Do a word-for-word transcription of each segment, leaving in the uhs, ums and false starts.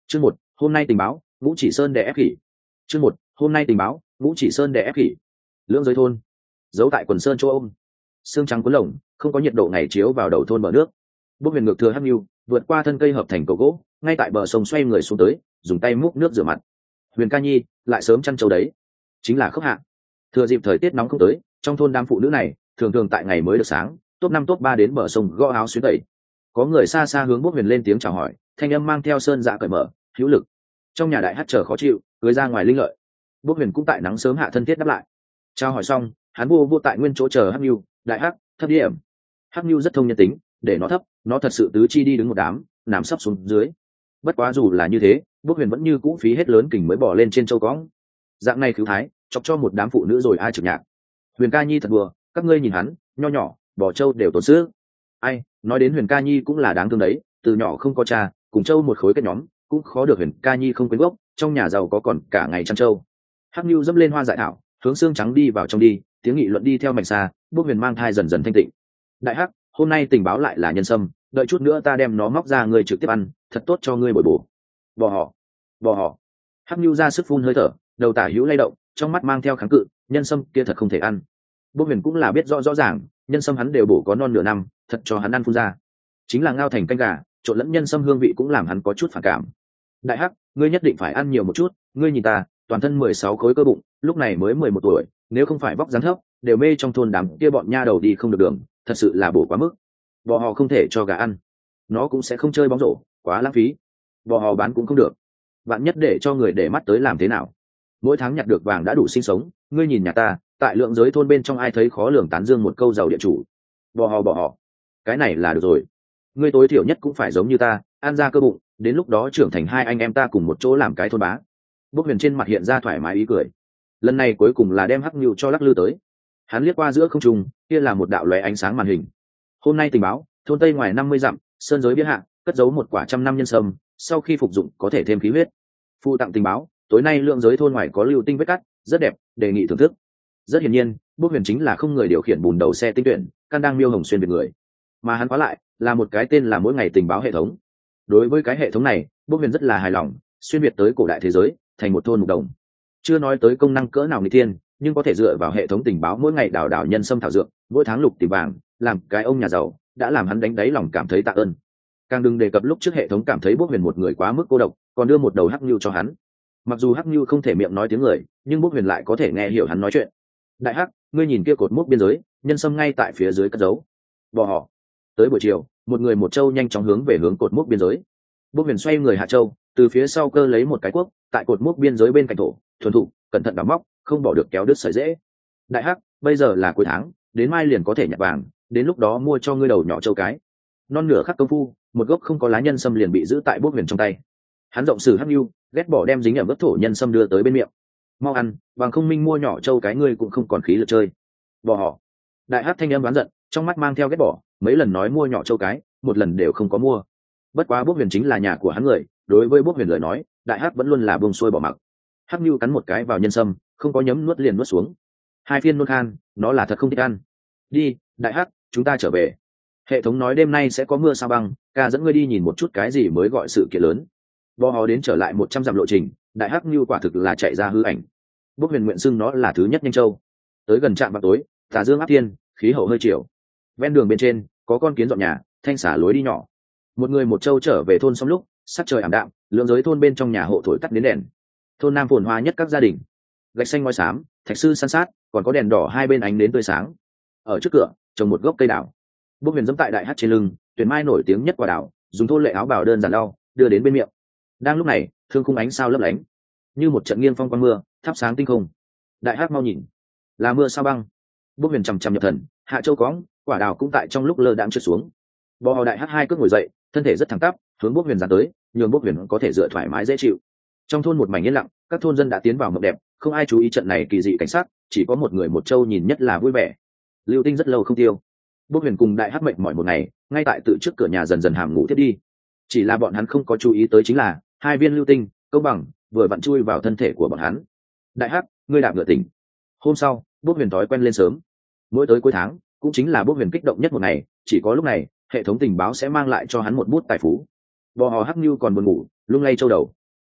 Chương một, hôm nay tình báo, Ngũ Chỉ Sơn đè ép khỉ. Chương một, hôm nay tình báo, Ngũ Chỉ Sơn đè ép khỉ. Lưỡng giới thôn, giấu tại quần sơn chỗ ôm, xương trắng cuốn lồng, không có nhiệt độ ngày chiếu vào đầu thôn bờ nước. Bốc huyền ngược thừa hắc nhu, vượt qua thân cây hợp thành cầu gỗ, ngay tại bờ sông xoay người xuống tới, dùng tay múc nước rửa mặt. Huyền Ca Nhi lại sớm chăn trâu đấy, chính là khốc hạ. Thừa dịp thời tiết nóng không tới, trong thôn đám phụ nữ này thường thường tại ngày mới được sáng, top năm top ba đến bờ sông gõ áo xuyến tẩy. Có người xa xa hướng Bốc huyền lên tiếng chào hỏi, thanh âm mang theo sơn dạ cởi mở, hữu lực. Trong nhà đại hát trở khó chịu, cưới ra ngoài linh lợi. Bốc huyền cũng tại nắng sớm hạ thân thiết đáp lại. Chào hỏi xong, hắn vô vô tại nguyên chỗ chờ hắc nhu, đại hắc thấp điểm. Hắc nhu rất thông nhân tính, để nó thấp, nó thật sự tứ chi đi đứng một đám, nằm sấp xuống dưới. Bất quá dù là như thế, Bốc huyền vẫn như cũ phí hết lớn kình mới bỏ lên trên châu cõng. Dạng này cứu thái, chọc cho một đám phụ nữ rồi ai trực nhạc. Huyền Ca Nhi thật đùa, các ngươi nhìn hắn, nho nhỏ, bò trâu đều tốn sức. Ai, nói đến Huyền Ca Nhi cũng là đáng thương đấy, từ nhỏ không có cha, cùng trâu một khối kết nhóm, cũng khó được Huyền Ca Nhi không quyến gốc, trong nhà giàu có còn cả ngày chăn trâu. Hắc Nhu dẫm lên hoa dại thảo, hướng xương trắng đi vào trong đi, tiếng nghị luận đi theo mạch xa, Bốc huyền mang thai dần dần thanh tịnh. Đại hắc, hôm nay tình báo lại là nhân sâm, đợi chút nữa ta đem nó móc ra ngươi trực tiếp ăn, thật tốt cho ngươi bồi bổ. Bò họ, bò họ. Hắc Nhu ra sức phun hơi thở, đầu tả hữu lay động, trong mắt mang theo kháng cự, nhân sâm kia thật không thể ăn. Bốc huyền cũng là biết rõ rõ ràng, nhân sâm hắn đều bổ có non nửa năm, thật cho hắn ăn phun ra, chính là ngao thành canh gà, trộn lẫn nhân sâm hương vị cũng làm hắn có chút phản cảm. Đại hắc, ngươi nhất định phải ăn nhiều một chút, ngươi nhìn ta, toàn thân mười sáu khối cơ bụng, lúc này mới mười một tuổi, nếu không phải vóc dáng thấp, đều mê trong thôn đám kia bọn nha đầu đi không được đường, thật sự là bổ quá mức. Bò họ không thể cho gà ăn, nó cũng sẽ không chơi bóng rổ, quá lãng phí. Bò họ bán cũng không được, bạn nhất để cho người để mắt tới làm thế nào? Mỗi tháng nhặt được vàng đã đủ sinh sống, ngươi nhìn nhà ta, tại lượng giới thôn bên trong ai thấy khó lường tán dương một câu giàu địa chủ. Bò họ bò họ, cái này là được rồi. Ngươi tối thiểu nhất cũng phải giống như ta, ăn ra cơ bụng, đến lúc đó trưởng thành hai anh em ta cùng một chỗ làm cái thôn bá. Bốc huyền trên mặt hiện ra thoải mái ý cười. Lần này cuối cùng là đem hắc nhu cho lắc lư tới. Hắn liếc qua giữa không trung, kia là một đạo lóe ánh sáng màn hình. Hôm nay tình báo, thôn tây ngoài năm mươi dặm, sơn giới bia hạ, cất giấu một quả trăm năm nhân sâm, sau khi phục dụng có thể thêm khí huyết. Phụ tặng tình báo, tối nay lượng giới thôn ngoài có lưu tinh vết cắt, rất đẹp, đề nghị thưởng thức. Rất hiển nhiên, Bốc huyền chính là không người điều khiển bùn đầu xe tinh tuyển, can đang miêu hồng xuyên biệt người. Mà hắn khóa lại, là một cái tên là mỗi ngày tình báo hệ thống. Đối với cái hệ thống này, Bốc huyền rất là hài lòng, xuyên biệt tới cổ đại thế giới, thành một thôn mục đồng. Chưa nói tới công năng cỡ nào nghịch thiên, nhưng có thể dựa vào hệ thống tình báo mỗi ngày đào đào nhân sâm thảo dược, mỗi tháng lục tìm vàng, làm cái ông nhà giàu, đã làm hắn đánh đáy lòng cảm thấy tạ ơn. Càng đừng đề cập lúc trước hệ thống cảm thấy Bốc huyền một người quá mức cô độc, còn đưa một đầu hắc nhu cho hắn. Mặc dù hắc nhu không thể miệng nói tiếng người, nhưng Bốc huyền lại có thể nghe hiểu hắn nói chuyện. Đại hắc, ngươi nhìn kia cột mốc biên giới, nhân sâm ngay tại phía dưới cất giấu. Bò họ. Tới buổi chiều, một người một châu nhanh chóng hướng về hướng cột mốc biên giới. Bốc huyền xoay người hạ châu, từ phía sau cơ lấy một cái cuốc, tại cột mốc biên giới bên cạnh thổ, thuần thụ, cẩn thận đào móc, không bỏ được kéo đứt sợi dễ. Đại hắc, bây giờ là cuối tháng, đến mai liền có thể nhặt vàng, đến lúc đó mua cho ngươi đầu nhỏ châu cái. Non nửa khắc công phu, một gốc không có lá nhân sâm liền bị giữ tại Bốc huyền trong tay. Hắn rộng sử hắc nhu, ghét bỏ đem dính ở vớt thổ nhân sâm đưa tới bên miệng. Mau ăn, bằng không minh mua nhỏ châu cái ngươi cũng không còn khí lực chơi. Bỏ họ. Đại hắc thanh âm đoán giận, trong mắt mang theo ghét bỏ, mấy lần nói mua nhỏ châu cái, một lần đều không có mua. Bất quá Bốc huyền chính là nhà của hắn người, đối với Bốc huyền lời nói, đại hắc vẫn luôn là buông xuôi bỏ mặc. Hắc nhu cắn một cái vào nhân sâm, không có nhấm nuốt liền nuốt xuống. Hai phiên nuốt khan, nó là thật không thích ăn. Đi, đại hắc, chúng ta trở về. Hệ thống nói đêm nay sẽ có mưa sao băng, ca dẫn ngươi đi nhìn một chút cái gì mới gọi sự kiện lớn. Bò hò đến trở lại một trăm dặm lộ trình, đại hắc nhu quả thực là chạy ra hư ảnh. Bốc huyền nguyện xưng nó là thứ nhất nhanh châu. Tới gần trạm vào tối, tà dương áp thiên, khí hậu hơi chiều. Ven đường bên trên có con kiến dọn nhà, thanh xả lối đi nhỏ. Một người một châu trở về thôn xong lúc sắc trời ảm đạm, lượng giới thôn bên trong nhà hộ thổi tắt đến đèn. Thôn nam phồn hoa nhất các gia đình, gạch xanh ngói xám, thạch sư san sát, còn có đèn đỏ hai bên ánh đến tươi sáng. Ở trước cửa trồng một gốc cây đào. Bốc huyền dẫm tại đại hát trên lưng, tuyển mai nổi tiếng nhất quả đào, dùng thôn lệ áo bào đơn giản lau, đưa đến bên miệng. Đang lúc này, thương khung ánh sao lấp lánh, như một trận nghiêng phong quang mưa, thắp sáng tinh không. Đại hát mau nhìn, là mưa sao băng. Bốc huyền trầm trầm nhập thần, hạ châu cõng, quả đào cũng tại trong lúc lơ đãng trượt xuống. Bò hò đại hát hai cước ngồi dậy, thân thể rất thẳng tắp, hướng Bốc huyền dán tới, nhường Bốc huyền có thể dựa thoải mái dễ chịu. Trong thôn một mảnh yên lặng, các thôn dân đã tiến vào mộng đẹp, không ai chú ý trận này kỳ dị cảnh sắc, chỉ có một người một châu nhìn nhất là vui vẻ. Lưu tinh rất lâu không tiêu. Bốc huyền cùng đại hát mệnh mỏi một ngày, ngay tại tự trước cửa nhà dần dần hàm ngủ thiết đi. Chỉ là bọn hắn không có chú ý tới chính là hai viên lưu tinh công bằng vừa vặn chui vào thân thể của bọn hắn. Đại hắc, ngươi đạp ngựa tỉnh. Hôm sau, Bốc huyền thói quen lên sớm. Mỗi tới cuối tháng, cũng chính là Bốc huyền kích động nhất một ngày, chỉ có lúc này hệ thống tình báo sẽ mang lại cho hắn một bút tài phú. Bò hò hắc nhu còn buồn ngủ, lung lay châu đầu,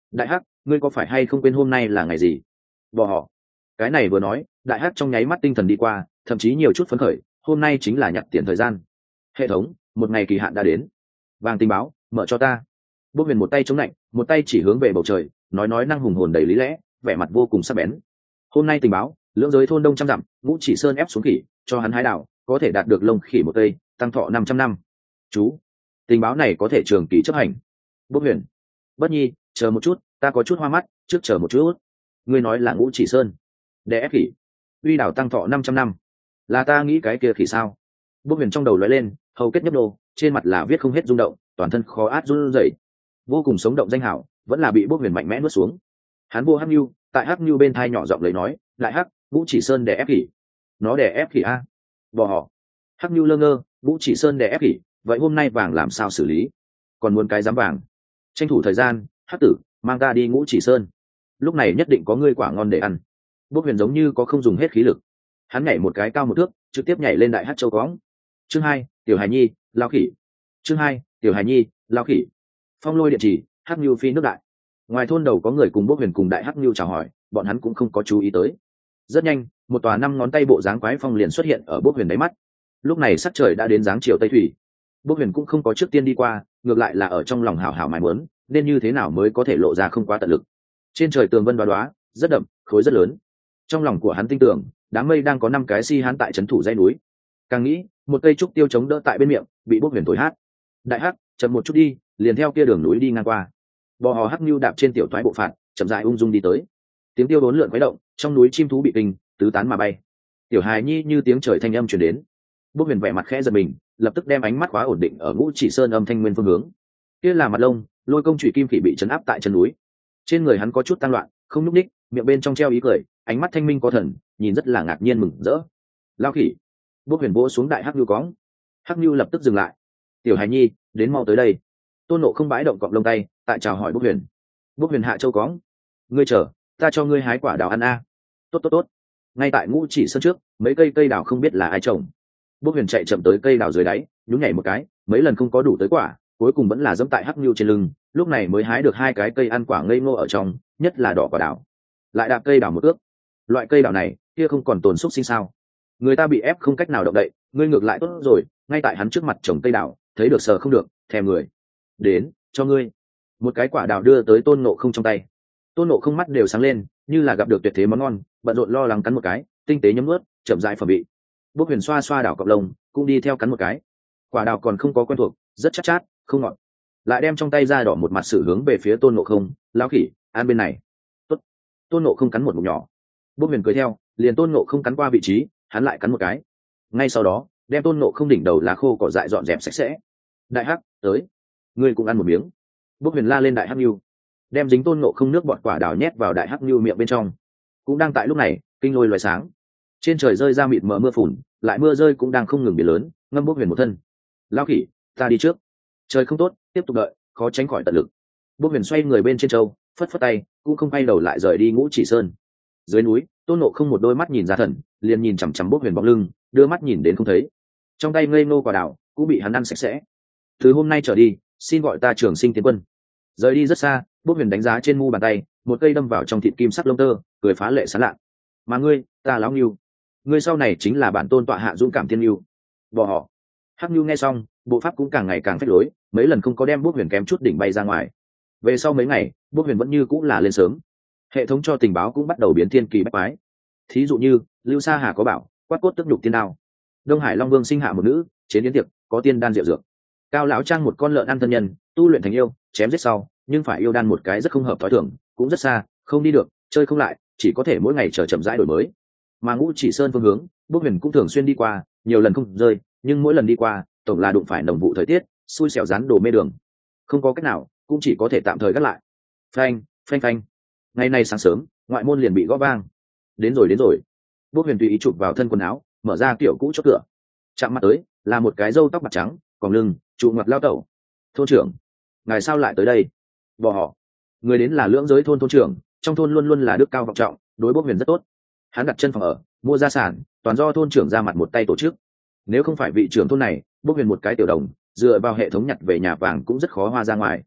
đại hắc, ngươi có phải hay không quên hôm nay là ngày gì? Bỏ họ. Cái này vừa nói, đại hắc trong nháy mắt tinh thần đi qua, thậm chí nhiều chút phấn khởi, hôm nay chính là nhặt tiền thời gian. Hệ thống, một ngày kỳ hạn đã đến. Vàng tình báo, mở cho ta. Bốc huyền một tay chống lạnh, một tay chỉ hướng về bầu trời, nói nói năng hùng hồn đầy lý lẽ, vẻ mặt vô cùng sắc bén. Hôm nay tình báo, lưỡng giới thôn đông trăm dặm, ngũ chỉ sơn ép xuống khỉ, cho hắn hái đảo, có thể đạt được lông khỉ một cây, tăng thọ năm trăm năm. Chú, tình báo này có thể trường kỳ chấp hành. Bốc huyền, bất nhi, chờ một chút, ta có chút hoa mắt, trước chờ một chút. Ngươi nói là ngũ chỉ sơn, để ép khỉ, uy đảo tăng thọ năm trăm năm, là ta nghĩ cái kia khỉ sao? Bốc huyền trong đầu lóe lên, hầu kết nhấp nô, trên mặt là viết không hết rung động, toàn thân khó át run rẩy, vô cùng sống động danh hảo, vẫn là bị Bốc huyền mạnh mẽ nuốt xuống. Hắn vô hắc nhu, tại hắc nhu bên thai nhỏ giọng lấy nói, lại hắc, ngũ chỉ sơn để ép khỉ, nó để ép khỉ a. Bỏ họ. Hắc nhu lơ ngơ, ngũ chỉ sơn để ép khỉ, vậy hôm nay vàng làm sao xử lý? Còn muốn cái giám vàng? Tranh thủ thời gian, hắc tử, mang ta đi ngũ chỉ sơn, lúc này nhất định có ngươi quả ngon để ăn. Bốc huyền giống như có không dùng hết khí lực, hắn nhảy một cái cao một thước, trực tiếp nhảy lên đại hắc châu cóng. Chương hai, tiểu hài nhi, lao khỉ. Chương hai, tiểu hài nhi, lao khỉ. Phong lôi điện trì, hắc nhu phi nước đại. Ngoài thôn đầu có người cùng Bốc huyền cùng đại hắc nhu chào hỏi, bọn hắn cũng không có chú ý tới. Rất nhanh, một tòa năm ngón tay bộ dáng quái phong liền xuất hiện ở Bốc huyền đáy mắt. Lúc này sắc trời đã đến dáng chiều tây thủy. Bốc huyền cũng không có trước tiên đi qua, ngược lại là ở trong lòng hảo hảo mài muốn, nên như thế nào mới có thể lộ ra không quá tận lực. Trên trời tường vân đoá đoá, rất đậm, khối rất lớn. Trong lòng của hắn tin tưởng, đám mây đang có năm cái si hán tại trấn thủ dãy núi. Càng nghĩ, một cây trúc tiêu chống đỡ tại bên miệng, bị Bốc huyền thổi hát. Đại hắc, chậm một chút đi, liền theo kia đường núi đi ngang qua. Bò hò hắc nhu đạp trên tiểu thoái bộ phạt, chậm rãi ung dung đi tới. Tiếng tiêu đốn lượn khuấy động, trong núi chim thú bị kinh, tứ tán mà bay. Tiểu hài nhi như tiếng trời thanh âm truyền đến. Bốc huyền vẻ mặt khẽ giật mình, lập tức đem ánh mắt khóa ổn định ở ngũ chỉ sơn âm thanh nguyên phương hướng. Kia là mặt lông, lôi công chủy kim khỉ bị chấn áp tại chân núi. Trên người hắn có chút tăng loạn, không nhúc ních, miệng bên trong treo ý cười, ánh mắt thanh minh có thần, nhìn rất là ngạc nhiên mừng rỡ. Lao khỉ. Bốc huyền vỗ xuống đại hắc nhu cóng. Hắc nhu lập tức dừng lại. Tiểu hài nhi, đến mau tới đây. Tôn nộ không bãi động cọp lông tay, tại chào hỏi Bốc huyền. Bốc huyền hạ châu cóng. Ngươi chờ, ta cho ngươi hái quả đào ăn a. Tốt tốt tốt. Ngay tại ngũ chỉ sơn trước, mấy cây cây đào không biết là ai trồng. Bốc huyền chạy chậm tới cây đào dưới đáy, nhún nhảy một cái, mấy lần không có đủ tới quả, cuối cùng vẫn là giẫm tại hắc nhu trên lưng, lúc này mới hái được hai cái cây ăn quả ngây ngô ở trong, nhất là đỏ quả đào. Lại đạp cây đào một ước. Loại cây đào này, kia không còn tồn xúc sinh sao? Người ta bị ép không cách nào động đậy, ngươi ngược lại tốt rồi, ngay tại hắn trước mặt trồng cây đào, thấy được sờ không được, thèm người. Đến, cho ngươi. Một cái quả đào đưa tới Tôn Ngộ Không trong tay. Tôn Ngộ Không mắt đều sáng lên, như là gặp được tuyệt thế món ngon, bận rộn lo lắng cắn một cái, tinh tế nhấm nuốt, chậm rãi phẩm vị. Bốc huyền xoa xoa đào cọc lông, cũng đi theo cắn một cái. Quả đào còn không có quen thuộc, rất chát chát, không ngọt. Lại đem trong tay ra đỏ một mặt sử hướng về phía Tôn Ngộ Không, lão khỉ, ăn bên này. Tốt. Tôn Ngộ Không cắn một ngụm nhỏ. Bốc huyền cười theo, liền Tôn Ngộ Không cắn qua vị trí, hắn lại cắn một cái. Ngay sau đó, đem Tôn Ngộ Không đỉnh đầu lá khô cỏ dại dọn dẹp sạch sẽ. Đại hắc, tới. Ngươi cũng ăn một miếng. Bốc huyền la lên đại hắc nhu, đem dính Tôn Ngộ Không nước bọt quả đào nhét vào đại hắc nhu miệng bên trong. Cũng đang tại lúc này, kinh lôi loài sáng, trên trời rơi ra mịt mờ mưa phùn, lại mưa rơi cũng đang không ngừng biến lớn, ngâm Bốc huyền một thân. Lao khỉ, ta đi trước. Trời không tốt, tiếp tục đợi, khó tránh khỏi tận lực. Bốc huyền xoay người bên trên châu, phất phất tay, cũng không quay đầu lại rời đi ngũ chỉ sơn. Dưới núi, Tôn Ngộ Không một đôi mắt nhìn ra thần, liền nhìn chằm chằm Bốc huyền bóng lưng, đưa mắt nhìn đến không thấy. Trong tay ngây ngô quả đào cũng bị hắn ăn sạch sẽ. Từ hôm nay trở đi, xin gọi ta Trường Sinh Tiến Quân. Rời đi rất xa, Bốc huyền đánh giá trên mu bàn tay, một cây đâm vào trong thịt kim sắc lông tơ, cười phá lệ sán lạ. Mà ngươi, ta lão Ngưu, ngươi sau này chính là bản tôn tọa hạ dũng cảm thiên Ngưu. Bỏ họ. Hắc Ngưu nghe xong, bộ pháp cũng càng ngày càng phách lối, mấy lần không có đem Bốc huyền kém chút đỉnh bay ra ngoài. Về sau mấy ngày, Bốc huyền vẫn như cũng là lên sớm. Hệ thống cho tình báo cũng bắt đầu biến thiên kỳ bách quái. Thí dụ như, Lưu Sa Hà có bảo, quát cốt tức nhục tiên đao. Đông Hải Long Vương sinh hạ một nữ, chế yến tiệc, có tiên đan diệu dược. Cao lão trang một con lợn ăn thân nhân, tu luyện thành yêu, chém giết sau, nhưng phải yêu đan một cái rất không hợp thói thường, cũng rất xa, không đi được, chơi không lại, chỉ có thể mỗi ngày chờ chậm rãi đổi mới. Mà ngũ chỉ sơn phương hướng, Bốc huyền cũng thường xuyên đi qua, nhiều lần không rơi, nhưng mỗi lần đi qua, tổng là đụng phải nồng vụ thời tiết, xui xẻo rán đồ mê đường. Không có cách nào, cũng chỉ có thể tạm thời gác lại. Phanh, phanh phanh. Ngày nay sáng sớm, ngoại môn liền bị gõ vang. Đến rồi đến rồi. Bốc huyền tùy ý chụp vào thân quần áo, mở ra kiểu cũ chốt cửa. Chạm mặt tới, là một cái râu tóc bạc trắng, còn lưng, trụ ngoặt lao tẩu. Thôn trưởng, ngài sao lại tới đây? Bỏ họ. Người đến là lưỡng giới thôn thôn trưởng, trong thôn luôn luôn là đức cao vọng trọng, đối Bốc huyền rất tốt. Hắn đặt chân phòng ở, mua gia sản, toàn do thôn trưởng ra mặt một tay tổ chức. Nếu không phải vị trưởng thôn này, Bốc huyền một cái tiểu đồng, dựa vào hệ thống nhặt về nhà vàng cũng rất khó hoa ra ngoài.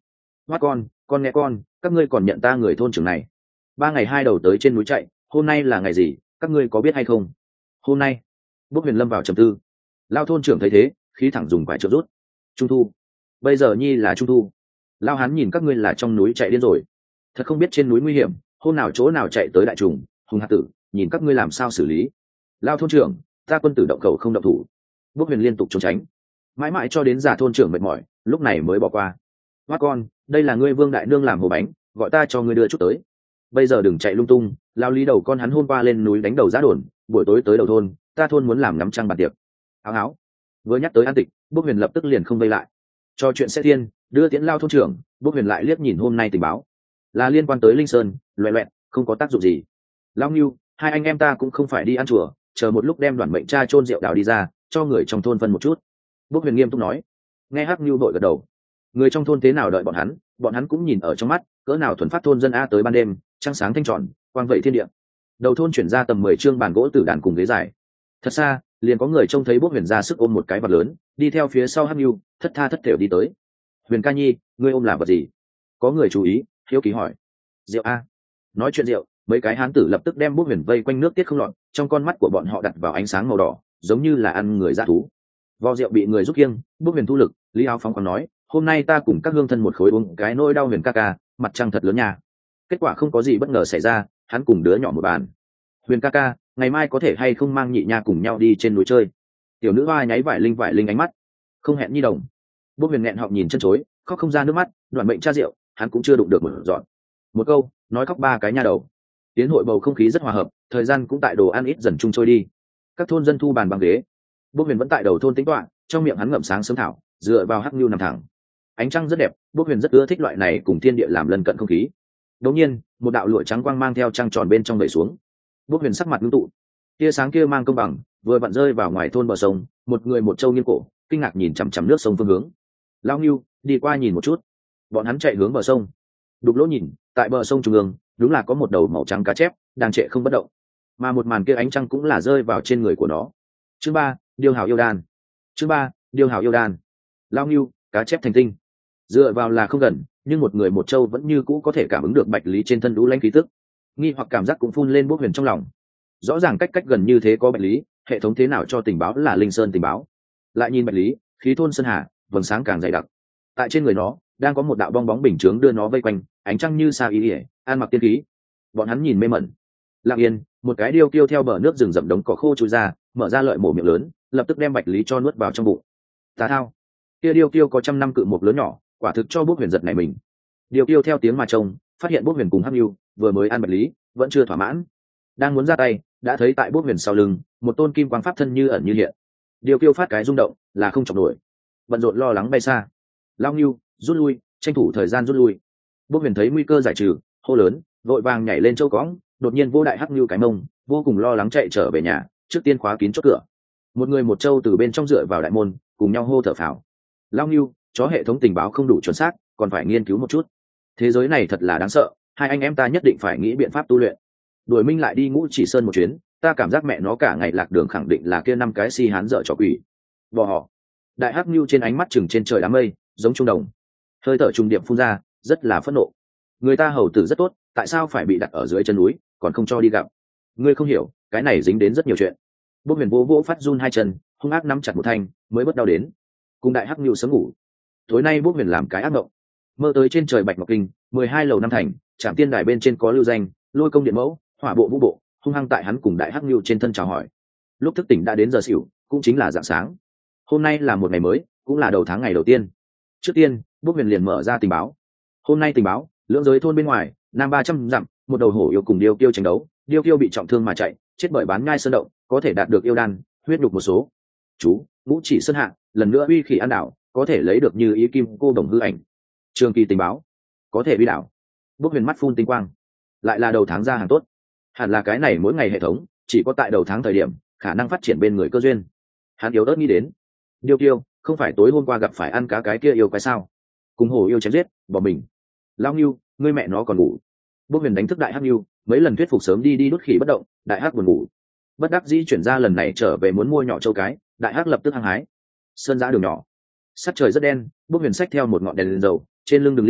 Hoát con con nghe con, các ngươi còn nhận ta người thôn trưởng này. Ba ngày hai đầu tới trên núi chạy, hôm nay là ngày gì, các ngươi có biết hay không? Hôm nay. Bốc huyền lâm vào trầm tư. Lao thôn trưởng thấy thế, khí thẳng dùng quải trợ rút. Trung thu. Bây giờ nhi là trung thu. Lao hắn nhìn các ngươi là trong núi chạy điên rồi. Thật không biết trên núi nguy hiểm, hôm nào chỗ nào chạy tới đại trùng, hùng hạt tử, nhìn các ngươi làm sao xử lý. Lao thôn trưởng, ta quân tử động khẩu không động thủ. Bốc huyền liên tục trốn tránh, mãi mãi cho đến già thôn trưởng mệt mỏi, lúc này mới bỏ qua. Hoát con, đây là ngươi vương đại nương làm hồ bánh, gọi ta cho ngươi đưa chút tới. Bây giờ đừng chạy lung tung, lao lý đầu con hắn hôm qua lên núi đánh đầu giá đồn, buổi tối tới đầu thôn, ta thôn muốn làm ngắm trăng bàn tiệc. Áo áo. Vừa nhắc tới an tịch, Bốc huyền lập tức liền không vây lại. Cho chuyện sẽ thiên, đưa tiễn Lao thôn trưởng, Bốc huyền lại liếc nhìn hôm nay tình báo, là liên quan tới Linh Sơn, loẹ loẹt, không có tác dụng gì. Lao Ngưu, hai anh em ta cũng không phải đi ăn chùa, chờ một lúc đem đoàn mệnh cha chôn rượu đào đi ra, cho người trong thôn phân một chút. Bốc huyền nghiêm túc nói. Nghe Hắc Ngưu vội gật đầu. Người trong thôn thế nào đợi bọn hắn, bọn hắn cũng nhìn ở trong mắt, cỡ nào thuần phát thôn dân a tới ban đêm, trăng sáng thanh tròn, quang vậy thiên địa. Đầu thôn chuyển ra tầm mười chương bàn gỗ tử đàn cùng ghế dài. Thật xa, liền có người trông thấy Bốc huyền ra sức ôm một cái vật lớn, đi theo phía sau Hắc Ngưu, thất tha thất thểu đi tới. Huyền ca nhi, ngươi ôm là vật gì? Có người chú ý, hiếu kỳ hỏi. Rượu a. Nói chuyện rượu, mấy cái hán tử lập tức đem Bốc huyền vây quanh nước tiết không lọt, trong con mắt của bọn họ đặt vào ánh sáng màu đỏ, giống như là ăn người dã thú. Vò rượu bị người giúp kiêng, Bốc huyền thu lực, Lý Áo Phóng còn nói, hôm nay ta cùng các hương thân một khối uống cái nỗi đau huyền ca ca, mặt trăng thật lớn nha. Kết quả không có gì bất ngờ xảy ra, hắn cùng đứa nhỏ một bàn. Huyền ca ca, ngày mai có thể hay không mang nhị nha cùng nhau đi trên núi chơi? Tiểu nữ hoa nháy vải linh vải linh ánh mắt, không hẹn nhi đồng. Bốc huyền nghẹn họng nhìn chân chối, khóc không ra nước mắt, đoạn mệnh cha rượu, hắn cũng chưa đụng được một dọn. Một câu, nói khóc ba cái nha đầu. Tiến hội bầu không khí rất hòa hợp, thời gian cũng tại đồ ăn ít dần chung trôi đi. Các thôn dân thu bàn bằng ghế. Bốc huyền vẫn tại đầu thôn tính toán, trong miệng hắn ngậm sáng sớm thảo, dựa vào Hắc Nưu nằm thẳng. Ánh trăng rất đẹp, Bốc huyền rất ưa thích loại này cùng thiên địa làm lân cận không khí. Đột nhiên, một đạo lụa trắng quang mang theo trăng tròn bên trong đẩy xuống. Bốc huyền sắc mặt ngưng tụ, tia sáng kia mang công bằng, vừa vặn rơi vào ngoài thôn bờ sông, một người một trâu nghiêng cổ, kinh ngạc nhìn chằm chằm nước sông phương hướng. Lao Nưu, đi qua nhìn một chút. Bọn hắn chạy hướng bờ sông. Đục lỗ nhìn, tại bờ sông trung ương, đúng là có một đầu màu trắng cá chép đang trệ không bất động, mà một màn kia ánh trăng cũng là rơi vào trên người của nó. Chương ba, điêu hào yêu đan. Chương ba, điêu hào yêu đan. Lao Ngưu, cá chép thành tinh. Dựa vào là không gần, nhưng một người một trâu vẫn như cũ có thể cảm ứng được bạch lý trên thân đũ lãnh khí tức. Nghi hoặc cảm giác cũng phun lên Bốc huyền trong lòng. Rõ ràng cách cách gần như thế có bạch lý, hệ thống thế nào cho tình báo là Linh Sơn tình báo? Lại nhìn bạch lý, khí thôn sơn hà, vầng sáng càng dày đặc. Tại trên người nó đang có một đạo bong bóng bình chướng đưa nó vây quanh, ánh trăng như sa ý ỉa, an mặc tiên khí. Bọn hắn nhìn mê mẩn. Lặng yên, một cái điêu kêu theo bờ nước rừng rậm đống cỏ khô chui ra, mở ra lợi mổ miệng lớn, lập tức đem bạch lý cho nuốt vào trong bụng. Tà thao, kia điêu kêu có trăm năm cự một lớn nhỏ, quả thực cho Bốc huyền giật này mình. Điêu kêu theo tiếng mà trông, phát hiện Bốc huyền cùng Hắc Nưu vừa mới ăn bạch lý, vẫn chưa thỏa mãn, đang muốn ra tay, đã thấy tại Bốc huyền sau lưng, một tôn kim quang pháp thân như ẩn như hiện. Điêu kêu phát cái rung động, là không chọc nổi, bận rộn lo lắng bay xa. Lao Nưu, rút lui, tranh thủ thời gian rút lui. Bốc huyền thấy nguy cơ giải trừ, hô lớn, vội vàng nhảy lên châu cõng, đột nhiên vô đại Hắc Nưu cái mông, vô cùng lo lắng chạy trở về nhà, trước tiên khóa kín chốt cửa. Một người một châu từ bên trong dựa vào đại môn, cùng nhau hô thở phào. Lao Nưu, chó hệ thống tình báo không đủ chuẩn xác, còn phải nghiên cứu một chút. Thế giới này thật là đáng sợ, hai anh em ta nhất định phải nghĩ biện pháp tu luyện. Đuổi Minh lại đi Ngũ Chỉ Sơn một chuyến, ta cảm giác mẹ nó cả ngày lạc đường, khẳng định là kia năm cái si hán dở trò quỷ. Bỏ họ. Đại Hắc Nưu trên ánh mắt chừng trên trời đám mây, giống trung đồng. Hơi thở trùng điệp phun ra, rất là phẫn nộ. Người ta hầu tử rất tốt, tại sao phải bị đặt ở dưới chân núi, còn không cho đi gặp? Ngươi không hiểu, cái này dính đến rất nhiều chuyện. Bốc huyền vô vỗ phát run hai chân, hung ác nắm chặt một thanh, mới bớt đau đến. Cùng Đại Hắc Nưu sớm ngủ. Tối nay Bốc huyền làm cái ác mộng, mơ tới trên trời bạch ngọc kinh, mười hai lầu năm thành, trạm tiên đài bên trên có lưu danh, lôi công điện mẫu, hỏa bộ vũ bộ, hung hăng tại hắn cùng Đại Hắc Nưu trên thân chào hỏi. Lúc thức tỉnh đã đến giờ xỉu, cũng chính là rạng sáng. Hôm nay là một ngày mới, cũng là đầu tháng ngày đầu tiên. Trước tiên, Bốc huyền liền mở ra tình báo. Hôm nay tình báo, lưỡng giới thôn bên ngoài, nam ba trăm dặm, một đầu hổ yêu cùng điêu kiêu tranh đấu, điêu kiêu bị trọng thương mà chạy, chết bởi bán ngai sơn động, có thể đạt được yêu đan, huyết nhục một số. Chú, Ngũ Chỉ Sơn hạ, lần nữa uy khỉ an đảo, có thể lấy được như ý kim cô đồng hư ảnh. Trường kỳ tình báo, có thể uy đảo. Bốc huyền mắt phun tinh quang, lại là đầu tháng ra hàng tốt. Hẳn là cái này mỗi ngày hệ thống, chỉ có tại đầu tháng thời điểm, khả năng phát triển bên người cơ duyên. Hắn yếu ớt nghĩ đến, điêu kiêu, không phải tối hôm qua gặp phải ăn cá cái kia yêu cái sao? Cùng hổ yêu chém giết, bỏ mình. Lao Ngưu, ngươi mẹ nó còn ngủ. Bốc huyền đánh thức Đại Hắc Ngưu, mấy lần thuyết phục sớm đi đi đốt khỉ bất động, Đại Hắc buồn ngủ. Bất đắc dĩ chuyển ra lần này trở về muốn mua nhỏ châu cái, Đại Hắc lập tức hăng hái. Sơn giã đường nhỏ, sắc trời rất đen, Bốc huyền xách theo một ngọn đèn lên dầu, trên lưng đường liêm,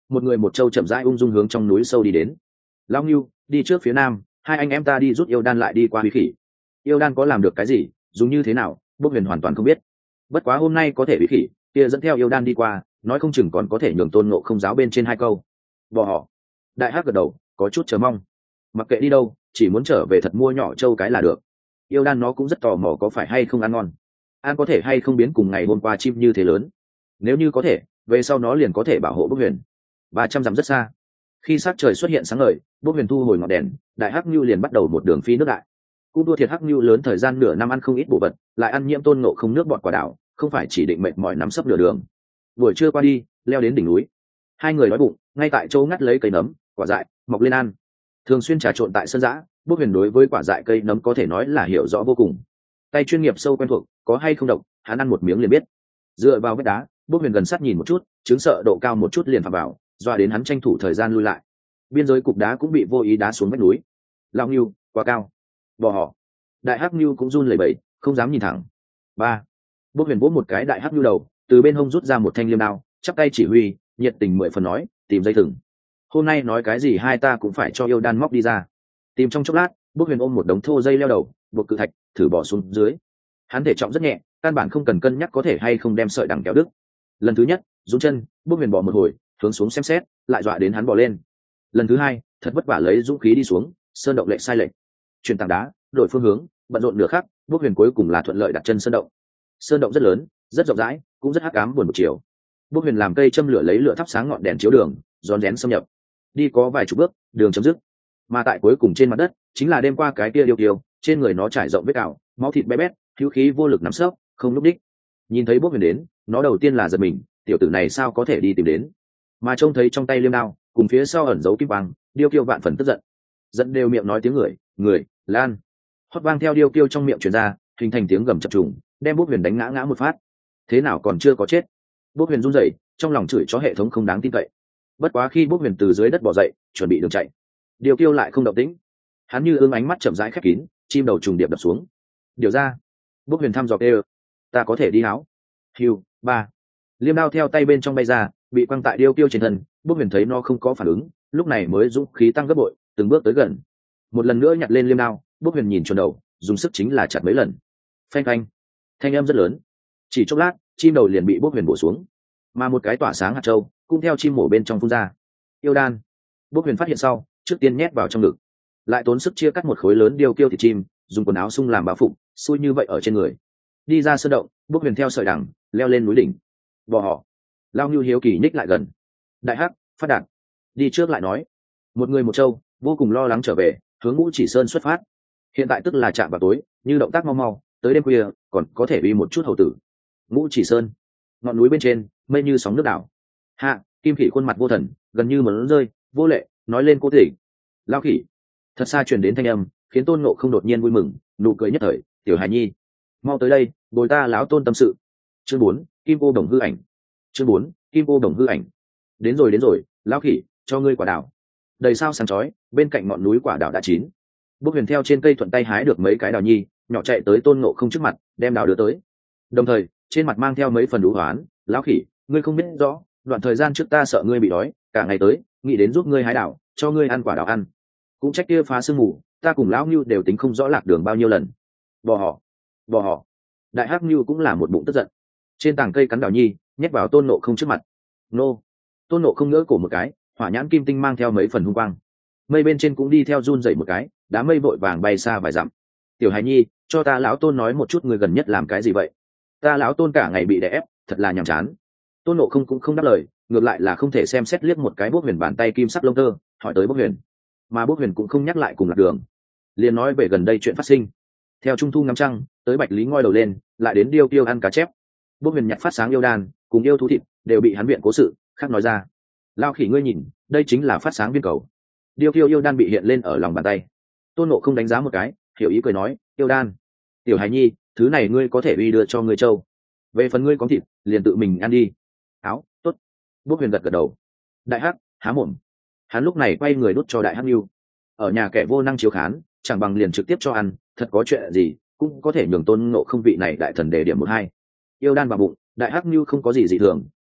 một người một trâu chậm rãi ung dung hướng trong núi sâu đi đến. Lão Ngưu, đi trước phía nam, hai anh em ta đi rút yêu đan lại đi qua Huy Khỉ. Yêu đan có làm được cái gì, dùng như thế nào, Bốc Huyền hoàn toàn không biết. Bất quá hôm nay có thể Huy Khỉ kia dẫn theo yêu đan đi qua, nói không chừng còn có thể nhường Tôn Ngộ Không giáo bên trên hai câu. Bỏ họ. Đại Hắc gật đầu, có chút chờ mong. Mặc kệ đi đâu, chỉ muốn trở về thật mua nhỏ trâu cái là được. Yêu đan nó cũng rất tò mò có phải hay không ăn ngon, ăn có thể hay không biến cùng ngày hôm qua chim như thế lớn. Nếu như có thể, về sau nó liền có thể bảo hộ Bốc Huyền. Ba trăm dặm rất xa, khi sắc trời xuất hiện sáng ngời, Bốc Huyền thu hồi ngọn đèn, đại hắc nhu liền bắt đầu một đường phi nước đại. Cũng đua thiệt hắc nhu lớn thời gian nửa năm ăn không ít bổ vật, lại ăn nhiễm Tôn Ngộ Không nước bọt quả đảo, không phải chỉ định mệt mỏi nắm sấp nửa đường. Buổi trưa qua đi, leo đến đỉnh núi, hai người đói bụng, ngay tại chỗ ngắt lấy cây nấm, quả dại, mọc lên ăn. Thường xuyên trà trộn tại sân giã, Bốc Huyền đối với quả dại cây nấm có thể nói là hiểu rõ vô cùng. Tay chuyên nghiệp sâu quen thuộc, có hay không độc, hắn ăn một miếng liền biết. Dựa vào vách đá, Bốc Huyền gần sát nhìn một chút, chứng sợ độ cao một chút liền phà vào, doa đến hắn tranh thủ thời gian lui lại. Biên giới cục đá cũng bị vô ý đá xuống vách núi. Lão Ngưu, quá cao. Bỏ họ. Đại hắc Ngưu cũng run lẩy bẩy, không dám nhìn thẳng. Ba. Bốc Huyền vỗ một cái đại hắc Ngưu đầu, từ bên hông rút ra một thanh liêm đao, chắp tay chỉ huy, nhiệt tình mười phần nói, tìm dây thừng. Hôm nay nói cái gì hai ta cũng phải cho yêu đan móc đi ra. Tìm trong chốc lát, Bốc Huyền ôm một đống thô dây leo đầu, buộc cự thạch, thử bỏ xuống dưới. Hắn thể trọng rất nhẹ, căn bản không cần cân nhắc có thể hay không đem sợi đằng kéo đứt. Lần thứ nhất, rút chân, Bốc Huyền bỏ một hồi, hướng xuống xem xét, lại dọa đến hắn bỏ lên. Lần thứ hai, thật vất vả lấy dũng khí đi xuống, sơn động lệch sai lệch, chuyển tảng đá, đổi phương hướng, bận rộn nửa khắc, Bốc Huyền cuối cùng là thuận lợi đặt chân sơn động. Sơn động rất lớn, rất rộng rãi, cũng rất hắc ám buồn một chiều. Bốc Huyền làm cây châm lửa lấy lửa thắp sáng ngọn đèn chiếu đường, rón rén xâm nhập. Đi có vài chục bước, đường chấm dứt. Mà tại cuối cùng trên mặt đất, chính là đêm qua cái kia điêu kiều, trên người nó trải rộng vết cào, máu thịt bé bét, hữu khí vô lực nằm sấp, không lúc đích. Nhìn thấy Bốc Huyền đến, nó đầu tiên là giật mình, tiểu tử này sao có thể đi tìm đến? Mà trông thấy trong tay liêm đao, cùng phía sau ẩn giấu kim quang, điêu kiêu vạn phần tức giận, giận đều miệng nói tiếng người, người, lan. Hót vang theo điêu kiêu trong miệng truyền ra, hình thành tiếng gầm chập trùng, đem Bốc Huyền đánh ngã ngã một phát. Thế nào còn chưa có chết? Bốc Huyền run rẩy, trong lòng chửi cho hệ thống không đáng tin cậy. Bất quá khi Bốc Huyền từ dưới đất bò dậy, chuẩn bị đường chạy, điêu kiêu lại không động tĩnh. Hắn như ương ánh mắt chậm rãi khép kín, chim đầu trùng điệp đập xuống. Điều ra, Bốc Huyền thăm dò kêu, ta có thể đi háo. Hiu, ba. Liêm đao theo tay bên trong bay ra, bị quăng tại điêu kiêu trên thân. Bốc Huyền thấy nó không có phản ứng, lúc này mới dũng khí tăng gấp bội, từng bước tới gần. Một lần nữa nhặt lên liêm đao, Bốc Huyền nhìn chuẩn đầu, dùng sức chính là chặt mấy lần. Phanh phanh, thanh âm rất lớn. Chỉ chốc lát, chim đầu liền bị Bốc Huyền bổ xuống, mà một cái tỏa sáng hạt châu cũng theo chim mổ bên trong phun ra. Yêu đan. Bốc Huyền phát hiện sau, trước tiên nhét vào trong ngực, lại tốn sức chia cắt một khối lớn điêu kiêu thịt chim, dùng quần áo sung làm bao phục, xui như vậy ở trên người. Đi ra sơn động, Bốc Huyền theo sợi đằng leo lên núi đỉnh. Bò họ. Lao Ngưu hiếu kỳ nhích lại gần. Đại hắc, phát đạt. Đi trước lại nói. Một người một trâu, vô cùng lo lắng trở về, hướng Ngũ Chỉ Sơn xuất phát. Hiện tại tức là chạm vào tối, như động tác mau mau, tới đêm khuya còn có thể uy một chút hầu tử. Ngũ Chỉ Sơn, ngọn núi bên trên, mây như sóng nước đảo. Hạ, Kim Khỉ khuôn mặt vô thần, gần như muốn rơi, vô lệ, nói lên cố tình. Lao Khỉ. Thật xa truyền đến thanh âm, khiến Tôn Ngộ Không đột nhiên vui mừng, nụ cười nhất thời, tiểu hài nhi, mau tới đây, bồi ta lão tôn tâm sự. Chương bốn, Kim Ô Đồng hư ảnh. Chương bốn, Kim Ô Đồng hư ảnh. Đến rồi đến rồi, Lão Khỉ, cho ngươi quả đào. Đầy sao sáng chói, bên cạnh ngọn núi quả đào đã chín. Bốc Huyền theo trên cây thuận tay hái được mấy cái đào nhi, nhỏ chạy tới Tôn Ngộ Không trước mặt, đem đào đưa tới. Đồng thời, trên mặt mang theo mấy phần đú hoán, Lão Khỉ, ngươi không biết rõ, đoạn thời gian trước ta sợ ngươi bị đói, cả ngày tới, nghĩ đến giúp ngươi hái đào, cho ngươi ăn quả đào ăn. Cũng trách kia phá sương mù, ta cùng lão Ngưu đều tính không rõ lạc đường bao nhiêu lần. Bò họ, bò họ. Đại hắc Ngưu cũng là một bụng tức giận, trên tảng cây cắn đào nhi, nhét vào Tôn Ngộ Không trước mặt. Nô. Tôn Ngộ Không ngỡ cổ một cái, hỏa nhãn kim tinh mang theo mấy phần hung quang, mây bên trên cũng đi theo run dậy một cái, đám mây vội vàng bay xa vài dặm. Tiểu hài nhi, cho ta lão Tôn nói một chút người gần nhất làm cái gì vậy? Ta lão Tôn cả ngày bị đè ép, thật là nhàm chán. Tôn Ngộ Không cũng không đáp lời, ngược lại là không thể xem xét liếc một cái Bốc Huyền bàn tay kim sắc lông tơ, hỏi tới Bốc Huyền, mà Bốc Huyền cũng không nhắc lại cùng lạc đường, liền nói về gần đây chuyện phát sinh. Theo trung thu ngắm trăng, tới Bạch Lý ngoi đầu lên, lại đến điêu tiêu ăn cá chép. Bốc Huyền nhặt phát sáng yêu đan, cùng yêu thú thịt, đều bị hắn viện cố sự khác nói ra. Lao Khỉ ngươi nhìn, đây chính là phát sáng viên cầu. Điêu tiêu yêu đan bị hiện lên ở lòng bàn tay. Tôn Ngộ Không đánh giá một cái, hiểu ý cười nói, yêu đan. Tiểu hài nhi, thứ này ngươi có thể uy đưa cho người châu. Về phần ngươi có thịt, liền tự mình ăn đi. Áo, tốt. Bốc Huyền gật gật đầu. Đại hắc, há mồm. Hắn lúc này quay người đút cho đại hắc Nưu. Ở nhà kẻ vô năng chiếu khán, chẳng bằng liền trực tiếp cho ăn, thật có chuyện gì cũng có thể nhường Tôn Ngộ Không vị này đại thần đề điểm một hai. Yêu đan vào bụng, đại hắc Nưu không có gì dị thường,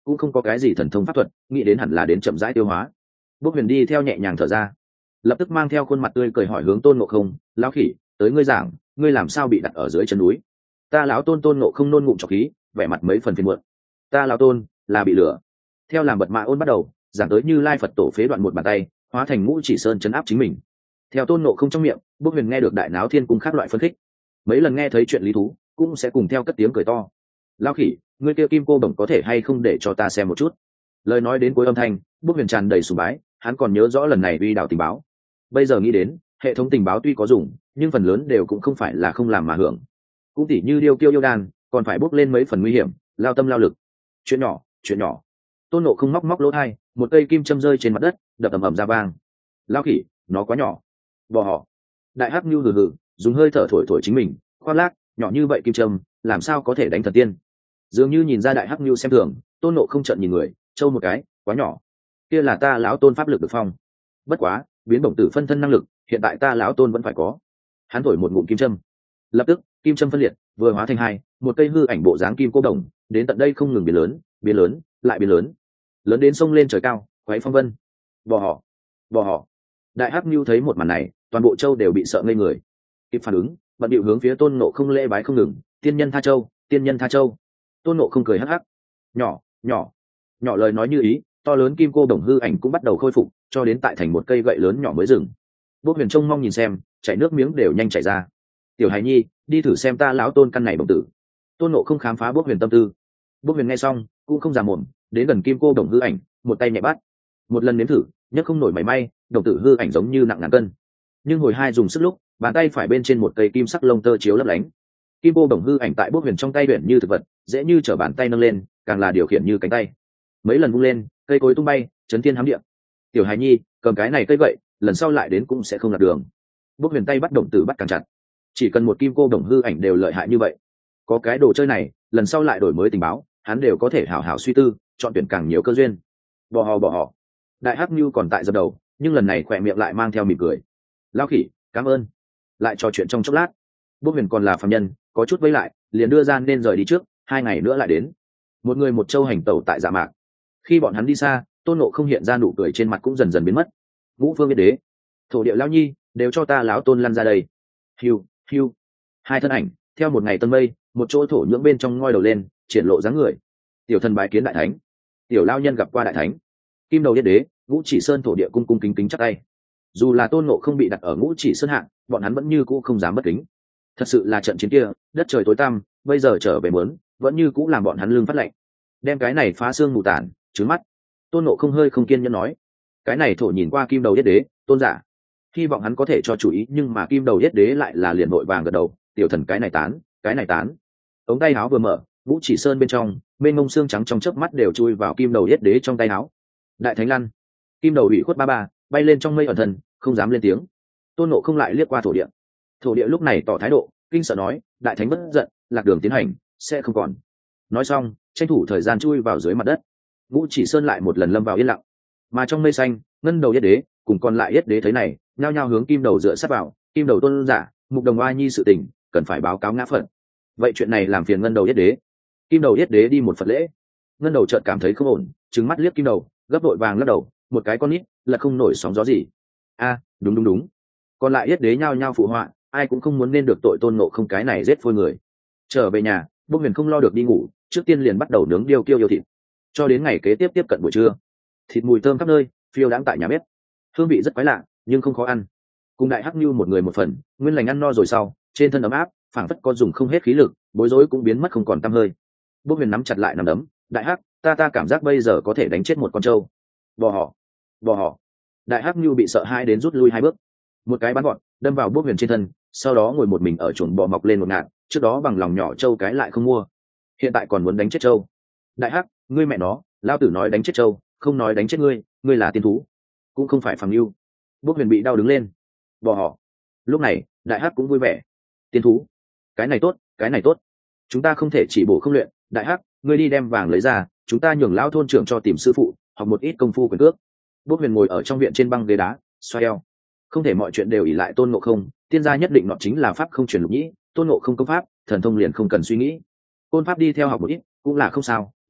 cũng không có cái gì thần thông pháp thuật, nghĩ đến hẳn là đến chậm rãi tiêu hóa. Bước huyền đi theo nhẹ nhàng thở ra, lập tức mang theo khuôn mặt tươi cười hỏi hướng Tôn Ngộ Không: lão khỉ, tới ngươi giảng, ngươi làm sao bị đặt ở dưới chân núi? Ta lão tôn Tôn Ngộ Không nôn ngụm trọc khí, vẻ mặt mấy phần phiền muộn. Ta lão tôn là bị lửa. Theo làm bật mạ ôn bắt đầu giảng tới Như Lai Phật tổ phế đoạn một bàn tay, hóa thành Ngũ Chỉ Sơn chấn áp chính mình. Theo Tôn Ngộ Không trong miệng, Bước huyền nghe được đại náo thiên cung khác loại phân khích, mấy lần nghe thấy chuyện lý thú cũng sẽ cùng theo cất tiếng cười to. Lão khỉ, ngươi kia kim cô đồng có thể hay không để cho ta xem một chút? Lời nói đến cuối âm thanh, Bước huyền tràn đầy sùng bái, hắn còn nhớ rõ lần này uy đào tình báo. Bây giờ nghĩ đến, hệ thống tình báo tuy có dùng, nhưng phần lớn đều cũng không phải là không làm mà hưởng. Cũng tỉ như điêu kiêu yêu đan, còn phải bước lên mấy phần nguy hiểm, lao tâm lao lực. Chuyện nhỏ, chuyện nhỏ. Tôn Ngộ Không móc móc lỗ tai, một cây kim châm rơi trên mặt đất, đập ầm ầm ra vang. Lao khỉ, nó quá nhỏ. Bỏ họ. Đại Hắc Nhu hừ hừ, dùng hơi thở thổi thổi chính mình, khoác lác, nhỏ như vậy kim châm, làm sao có thể đánh thần tiên? Dường như nhìn ra Đại Hắc Nhu xem thường, Tôn Ngộ Không trợn nhìn người, trâu một cái, quá nhỏ. Kia là ta lão tôn pháp lực được phong. Bất quá, biến động tử phân thân năng lực, hiện tại ta lão tôn vẫn phải có. Hắn thổi một ngụm kim châm, lập tức kim châm phân liệt, vừa hóa thành hai, một cây hư ảnh bộ dáng kim cô đồng, đến tận đây không ngừng biến lớn, biến lớn, lại biến lớn, lớn đến sông lên trời cao, quấy phong vân. Bò họ, bò họ. Đại Hắc Nhu thấy một màn này, toàn bộ châu đều bị sợ ngây người. Kịp phản ứng, bận điệu hướng phía Tôn Ngộ Không lễ bái không ngừng, tiên nhân tha châu, tiên nhân tha châu. Tôn Ngộ Không cười hắc hắc, nhỏ, nhỏ, nhỏ lời nói như ý, to lớn kim cô đồng hư ảnh cũng bắt đầu khôi phục, cho đến tại thành một cây gậy lớn nhỏ mới dừng. Bước huyền trông mong nhìn xem, chảy nước miếng đều nhanh chảy ra. Tiểu hài nhi, đi thử xem ta lão tôn căn này đồng tử. Tôn Ngộ Không khám phá Bước huyền tâm tư. Bước huyền nghe xong cũng không già mồm, đến gần kim cô đồng hư ảnh, một tay nhẹ bắt, một lần nếm thử, nhấc không nổi mảy may, đồng tử hư ảnh giống như nặng ngàn cân. Nhưng hồi hai dùng sức lúc, bàn tay phải bên trên một cây kim sắc lông tơ chiếu lấp lánh. Kim cô đồng hư ảnh tại Bước huyền trong tay luyện như thực vật, dễ như trở bàn tay nâng lên, càng là điều khiển như cánh tay. Mấy lần vung lên, cây cối tung bay, chấn thiên hám địa. Tiểu hài nhi, cầm cái này cây vậy, lần sau lại đến cũng sẽ không lạc đường. Bước huyền tay bắt đồng tử bắt càng chặt, chỉ cần một kim cô đồng hư ảnh đều lợi hại như vậy, có cái đồ chơi này, lần sau lại đổi mới tình báo, hắn đều có thể hảo hảo suy tư, chọn tuyển càng nhiều cơ duyên. Bỏ họ bỏ họ. Đại Hắc Nhu còn tại dập đầu, nhưng lần này khỏe miệng lại mang theo mỉm cười. Lao khỉ, cảm ơn. Lại trò chuyện trong chốc lát. Bước huyền còn là phàm nhân, có chút vây lại, liền đưa ra nên rời đi trước, hai ngày nữa lại đến. Một người một châu hành tẩu tại Dạ Mạc. Khi bọn hắn đi xa, Tôn Ngộ Không hiện ra nụ cười trên mặt cũng dần dần biến mất. Ngũ Phương Yết Đế, thổ địa lão nhi, đều cho ta lão tôn lăn ra đây. Hiu, hiu. Hai thân ảnh theo một ngày tân mây, một chỗ thổ nhưỡng bên trong ngoi đầu lên, triển lộ dáng người. Tiểu thần bái kiến đại thánh. Tiểu lao nhân gặp qua đại thánh. Kim đầu Yết Đế, Ngũ Chỉ Sơn thổ địa cung cung kính kính chắp tay. Dù là Tôn Ngộ Không bị đặt ở Ngũ Chỉ Sơn hạng, bọn hắn vẫn như cũ không dám bất kính. Thật sự là trận chiến kia, đất trời tối tăm, bây giờ trở về muốn, vẫn như cũ làm bọn hắn lưng phát lạnh. Đem cái này phá xương mù tản, trứng mắt. Tôn Ngộ Không hơi không kiên nhẫn nói, cái này thổ nhìn qua Kim đầu Yết Đế, tôn giả, hy vọng hắn có thể cho chủ ý, nhưng mà Kim đầu Yết Đế lại là liền vội vàng gật đầu, tiểu thần cái này tán, cái này tán. Ống tay áo vừa mở, Ngũ Chỉ Sơn bên trong, mênh mông xương trắng trong chớp mắt đều chui vào Kim đầu Yết Đế trong tay áo. Đại thánh lăn. Kim đầu ủy khuất ba ba, bay lên trong mây ẩn thần, không dám lên tiếng. Tôn Ngộ Không lại liếc qua thổ địa. Thổ địa lúc này tỏ thái độ, kinh sợ nói, đại thánh bất giận, lạc đường tiến hành, sẽ không còn. Nói xong, tranh thủ thời gian chui vào dưới mặt đất. Ngũ Chỉ Sơn lại một lần lâm vào yên lặng. Mà trong mây xanh, ngân đầu Yết Đế cùng còn lại Yết Đế thấy này, nhao nhao hướng Kim đầu dựa sát vào. Kim đầu tôn giả, mục đồng oai nhi sự tình, cần phải báo cáo ngã phận. Vậy chuyện này làm phiền ngân đầu Yết Đế. Kim đầu Yết Đế đi một phật lễ. Ngân đầu chợt cảm thấy không ổn, trừng mắt liếc Kim đầu, gấp đội vàng lắc đầu, một cái con nít là không nổi sóng gió gì. A, đúng đúng đúng. Còn lại Yết Đế nhao nhao phụ họa, ai cũng không muốn nên được tội Tôn Ngộ Không cái này giết phôi người. Trở về nhà, Bước huyền không lo được đi ngủ, trước tiên liền bắt đầu nướng điêu kiêu yêu thịt, cho đến ngày kế tiếp tiếp cận buổi trưa, thịt mùi thơm khắp nơi, phiêu đãng tại nhà bếp, hương vị rất quái lạ nhưng không khó ăn. Cùng Đại Hắc Nhu một người một phần, nguyên lành ăn no rồi sau, trên thân ấm áp, phảng phất có dùng không hết khí lực, bối rối cũng biến mất không còn tăm hơi. Bước huyền nắm chặt lại nắm đấm, đại hắc, ta ta cảm giác bây giờ có thể đánh chết một con trâu. Bò họ, bò họ. Đại Hắc Nhu bị sợ hãi đến rút lui hai bước, một cái bắn gọn đâm vào Bước huyền trên thân, sau đó ngồi một mình ở chuồng bò mọc lên một ngạn, trước đó bằng lòng nhỏ trâu cái lại không mua, hiện tại còn muốn đánh chết trâu. Đại hắc, ngươi mẹ nó, lao tử nói đánh chết trâu, không nói đánh chết ngươi, ngươi là tiên thú, cũng không phải phàm lưu. Bước huyền bị đau đứng lên. Bò họ. Lúc này đại hắc cũng vui vẻ. Tiên thú, cái này tốt, cái này tốt, chúng ta không thể chỉ bổ không luyện. Đại hắc, ngươi đi đem vàng lấy ra, chúng ta nhường lão thôn trưởng cho tìm sư phụ học một ít công phu quyền cước. Bước huyền ngồi ở trong viện trên băng ghế đá, xoay eo. Không thể mọi chuyện đều ỷ lại Tôn Ngộ Không, tiên gia nhất định nọ chính là pháp không truyền lục nhĩ, Tôn Ngộ Không công pháp, thần thông liền không cần suy nghĩ. Côn pháp đi theo học một ít cũng là không sao,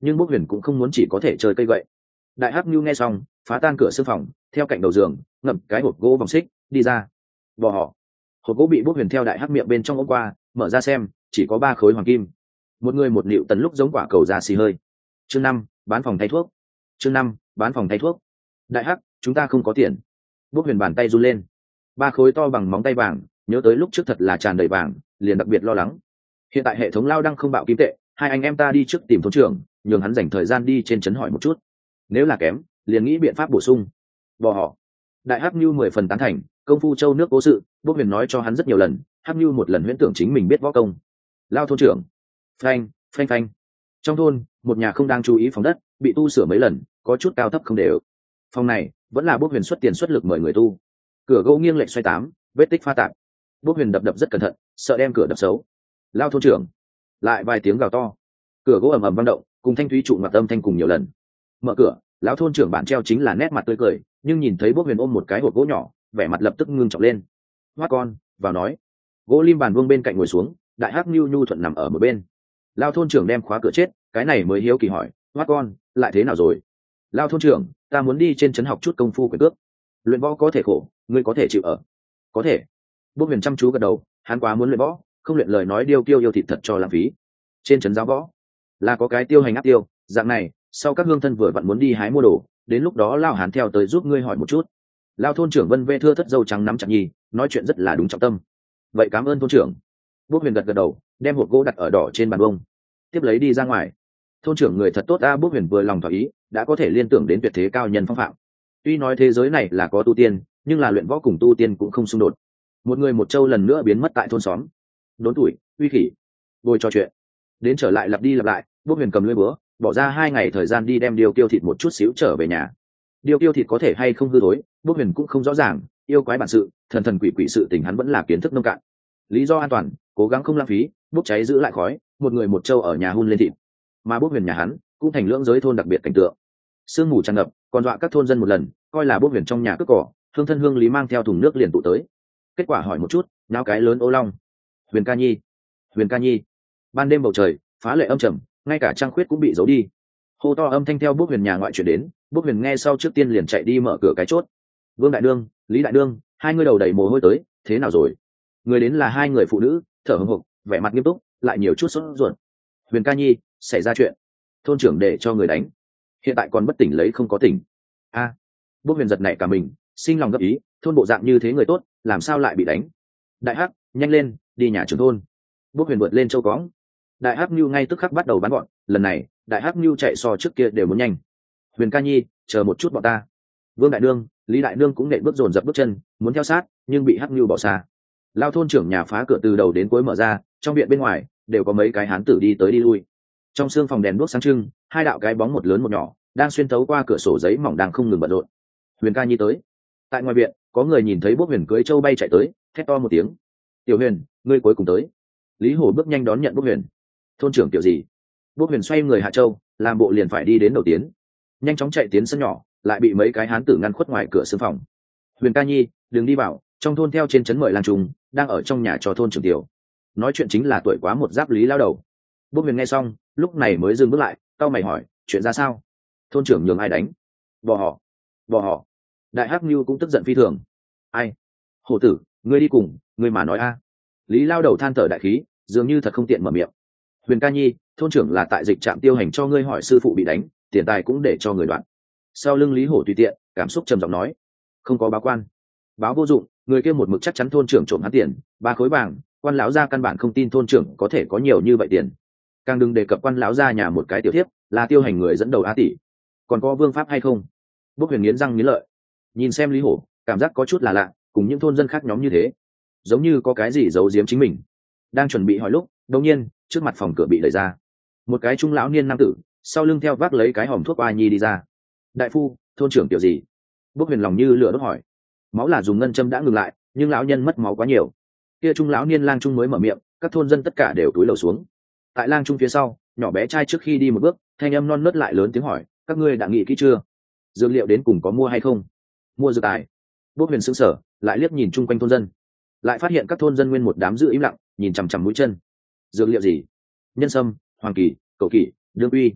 nhưng Bốc Huyền cũng không muốn chỉ có thể chơi cây gậy. Đại Hắc Nhu nghe xong, phá tan cửa sương phòng, theo cạnh đầu giường, ngậm cái hộp gỗ vòng xích, đi ra. Bỏ họ. Hộp gỗ bị Bốc Huyền theo Đại Hắc miệng bên trong ôm qua, mở ra xem, chỉ có ba khối hoàng kim. Một người một nịu tần lúc giống quả cầu già xì hơi. Chương năm, bán phòng thay thuốc. Chương năm, bán phòng thay thuốc. Đại Hắc, chúng ta không có tiền. Bốc Huyền bàn tay run lên. Ba khối to bằng móng tay vàng, nhớ tới lúc trước thật là tràn đầy vàng, liền đặc biệt lo lắng. Hiện tại hệ thống lao đăng không bạo kim tệ, hai anh em ta đi trước tìm thôn trưởng, nhường hắn dành thời gian đi trên trấn hỏi một chút. Nếu là kém, liền nghĩ biện pháp bổ sung. Bỏ họ. Đại Hắc Nhu mười phần tán thành, công phu châu nước cố sự, Bốc Huyền nói cho hắn rất nhiều lần, Hắc Nhu một lần huyễn tưởng chính mình biết võ công. Lao thôn trưởng. Phanh, phanh phanh. Trong thôn, một nhà không đang chú ý phòng đất, bị tu sửa mấy lần, có chút cao thấp không đều. Phòng này vẫn là Bốc Huyền xuất tiền xuất lực mời người tu. Cửa gỗ nghiêng lệch xoay tám, vết tích pha tạp. Bốc Huyền đập đập rất cẩn thận, sợ đem cửa đập xấu. Lao thôn trưởng. Lại vài tiếng gào to. Cửa gỗ ầm ầm vang động, cùng thanh thúy trụ mặt âm thanh cùng nhiều lần. Mở cửa, lão thôn trưởng bản treo chính là nét mặt tươi cười, nhưng nhìn thấy Bốc Huyền ôm một cái hộp gỗ nhỏ, vẻ mặt lập tức ngưng trọng lên. Hoắc con, vào nói. Gỗ lim bàn vuông bên cạnh ngồi xuống, Đại Hắc Nhu nhu thuận nằm ở một bên. Lao thôn trưởng đem khóa cửa chết, cái này mới hiếu kỳ hỏi, Hoắc con, lại thế nào rồi? Lao thôn trưởng, ta muốn đi trên trấn học chút công phu quyền cước. Luyện võ có thể khổ, ngươi có thể chịu ở. Có thể. Bốc Huyền chăm chú gật đầu, hắn quá muốn luyện võ, không luyện lời nói điêu kiêu yêu thịt thật cho lãng phí. Trên trấn giáo võ là có cái tiêu hành áp tiêu, dạng này, sau các hương thân vừa vặn muốn đi hái mua đồ, đến lúc đó Lao Hán theo tới giúp ngươi hỏi một chút. Lao thôn trưởng Vân Vê thưa thất dâu trắng nắm chặt nhì, nói chuyện rất là đúng trọng tâm. Vậy cảm ơn thôn trưởng. Bốc Huyền gật gật đầu, đem hộp gỗ đặt ở đỏ trên bàn bông, tiếp lấy đi ra ngoài. Thôn trưởng người thật tốt a. Bốc Huyền vừa lòng thỏa ý, đã có thể liên tưởng đến tuyệt thế cao nhân phong phạm. Tuy nói thế giới này là có tu tiên, nhưng là luyện võ cùng tu tiên cũng không xung đột. Một người một châu lần nữa biến mất tại thôn xóm. Đốn tuổi, uy khỉ, ngồi trò chuyện, đến trở lại lặp đi lặp lại. Bốc Huyền cầm lưỡi búa, bỏ ra hai ngày thời gian đi đem điều tiêu thịt một chút xíu trở về nhà. Điều tiêu thịt có thể hay không hư thối, Bốc Huyền cũng không rõ ràng, yêu quái bản sự, thần thần quỷ quỷ sự tình hắn vẫn là kiến thức nông cạn. Lý do an toàn, cố gắng không lãng phí, bốc cháy giữ lại khói, một người một châu ở nhà hun lên thịt. Mà Bốc Huyền nhà hắn cũng thành lưỡng giới thôn đặc biệt cảnh tượng. Sương mù tràn ngập, còn dọa các thôn dân một lần, coi là Bốc Huyền trong nhà cướp cỏ, hương thân hương lý mang theo thùng nước liền tụ tới. Kết quả hỏi một chút, náo cái lớn ô long. Huyền ca nhi, Huyền ca nhi. Ban đêm bầu trời phá lệ âm trầm, ngay cả trăng khuyết cũng bị giấu đi. Hô to âm thanh theo Bốc Huyền nhà ngoại chuyển đến, Bốc Huyền nghe sau trước tiên liền chạy đi mở cửa cái chốt. Vương đại đương, Lý đại đương, hai người đầu đầy mồ hôi tới, thế nào rồi? Người đến là hai người phụ nữ, thở hổn hộc, vẻ mặt nghiêm túc, lại nhiều chút sốt ruột. Huyền ca nhi, xảy ra chuyện, thôn trưởng để cho người đánh, hiện tại còn bất tỉnh lấy không có tỉnh. A. À, Bốc Huyền giật nảy cả mình, sinh lòng gấp ý, thôn bộ dạng như thế người tốt, làm sao lại bị đánh? Đại Hắc, nhanh lên, đi nhà trưởng thôn. Bốc Huyền vượt lên châu cóng. Đại Hắc Nhu ngay tức khắc bắt đầu bắn gọn, lần này, Đại Hắc Nhu chạy so trước kia đều muốn nhanh. Huyền ca nhi, chờ một chút bọn ta. Vương đại đương, Lý đại đương cũng nện bước dồn dập bước chân, muốn theo sát, nhưng bị Hắc Nhu bỏ xa. Lao thôn trưởng nhà phá cửa từ đầu đến cuối mở ra, trong viện bên ngoài đều có mấy cái hán tử đi tới đi lui. Trong xương phòng đèn đuốc sáng trưng, hai đạo cái bóng một lớn một nhỏ đang xuyên tấu qua cửa sổ giấy mỏng đang không ngừng bận rộn. Huyền ca nhi tới. Tại ngoài viện có người nhìn thấy Bốc Huyền cưới châu bay chạy tới, thét to một tiếng, tiểu Huyền, ngươi cuối cùng tới. Lý Hổ bước nhanh đón nhận Bốc Huyền. Thôn trưởng tiểu gì? Bốc Huyền xoay người hạ châu, làm bộ liền phải đi đến đầu tiến, nhanh chóng chạy tiến sân nhỏ, lại bị mấy cái hán tử ngăn khuất ngoài cửa xương phòng. Huyền ca nhi, đừng đi vào, trong thôn theo trên trấn mời lang trùng đang ở trong nhà cho thôn trưởng tiểu. Nói chuyện chính là tuổi quá một giáp Lý lao đầu. Bốc Huyền nghe xong, lúc này mới dừng bước lại, cau mày hỏi, chuyện ra sao? Thôn trưởng nhường ai đánh? Bỏ họ, bỏ họ. Đại Hắc Nhu cũng tức giận phi thường. Ai? Hổ tử, ngươi đi cùng, ngươi mà nói a. Lý lao đầu than thở đại khí, dường như thật không tiện mở miệng. Huyền ca nhi, thôn trưởng là tại dịch trạm tiêu hành cho ngươi hỏi sư phụ bị đánh, tiền tài cũng để cho người đoạn. Sau lưng Lý Hổ tùy tiện, cảm xúc trầm giọng nói, không có báo quan, báo vô dụng, người kia một mực chắc chắn thôn trưởng trộm hắn tiền, ba khối vàng, quan lão gia căn bản không tin thôn trưởng có thể có nhiều như vậy tiền. Càng đừng đề cập quan lão gia nhà một cái tiểu thiếp là tiêu hành người dẫn đầu á tỷ, còn có vương pháp hay không? Bốc Huyền nghiến răng nghiến lợi, nhìn xem Lý Hổ, cảm giác có chút là lạ, cùng những thôn dân khác nhóm như thế, giống như có cái gì giấu giếm chính mình. Đang chuẩn bị hỏi lúc, đột nhiên trước mặt phòng cửa bị đẩy ra, một cái trung lão niên nam tử sau lưng theo vác lấy cái hòm thuốc oa nhi đi ra. Đại phu, thôn trưởng tiểu gì? Bốc Huyền lòng như lửa đốt hỏi. Máu là dùng ngân châm đã ngừng lại, nhưng lão nhân mất máu quá nhiều. Kia trung lão niên lang trung mới mở miệng, các thôn dân tất cả đều cúi đầu xuống. Tại lang trung phía sau, nhỏ bé trai trước khi đi một bước, thanh âm non nớt lại lớn tiếng hỏi, các ngươi đã nghĩ kỹ chưa? Dược liệu đến cùng có mua hay không? Mua dược tài. Bốc Huyền sững sờ, lại liếc nhìn chung quanh thôn dân, lại phát hiện các thôn dân nguyên một đám giữ im lặng, nhìn chằm chằm mũi chân. Dược liệu gì? Nhân sâm, hoàng kỳ, cẩu kỳ, đương uy.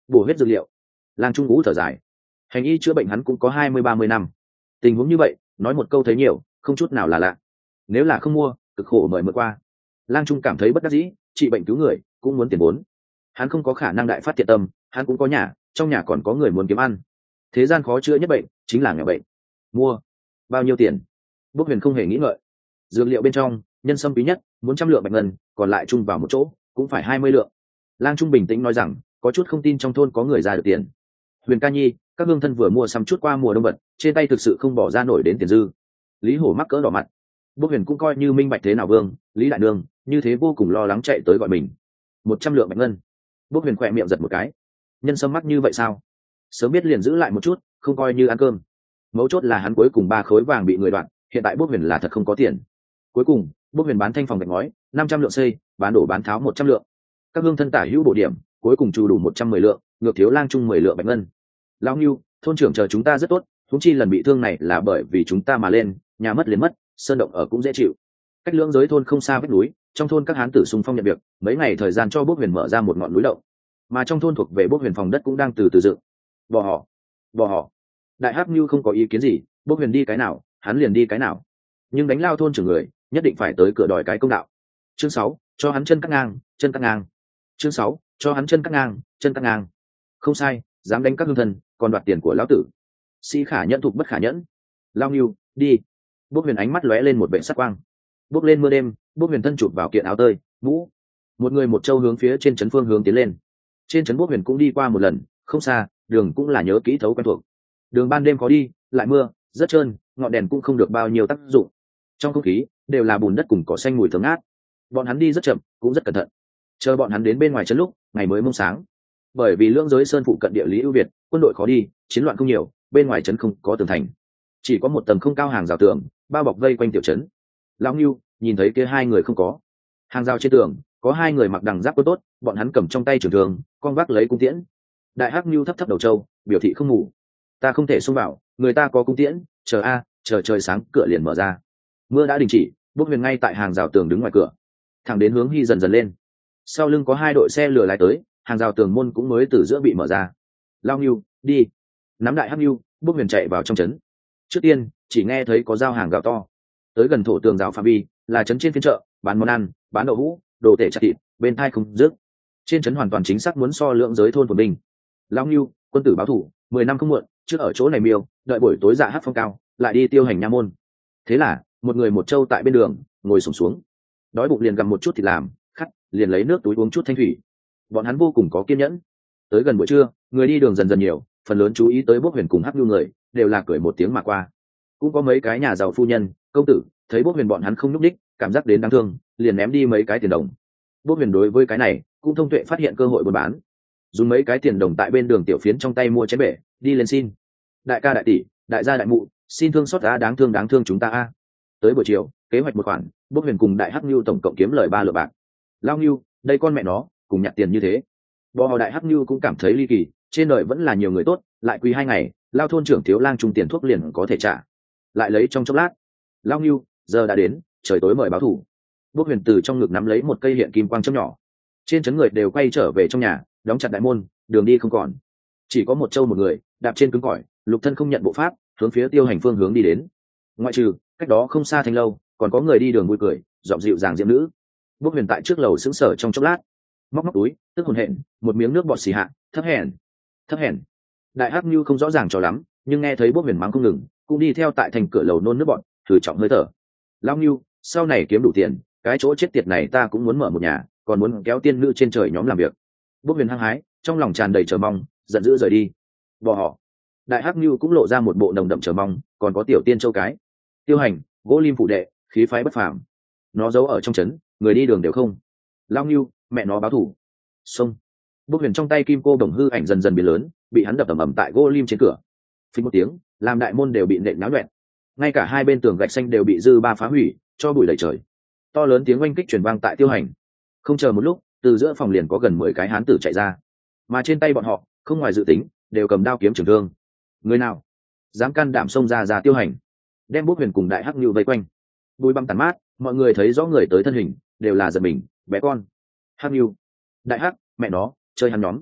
bổ huyết dược liệu. Lang Trung Vũ thở dài, hành y chữa bệnh hắn cũng có hai mươi ba mươi năm, tình huống như vậy nói một câu thấy nhiều, không chút nào là lạ. Nếu là không mua, cực khổ mời mượn qua. Lang Trung cảm thấy bất đắc dĩ, trị bệnh cứu người cũng muốn tiền vốn, hắn không có khả năng đại phát thiện tâm, hắn cũng có nhà, trong nhà còn có người muốn kiếm ăn. Thế gian khó chữa nhất bệnh chính là nghèo bệnh. Mua bao nhiêu tiền? Bốc Huyền không hề nghĩ ngợi. Dược liệu bên trong nhân sâm quý nhất, muốn trăm lượng bạch ngân, còn lại chung vào một chỗ cũng phải hai mươi lượng. Lang Trung bình tĩnh nói rằng, có chút không tin trong thôn có người ra được tiền. Huyền ca nhi, các hương thân vừa mua xăm chút qua mùa đông vật, trên tay thực sự không bỏ ra nổi đến tiền dư. Lý Hổ mắc cỡ đỏ mặt. Bốc Huyền cũng coi như minh bạch thế nào vương, Lý đại nương như thế vô cùng lo lắng chạy tới gọi mình. Một trăm lượng bạch ngân. Bốc Huyền khỏe miệng giật một cái. Nhân sâm mắc như vậy sao? Sớm biết liền giữ lại một chút, không coi như ăn cơm. Mấu chốt là hắn cuối cùng ba khối vàng bị người đoạn, hiện tại Bốc Huyền là thật không có tiền. Cuối cùng Bốc Huyền bán thanh phòng gạch ngói năm trăm lượng xây, bán đổ bán tháo một trăm lượng. Các hương thân tả hữu bộ điểm, cuối cùng trù đủ một trăm mười lượng, ngược thiếu Lang Trung mười lượng bạch ngân. Lão Nưu, thôn trưởng chờ chúng ta rất tốt, huống chi lần bị thương này là bởi vì chúng ta mà lên, nhà mất liền mất, sơn động ở cũng dễ chịu. Cách lưỡng giới thôn không xa vách núi, trong thôn các hán tử xung phong nhận việc, mấy ngày thời gian cho Bốc Huyền mở ra một ngọn núi động, mà trong thôn thuộc về Bốc Huyền phòng đất cũng đang từ từ dựng. Bỏ họ, bỏ họ. Đại Hắc Nưu không có ý kiến gì, Bốc Huyền đi cái nào, hắn liền đi cái nào. Nhưng đánh lao thôn trưởng người, nhất định phải tới cửa đòi cái công đạo. Chương sáu, cho hắn chân cắt ngang, chân cắt ngang. Chương sáu, cho hắn chân cắt ngang, chân cắt ngang. Không sai, dám đánh các hương thân, còn đoạt tiền của lão tử. Sĩ khả nhẫn thục bất khả nhẫn. Lao Nưu, đi. Bốc Huyền ánh mắt lóe lên một vẻ sắc quang. Bốc lên mưa đêm, Bốc Huyền thân chụp vào kiện áo tơi, mũ. Một người một châu hướng phía trên trấn phương hướng tiến lên. Trên trấn Bốc Huyền cũng đi qua một lần, không xa, đường cũng là nhớ kỹ thấu quen thuộc. Đường ban đêm có đi, lại mưa, rất trơn, ngọn đèn cũng không được bao nhiêu tác dụng. Trong không khí đều là bùn đất cùng cỏ xanh mùi thơm ngát. Bọn hắn đi rất chậm, cũng rất cẩn thận. Chờ bọn hắn đến bên ngoài trấn lúc, ngày mới mông sáng. Bởi vì lưỡng giới sơn phụ cận địa lý ưu việt, quân đội khó đi, chiến loạn không nhiều, bên ngoài trấn không có tường thành, chỉ có một tầng không cao hàng rào tường bao bọc vây quanh tiểu trấn. Lão Ngưu nhìn thấy kia hai người không có hàng rào trên tường, có hai người mặc đằng giáp quân tốt, bọn hắn cầm trong tay trường thường, con vác lấy cung tiễn. Đại Hắc Ngưu thấp thấp đầu trâu, biểu thị không ngủ. Ta không thể xông vào, người ta có cung tiễn, chờ a, chờ trời sáng cửa liền mở ra. Mưa đã đình chỉ, Bốc Huyền ngay tại hàng rào tường đứng ngoài cửa, thẳng đến hướng Hy dần dần lên. Sau lưng có hai đội xe lửa lái tới, hàng rào tường môn cũng mới từ giữa bị mở ra. Lao Ngưu, đi. Nắm Đại Hắc Ngưu, Bốc Huyền chạy vào trong trấn. Trước tiên chỉ nghe thấy có giao hàng gạo to tới gần thổ tường rào phạm vi, là trấn trên phiên chợ bán món ăn, bán đậu hũ, đồ tể chặt thịt, bên thai không dứt. Trên trấn hoàn toàn chính xác muốn so lượng giới thôn của mình. Lão Ngưu, quân tử báo thủ, mười năm không muộn, trước ở chỗ này miêu, đợi buổi tối dạ hát phong cao, lại đi tiêu hành nha môn. Thế là một người một trâu tại bên đường ngồi sùng xuống, đói bụng liền gặm một chút thịt làm, khát liền lấy nước túi uống chút thanh thủy. Bọn hắn vô cùng có kiên nhẫn. Tới gần buổi trưa, người đi đường dần dần nhiều, phần lớn chú ý tới Bốc Huyền cùng Hắc Nhu người đều là cười một tiếng mà qua. Cũng có mấy cái nhà giàu phu nhân, công tử thấy Bốc Huyền bọn hắn không nhúc đích, cảm giác đến đáng thương, liền ném đi mấy cái tiền đồng. Bốc Huyền đối với cái này cũng thông tuệ phát hiện cơ hội buôn bán, dùng mấy cái tiền đồng tại bên đường tiểu phiến trong tay mua chén bể, đi lên xin đại ca đại tỷ, đại gia đại mụ, xin thương xót á, đáng thương đáng thương chúng ta a. Tới buổi chiều, kế hoạch một khoản, Bốc Huyền cùng Đại Hắc Nhu tổng cộng kiếm lời ba lượng bạc. Lao Nhu, đây con mẹ nó cùng nhặt tiền như thế. Bò họ Đại Hắc Nhu cũng cảm thấy ly kỳ, trên đời vẫn là nhiều người tốt, lại quý hai ngày, lao thôn trưởng thiếu lang trung tiền thuốc liền có thể trả. Lại lấy trong chốc lát. Lao Nhu, giờ đã đến, trời tối mời báo thủ. Bốc Huyền từ trong ngực nắm lấy một cây hiện kim quang châm nhỏ. Trên trấn người đều quay trở về trong nhà, đóng chặt đại môn, đường đi không còn. Chỉ có một châu một người đạp trên cứng cỏi, lục thân không nhận bộ pháp, hướng phía tiêu hành phương hướng đi đến. Ngoại trừ cách đó không xa thanh lâu, còn có người đi đường vui cười, giọng dịu dàng diễm nữ. Bốc Huyền tại trước lầu sững sờ trong chốc lát, móc móc túi, tức hồn hển, một miếng nước bọt xì hạ, thấp hèn, thấp hèn. Đại Hắc Nhu không rõ ràng cho lắm, nhưng nghe thấy Bốc Huyền mắng không ngừng, cũng đi theo tại thành cửa lầu nôn nước bọt, thử trọng hơi thở. Lão Nhu, sau này kiếm đủ tiền, cái chỗ chết tiệt này ta cũng muốn mở một nhà, còn muốn kéo tiên nữ trên trời nhóm làm việc. Bốc Huyền hăng hái, trong lòng tràn đầy chờ mong, giận dữ rời đi. Bỏ họ. Đại Hắc Nhu cũng lộ ra một bộ nồng đậm chờ mong, còn có tiểu tiên châu cái. Tiêu hành, gỗ lim phụ đệ, khí phái bất phàm. Nó giấu ở trong trấn, người đi đường đều không. Lao Nhu, mẹ nó báo thủ. Xông. Bốc Huyền trong tay kim cô đồng hư ảnh dần dần biến lớn, bị hắn đập ầm ầm tại gỗ lim trên cửa. Phình một tiếng, làm đại môn đều bị nện náo loạn. Ngay cả hai bên tường gạch xanh đều bị dư ba phá hủy, cho bụi lầy trời. To lớn tiếng oanh kích truyền vang tại tiêu hành. Không chờ một lúc, từ giữa phòng liền có gần mười cái hán tử chạy ra, mà trên tay bọn họ không ngoài dự tính đều cầm đao kiếm trường thương. Người nào dám can đảm xông ra ra tiêu hành, đem Bốc Huyền cùng Đại Hắc Nhu vây quanh. Bùi băng tàn mát, mọi người thấy rõ người tới thân hình, đều là giật mình. Bé con Hắc Nhu, Đại Hắc, mẹ nó chơi hắn nhóm.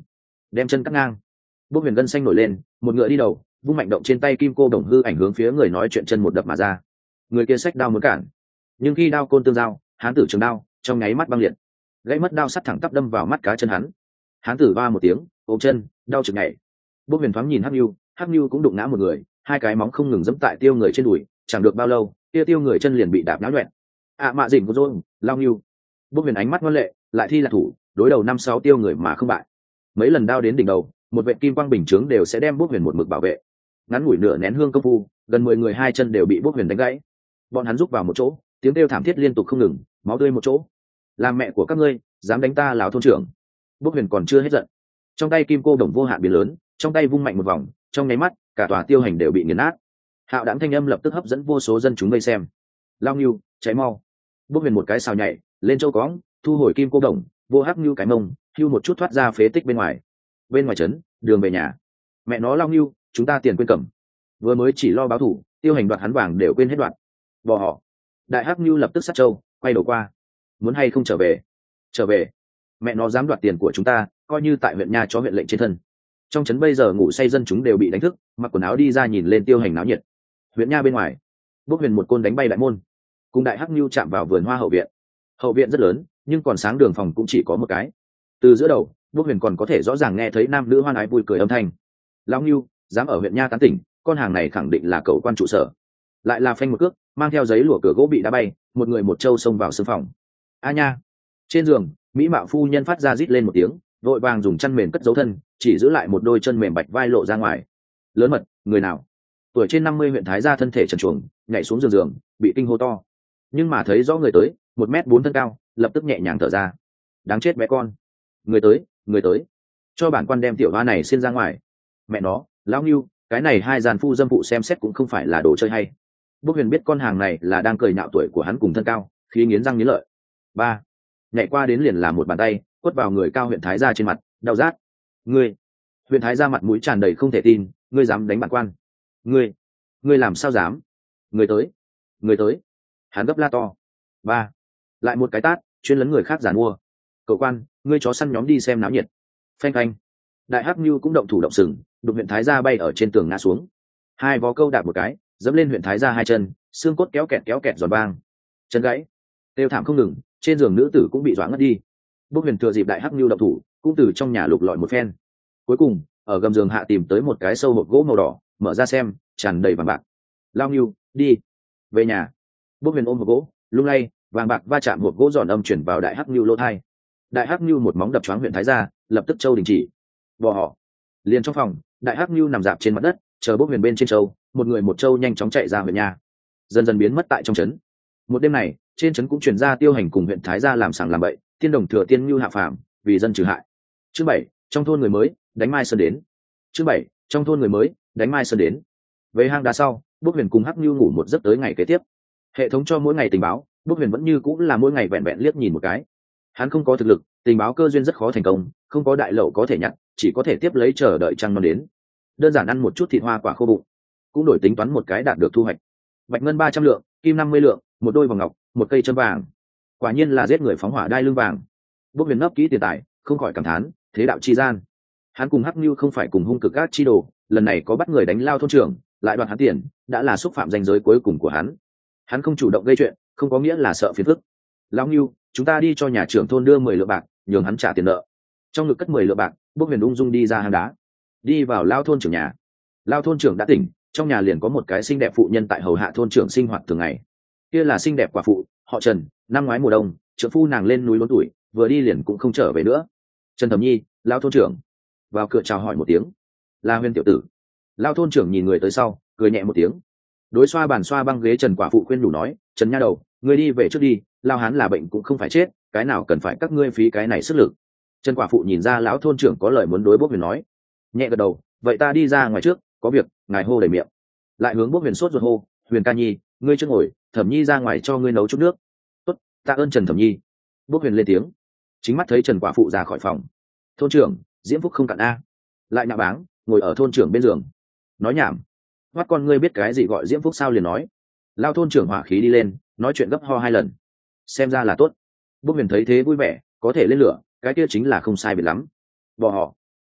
đem chân cắt ngang. Bốc huyền gân xanh nổi lên, một ngựa đi đầu, vung mạnh động trên tay kim cô đồng hư ảnh hướng phía người nói chuyện chân một đập mà ra. Người kia xách đao muốn cản, nhưng khi đao côn tương giao, hán tử trường đao trong nháy mắt băng liệt, gãy mất đao sắt thẳng tắp đâm vào mắt cá chân hắn. Hán tử va một tiếng, ôm chân, đau chực nhảy. Bốc huyền thoáng nhìn Hắc Nưu, Hắc Nưu cũng đụng ngã một người, hai cái móng không ngừng giẫm tại tiêu người trên đùi, chẳng được bao lâu, kia tiêu người chân liền bị đạp náo nhuẹn. À mạ dỉnh của rồi, lao Nưu. Bốc huyền ánh mắt ngoan lệ, lại thi là thủ, đối đầu năm sáu tiêu người mà không bại. Mấy lần đao đến đỉnh đầu, một vệ kim quang bình chướng đều sẽ đem Bốc huyền một mực bảo vệ. Ngắn ngủi nửa nén hương công phu, gần mười người hai chân đều bị Bốc huyền đánh gãy. Bọn hắn rúc vào một chỗ, tiếng kêu thảm thiết liên tục không ngừng, máu tươi một chỗ. Làm mẹ của các ngươi dám đánh ta lão thôn trưởng. Bốc huyền còn chưa hết giận, trong tay kim cô đồng vô hạn biến lớn, trong tay vung mạnh một vòng, trong nháy mắt cả tòa tiêu hành đều bị nghiền nát. Hạo đãng thanh âm lập tức hấp dẫn vô số dân chúng vây xem. Lao Nưu, cháy mau. Bốc huyền một cái xào nhảy lên châu cóng, thu hồi kim cô đồng, vô Hắc Nưu cái mông, hưu một chút thoát ra phế tích bên ngoài. Bên ngoài trấn, đường về nhà. Mẹ nó Lao Nưu, chúng ta tiền quên cầm. Vừa mới chỉ lo báo thủ, tiêu hành đoạt hắn vàng đều quên hết đoạt. Bỏ họ. Đại Hắc Nưu lập tức sát châu, quay đầu qua. Muốn hay không trở về? Trở về. Mẹ nó dám đoạt tiền của chúng ta, coi như tại huyện nha cho huyện lệnh trên thân. Trong trấn bây giờ ngủ say dân chúng đều bị đánh thức, mặc quần áo đi ra nhìn lên tiêu hành náo nhiệt. Huyện nha bên ngoài, Bốc huyền một côn đánh bay đại môn, cùng Đại Hắc Nưu chạm vào vườn hoa hậu viện. Hậu viện rất lớn, nhưng còn sáng đường phòng cũng chỉ có một cái. Từ giữa đầu, Bốc huyền còn có thể rõ ràng nghe thấy nam nữ hoan ái vui cười âm thanh. Lão Nưu dám ở huyện nha tán tỉnh, con hàng này khẳng định là cậu quan trụ sở. Lại là phanh một cước, mang theo giấy lụa cửa gỗ bị đá bay, một người một trâu xông vào sương phòng. A nha. Trên giường, mỹ mạo phu nhân phát ra rít lên một tiếng, vội vàng dùng chăn mền cất giấu thân, chỉ giữ lại một đôi chân mềm bạch vai lộ ra ngoài. Lớn mật, người nào? Tuổi trên năm mươi huyện thái gia thân thể trần truồng, nhảy xuống giường giường, bị kinh hô to. Nhưng mà thấy rõ người tới, một mét bốn thân cao, lập tức nhẹ nhàng thở ra. Đáng chết bé con. Người tới, người tới. Cho bản quan đem tiểu hoa này xin ra ngoài. Mẹ nó, lão Nưu, cái này hai giàn phu dâm phụ xem xét cũng không phải là đồ chơi hay. Bốc huyền biết con hàng này là đang cười nhạo tuổi của hắn cùng thân cao, khí nghiến răng nghiến lợi. Ba. Nhảy qua đến liền làm một bàn tay quất vào người cao huyện thái gia trên mặt, đau rát. Ngươi. Huyện thái gia mặt mũi tràn đầy không thể tin, ngươi dám đánh bản quan? Ngươi, ngươi làm sao dám? Người tới, người tới. Hắn gấp la to. Ba. Lại một cái tát chuyên lấn người khác giàn mua. Cậu quan, ngươi chó săn nhóm đi xem náo nhiệt. Phanh phanh. Đại Hắc Nưu cũng động thủ động sừng, đụng huyện thái gia bay ở trên tường ngã xuống. Hai vó câu đạp một cái, dẫm lên huyện thái gia hai chân, xương cốt kéo kẹt kéo kẹt giòn vang. Chân gãy, tiêu thảm không ngừng, trên giường nữ tử cũng bị dọa ngất đi. Bốc huyền thừa dịp Đại Hắc Nưu động thủ, cũng từ trong nhà lục lọi một phen. Cuối cùng ở gầm giường hạ tìm tới một cái sâu hộp gỗ màu đỏ, mở ra xem, tràn đầy vàng bạc. Lao Nưu, đi về nhà. Bốc huyền ôm hộp gỗ, lung lay, vàng bạc va chạm hộp gỗ giòn âm chuyển vào Đại Hắc Nưu lỗ thai. Đại Hắc Nưu một móng đập choáng huyện thái gia, lập tức châu đình chỉ. Bỏ họ. Liền trong phòng, Đại Hắc Nưu nằm dạp trên mặt đất, chờ Bốc huyền bên trên châu, một người một châu nhanh chóng chạy ra huyện nhà, dần dần biến mất tại trong trấn. Một đêm này, trên trấn cũng truyền ra tiêu hành cùng huyện thái gia làm sàng làm bậy, tiên đồng thừa tiên nhu hạ phàm, vì dân trừ hại. Chương bảy, trong thôn người mới, đánh mai sơn đến. Chương bảy, trong thôn người mới, đánh mai sơn đến. Về hang đá sau, Bốc huyền cùng Hắc Nưu ngủ một giấc tới ngày kế tiếp. Hệ thống cho mỗi ngày tình báo, Bốc huyền vẫn như cũng là mỗi ngày vẹn vẹn liếc nhìn một cái. Hắn không có thực lực, tình báo cơ duyên rất khó thành công, không có đại lậu có thể nhận, chỉ có thể tiếp lấy chờ đợi trăng non đến. Đơn giản ăn một chút thịt hoa quả khô bụng, cũng đổi tính toán một cái đạt được thu hoạch. Bạch ngân ba trăm lượng, kim năm mươi lượng, một đôi vòng ngọc, một cây châm vàng. Quả nhiên là giết người phóng hỏa đai lưng vàng. Bốc huyền nấp kỹ tiền tài, không khỏi cảm thán, thế đạo chi gian. Hắn cùng Hắc Nưu không phải cùng hung cực ác chi đồ, lần này có bắt người đánh lao thôn trưởng, lại đoạt hắn tiền, đã là xúc phạm danh giới cuối cùng của hắn. Hắn không chủ động gây chuyện, không có nghĩa là sợ phiền phức. Lão Nưu, chúng ta đi cho nhà trưởng thôn đưa mười lượng bạc, nhường hắn trả tiền nợ. Trong ngực cất mười lượng bạc, Bốc huyền ung dung đi ra hang đá, đi vào lao thôn trưởng nhà. Lao thôn trưởng đã tỉnh, trong nhà liền có một cái xinh đẹp phụ nhân tại hầu hạ thôn trưởng sinh hoạt thường ngày. Kia là xinh đẹp quả phụ, họ Trần, năm ngoái mùa đông, trưởng phu nàng lên núi lớn tuổi, vừa đi liền cũng không trở về nữa. Trần Thẩm Nhi, lao thôn trưởng. Vào cửa chào hỏi một tiếng. La Huyên tiểu tử. Lao thôn trưởng nhìn người tới sau, cười nhẹ một tiếng. Đối xoa bàn xoa băng ghế Trần quả phụ khuyên nhủ nói, Trần nha đầu, ngươi đi về trước đi, lao hán là bệnh cũng không phải chết, cái nào cần phải các ngươi phí cái này sức lực. Trần quả phụ nhìn ra lão thôn trưởng có lời muốn đối Bốc huyền nói, nhẹ gật đầu, vậy ta đi ra ngoài trước, có việc, ngài hô đầy miệng. Lại hướng Bốc huyền sốt ruột hô, Huyền ca nhi, ngươi chưa ngồi, Thẩm Nhi ra ngoài cho ngươi nấu chút nước. Tốt, tạ ơn Trần Thẩm Nhi. Bốc huyền lên tiếng, chính mắt thấy Trần quả phụ ra khỏi phòng. Thôn trưởng, diễm phúc không cạn a. Lại nhạo báng, ngồi ở thôn trưởng bên giường, nói nhảm. Hoắt con ngươi biết cái gì gọi diễm phúc sao liền nói. Lao thôn trưởng hỏa khí đi lên, nói chuyện gấp ho hai lần. Xem ra là tốt. Bốc huyền thấy thế vui vẻ, có thể lên lửa, cái kia chính là không sai biệt lắm. Bỏ họ.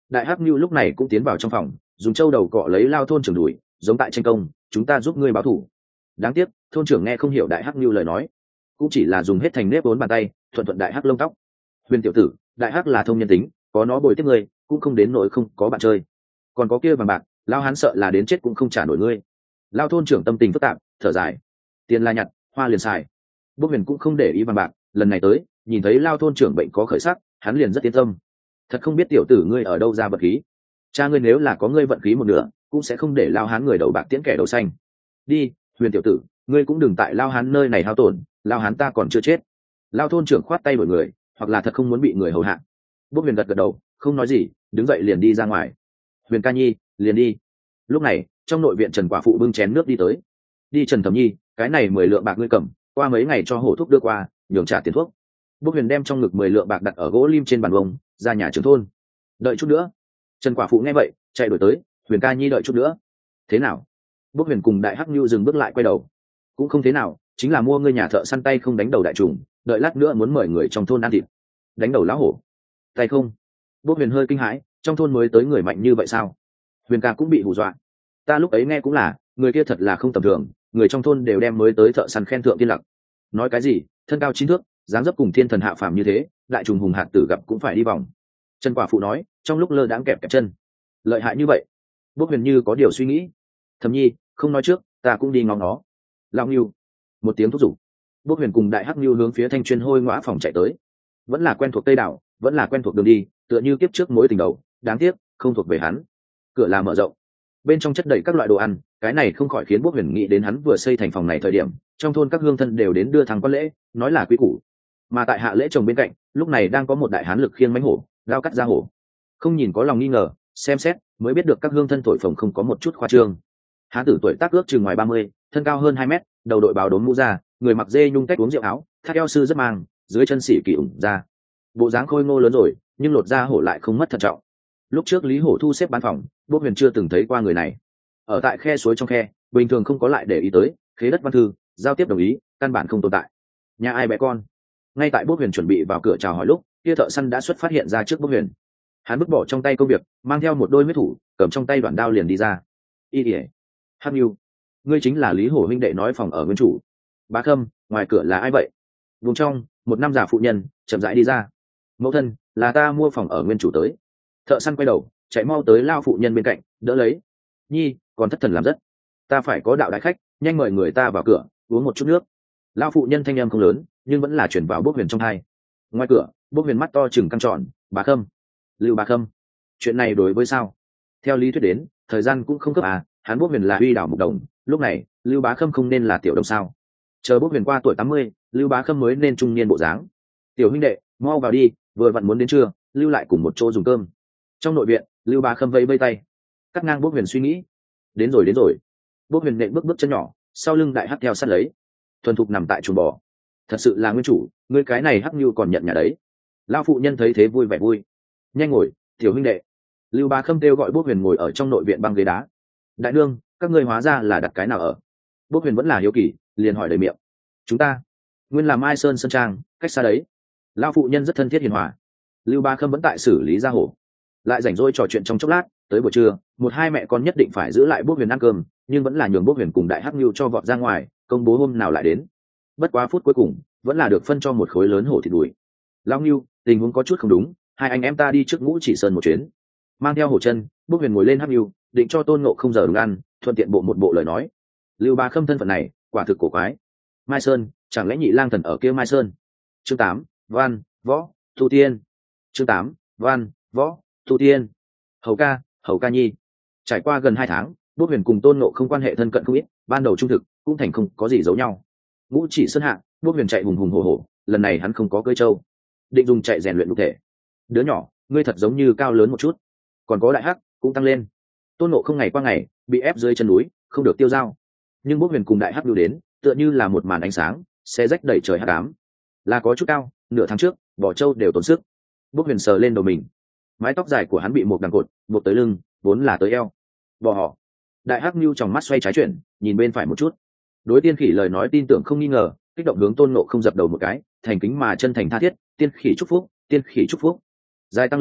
Đại hắc Nưu lúc này cũng tiến vào trong phòng, dùng châu đầu cọ lấy Lao thôn trưởng đuổi, giống tại tranh công, chúng ta giúp ngươi báo thù. Đáng tiếc thôn trưởng nghe không hiểu đại hắc Nưu lời nói, cũng chỉ là dùng hết thành nếp vốn bàn tay thuận thuận đại hắc lông tóc. Huyền tiểu tử, đại hắc là thông nhân tính, có nó bồi tiếp ngươi cũng không đến nỗi không có bạn chơi. Còn có kia vàng bạc, Lao hắn sợ là đến chết cũng không trả nổi ngươi. Lao thôn trưởng tâm tình phức tạp, thở dài, tiền là nhặt, hoa liền xài. Bốc Huyền cũng không để ý vàng bạc, lần này tới nhìn thấy Lao thôn trưởng bệnh có khởi sắc, hắn liền rất yên tâm. Thật không biết tiểu tử ngươi ở đâu ra vận khí, cha ngươi nếu là có ngươi vận khí một nửa cũng sẽ không để Lao hán người đầu bạc tiễn kẻ đầu xanh. Đi, Huyền tiểu tử, ngươi cũng đừng tại Lao hán nơi này hao tổn, Lao hán ta còn chưa chết. Lao thôn trưởng khoát tay mọi người, hoặc là thật không muốn bị người hầu hạ. Bốc Huyền gật gật đầu, không nói gì, đứng dậy liền đi ra ngoài. Huyền ca nhi, liền đi. Lúc này trong nội viện Trần quả phụ bưng chén nước đi tới. Đi Trần thẩm nhi, cái này mười lượng bạc ngươi cầm, qua mấy ngày cho hổ thuốc đưa qua, nhường trả tiền thuốc. Bốc Huyền đem trong ngực mười lượng bạc đặt ở gỗ lim trên bàn bông, ra nhà trưởng thôn. Đợi chút nữa. Trần quả phụ nghe vậy chạy đổi tới, Huyền ca nhi đợi chút nữa. Thế nào? Bốc Huyền cùng đại hắc nhu dừng bước lại quay đầu. Cũng không thế nào, chính là mua ngươi nhà thợ săn tay không đánh đầu đại trùng, đợi lát nữa muốn mời người trong thôn ăn thịt. Đánh đầu lão hổ? Tay không? Bốc Huyền hơi kinh hãi, trong thôn mới tới người mạnh như vậy sao? Huyền ca cũng bị hù dọa. Ta lúc ấy nghe cũng là, người kia thật là không tầm thường, người trong thôn đều đem mới tới thợ săn khen thượng tiên lặc. Nói cái gì, thân cao chín thước, dáng dấp cùng thiên thần hạ phàm như thế, đại trùng hùng hạt tử gặp cũng phải đi vòng. Trần quả phụ nói, trong lúc lơ đãng kẹp kẹp chân. Lợi hại như vậy? Bốc Huyền như có điều suy nghĩ. Thẩm nhi, không nói trước, ta cũng đi ngóng nó. Lão Nưu, một tiếng thúc giục. Bốc Huyền cùng đại hắc Nưu hướng phía thanh chuyên hôi ngõa phòng chạy tới. Vẫn là quen thuộc Tây đảo, vẫn là quen thuộc đường đi, tựa như kiếp trước mối tình đầu, đáng tiếc không thuộc về hắn. Cửa là mở rộng, bên trong chất đầy các loại đồ ăn, cái này không khỏi khiến Bốc Huyền nghĩ đến hắn vừa xây thành phòng này thời điểm, trong thôn các hương thân đều đến đưa thằng quan lễ, nói là quý củ. Mà tại hạ lễ chồng bên cạnh, lúc này đang có một đại hán lực khiêng mánh hổ, lao cắt ra hổ. Không nhìn có lòng nghi ngờ, xem xét mới biết được các hương thân thổi phồng không có một chút khoa trương. Hán tử tuổi tác ước chừng ngoài ba mươi, thân cao hơn hai mét, đầu đội bào đốm mũ ra, người mặc dê nhung cách uống rượu áo, thắt eo sư rất mang, dưới chân xỉ kỳ ủng ra. Bộ dáng khôi ngô lớn rồi, nhưng lột da hổ lại không mất thận trọng. Lúc trước Lý Hổ thu xếp bán phòng, Bốc Huyền chưa từng thấy qua người này. Ở tại khe suối trong khe, bình thường không có lại để ý tới, khế đất văn thư, giao tiếp đồng ý, căn bản không tồn tại. Nhà ai bé con? Ngay tại Bốc Huyền chuẩn bị vào cửa chào hỏi lúc, kia thợ săn đã xuất phát hiện ra trước Bốc Huyền. Hắn vứt bỏ trong tay công việc, mang theo một đôi huyết thủ, cầm trong tay đoạn đao liền đi ra. Y ỉa, Hắc Nưu, ngươi chính là Lý Hổ huynh đệ nói phòng ở nguyên chủ. Bá Khâm, ngoài cửa là ai vậy? Vùng trong, một nam già phụ nhân chậm rãi đi ra. Mẫu thân, là ta mua phòng ở nguyên chủ tới. Thợ săn quay đầu chạy mau tới lao phụ nhân bên cạnh đỡ lấy. Nhi, còn thất thần làm rất, ta phải có đạo đại khách, nhanh mời người ta vào cửa uống một chút nước. Lao phụ nhân thanh em không lớn nhưng vẫn là chuyển vào Bốc Huyền trong hai. Ngoài cửa, Bốc Huyền mắt to chừng căng tròn. Bá Khâm, Lưu Bá Khâm, chuyện này đối với sao? Theo lý thuyết đến thời gian cũng không cấp à, hắn Bốc Huyền là uy đảo mục đồng, lúc này Lưu Bá Khâm không nên là tiểu đông sao? Chờ Bốc Huyền qua tuổi tám mươi, Lưu Bá Khâm mới nên trung niên bộ dáng. Tiểu huynh đệ, mau vào đi, vừa vặn muốn đến trưa, lưu lại cùng một chỗ dùng cơm. Trong nội viện, Lưu Bá Khâm vẫy vẫy tay, cắt ngang Bốc Huyền suy nghĩ. Đến rồi đến rồi. Bốc Huyền nện bước bước chân nhỏ, sau lưng đại hắc theo sát lấy, thuần thục nằm tại chuồng bò. Thật sự là nguyên chủ, ngươi cái này hắc như còn nhận nhà đấy. Lão phụ nhân thấy thế vui vẻ vui. Nhanh ngồi, tiểu huynh đệ. Lưu Bá Khâm kêu gọi Bốc Huyền ngồi ở trong nội viện băng ghế đá. Đại nương, các ngươi hóa ra là đặt cái nào ở? Bốc Huyền vẫn là hiếu kỳ, liền hỏi đầy miệng. Chúng ta nguyên là Mai Sơn Sơn Trang, cách xa đấy. Lão phụ nhân rất thân thiết hiền hòa. Lưu Bá Khâm vẫn tại xử lý gia hổ, lại rảnh rỗi trò chuyện trong chốc lát. Tới buổi trưa, một hai mẹ con nhất định phải giữ lại Bốc Huyền ăn cơm, nhưng vẫn là nhường Bốc Huyền cùng đại hắc nhu cho vọt ra ngoài công bố hôm nào lại đến. Bất quá phút cuối cùng vẫn là được phân cho một khối lớn hổ thịt đùi. Lão nhu, tình huống có chút không đúng, hai anh em ta đi trước Ngũ Chỉ Sơn một chuyến. Mang theo hổ chân, Bốc Huyền ngồi lên hắc nhu, định cho Tôn Ngộ không giờ đúng ăn, thuận tiện bộ một bộ lời nói. Lưu Bá Khâm thân phận này quả thực cổ quái. Mai Sơn, chẳng lẽ nhị lang thần ở kia Mai Sơn? Chương tám, Văn, Võ, Tu Tiên. Chương tám, Văn, Võ, Tu Tiên. Hầu ca, Hầu ca nhi. Trải qua gần hai tháng, Bốc Huyền cùng Tôn Ngộ không quan hệ thân cận không ít, ban đầu trung thực cũng thành không có gì giấu nhau. Ngũ Chỉ Sơn hạ, Bốc Huyền chạy hùng hùng hổ hổ, lần này hắn không có cưỡi trâu, định dùng chạy rèn luyện cụ thể. Đứa nhỏ, ngươi thật giống như cao lớn một chút, còn có đại hắc cũng tăng lên. Tôn Ngộ không ngày qua ngày bị ép dưới chân núi, không được tiêu dao. Nhưng Bốc Huyền cùng đại hắc đều đến, tựa như là một màn ánh sáng, xe rách đẩy trời hắc ám. Là có chút cao, nửa tháng trước, bỏ trâu đều tốn sức. Bốc Huyền sờ lên đầu mình, mái tóc dài của hắn bị một đằng cột buộc tới lưng, vốn là tới eo. Bỏ họ. Đại hắc nhu trong mắt xoay trái chuyển, nhìn bên phải một chút. Đối Tiên Khỉ lời nói tin tưởng không nghi ngờ, kích động hướng Tôn Ngộ không dập đầu một cái, thành kính mà chân thành tha thiết. Tiên Khỉ chúc phúc, Tiên Khỉ chúc phúc. Dài tăng lên,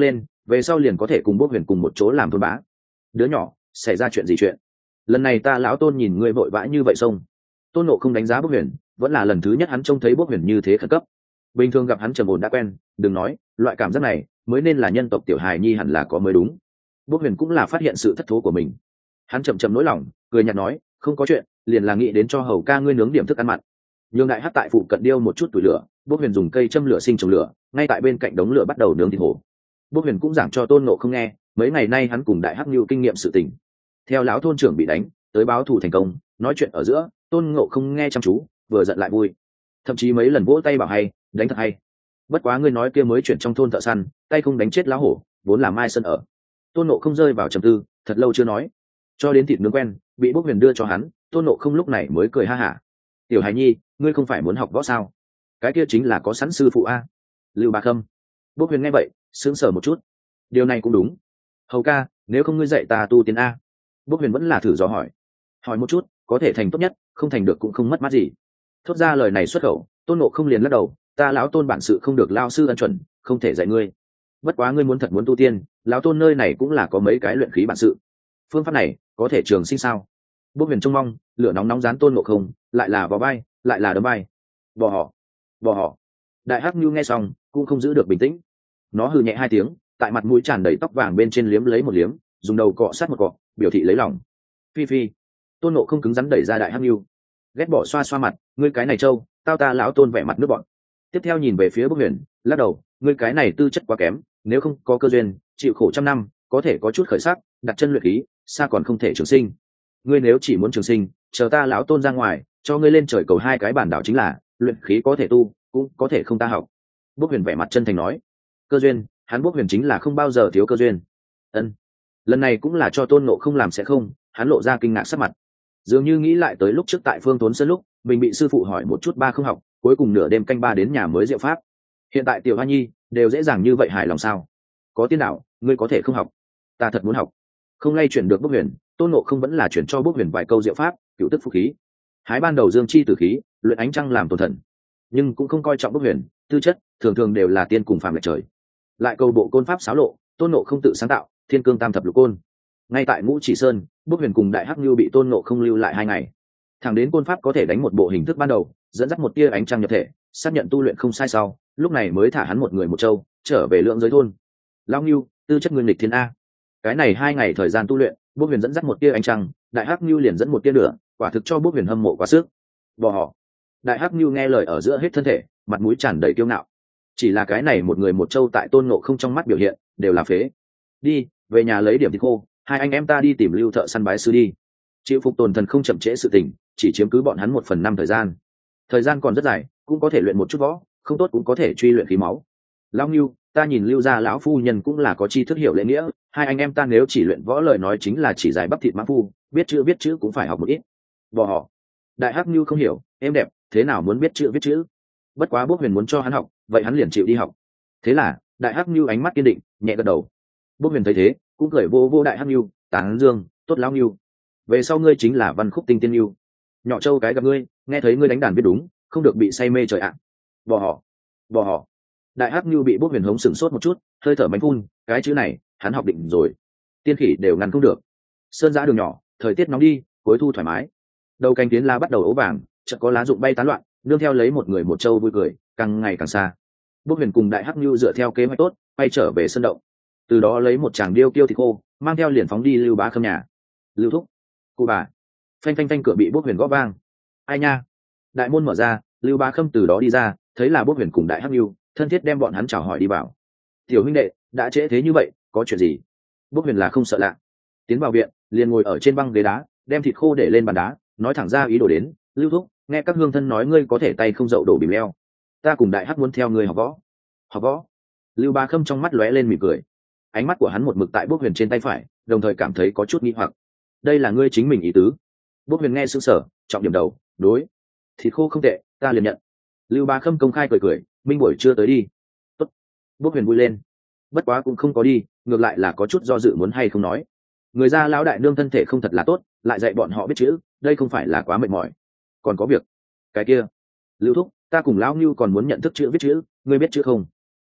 về sau liền có thể cùng Bốc Huyền cùng một chỗ làm thôn bá. Đứa nhỏ, xảy ra chuyện gì chuyện? Lần này ta lão Tôn nhìn ngươi vội vã như vậy xông. Tôn Ngộ không đánh giá Bốc Huyền, vẫn là lần thứ nhất hắn trông thấy Bốc Huyền như thế khẩn cấp. Bình thường gặp hắn trầm ổn đã quen, đừng nói, loại cảm giác này mới nên là nhân tộc tiểu hài nhi hẳn là có mới đúng. Bốc Huyền cũng là phát hiện sự thất thố của mình. Hắn chậm chậm nỗi lòng, cười nhạt nói, không có chuyện, liền là nghĩ đến cho hầu ca ngươi nướng điểm thức ăn mặn. Nhường đại hắc tại phụ cận điêu một chút tuổi lửa, Bốc Huyền dùng cây châm lửa sinh trồng lửa, ngay tại bên cạnh đống lửa bắt đầu nướng thịt hổ. Bốc Huyền cũng giảng cho Tôn Ngộ không nghe, mấy ngày nay hắn cùng đại hắc lưu kinh nghiệm sự tình. Theo lão thôn trưởng bị đánh, tới báo thù thành công, nói chuyện ở giữa, Tôn Ngộ không nghe chăm chú, vừa giận lại vui, thậm chí mấy lần vỗ tay bảo hay, đánh thật hay. Bất quá ngươi nói kia mới chuyển trong thôn thợ săn, tay không đánh chết lão hổ, vốn là mai sân ở. Tôn Ngộ không rơi vào trầm tư, thật lâu chưa nói, cho đến thịt nướng quen, bị Bốc Huyền đưa cho hắn, Tôn Ngộ không lúc này mới cười ha hả. Tiểu hài nhi, ngươi không phải muốn học võ sao? Cái kia chính là có sẵn sư phụ a. Lưu Ba Khâm. Bốc Huyền nghe vậy, sững sờ một chút. Điều này cũng đúng. Hầu ca, nếu không ngươi dạy ta tu tiên a? Bốc Huyền vẫn là thử dò hỏi. Hỏi một chút, có thể thành tốt nhất, không thành được cũng không mất mát gì. Thốt ra lời này xuất khẩu, Tôn Ngộ không liền lắc đầu, ta lão Tôn bản sự không được lao sư ân chuẩn, không thể dạy ngươi. Bất quá ngươi muốn thật muốn tu tiên, lão Tôn nơi này cũng là có mấy cái luyện khí bản sự. Phương pháp này có thể trường sinh sao? Bốc Huyền trông mong, lửa nóng nóng dán Tôn Ngộ không, lại là vào vai, lại là đấm vai. Bỏ họ, bỏ họ. Đại hắc nhu nghe xong, cũng không giữ được bình tĩnh. Nó hừ nhẹ hai tiếng, tại mặt mũi tràn đầy tóc vàng bên trên liếm lấy một liếm, dùng đầu cọ sát một cọ, biểu thị lấy lòng. Phi phi. Tôn Ngộ không cứng rắn đẩy ra đại hắc nhu, ghét bỏ xoa xoa mặt, ngươi cái này trâu, tao ta lão Tôn vẻ mặt nước bọn. Tiếp theo nhìn về phía Bốc Huyền, lắc đầu, ngươi cái này tư chất quá kém, nếu không có cơ duyên, chịu khổ trăm năm, có thể có chút khởi sắc, đặt chân luyện khí, xa còn không thể trường sinh. Ngươi nếu chỉ muốn trường sinh, chờ ta lão Tôn ra ngoài, cho ngươi lên trời cầu hai cái bản đảo chính là, luyện khí có thể tu, cũng có thể không ta học. Bốc Huyền vẻ mặt chân thành nói, cơ duyên, hắn Bốc Huyền chính là không bao giờ thiếu cơ duyên. Ân, lần này cũng là cho Tôn Ngộ không làm sẽ không, hắn lộ ra kinh ngạc sắc mặt, dường như nghĩ lại tới lúc trước tại Phương Thốn Sơn lúc mình bị sư phụ hỏi một chút ba không học, cuối cùng nửa đêm canh ba đến nhà mới diệu pháp. Hiện tại tiểu hoa nhi đều dễ dàng như vậy hài lòng sao? Có tiên đạo, ngươi có thể không học? Ta thật muốn học. Không lay chuyển được Bốc Huyền, Tôn Ngộ không vẫn là chuyển cho Bốc Huyền vài câu diệu pháp, cựu tức phục khí, hái ban đầu dương chi tử khí, luyện ánh trăng làm tổn thần, nhưng cũng không coi trọng Bốc Huyền tư chất, thường thường đều là tiên cùng phàm lệch trời. Lại câu bộ côn pháp xáo lộ, Tôn Ngộ không tự sáng tạo thiên cương tam thập lục côn. Ngay tại Ngũ Chỉ Sơn, Bốc Huyền cùng đại hắc lưu bị Tôn Ngộ không lưu lại hai ngày, thẳng đến côn pháp có thể đánh một bộ hình thức ban đầu, dẫn dắt một tia ánh trăng nhập thể, xác nhận tu luyện không sai sau, lúc này mới thả hắn một người một châu trở về lượng giới thôn. Lao Ngưu, tư chất nguyên lịch thiên a. Cái này hai ngày thời gian tu luyện, Bốc Huyền dẫn dắt một tia ánh trăng, đại hắc lưu liền dẫn một tia lửa, quả thực cho Bốc Huyền hâm mộ quá sức. Bỏ họ. Đại hắc lưu nghe lời ở giữa hết thân thể, mặt mũi tràn đầy kiêu ngạo. Chỉ là cái này một người một châu tại Tôn Ngộ không trong mắt biểu hiện đều là phế. Đi về nhà lấy điểm thịt khô, hai anh em ta đi tìm Lưu thợ săn bái sư đi. Chịu phục tồn thần không chậm trễ sự tình, chỉ chiếm cứ bọn hắn một phần năm thời gian. Thời gian còn rất dài, cũng có thể luyện một chút võ, không tốt cũng có thể truy luyện khí máu. Lão Ngưu, ta nhìn Lưu gia lão phu nhân cũng là có tri thức hiểu lễ nghĩa, hai anh em ta nếu chỉ luyện võ lời nói chính là chỉ giải bắp thịt mã phu, biết chữ viết chữ cũng phải học một ít. Bỏ họ. Đại hắc Ngưu không hiểu, em đẹp, thế nào muốn biết chữ viết chữ? Bất quá Bốc Huyền muốn cho hắn học, vậy hắn liền chịu đi học. Thế là, đại hắc Ngưu ánh mắt kiên định, nhẹ gật đầu. Bốc Huyền thấy thế, cũng cười vô vô đại hắc Ngưu, tán dương, tốt lão Ngưu. Về sau ngươi chính là văn khúc tinh tiên Ngưu. Nhỏ châu cái gặp ngươi, nghe thấy ngươi đánh đàn biết đúng, không được bị say mê trời ạ. Bỏ họ, bỏ họ. Đại hắc Ngưu bị Bốc Huyền hống sửng sốt một chút, hơi thở mánh phun, cái chữ này, hắn học định rồi. Tiên khỉ đều ngăn không được. Sơn giã đường nhỏ, thời tiết nóng đi, cuối thu thoải mái. Đầu cánh tiến lá bắt đầu ố vàng, chợt có lá rụng bay tán loạn, nương theo lấy một người một châu vui cười, càng ngày càng xa. Bốc Huyền cùng đại hắc Ngưu dựa theo kế hoạch tốt, bay trở về sân động. Từ đó lấy một chàng điêu kiêu thịt khô, mang theo liền phóng đi Lưu Bá Khâm nhà. Lưu thúc, cô bà. Phanh phanh phanh, cửa bị Bốc Huyền gõ vang. Ai nha? Đại môn mở ra, Lưu Bá Khâm từ đó đi ra, thấy là Bốc Huyền cùng đại hắc Ngưu, thân thiết đem bọn hắn chào hỏi đi vào. Tiểu huynh đệ, đã trễ thế như vậy, có chuyện gì? Bốc Huyền là không sợ lạ, tiến vào viện, liền ngồi ở trên băng ghế đá, đem thịt khô để lên bàn đá, nói thẳng ra ý đồ đến. Lưu thúc, nghe các hương thân nói ngươi có thể tay không dậu đổ bìm leo, ta cùng đại hắc muốn theo ngươi học võ. Học võ? Lưu Bá Khâm trong mắt lóe lên mỉm cười, ánh mắt của hắn một mực tại Bốc Huyền trên tay phải, đồng thời cảm thấy có chút nghi hoặc. Đây là ngươi chính mình ý tứ? Bốc Huyền nghe sững sờ, trọng điểm đầu, đối, thịt khô không tệ, ta liền nhận. Lưu Bá Khâm công khai cười cười, minh buổi chưa tới đi. Tốt. Bốc Huyền vui lên, bất quá cũng không có đi, ngược lại là có chút do dự muốn hay không nói. Người gia lão đại nương thân thể không thật là tốt, lại dạy bọn họ biết chữ, đây không phải là quá mệt mỏi. Còn có việc. Cái kia, Lưu thúc, ta cùng lão Ngưu còn muốn nhận thức chữ viết chữ, ngươi biết chữ không?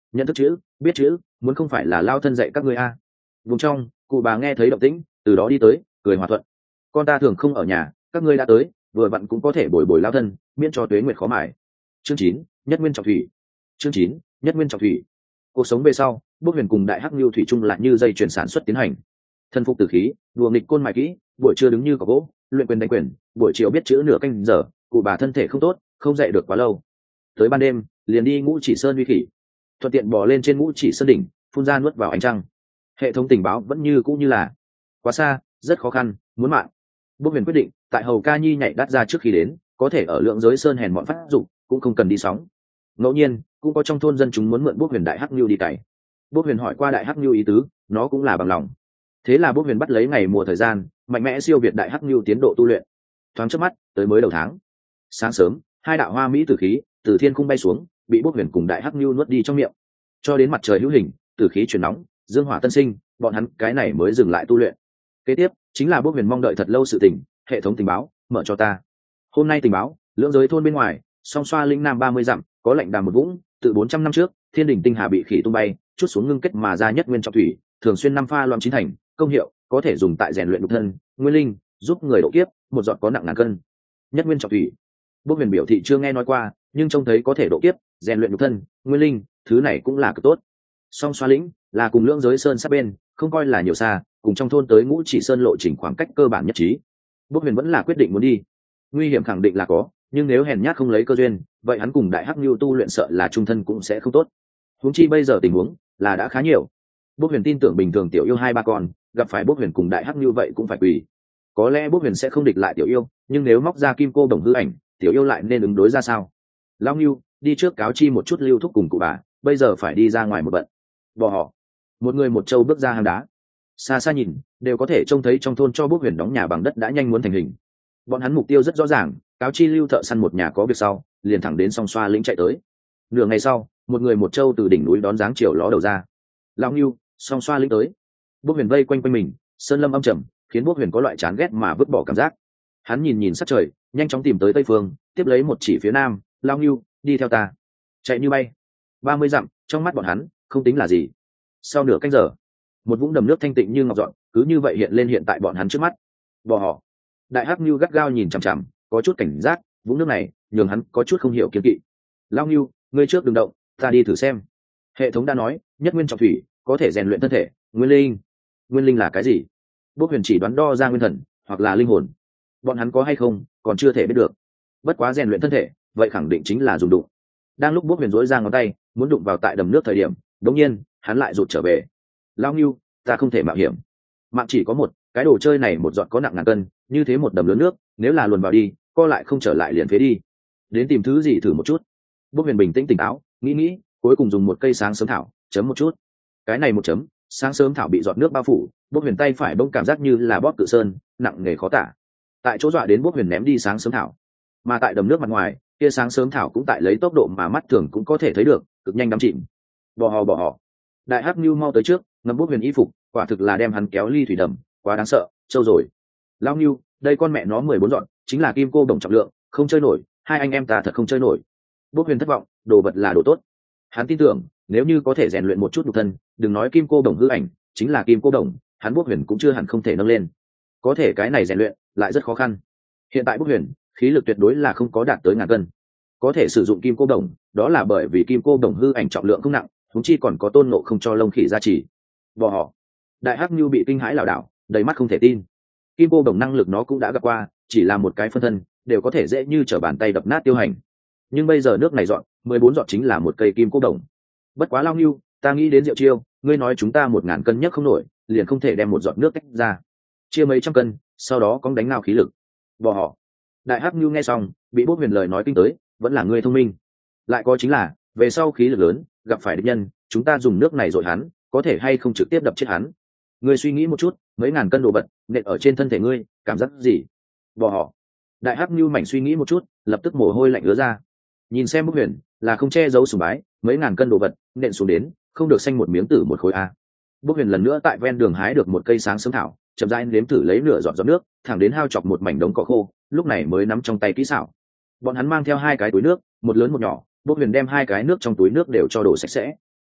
nhận thức chữ, biết chữ, muốn không phải là lao thân dạy các ngươi a. Vùng trong, cụ bà nghe thấy động tĩnh, từ đó đi tới, cười hòa thuận. Con ta thường không ở nhà, các ngươi đã tới, vừa vặn cũng có thể bồi bồi lao thân, miễn cho tuế nguyệt khó mải. Chương chín, nhất nguyên trọng thủy. Chương chín, nhất nguyên trọng thủy. Cuộc sống về sau, Bốc Huyền cùng Đại Hắc Nưu thủy chung lại như dây chuyển sản xuất tiến hành. Thân phục tử khí, đùa nghịch côn mài kỹ, buổi trưa đứng như cọc gỗ, luyện quyền đánh quyền, buổi chiều biết chữ nửa canh giờ, cụ bà thân thể không tốt, không dậy được quá lâu. Tới ban đêm, liền đi Ngũ Chỉ Sơn uy khỉ, thuận tiện bò lên trên Ngũ Chỉ Sơn đỉnh, phun ra nuốt vào ánh trăng. Hệ thống tình báo vẫn như cũ như là quá xa, rất khó khăn, muốn mạng. Bốc Huyền quyết định, tại Hầu Ca Nhi nhảy đắt ra trước khi đến, có thể ở lượng giới sơn hèn mọn phát dụng, cũng không cần đi sóng. Ngẫu nhiên, cũng có trong thôn dân chúng muốn mượn Bốc Huyền Đại Hắc Nưu đi cày. Bốc Huyền hỏi qua Đại Hắc Nưu ý tứ, nó cũng là bằng lòng. Thế là Bốc Huyền bắt lấy ngày mùa thời gian, mạnh mẽ siêu việt Đại Hắc Nưu tiến độ tu luyện. Thoáng chớp mắt, tới mới đầu tháng. Sáng sớm, hai đạo hoa mỹ tử khí từ thiên cung bay xuống, bị Bốc Huyền cùng Đại Hắc Nưu nuốt đi trong miệng. Cho đến mặt trời hữu hình, tử khí chuyển nóng, dương hỏa tân sinh, bọn hắn cái này mới dừng lại tu luyện. Kế tiếp, chính là Bốc Huyền mong đợi thật lâu sự tình, hệ thống tình báo, mở cho ta. Hôm nay tình báo, lưỡng giới thôn bên ngoài, song xoa lĩnh nam ba mươi dặm, có lệnh đàm một vũng, từ bốn trăm năm trước, thiên đỉnh tinh hà bị khỉ tung bay, chút xuống ngưng kết mà ra nhất nguyên trọng thủy, thường xuyên năm pha loãng chín thành, công hiệu có thể dùng tại rèn luyện nhục thân, nguyên linh, giúp người độ kiếp, một giọt có nặng ngàn cân. Nhất nguyên trọng thủy. Bốc Huyền biểu thị chưa nghe nói qua, nhưng trông thấy có thể độ kiếp, rèn luyện nhục thân, nguyên linh, thứ này cũng là cực tốt. Song xoa lĩnh là cùng lưỡng giới sơn sát bên, không coi là nhiều xa, cùng trong thôn tới Ngũ Chỉ Sơn lộ trình khoảng cách cơ bản nhất trí. Bốc Huyền vẫn là quyết định muốn đi. Nguy hiểm khẳng định là có, nhưng nếu hèn nhát không lấy cơ duyên, vậy hắn cùng Đại Hắc Nưu tu luyện sợ là trung thân cũng sẽ không tốt. Huống chi bây giờ tình huống là đã khá nhiều. Bốc Huyền tin tưởng bình thường Tiểu Yêu hai ba con, gặp phải Bốc Huyền cùng Đại Hắc Nưu vậy cũng phải quỳ. Có lẽ Bốc Huyền sẽ không địch lại Tiểu Yêu, nhưng nếu móc ra kim cô đồng hư ảnh, Tiểu Yêu lại nên ứng đối ra sao? Lão Nưu, đi trước cáo chi một chút lưu thúc cùng cụ bà, bây giờ phải đi ra ngoài một bận. Bỏ họ. Một người một trâu bước ra hang đá. Xa xa nhìn, đều có thể trông thấy trong thôn cho Bốc Huyền đóng nhà bằng đất đã nhanh muốn thành hình. Bọn hắn mục tiêu rất rõ ràng, cáo chi lưu thợ săn một nhà có việc sau, liền thẳng đến song xoa lĩnh chạy tới. Nửa ngày sau, một người một trâu từ đỉnh núi đón dáng chiều ló đầu ra. Lão Nưu, song xoa lĩnh tới. Bốc Huyền vây quanh quanh mình, sơn lâm âm trầm, khiến Bốc Huyền có loại chán ghét mà vứt bỏ cảm giác. Hắn nhìn nhìn sát trời, nhanh chóng tìm tới tây phương, tiếp lấy một chỉ phía nam. Lão Nưu, đi theo ta. Chạy như bay. Ba mươi dặm, trong mắt bọn hắn không tính là gì. Sau nửa canh giờ, một vũng đầm nước thanh tịnh như ngọc dọn, cứ như vậy hiện lên hiện tại bọn hắn trước mắt. Bò họ. Đại Hắc Nưu gắt gao nhìn chằm chằm, có chút cảnh giác, vũng nước này nhường hắn có chút không hiểu kiêng kỵ. Lão Nưu, ngươi trước đừng động, ta đi thử xem. Hệ thống đã nói, nhất nguyên trọng thủy có thể rèn luyện thân thể, nguyên linh. Nguyên linh là cái gì? Bốc Huyền chỉ đoán đo ra nguyên thần hoặc là linh hồn, bọn hắn có hay không còn chưa thể biết được. Bất quá rèn luyện thân thể, vậy khẳng định chính là dùng đụng. Đang lúc Bốc Huyền dối ra ngón tay muốn đụng vào tại đầm nước thời điểm, đống nhiên hắn lại rụt trở về. Lão Nưu, ta không thể mạo hiểm, mạng chỉ có một, cái đồ chơi này một giọt có nặng ngàn cân, như thế một đầm lớn nước, nếu là luồn vào đi, co lại không trở lại liền phế đi. Đến tìm thứ gì thử một chút. Bốc Huyền bình tĩnh tỉnh táo, nghĩ nghĩ, cuối cùng dùng một cây sáng sớm thảo chấm một chút. Cái này một chấm, sáng sớm thảo bị giọt nước bao phủ, Bốc Huyền tay phải bỗng cảm giác như là bóp cự sơn, nặng nề khó tả. Tại chỗ dọa đến Bốc Huyền ném đi sáng sớm thảo. Mà tại đầm nước mặt ngoài, kia sáng sớm thảo cũng tại lấy tốc độ mà mắt thường cũng có thể thấy được, cực nhanh đắm chìm. Bỏ hò bỏ hò. Đại Hắc Nưu mau tới trước, ngầm Bốc Huyền y phục, quả thực là đem hắn kéo ly thủy đầm, quá đáng sợ, trâu rồi. Lão Nưu, đây con mẹ nó mười bốn dọn, chính là kim cô đồng trọng lượng, không chơi nổi, hai anh em ta thật không chơi nổi. Bốc Huyền thất vọng, đồ vật là đồ tốt. Hắn tin tưởng, nếu như có thể rèn luyện một chút nhục thân, đừng nói kim cô đồng hư ảnh, chính là kim cô đồng, hắn Bốc Huyền cũng chưa hẳn không thể nâng lên. Có thể cái này rèn luyện lại rất khó khăn. Hiện tại Bốc Huyền, khí lực tuyệt đối là không có đạt tới ngàn cân. Có thể sử dụng kim cô đồng, đó là bởi vì kim cô đồng hư ảnh trọng lượng không nặng, huống chi còn có tôn ngộ không cho lông khỉ gia trì. Bỏ họ. Đại Hắc Nưu bị kinh hãi lảo đảo, đầy mắt không thể tin. Kim cô đồng năng lực nó cũng đã gặp qua, chỉ là một cái phân thân, đều có thể dễ như trở bàn tay đập nát tiêu hành. Nhưng bây giờ nước này dọn, mười bốn giọt chính là một cây kim cô đồng. Bất quá Lao Nưu, ta nghĩ đến Diệu Chiêu, ngươi nói chúng ta một ngàn cân nhất không nổi, liền không thể đem một giọt nước tách ra. Chia mấy trăm cân, sau đó có đánh nào khí lực. Bỏ họ. Đại Hắc Nưu nghe xong, bị Bốc Huyền lời nói kinh tới, vẫn là ngươi thông minh. Lại có chính là, về sau khí lực lớn, gặp phải địch nhân, chúng ta dùng nước này rồi hắn, có thể hay không trực tiếp đập chết hắn. Ngươi suy nghĩ một chút, mấy ngàn cân đồ vật nện ở trên thân thể ngươi, cảm giác gì? Bỏ họ. Đại Hắc Nưu mảnh suy nghĩ một chút, lập tức mồ hôi lạnh ứa ra. Nhìn xem Bốc Huyền, là không che giấu sùng bái, mấy ngàn cân đồ vật nện xuống đến, không được xanh một miếng tử một khối a. Bốc Huyền lần nữa tại ven đường hái được một cây sáng sớm thảo, chậm rãi nếm thử lấy nửa giọt giọt nước, thẳng đến hao chọc một mảnh đống cỏ khô, lúc này mới nắm trong tay kỹ xảo. Bọn hắn mang theo hai cái túi nước, một lớn một nhỏ, Bốc Huyền đem hai cái nước trong túi nước đều cho đổ sạch sẽ.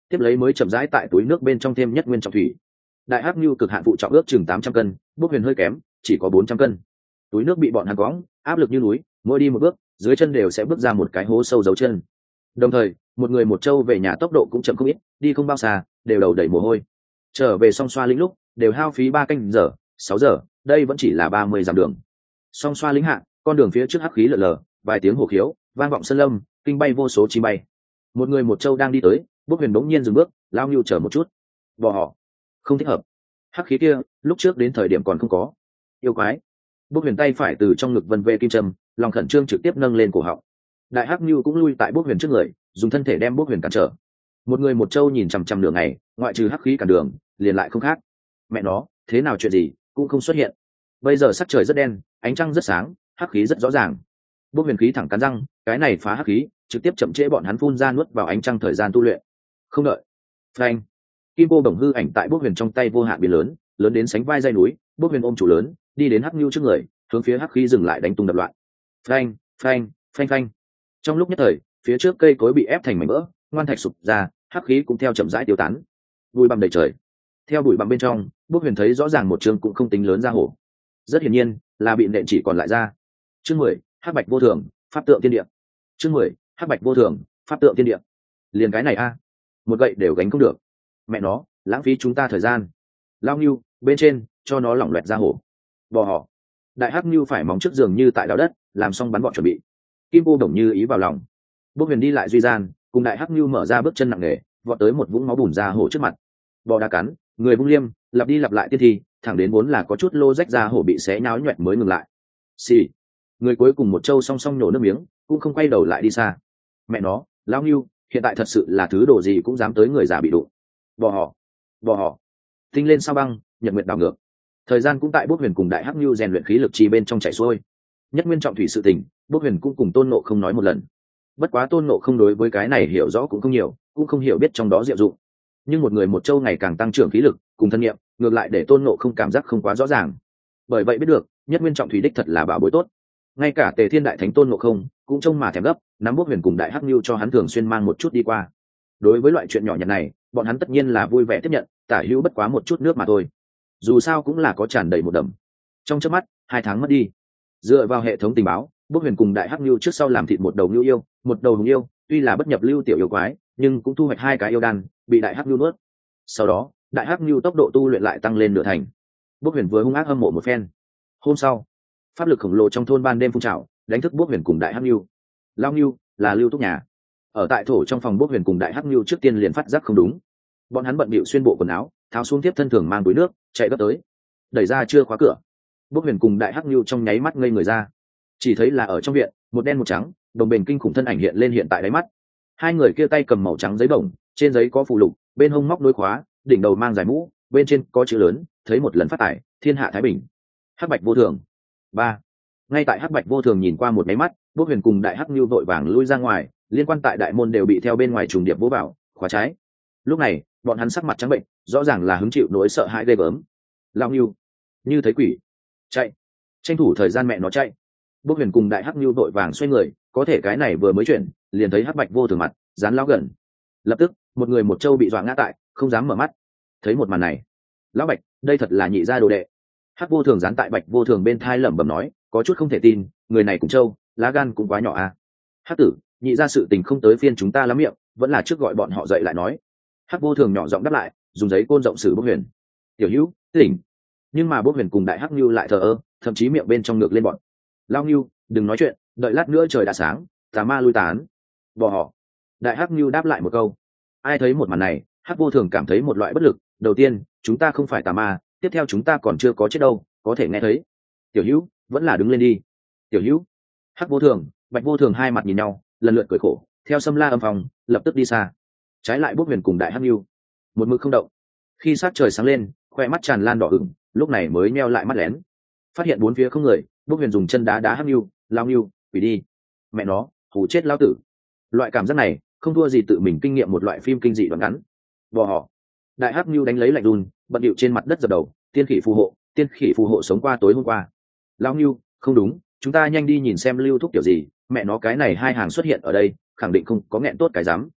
tiếp lấy mới chậm rãi tại túi nước bên trong thêm nhất nguyên trọng thủy. Đại hắc nhu cực hạn phụ trọng ước chừng tám trăm cân, Bước Huyền hơi kém, chỉ có bốn trăm cân. Túi nước bị bọn hắn cõng, áp lực như núi, mỗi đi một bước, dưới chân đều sẽ bước ra một cái hố sâu dấu chân. Đồng thời, một người một trâu về nhà tốc độ cũng chậm không ít, đi không bao xa, đều đầu đầy mồ hôi. Trở về Song Xoa lĩnh lúc, đều hao phí ba canh giờ, sáu giờ, đây vẫn chỉ là ba mươi dặm đường. Song Xoa lĩnh hạ, con đường phía trước hắc khí lờ lờ, vài tiếng hổ khiếu, vang vọng sơn lâm, kinh bay vô số chim bay. Một người một trâu đang đi tới, Bước Huyền bỗng nhiên dừng bước, lao nhu chờ một chút. Bỏ họ, không thích hợp. Hắc khí kia, lúc trước đến thời điểm còn không có. Yêu quái. Bước Huyền tay phải từ trong ngực vân vê kim châm, lòng khẩn trương trực tiếp nâng lên cổ họng. Đại hắc nhu cũng lui tại Bước Huyền trước người, dùng thân thể đem Bước Huyền cản trở. Một người một trâu nhìn chằm chằm nửa ngày, ngoại trừ hắc khí cản đường, liền lại không khác. Mẹ nó, thế nào chuyện gì cũng không xuất hiện. Bây giờ sắc trời rất đen, ánh trăng rất sáng, hắc khí rất rõ ràng. Bước Huyền khí thẳng cắn răng, cái này phá hắc khí, trực tiếp chậm trễ bọn hắn phun ra nuốt vào ánh trăng thời gian tu luyện. Không đợi. Phanh. Kim cô bổng hư ảnh tại Bước Huyền trong tay vô hạn biến lớn, lớn đến sánh vai dây núi. Bước Huyền ôm chủ lớn, đi đến hắc nhu trước người, hướng phía hắc khí dừng lại đánh tung đập loạn. Phanh, phanh, phanh phanh. Trong lúc nhất thời, phía trước cây cối bị ép thành mảnh vỡ, ngoan thạch sụp ra, hắc khí cũng theo chậm rãi tiêu tán. Bụi bặm đầy trời. Theo bụi bặm bên trong, Bước Huyền thấy rõ ràng một chương cũng không tính lớn ra hổ. Rất hiển nhiên, là bị nện chỉ còn lại ra. Chương mười, hắc bạch vô thường, pháp tượng thiên địa. Chương mười, hắc bạch vô thường, pháp tượng thiên địa. Liền cái này a, một gậy đều gánh không được. Mẹ nó, lãng phí chúng ta thời gian. Lao Nưu, bên trên, cho nó lỏng loẹt ra hổ. Bò họ. Đại hắc Nưu phải móng trước giường như tại đào đất, làm xong bắn bọn chuẩn bị. Kim cô đồng như ý vào lòng. Bước Huyền đi lại duy gian, cùng đại hắc Nưu mở ra bước chân nặng nề, vọt tới một vũng máu bùn ra hổ trước mặt. Bò đá cắn, người vung liêm, lặp đi lặp lại tiên thi, thẳng đến vốn là có chút lô rách ra hổ bị xé nháo nhoẹt mới ngừng lại. Xì. Người cuối cùng một trâu song song nhổ nước miếng, cũng không quay đầu lại đi xa. Mẹ nó, Lao Nưu, hiện tại thật sự là thứ đồ gì cũng dám tới người già bị đụng. Bò họ, bò họ. Tinh lên sao băng, nhật nguyệt đảo ngược. Thời gian cũng tại Bước Huyền cùng đại hắc Nưu rèn luyện khí lực chi bên trong chảy xuôi. Nhất nguyên trọng thủy sự tình, Bước Huyền cũng cùng Tôn Ngộ không nói một lần. Bất quá Tôn Ngộ không đối với cái này hiểu rõ cũng không nhiều, cũng không hiểu biết trong đó diệu dụng. Nhưng một người một châu ngày càng tăng trưởng khí lực, cùng thân nghiệm, ngược lại để Tôn Ngộ không cảm giác không quá rõ ràng. Bởi vậy biết được, nhất nguyên trọng thủy đích thật là bảo bối tốt. Ngay cả Tề Thiên đại thánh Tôn Ngộ không cũng trông mà thèm gấp, nắm Bước Huyền cùng đại hắc Nưu cho hắn thường xuyên mang một chút đi qua. Đối với loại chuyện nhỏ nhặt này, bọn hắn tất nhiên là vui vẻ tiếp nhận, tả hữu bất quá một chút nước mà thôi. Dù sao cũng là có tràn đầy một đầm. Trong chớp mắt, hai tháng mất đi. Dựa vào hệ thống tình báo, Bước Huyền cùng đại hắc Nưu trước sau làm thịt một đầu nhu yêu, một đầu hùng yêu, tuy là bất nhập lưu tiểu yêu quái, nhưng cũng thu hoạch hai cái yêu đan, bị đại hắc Nưu nuốt. Sau đó, đại hắc Nưu tốc độ tu luyện lại tăng lên nửa thành. Bước Huyền vừa hung ác hâm mộ một phen. Hôm sau, pháp lực khổng lồ trong thôn ban đêm phun trào, đánh thức Bước Huyền cùng đại hắc Nưu. Lao Nưu là Lưu Túc nhà. Ở tại thổ trong phòng Bước Huyền cùng đại hắc Nưu trước tiên liền phát giác không đúng. Bọn hắn bận bịu xuyên bộ quần áo, tháo xuống tiếp thân thường mang túi nước, chạy gấp tới. Đẩy ra chưa khóa cửa. Bước Huyền cùng đại hắc Nưu trong nháy mắt ngây người ra. Chỉ thấy là ở trong viện, một đen một trắng, đồng bền kinh khủng thân ảnh hiện lên hiện tại đáy mắt. Hai người kia tay cầm màu trắng giấy bổng, trên giấy có phù lục, bên hông móc nối khóa, đỉnh đầu mang giải mũ, bên trên có chữ lớn, thấy một lần phát tài, thiên hạ thái bình. Hắc bạch vô thường. Ba. Ngay tại hắc bạch vô thường nhìn qua một máy mắt, Bước Huyền cùng đại hắc Nưu vội vàng lui ra ngoài, liên quan tại đại môn đều bị theo bên ngoài trùng điệp vỗ vào, khóa trái. Lúc này, bọn hắn sắc mặt trắng bệnh, rõ ràng là hứng chịu nỗi sợ hãi ghê gớm. Lao Nưu, như thấy quỷ, chạy, tranh thủ thời gian mẹ nó chạy. Bước Huyền cùng đại hắc Nưu vội vàng xoay người, có thể cái này vừa mới chuyển, liền thấy hắc bạch vô thường mặt dán lao gần. Lập tức, một người một trâu bị dọa ngã tại, không dám mở mắt. Thấy một màn này, lão bạch, đây thật là nhị gia đồ đệ. Hắc vô thường dán tại bạch vô thường bên thai lẩm bẩm nói, có chút không thể tin, người này cũng trâu, lá gan cũng quá nhỏ à. Hắc tử, nhị gia sự tình không tới phiên chúng ta lắm miệng, vẫn là trước gọi bọn họ dậy lại nói. Hắc vô thường nhỏ giọng đáp lại, dùng giấy côn rộng xử Bước Huyền. Tiểu Hữu, tỉnh. Nhưng mà Bước Huyền cùng đại hắc Nưu lại thờ ơ, thậm chí miệng bên trong ngược lên bọn. Lao Nưu, đừng nói chuyện, đợi lát nữa trời đã sáng, tà ma lui tán. Bỏ họ. Đại hắc Nưu đáp lại một câu. Ai thấy một màn này, hắc vô thường cảm thấy một loại bất lực. Đầu tiên, chúng ta không phải tà ma, tiếp theo chúng ta còn chưa có chết đâu, có thể nghe thấy. Tiểu Hữu, vẫn là đứng lên đi. Tiểu Hữu. Hắc vô thường, bạch vô thường hai mặt nhìn nhau, lần lượt cười khổ, theo Sâm La âm phòng, lập tức đi xa. Trái lại Bước Huyền cùng đại hắc Nưu, một mực không động. Khi sát trời sáng lên, khoe mắt tràn lan đỏ ửng, lúc này mới meo lại mắt lén. Phát hiện bốn phía không người, Bước Huyền dùng chân đá đá hắc Nưu, Lao Nưu, quỷ đi. Mẹ nó, hù chết lao tử. Loại cảm giác này, không thua gì tự mình kinh nghiệm một loại phim kinh dị đoạn ngắn. Bò họ. Đại hắc Nưu đánh lấy lạnh run, bận điệu trên mặt đất dập đầu, tiên khỉ phù hộ, tiên khỉ phù hộ sống qua tối hôm qua. Lao Nưu, không đúng, chúng ta nhanh đi nhìn xem Lưu Thúc kiểu gì, mẹ nó cái này hai hàng xuất hiện ở đây, khẳng định không có nghẹn tốt cái dám.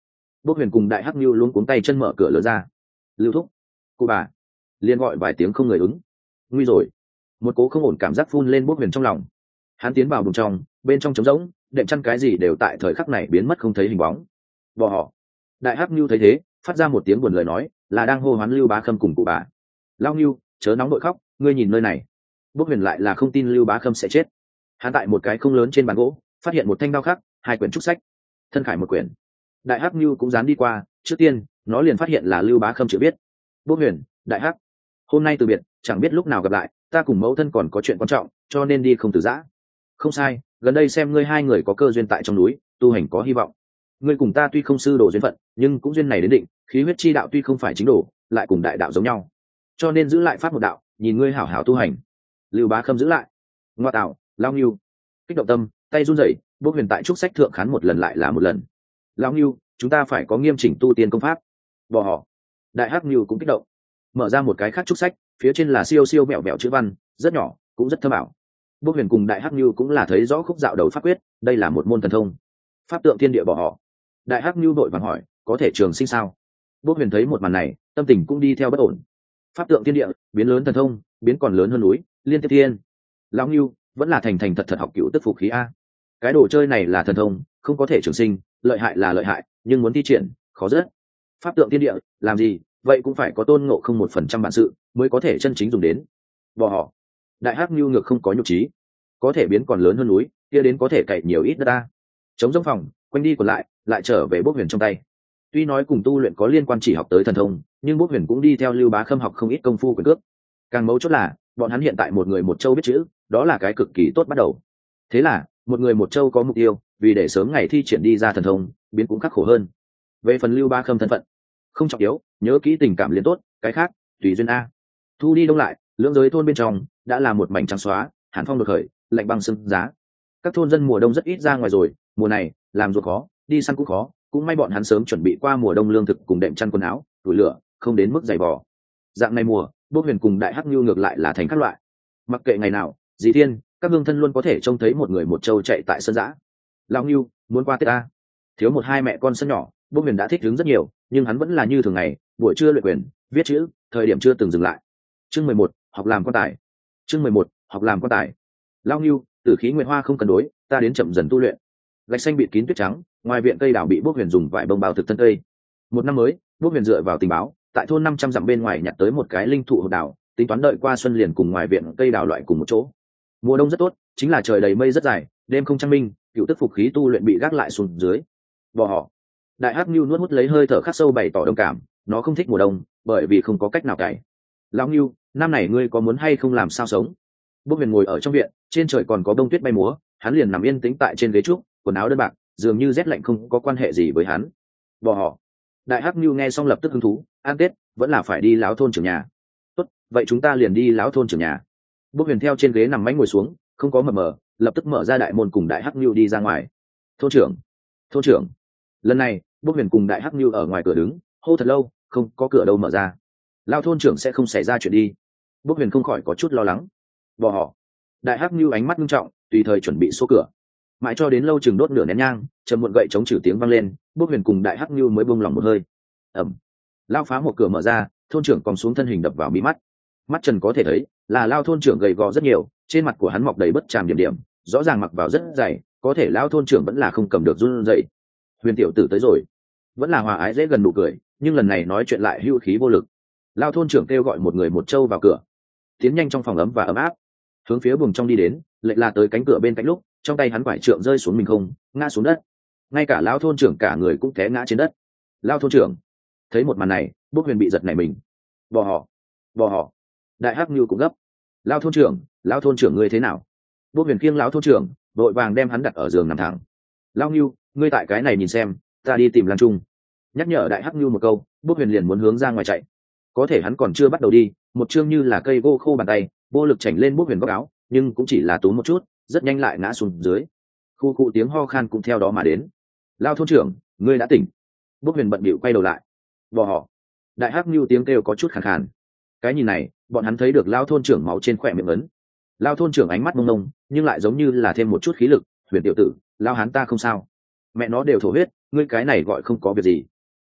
Bốc Huyền cùng Đại Hắc Nưu luôn cuống tay chân mở cửa lớn ra. Lưu thúc, cụ bà, liền gọi vài tiếng không người ứng. Nguy rồi. Một cố không ổn cảm giác phun lên Bốc Huyền trong lòng. Hắn tiến vào buồng trong, bên trong trống rỗng, đệm chăn cái gì đều tại thời khắc này biến mất không thấy hình bóng. Bỏ họ. Đại Hắc Nưu thấy thế, phát ra một tiếng buồn lời nói, là đang hô hoán Lưu Bá Khâm cùng cụ bà. Lao Nưu, chớ nóng nội khóc, ngươi nhìn nơi này. Bốc Huyền lại là không tin Lưu Bá Khâm sẽ chết. Hắn tại một cái không lớn trên bàn gỗ, phát hiện một thanh đao khắc, hai quyển trúc sách, thân khải một quyển. Đại Hắc Nưu cũng dán đi qua, trước tiên, nó liền phát hiện là Lưu Bá Khâm chữ viết. Bốc Huyền, Đại Hắc, hôm nay từ biệt, chẳng biết lúc nào gặp lại, ta cùng mẫu thân còn có chuyện quan trọng, cho nên đi không từ giã. Không sai, gần đây xem ngươi hai người có cơ duyên tại trong núi, tu hành có hy vọng. Ngươi cùng ta tuy không sư đồ duyên phận, nhưng cũng duyên này đến định, khí huyết chi đạo tuy không phải chính đồ, lại cùng đại đạo giống nhau, cho nên giữ lại pháp một đạo, nhìn ngươi hảo hảo tu hành. Lưu Bá Khâm giữ lại. Ngoa tạo, Lao Nưu, kích động tâm, tay run rẩy, Bốc Huyền tại trúc sách thượng khán một lần lại là một lần. Lao Nưu, chúng ta phải có nghiêm chỉnh tu tiên công pháp. Bỏ họ. Đại Hắc Nưu cũng kích động, mở ra một cái khác trúc sách, phía trên là siêu siêu mẹo mẹo chữ văn, rất nhỏ, cũng rất thâm ảo. Bốc Huyền cùng Đại Hắc Nưu cũng là thấy rõ khúc dạo đầu pháp quyết, đây là một môn thần thông. Pháp tượng thiên địa bỏ họ. Đại Hắc Nưu đội vàng hỏi, có thể trường sinh sao? Bốc Huyền thấy một màn này, tâm tình cũng đi theo bất ổn. Pháp tượng thiên địa, biến lớn thần thông, biến còn lớn hơn núi, liên tiếp thiên. Lão Nưu vẫn là thành thành thật thật học cựu tức phục khí a. Cái đồ chơi này là thần thông, không có thể trường sinh, lợi hại là lợi hại, nhưng muốn thi triển, khó rất. Pháp tượng thiên địa, làm gì? Vậy cũng phải có tôn ngộ không một phần trăm bản sự, mới có thể chân chính dùng đến. Bỏ họ. Đại Hắc Nưu ngược không có nhục trí, có thể biến còn lớn hơn núi, kia đến có thể cày nhiều ít đất ta. Chống giống phòng, quanh đi còn lại, lại trở về Bốc Huyền trong tay. Tuy nói cùng tu luyện có liên quan chỉ học tới thần thông, nhưng Bốc Huyền cũng đi theo Lưu Bá Khâm học không ít công phu quyền cước. Càng mấu chốt là, bọn hắn hiện tại một người một châu biết chữ, đó là cái cực kỳ tốt bắt đầu. Thế là, một người một châu có mục tiêu, vì để sớm ngày thi triển đi ra thần thông, biến cũng khắc khổ hơn. Về phần Lưu Bá Khâm thân phận, không trọng yếu, nhớ kỹ tình cảm liền tốt, cái khác tùy duyên a. Thu đi đông lại, lưỡng giới thôn bên trong đã là một mảnh trắng xóa, hàn phong đột khởi, lạnh băng sưng giá. Các thôn dân mùa đông rất ít ra ngoài rồi, mùa này làm ruộng khó, đi săn cũng khó, cũng may bọn hắn sớm chuẩn bị qua mùa đông lương thực cùng đệm chăn quần áo, tuổi lửa, không đến mức dày vò. Dạng này mùa, Bốc Huyền cùng Đại Hắc Nưu ngược lại là thành các loại. Mặc kệ ngày nào, dì thiên, các hương thân luôn có thể trông thấy một người một trâu chạy tại sân giã. Lão Nưu, muốn qua Tết ta. Thiếu một hai mẹ con sân nhỏ, Bốc Huyền đã thích ứng rất nhiều, nhưng hắn vẫn là như thường ngày, buổi trưa luyện quyền, viết chữ, thời điểm chưa từng dừng lại. Chương mười một, học làm quan tài. Chương mười một, học làm quan tài. Lão Nưu, tử khí nguyệt hoa không cần đối, ta đến chậm dần tu luyện. Gạch xanh bịt kín tuyết trắng, ngoài viện cây đào bị Bốc Huyền dùng vải bông bao thực thân cây. Một năm mới, Bốc Huyền dựa vào tình báo, tại thôn năm trăm dặm bên ngoài nhặt tới một cái linh thụ hồ đào, tính toán đợi qua xuân liền cùng ngoài viện cây đào loại cùng một chỗ. Mùa đông rất tốt, chính là trời đầy mây rất dài, đêm không trăng minh, cựu tức phục khí tu luyện bị gác lại xuống dưới. Bỏ họ. Đại Hắc Nưu nuốt hút lấy hơi thở khắc sâu bày tỏ đồng cảm, nó không thích mùa đông, bởi vì không có cách nào cày. Lão Nưu, năm này ngươi có muốn hay không làm sao sống? Bốc Huyền ngồi ở trong viện, trên trời còn có bông tuyết bay múa, hắn liền nằm yên tĩnh tại trên ghế trúc, quần áo đơn bạc, dường như rét lạnh không có quan hệ gì với hắn. Bỏ họ. Đại Hắc Nưu nghe xong lập tức hứng thú, ăn Tết vẫn là phải đi lão thôn trưởng nhà. Tốt, vậy chúng ta liền đi lão thôn trưởng nhà. Bốc Huyền theo trên ghế nằm mánh ngồi xuống, không có mờ mờ, lập tức mở ra đại môn cùng Đại Hắc Nưu đi ra ngoài. Thôn trưởng, thôn trưởng. Lần này, Bốc Huyền cùng Đại Hắc Nưu ở ngoài cửa đứng, hô thật lâu, không có cửa đâu mở ra. Lão thôn trưởng sẽ không xảy ra chuyện đi. Bốc Huyền không khỏi có chút lo lắng. Bỏ họ. Đại Hắc Nưu ánh mắt nghiêm trọng, tùy thời chuẩn bị số cửa. Mãi cho đến lâu chừng đốt nửa nén nhang, trầm muộn gậy chống trừ tiếng vang lên, Bốc Huyền cùng Đại Hắc Nưu mới buông lòng một hơi. Ầm. Lao phá một cửa mở ra, thôn trưởng còn xuống thân hình đập vào mí mắt. Mắt trần có thể thấy, là Lao thôn trưởng gầy gò rất nhiều, trên mặt của hắn mọc đầy bất tràm điểm điểm, rõ ràng mặc vào rất dày, có thể Lao thôn trưởng vẫn là không cầm được run rẩy. Huyền tiểu tử tới rồi. Vẫn là hòa ái dễ gần nụ cười, nhưng lần này nói chuyện lại hưu khí vô lực. Lao thôn trưởng kêu gọi một người một trâu vào cửa. Tiến nhanh trong phòng ấm và ấm áp, hướng phía buồng trong đi đến, lệch là tới cánh cửa bên cạnh lúc, trong tay hắn quải trượng rơi xuống mình không, ngã xuống đất. Ngay cả Lao thôn trưởng cả người cũng té ngã trên đất. Lao thôn trưởng thấy một màn này, Bốc Huyền bị giật nảy mình. Bỏ họ, bỏ họ. Đại Hắc Nưu cũng gấp. Lao thôn trưởng, Lao thôn trưởng ngươi thế nào? Bốc Huyền khiêng Lão thôn trưởng, vội vàng đem hắn đặt ở giường nằm thẳng. Lao Nưu, ngươi tại cái này nhìn xem, ta đi tìm Lan Trung. Nhắc nhở Đại Hắc Nưu một câu, Bốc Huyền liền muốn hướng ra ngoài chạy. Có thể hắn còn chưa bắt đầu đi, một chương như là cây gỗ khô bàn tay, vô lực chảnh lên Bốc Huyền góc áo, nhưng cũng chỉ là túm một chút, rất nhanh lại ngã xuống dưới. Khu khu tiếng ho khan cũng theo đó mà đến. Lao thôn trưởng, ngươi đã tỉnh. Bốc Huyền bận bịu quay đầu lại. Bỏ họ. Đại Hắc Nưu tiếng kêu có chút khàn khàn. Cái nhìn này, bọn hắn thấy được Lao thôn trưởng máu trên khỏe miệng ấn. Lao thôn trưởng ánh mắt mông mông, nhưng lại giống như là thêm một chút khí lực. Huyền tiểu tử, Lao hắn ta không sao. Mẹ nó đều thổ huyết, ngươi cái này gọi không có việc gì.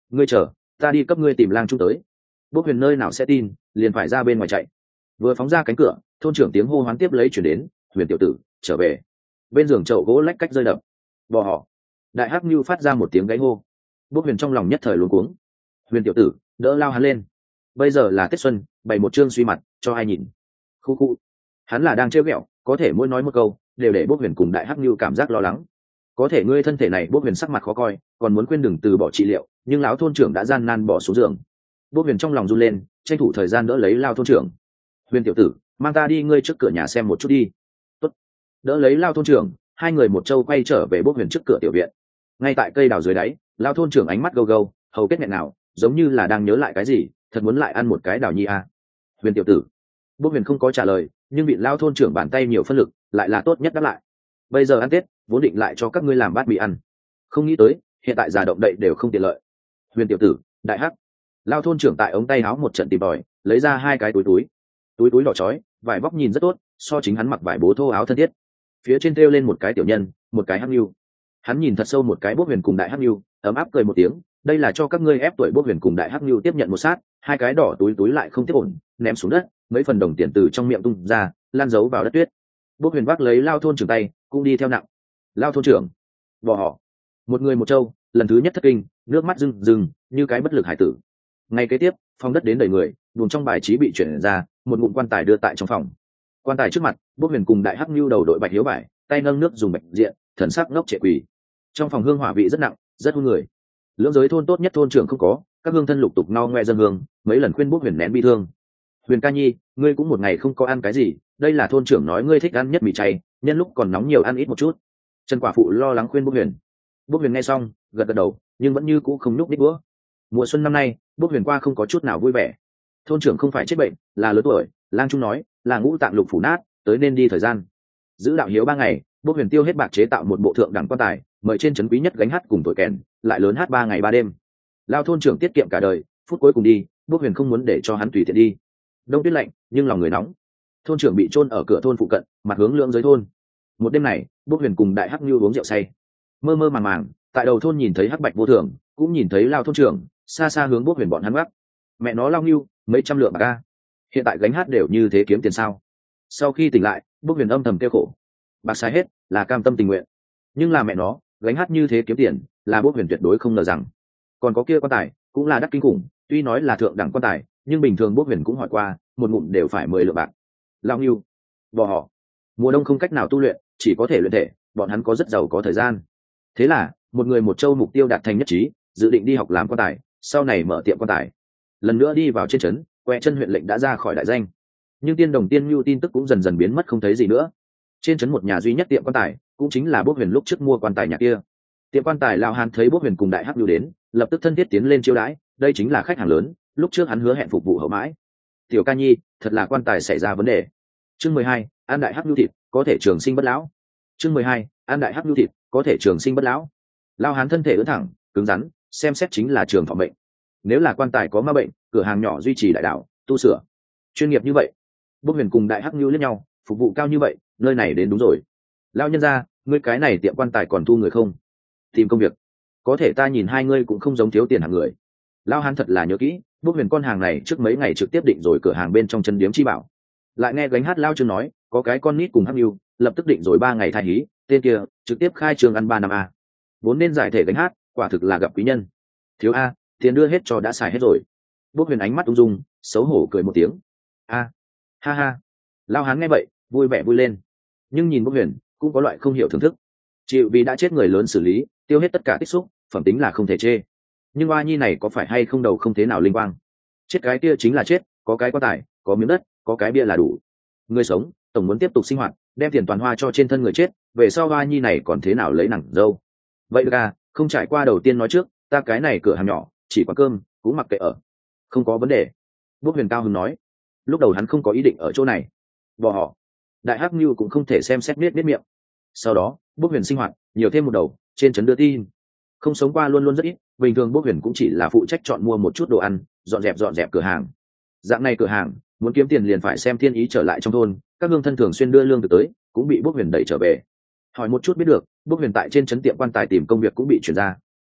ngươi chờ, ta đi cấp ngươi tìm lang trung tới. Bốc huyền nơi nào sẽ tin, liền phải ra bên ngoài chạy. Vừa phóng ra cánh cửa, thôn trưởng tiếng hô hoán tiếp lấy chuyển đến, huyền tiểu tử trở về. Bên giường chậu gỗ lách cách rơi đập. Bò họ. Đại hắc như phát ra một tiếng gáy hô. Bốc huyền trong lòng nhất thời luống cuống. Huyền tiểu tử đỡ lao hắn lên, bây giờ là tết xuân, bày một chương suy mặt cho ai nhìn. Khu khu. Hắn là đang trêu ghẹo, có thể mỗi nói một câu đều để bốc huyền cùng đại hắc như cảm giác lo lắng. Có thể ngươi thân thể này, bốc huyền sắc mặt khó coi, còn muốn khuyên đừng từ bỏ trị liệu, nhưng lão thôn trưởng đã gian nan bỏ xuống giường. Bốc huyền trong lòng run lên, tranh thủ thời gian đỡ lấy lao thôn trưởng. Huyền tiểu tử, mang ta đi ngươi trước cửa nhà xem một chút đi. Tốt. Đỡ lấy lao thôn trưởng, hai người một trâu quay trở về bốc huyền trước cửa tiểu viện. Ngay tại cây đào dưới đáy, lao thôn trưởng ánh mắt gâu gâu, hầu kết nghẹn nào, giống như là đang nhớ lại cái gì, thật muốn lại ăn một cái đào nhi à. Huyền tiểu tử. Bốc huyền không có trả lời, nhưng bị lao thôn trưởng bàn tay nhiều phân lực, lại là tốt nhất đáp lại. Bây giờ ăn tết, vốn định lại cho các ngươi làm bát mì ăn, không nghĩ tới hiện tại già động đậy đều không tiện lợi. Huyền tiểu tử, đại hắc. Lao thôn trưởng tại ống tay áo một trận tìm tòi, lấy ra hai cái túi túi túi túi đỏ chói, vải vóc nhìn rất tốt, so chính hắn mặc vải bố thô áo thân thiết. Phía trên treo lên một cái tiểu nhân, một cái hắc nhu. Hắn nhìn thật sâu một cái Bốc huyền cùng đại hắc nhu, ấm áp cười một tiếng, đây là cho các ngươi ép tuổi Bốc huyền cùng đại hắc nhu tiếp nhận một sát. Hai cái đỏ túi túi lại không tiếp ổn, ném xuống đất, mấy phần đồng tiền từ trong miệng tung ra, lan giấu vào đất tuyết. Bốc huyền vác lấy lao thôn trưởng tay, cũng đi theo nặng. Lao thôn trưởng, bỏ họ. Một người một trâu, lần thứ nhất thất kinh, nước mắt rưng rưng như cái bất lực hải tử. Ngay kế tiếp, phong đất đến đầy người, buồng trong bài trí bị chuyển ra, một ngụm quan tài đưa tại trong phòng. Quan tài trước mặt, Bốc huyền cùng đại hắc nhu đầu đội bạch hiếu vải, tay nâng nước dùng bạch diện, thần sắc ngốc trệ quỳ. Trong phòng hương hỏa vị rất nặng, rất hung người. Lưỡng giới thôn tốt nhất thôn trưởng không có, các hương thân lục tục no ngoe dân hương, mấy lần khuyên Bốc huyền nén bi thương. Huyền ca nhi, ngươi cũng một ngày không có ăn cái gì, đây là thôn trưởng nói ngươi thích ăn nhất mì chay, nhân lúc còn nóng nhiều ăn ít một chút. Trần quả phụ lo lắng khuyên Bốc huyền. Bốc huyền nghe xong, gật gật đầu, nhưng vẫn như cũ không nhúc nhích bữa. Mùa xuân năm nay, Bốc huyền qua không có chút nào vui vẻ. Thôn trưởng không phải chết bệnh, là lớn tuổi, lang trung nói là ngũ tạng lục phủ nát, tới nên đi thời gian. Giữ đạo hiếu ba ngày, Bốc huyền tiêu hết bạc chế tạo một bộ thượng đẳng quan tài, mời trên trấn quý nhất gánh hát cùng tuổi kèn, lại lớn hát ba ngày ba đêm. Lao thôn trưởng tiết kiệm cả đời, phút cuối cùng đi, Bốc huyền không muốn để cho hắn tùy tiện đi. Đông tuyết lạnh, nhưng lòng người nóng. Thôn trưởng bị chôn ở cửa thôn phụ cận, mặt hướng lưỡng giới thôn. Một đêm này, Bốc huyền cùng đại hắc nhu uống rượu say, mơ mơ màng màng, tại đầu thôn nhìn thấy hắc bạch vô thường, cũng nhìn thấy lao thôn trưởng xa xa hướng Bốc huyền bọn hắn gác. Mẹ nó lao nhu, mấy trăm lượng bạc ca, hiện tại gánh hát đều như thế kiếm tiền sao? Sau khi tỉnh lại, Bốc huyền âm thầm kêu khổ, bạc sai hết là cam tâm tình nguyện, nhưng là mẹ nó gánh hát như thế kiếm tiền, là Bốc huyền tuyệt đối không ngờ rằng. Còn có kia quan tài cũng là đắt kinh khủng, tuy nói là thượng đẳng quan tài, nhưng bình thường Bốc huyền cũng hỏi qua, một ngụm đều phải mười lượng bạc. Lao nhu, bỏ họ. Mùa đông không cách nào tu luyện, chỉ có thể luyện thể, bọn hắn có rất giàu có thời gian. Thế là một người một châu mục tiêu đạt thành nhất trí, dự định đi học làm quan tài, sau này mở tiệm quan tài. Lần nữa đi vào trên trấn, que chân huyện lệnh đã ra khỏi đại danh, nhưng tiên đồng tiên nhu tin tức cũng dần dần biến mất không thấy gì nữa. Trên trấn một nhà duy nhất tiệm quan tài, cũng chính là Bốc huyền lúc trước mua quan tài nhà kia. Tiệm quan tài Lão Hán thấy Bốc huyền cùng đại hắc nhu đến, lập tức thân thiết tiến lên chiêu đãi, đây chính là khách hàng lớn, lúc trước hắn hứa hẹn phục vụ hậu mãi. Tiểu ca nhi, thật là quan tài xảy ra vấn đề. Chương mười hai, an đại hắc nhu thịt, có thể trường sinh bất lão. Chương mười hai, an đại hắc nhu thịt, có thể trường sinh bất lão. Lão Hán thân thể ưỡn thẳng, cứng rắn, xem xét chính là trường thọ mệnh. Nếu là quan tài có ma bệnh, cửa hàng nhỏ duy trì đại đạo, tu sửa, chuyên nghiệp như vậy. Bốc huyền cùng đại hắc nhu liếc nhau, phục vụ cao như vậy, nơi này đến đúng rồi. Lão nhân gia, ngươi cái này tiệm quan tài còn thu người không? Tìm công việc. Có thể ta nhìn hai ngươi cũng không giống thiếu tiền hàng người. Lão Hán thật là nhớ kỹ, Bốc huyền con hàng này trước mấy ngày trực tiếp định rồi cửa hàng bên trong chân điếm chi bảo. Lại nghe gánh hát lao chương nói, có cái con nít cùng hắc nhu, lập tức định rồi ba ngày thai hí, tên kia trực tiếp khai trường ăn ba năm a. Vốn nên giải thể gánh hát, quả thực là gặp quý nhân. Thiếu a, tiền đưa hết cho đã xài hết rồi. Bốc huyền ánh mắt ung dung, xấu hổ cười một tiếng. A, ha ha. Lao Hán nghe vậy, vui vẻ vui lên. Nhưng nhìn Bốc huyền, cũng có loại không hiểu thưởng thức. Chịu vì đã chết người lớn xử lý, tiêu hết tất cả tích xúc, phẩm tính là không thể chê. Nhưng oa nhi này có phải hay không đầu không thế nào linh quang. Chết cái kia chính là chết, có cái quan tài, có miếng đất, có cái bia là đủ. Người sống, tổng muốn tiếp tục sinh hoạt, đem tiền toàn hoa cho trên thân người chết, về sau oa nhi này còn thế nào lấy nặng dâu. Vậy được à, không trải qua đầu tiên nói trước, ta cái này cửa hàng nhỏ, chỉ quán cơm, cũng mặc kệ ở. Không có vấn đề. Bốc huyền cao hứng nói. Lúc đầu hắn không có ý định ở chỗ này. Bỏ họ. Đại hắc nhu cũng không thể xem xét biết biết miệng. Sau đó, Bốc huyền sinh hoạt, nhiều thêm một đầu, trên trấn đưa tin. Không sống qua luôn luôn rất ít, bình thường Bốc huyền cũng chỉ là phụ trách chọn mua một chút đồ ăn, dọn dẹp dọn dẹp cửa hàng. Dạng này cửa hàng, muốn kiếm tiền liền phải xem thiên ý trở lại trong thôn, các hương thân thường xuyên đưa lương từ tới, cũng bị Bốc huyền đẩy trở về. Hỏi một chút biết được, Bốc huyền tại trên trấn tiệm quan tài tìm công việc cũng bị chuyển ra.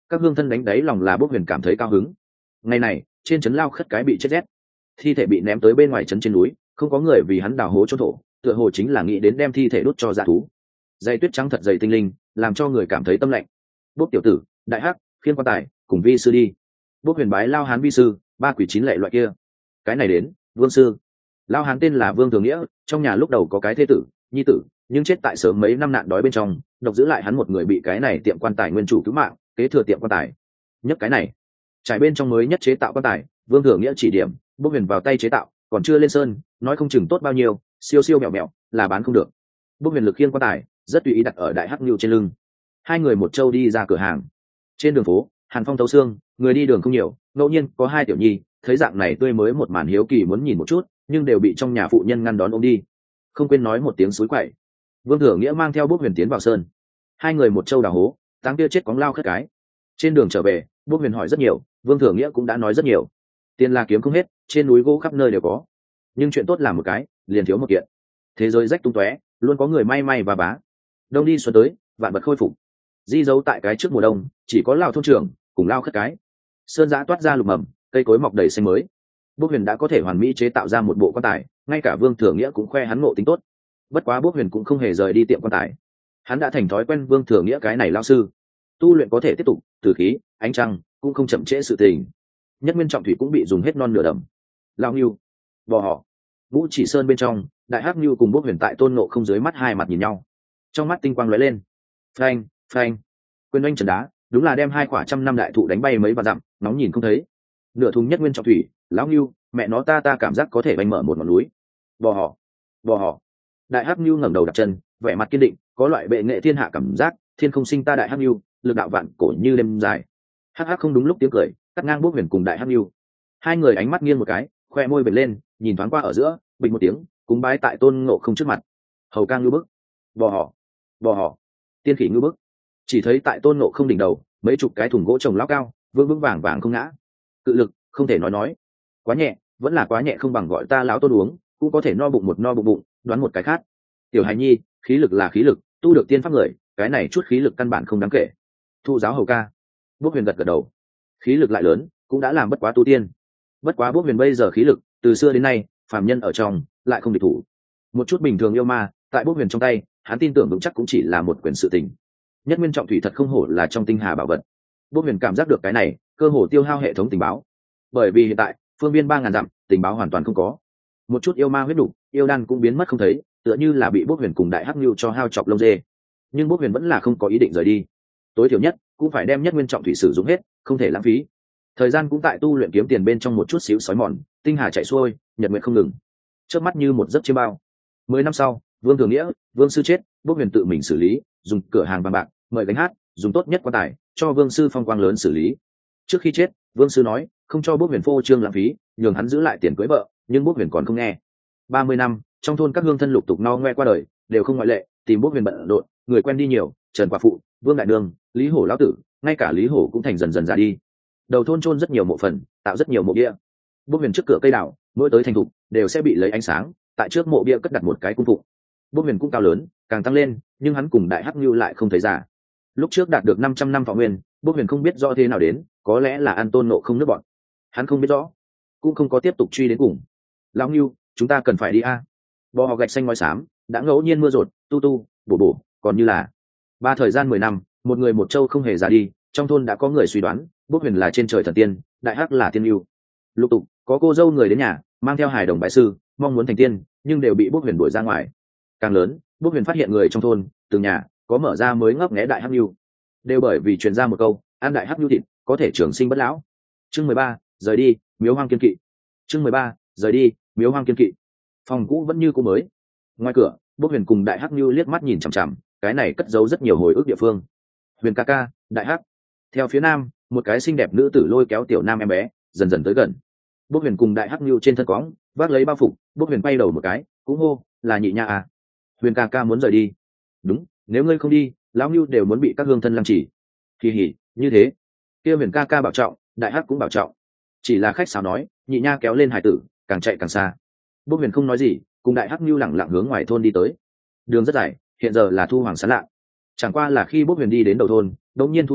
Các hương thân đánh đáy lòng là Bốc Huyền cảm thấy cao hứng. Ngày này trên trấn Lao Khất cái bị chết rét, thi thể bị ném tới bên ngoài trấn trên núi, không có người vì hắn đào hố chôn thổ, tựa hồ chính là nghĩ đến đem thi thể đốt cho dã thú. Dây tuyết trắng thật dày tinh linh, làm cho người cảm thấy tâm lạnh. Bốc tiểu tử, đại hắc, khiên quan tài, cùng vi sư đi. Bốc Huyền bái Lao Hán vi sư, ba quỷ chín lệ loại kia. Cái này đến, vương sư. Lao Hán tên là Vương Thường Nghĩa, trong nhà lúc đầu có cái thế tử, nhi tử, nhưng chết tại sớm mấy năm nạn đói bên trong, độc giữ lại hắn một người bị cái này tiệm quan tài nguyên chủ cứu mạng, kế thừa tiệm quan tài. Nhấc cái này, trải bên trong mới nhất chế tạo quan tài, Vương Thường Nghĩa chỉ điểm, Bốc Huyền vào tay chế tạo, còn chưa lên sơn, nói không chừng tốt bao nhiêu, siêu siêu mèo mèo, là bán không được. Bốc Huyền lực khiêng quan tài, rất tùy ý đặt ở đại hắc nhu trên lưng. Hai người một trâu đi ra cửa hàng. Trên đường phố, hàn phong thấu xương, người đi đường không nhiều, ngẫu nhiên có hai tiểu nhi, thấy dạng này tươi mới một màn hiếu kỳ muốn nhìn một chút, nhưng đều bị trong nhà phụ nhân ngăn đón ôm đi. Không quên nói một tiếng suối quậy. Vương Thừa Nghĩa mang theo Bốc Huyền tiến vào sơn. Hai người một trâu đào hố, táng kia chết cóng Lao Khất cái. Trên đường trở về, Bốc Huyền hỏi rất nhiều, Vương Thừa Nghĩa cũng đã nói rất nhiều. Tiền là kiếm không hết, trên núi gỗ khắp nơi đều có, nhưng chuyện tốt làm một cái, liền thiếu một kiện. Thế giới rách tung tóe, luôn có người may may và bá. Đông đi xuân tới, vạn vật khôi phục. Di dấu tại cái trước mùa đông, chỉ có Lao thôn trưởng cùng Lao Khất cái. Sơn giã toát ra lục mầm, cây cối mọc đầy xanh mới. Bốc Huyền đã có thể hoàn mỹ chế tạo ra một bộ quan tài, ngay cả Vương Thừa Nghĩa cũng khoe hắn ngộ tính tốt. Bất quá Bốc Huyền cũng không hề rời đi tiệm quan tài. Hắn đã thành thói quen Vương Thừa Nghĩa cái này lao sư, tu luyện có thể tiếp tục, tử khí, ánh trăng cũng không chậm trễ sự tình. Nhất Nguyên Trọng Thủy cũng bị dùng hết non nửa đầm. Lao Nưu, bò họ, Vũ Chỉ Sơn bên trong, Đại Hắc Nưu cùng Bốc Huyền tại Tôn Ngộ Không dưới mắt hai mặt nhìn nhau, trong mắt tinh quang lóe lên. Phanh, phanh, quyền oanh trần đá, đúng là đem hai quả trăm năm đại thụ đánh bay mấy vạn dặm, nóng nhìn không thấy. Nửa thùng Nhất Nguyên Trọng Thủy, lão Nưu, mẹ nó ta ta cảm giác có thể bành mở một ngọn núi. Bò họ, bò họ. Đại Hắc Nưu ngẩng đầu đặt chân, vẻ mặt kiên định, có loại bệ nghệ thiên hạ cảm giác, thiên không sinh ta Đại Hắc Nưu, lực đạo vạn cổ như đêm dài. Hắc Hắc không đúng lúc tiếng cười, cắt ngang Bốc Huyền cùng Đại Hắc Nưu. Hai người ánh mắt nghiêng một cái, khoe môi bật lên, nhìn thoáng qua ở giữa, bình một tiếng, cúng bái tại Tôn Ngộ Không trước mặt. Hầu ca ngưu bức, bò họ, bò họ, tiên khỉ ngưu bức. Chỉ thấy tại Tôn Ngộ Không đỉnh đầu, mấy chục cái thùng gỗ trồng lao cao, vững vững vàng vàng không ngã. Cự lực, không thể nói nói. Quá nhẹ, vẫn là quá nhẹ, không bằng gọi ta lão Tôn uống, cũng có thể no bụng một no bụng bụng, đoán một cái khác. Tiểu hài nhi, khí lực là khí lực, tu được tiên pháp người, cái này chút khí lực căn bản không đáng kể. Thu giáo hầu ca. Bốc Huyền gật gật đầu. Khí lực lại lớn, cũng đã làm bất quá tu tiên. Bất quá Bốc Huyền bây giờ khí lực, từ xưa đến nay, phàm nhân ở trong, lại không địch thủ. Một chút bình thường yêu ma, tại Bốc Huyền trong tay, hắn tin tưởng vững chắc cũng chỉ là một quyền sự tình. Nhất Nguyên Trọng Thủy thật không hổ là trong tinh hà bảo vật. Bốc Huyền cảm giác được cái này, cơ hồ tiêu hao hệ thống tình báo. Bởi vì hiện tại, phương viên ba ngàn dặm, tình báo hoàn toàn không có. Một chút yêu ma huyết đủ, yêu đan cũng biến mất không thấy, tựa như là bị Bốc Huyền cùng Đại Hắc Nưu cho hao chọc lông dê. Nhưng Bốc Huyền vẫn là không có ý định rời đi. Tối thiểu nhất, cũng phải đem Nhất Nguyên Trọng Thủy sử dụng hết, không thể lãng phí. Thời gian cũng tại tu luyện kiếm tiền bên trong một chút xíu sói mòn, tinh hà chạy xuôi, nhật nguyện không ngừng. Trước mắt như một giấc chiêm bao. Mười năm sau, Vương Thường Nghĩa, Vương sư chết, Bốc Huyền tự mình xử lý, dùng cửa hàng vàng bạc, mời gánh hát, dùng tốt nhất quan tài, cho Vương sư phong quang lớn xử lý. Trước khi chết, Vương sư nói, không cho Bốc Huyền phô trương lãng phí, nhường hắn giữ lại tiền cưới vợ, nhưng Bốc Huyền còn không nghe. Ba mươi năm, trong thôn các hương thân lục tục no ngoe qua đời, đều không ngoại lệ, tìm Bốc Huyền bận rộn, người quen đi nhiều, Trần quả phụ, Vương đại đường, Lý Hổ lão tử, ngay cả Lý Hổ cũng thành dần dần ra đi. Đầu thôn chôn rất nhiều mộ phần, tạo rất nhiều mộ bia. Bốc Huyền trước cửa cây đào, mỗi tới thành thục, đều sẽ bị lấy ánh sáng, tại trước mộ bia cất đặt một cái cung phụng. Bốc Huyền cũng cao lớn, càng tăng lên, nhưng hắn cùng Đại Hắc Nưu lại không thấy già. Lúc trước đạt được năm trăm năm thọ nguyên, Bốc Huyền không biết rõ thế nào đến, có lẽ là ăn Tôn Ngộ Không nước bọn. Hắn không biết rõ, cũng không có tiếp tục truy đến cùng. Lão Nưu, chúng ta cần phải đi a. Bò họ gạch xanh ngói xám, đã ngẫu nhiên mưa rột, tu tu, bổ bổ, còn như là ba thời gian mười năm, một người một châu không hề già đi. Trong thôn đã có người suy đoán, Bốc Huyền là trên trời thần tiên, Đại Hắc là tiên yêu. Lục tục có cô dâu người đến nhà, mang theo hài đồng bái sư, mong muốn thành tiên, nhưng đều bị Bốc Huyền đuổi ra ngoài. Càng lớn, Bốc Huyền phát hiện người trong thôn, từng nhà có mở ra mới ngấp nghé Đại Hắc Nưu, đều bởi vì truyền ra một câu, ăn Đại Hắc Nưu thịt có thể trường sinh bất lão. Chương mười ba, rời đi, Miếu Hoang kiên kỵ. Chương mười ba, rời đi, Miếu Hoang kiên kỵ. Phòng cũ vẫn như cũ mới. Ngoài cửa, Bốc Huyền cùng Đại Hắc Nưu liếc mắt nhìn chằm chằm, cái này cất giấu rất nhiều hồi ức địa phương. Huyền ca ca, Đại Hắc. Theo phía nam, một cái xinh đẹp nữ tử lôi kéo tiểu nam em bé, dần dần tới gần. Bốc Huyền cùng Đại Hắc Nưu trên thân cõng, vác lấy bao phục, Bốc Huyền quay đầu một cái, cũng hô, là nhị nha à. Huyền ca ca muốn rời đi. Đúng, nếu ngươi không đi, lão Nưu đều muốn bị các hương thân lăng trì. Kỳ hỉ, như thế. Kia Huyền ca ca bảo trọng, Đại Hắc cũng bảo trọng. Chỉ là khách sáo nói, nhị nha kéo lên hải tử, càng chạy càng xa. Bốc Huyền không nói gì, cùng Đại Hắc Nưu lẳng lặng hướng ngoài thôn đi tới. Đường rất dài, hiện giờ là thu hoàng sán lạ. Chẳng qua là khi Bốc Huyền đi đến đầu thôn, đột nhiên thu tay,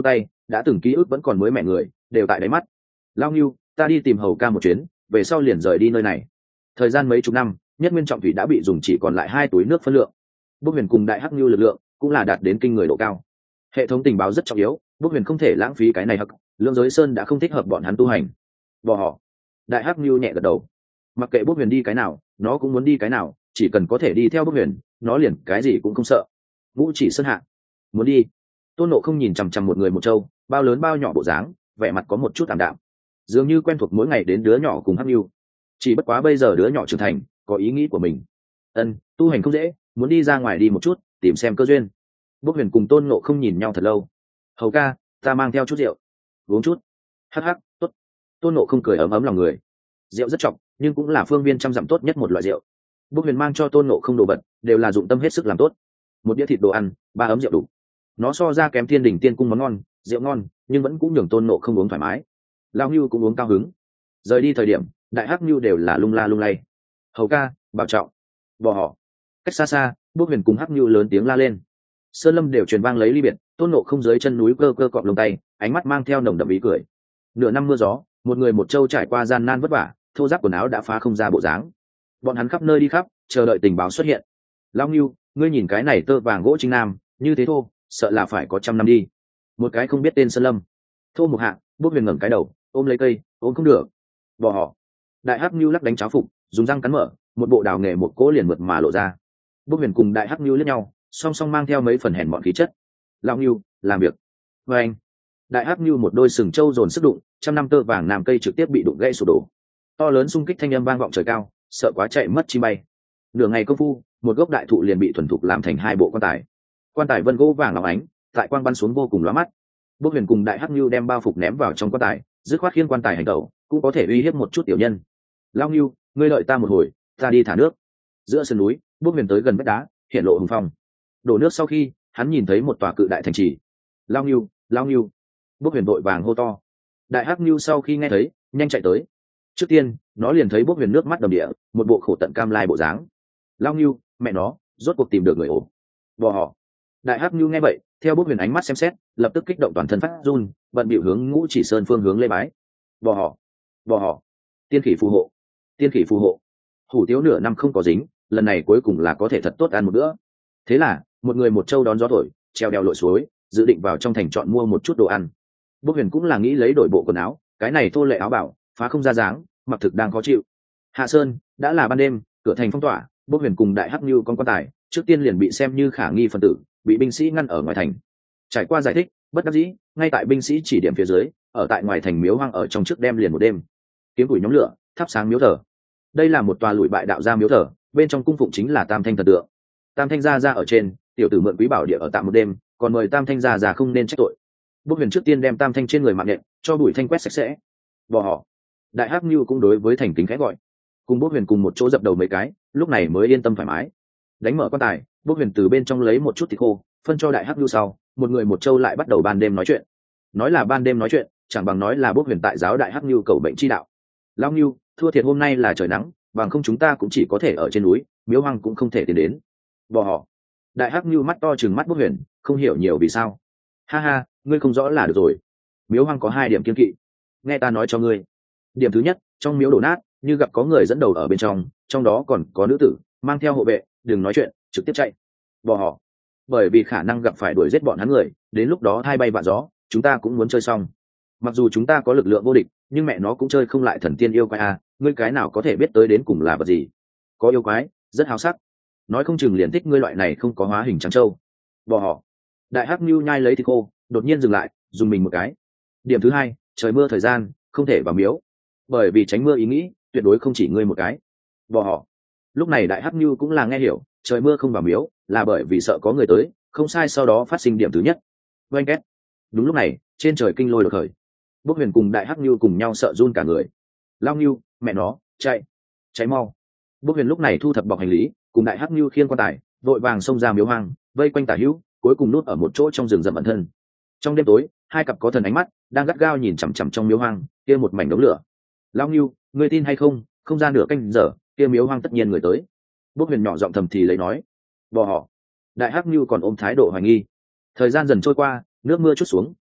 đã từng ký ức vẫn còn mới mẻ người đều tại đáy mắt. Lao Ngưu, ta đi tìm hầu ca một chuyến, về sau liền rời đi nơi này. Thời gian mấy chục năm, nhất nguyên trọng thủy đã bị dùng chỉ còn lại hai túi nước phân lượng. Bước huyền cùng đại hắc Ngưu lực lượng cũng là đạt đến kinh người độ cao. Hệ thống tình báo rất trọng yếu, bước huyền không thể lãng phí cái này hắc, lưỡng giới sơn đã không thích hợp bọn hắn tu hành. Bỏ họ. Đại hắc Ngưu nhẹ gật đầu. Mặc kệ bước huyền đi cái nào, nó cũng muốn đi cái nào, chỉ cần có thể đi theo bước huyền, nó liền cái gì cũng không sợ. Vũ Chỉ Sơn hạ, muốn đi. Tôn Nộ không nhìn chằm chằm một người một trâu, bao lớn bao nhỏ bộ dáng, vẻ mặt có một chút tạm đạm, dường như quen thuộc mỗi ngày đến đứa nhỏ cùng hắc Ngưu. Chỉ bất quá bây giờ đứa nhỏ trưởng thành, có ý nghĩ của mình. Ân, tu hành không dễ, muốn đi ra ngoài đi một chút, tìm xem cơ duyên. Bước huyền cùng Tôn Nộ không nhìn nhau thật lâu. Hầu ca, ta mang theo chút rượu, uống chút. Hắc hắc, tốt. Tôn Nộ không cười ấm ấm lòng người. Rượu rất trọng, nhưng cũng là phương viên trăm dặm tốt nhất một loại rượu. Bước huyền mang cho Tôn Nộ không đồ vật, đều là dụng tâm hết sức làm tốt. Một đĩa thịt đồ ăn, ba ấm rượu đủ. Nó so ra kém thiên đình tiên cung món ngon, rượu ngon, nhưng vẫn cũng nhường Tôn Nộ không uống thoải mái. Lao Ngưu cũng uống cao hứng. Rời đi thời điểm, đại hắc Ngưu đều là lung la lung lay. Hầu ca, bảo trọng. Bỏ họ. Cách xa xa, Bước huyền cùng hắc Ngưu lớn tiếng la lên. Sơn lâm đều truyền vang lấy ly biệt. Tôn Nộ không dưới chân núi cơ cơ cọp lông tay, ánh mắt mang theo nồng đậm ý cười. Nửa năm mưa gió, một người một trâu trải qua gian nan vất vả, thô giáp quần áo đã phá không ra bộ dáng. Bọn hắn khắp nơi đi khắp, chờ đợi tình báo xuất hiện. Lao Ngưu, ngươi nhìn cái này tơ vàng gỗ chính nam, như thế thô, sợ là phải có trăm năm đi. Một cái không biết tên sơn lâm. Thô một hạng, Bước huyền ngẩng cái đầu, ôm lấy cây, ôm không được. Bỏ họ. Đại hắc Ngưu lắc đánh cháo phục, dùng răng cắn mở, một bộ đào nghề một cỗ liền mượt mà lộ ra. Bước huyền cùng đại hắc Ngưu liếc nhau, song song mang theo mấy phần hèn mọn khí chất. Lao Ngưu, làm việc. Và anh. Đại hắc Ngưu một đôi sừng trâu dồn sức đụng, trăm năm tơ vàng nam cây trực tiếp bị đụng gãy sụp đổ. To lớn xung kích thanh âm vang vọng trời cao, sợ quá chạy mất chi bay. Nửa ngày công phu, một gốc đại thụ liền bị thuần thục làm thành hai bộ quan tài. Quan tài vân gỗ vàng óng ánh, tại quang bắn xuống vô cùng lóa mắt. Bước huyền cùng đại hắc Ngưu đem bao phục ném vào trong quan tài, dứt khoát khiêng quan tài hành tẩu, cũng có thể uy hiếp một chút tiểu nhân. Lao Ngưu, ngươi đợi ta một hồi, ta đi thả nước. Giữa sườn núi, Bước huyền tới gần vách đá, hiện lộ hùng phong. Đổ nước sau khi, hắn nhìn thấy một tòa cự đại thành trì. Lao Ngưu, Lao Ngưu. Bước huyền vội vàng hô to. Đại hắc Ngưu sau khi nghe thấy, nhanh chạy tới. Trước tiên, nó liền thấy Bước huyền nước mắt đầm địa, một bộ khổ tận cam lai bộ dáng. Lao Ngưu, mẹ nó, rốt cuộc tìm được người ổ. Bỏ họ. Đại hắc Ngưu nghe vậy, theo Bước huyền ánh mắt xem xét, lập tức kích động toàn thân phát run, bận bịu hướng Ngũ Chỉ Sơn phương hướng lê bái. Bỏ họ. Bỏ họ. Tiên khỉ phù hộ. Tiên khỉ phù hộ. Hủ tiếu nửa năm không có dính, lần này cuối cùng là có thể thật tốt ăn một bữa. Thế là, một người một trâu đón gió thổi, treo đèo lội suối, dự định vào trong thành chọn mua một chút đồ ăn. Bước huyền cũng là nghĩ lấy đổi bộ quần áo, cái này thô lệ áo bảo, phá không ra dáng, mặc thực đang khó chịu. Hạ Sơn, đã là ban đêm, cửa thành phong tỏa, Bước huyền cùng đại hắc Ngưu con quan tài, trước tiên liền bị xem như khả nghi phần tử, bị binh sĩ ngăn ở ngoài thành. Trải qua giải thích, bất đắc dĩ, ngay tại binh sĩ chỉ điểm phía dưới, ở tại ngoài thành miếu hoang ở trong trước đêm liền một đêm. Kiếm củi nhóm lửa, thắp sáng miếu thờ. Đây là một tòa lụi bại đạo gia miếu thờ, bên trong cung phụng chính là Tam Thanh thần tượng. Tam Thanh gia gia ở trên, tiểu tử mượn quý bảo địa ở tạm một đêm, còn mời Tam Thanh gia già không nên trách tội. Bước huyền trước tiên đem Tam Thanh trên người mạng nện, cho bụi thanh quét sạch sẽ. Bỏ họ. Đại hắc Ngưu cũng đối với thành kính khẽ gọi, cùng Bước huyền cùng một chỗ dập đầu mấy cái, lúc này mới yên tâm thoải mái. Đánh mở quan tài, Bước huyền từ bên trong lấy một chút thịt khô, phân cho đại hắc Ngưu sau, một người một trâu lại bắt đầu ban đêm nói chuyện. Nói là ban đêm nói chuyện, chẳng bằng nói là Bước huyền tại giáo đại hắc Ngưu cầu bệnh chi đạo. Lao Ngưu, thua thiệt hôm nay là trời nắng, bằng không chúng ta cũng chỉ có thể ở trên núi, miếu hoang cũng không thể tiến đến. Bỏ họ. Đại hắc Ngưu mắt to chừng mắt Bước huyền, không hiểu nhiều vì sao. Ha ha, ngươi không rõ là được rồi. Miếu hoang có hai điểm kiên kỵ, nghe ta nói cho ngươi. Điểm thứ nhất, trong miếu đổ nát, như gặp có người dẫn đầu ở bên trong, trong đó còn có nữ tử mang theo hộ vệ, đừng nói chuyện, trực tiếp chạy. Bỏ họ. Bởi vì khả năng gặp phải đuổi giết bọn hắn người, đến lúc đó thay bay vạ gió, chúng ta cũng muốn chơi xong. Mặc dù chúng ta có lực lượng vô địch, nhưng mẹ nó cũng chơi không lại thần tiên yêu quái à, ngươi cái nào có thể biết tới đến cùng là vật gì. Có yêu quái rất háo sắc, nói không chừng liền thích ngươi loại này không có hóa hình trắng trâu. Bỏ họ. Đại hắc Ngưu nhai lấy thịt khô, đột nhiên dừng lại, dùng mình một cái. Điểm thứ hai, trời mưa thời gian, không thể vào miếu, bởi vì tránh mưa ý nghĩ tuyệt đối không chỉ ngươi một cái. Bỏ họ. Lúc này đại hắc Ngưu cũng là nghe hiểu, trời mưa không vào miếu là bởi vì sợ có người tới, không sai. Sau đó phát sinh điểm thứ nhất. Oanh két. Đúng lúc này, trên trời kinh lôi đột khởi. Bước huyền cùng đại hắc Ngưu cùng nhau sợ run cả người. Lao Ngưu, mẹ nó, chạy, chạy mau. Bước huyền lúc này thu thập bọc hành lý, cùng đại hắc Ngưu khiêng quan tài, vội vàng xông ra miếu hoang, vây quanh tả hữu, cuối cùng nút ở một chỗ trong rừng rậm ẩn thân. Trong đêm tối, hai cặp có thần ánh mắt đang gắt gao nhìn chằm chằm trong miếu hoang kia một mảnh đống lửa. Lao Ngưu, ngươi tin hay không, không ra nửa canh giờ, kia miếu hoang tất nhiên người tới. Bước huyền nhỏ giọng thầm thì lấy nói. Bỏ họ. Đại hắc Ngưu còn ôm thái độ hoài nghi. Thời gian dần trôi qua, nước mưa chút xuống,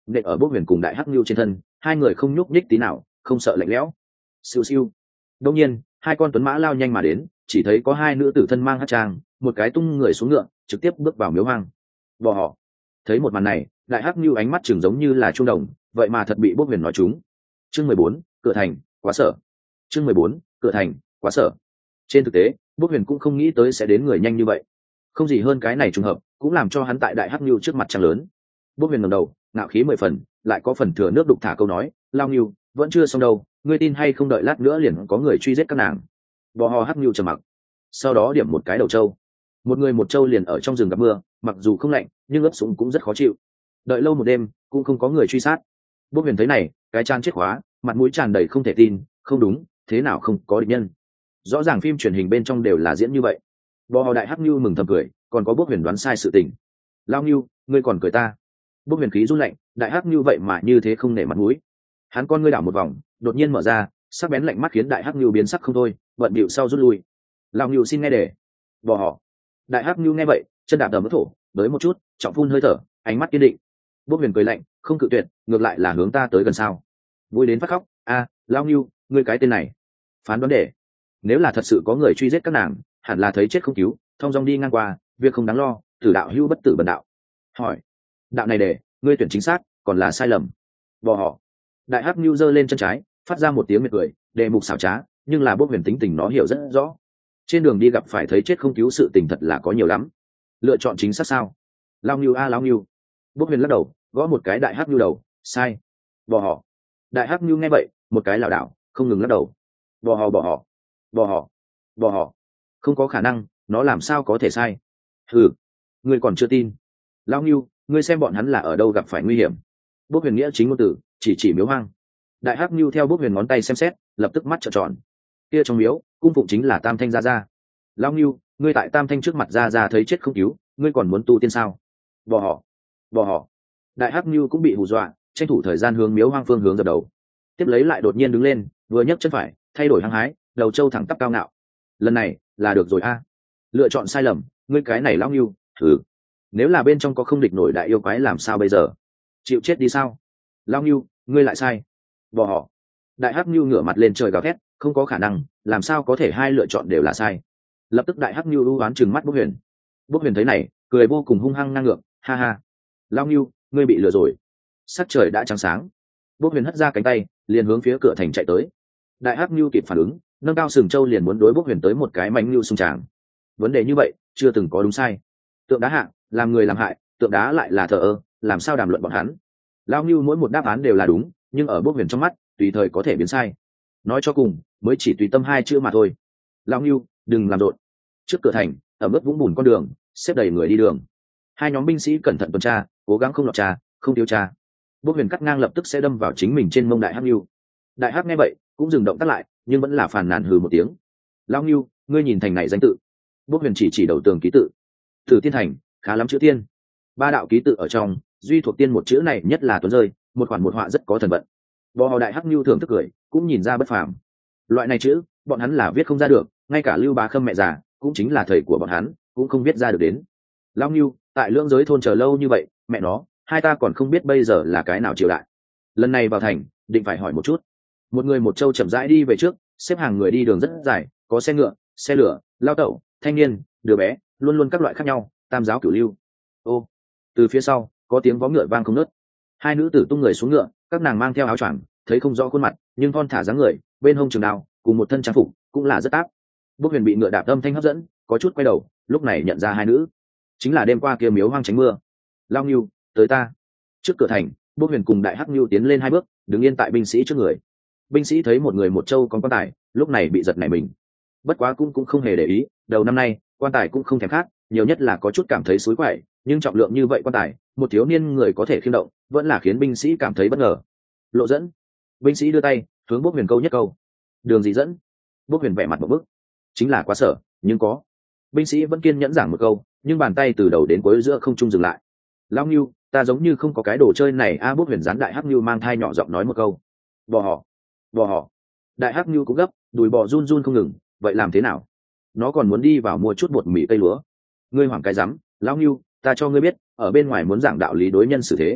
nện ở Bốc Huyền cùng đại hắc nhu trên thân, hai người không nhúc nhích tí nào, không sợ lạnh lẽo. Siêu siêu. Đột nhiên, hai con tuấn mã lao nhanh mà đến, chỉ thấy có hai nữ tử thân mang hắc trang, một cái tung người xuống ngựa, trực tiếp bước vào miếu hoang. Bò họ. Thấy một màn này, đại hắc nhu ánh mắt chừng giống như là trung đồng, vậy mà thật bị Bốc Huyền nói trúng. Chương mười bốn, cửa thành, quá sợ. Chương mười bốn, cửa thành, quá sợ. Trên thực tế, Bốc Huyền cũng không nghĩ tới sẽ đến người nhanh như vậy. Không gì hơn cái này trùng hợp, cũng làm cho hắn tại đại hắc nhu trước mặt trăng lớn. Bốc Huyền ngẩng đầu, ngạo khí mười phần, lại có phần thừa nước đục thả câu nói, lao nhu, vẫn chưa xong đâu, ngươi tin hay không đợi lát nữa liền có người truy giết các nàng. Bò hò hắc nhu trầm mặc, sau đó điểm một cái đầu trâu. Một người một trâu liền ở trong rừng gặp mưa, mặc dù không lạnh, nhưng ướp súng cũng rất khó chịu. Đợi lâu một đêm, cũng không có người truy sát. Bốc Huyền thấy này, cái trang chết khóa, mặt mũi tràn đầy không thể tin, không đúng, thế nào không có địch nhân? Rõ ràng phim truyền hình bên trong đều là diễn như vậy. Bò hò đại hắc nhu mừng thầm cười, còn có Bốc Huyền đoán sai sự tình. Lao nhu, ngươi còn cười ta? Bốc Huyền khí run lạnh, đại hắc nhu vậy mà như thế không nể mặt mũi. Hắn con ngươi đảo một vòng, đột nhiên mở ra, sắc bén lạnh mắt khiến đại hắc nhu biến sắc không thôi, bận bịu sau rút lui. Lao nhu xin nghe để. Bò hò. Đại hắc nhu nghe vậy, chân đạp đầm mất thổ, tới một chút, trọng phun hơi thở, ánh mắt kiên định. Bốc Huyền cười lạnh, không cự tuyệt, ngược lại là hướng ta tới gần sao? Vui đến phát khóc. A, à, Lao nhu, ngươi cái tên này. Phán đoán để. Nếu là thật sự có người truy giết các nàng, hẳn là thấy chết không cứu, thông dong đi ngang qua, việc không đáng lo, tử đạo hưu bất tử bần đạo. Hỏi, đạo này để, ngươi tuyển chính xác, còn là sai lầm. Bò họ. Đại hắc nhu giơ lên chân trái, phát ra một tiếng miệt cười, đề mục xảo trá, nhưng là Bốc Huyền tính tình nó hiểu rất rõ. Trên đường đi gặp phải thấy chết không cứu sự tình thật là có nhiều lắm. Lựa chọn chính xác sao? Lao nhu a lao nhu. Bốc Huyền lắc đầu, gõ một cái đại hắc nhu đầu, sai. Bò họ. Đại hắc nhu nghe vậy, một cái lảo đảo, không ngừng lắc đầu. Bò họ bò họ, bò họ, bò họ. Không có khả năng, nó làm sao có thể sai? Ừ, ngươi còn chưa tin. Lao nhu, ngươi xem bọn hắn là ở đâu gặp phải nguy hiểm. Bốc Huyền nghĩa chính ngôn từ, chỉ chỉ miếu hoang. Đại hắc nhu theo Bốc Huyền ngón tay xem xét, lập tức mắt trợn tròn. Kia trong miếu, cung phụng chính là Tam Thanh gia gia. Lao nhu, ngươi tại Tam Thanh trước mặt gia gia thấy chết không cứu, ngươi còn muốn tu tiên sao? Bò họ, bò họ. Đại hắc nhu cũng bị hù dọa, tranh thủ thời gian hướng miếu hoang phương hướng dập đầu. Tiếp lấy lại đột nhiên đứng lên, vừa nhấc chân phải, thay đổi hăng hái, đầu trâu thẳng tắp cao ngạo. Lần này là được rồi a. Lựa chọn sai lầm, ngươi cái này lão nhu, thử. Nếu là bên trong có không địch nổi đại yêu quái làm sao bây giờ? Chịu chết đi sao? Lão nhu, ngươi lại sai. Bò họ. Đại hắc nhu ngửa mặt lên trời gào thét, không có khả năng, làm sao có thể hai lựa chọn đều là sai? Lập tức đại hắc nhu u oán trừng mắt Bốc Huyền. Bốc Huyền thấy này, cười vô cùng hung hăng ngang ngược, ha ha. Lão nhu, ngươi bị lừa rồi. Sắc trời đã trắng sáng. Bốc Huyền hất ra cánh tay, liền hướng phía cửa thành chạy tới. Đại hắc nhu kịp phản ứng, nâng cao sừng châu liền muốn đối Bốc Huyền tới một cái mánh nhu xung tràng. Vấn đề như vậy chưa từng có đúng sai. Tượng đá hạ, làm người làm hại, tượng đá lại là thờ ơ, làm sao đàm luận bọn hắn? Lao nhu mỗi một đáp án đều là đúng, nhưng ở Bốc Huyền trong mắt, tùy thời có thể biến sai. Nói cho cùng, mới chỉ tùy tâm hai chữ mà thôi. Lao nhu, đừng làm rộn. Trước cửa thành, ở mức vũng bùn con đường, xếp đầy người đi đường. Hai nhóm binh sĩ cẩn thận tuần tra, cố gắng không lọt trà, không tiêu tra. Bốc Huyền cắt ngang lập tức sẽ đâm vào chính mình trên mông đại hắc nhu. Đại hắc nghe vậy, cũng dừng động tác lại, nhưng vẫn là phàn nàn hừ một tiếng. Lao nhu, ngươi nhìn thành này danh tự. Bốc Huyền chỉ chỉ đầu tường ký tự. Tử Tiên Thành, khá lắm chữ tiên. Ba đạo ký tự ở trong, duy thuộc tiên một chữ này nhất là tuấn rơi, một khoản một họa rất có thần vận. Bò hò đại hắc nhu thường thức cười, cũng nhìn ra bất phàm. Loại này chữ, bọn hắn là viết không ra được, ngay cả Lưu Bá Khâm mẹ già, cũng chính là thầy của bọn hắn, cũng không viết ra được đến. Lao nhu, tại lưỡng giới thôn chờ lâu như vậy, mẹ nó, hai ta còn không biết bây giờ là cái nào triều đại. Lần này vào thành, định phải hỏi một chút. Một người một trâu chậm rãi đi về trước, xếp hàng người đi đường rất dài, có xe ngựa, xe lửa, lao tẩu, thanh niên, đứa bé, luôn luôn các loại khác nhau, tam giáo cửu lưu. Ô, từ phía sau có tiếng vó ngựa vang không nớt. Hai nữ tử tung người xuống ngựa, các nàng mang theo áo choàng, thấy không rõ khuôn mặt, nhưng thon thả dáng người, bên hông trường đao, cùng một thân trang phục, cũng là rất áp. Bốc Huyền bị ngựa đạp âm thanh hấp dẫn, có chút quay đầu, lúc này nhận ra hai nữ, chính là đêm qua kia miếu hoang tránh mưa. Lao nhu, tới ta. Trước cửa thành, Bốc Huyền cùng đại hắc nhu tiến lên hai bước, đứng yên tại binh sĩ trước người. Binh sĩ thấy một người một trâu con quan tài, lúc này bị giật nảy mình. Bất quá cũng cũng không hề để ý, đầu năm nay quan tài cũng không thèm khát, nhiều nhất là có chút cảm thấy xối quậy, nhưng trọng lượng như vậy quan tài, một thiếu niên người có thể khiêng động, vẫn là khiến binh sĩ cảm thấy bất ngờ. Lộ dẫn. Binh sĩ đưa tay hướng Bốc Huyền câu nhất câu. Đường gì dẫn? Bốc Huyền vẻ mặt một bức. Chính là quá sợ, nhưng có. Binh sĩ vẫn kiên nhẫn giảng một câu, nhưng bàn tay từ đầu đến cuối giữa không trung dừng lại. Lão nhu, ta giống như không có cái đồ chơi này a. Bốc Huyền gián đại hắc nhu mang thai nhỏ giọng nói một câu. Bò họ, bò họ. Đại hắc nhu cũng gấp, đùi bò run run không ngừng. Vậy làm thế nào? Nó còn muốn đi vào mua chút bột mì cây lúa. Ngươi hoảng cái rắm, lão nhu, ta cho ngươi biết, ở bên ngoài muốn giảng đạo lý đối nhân xử thế.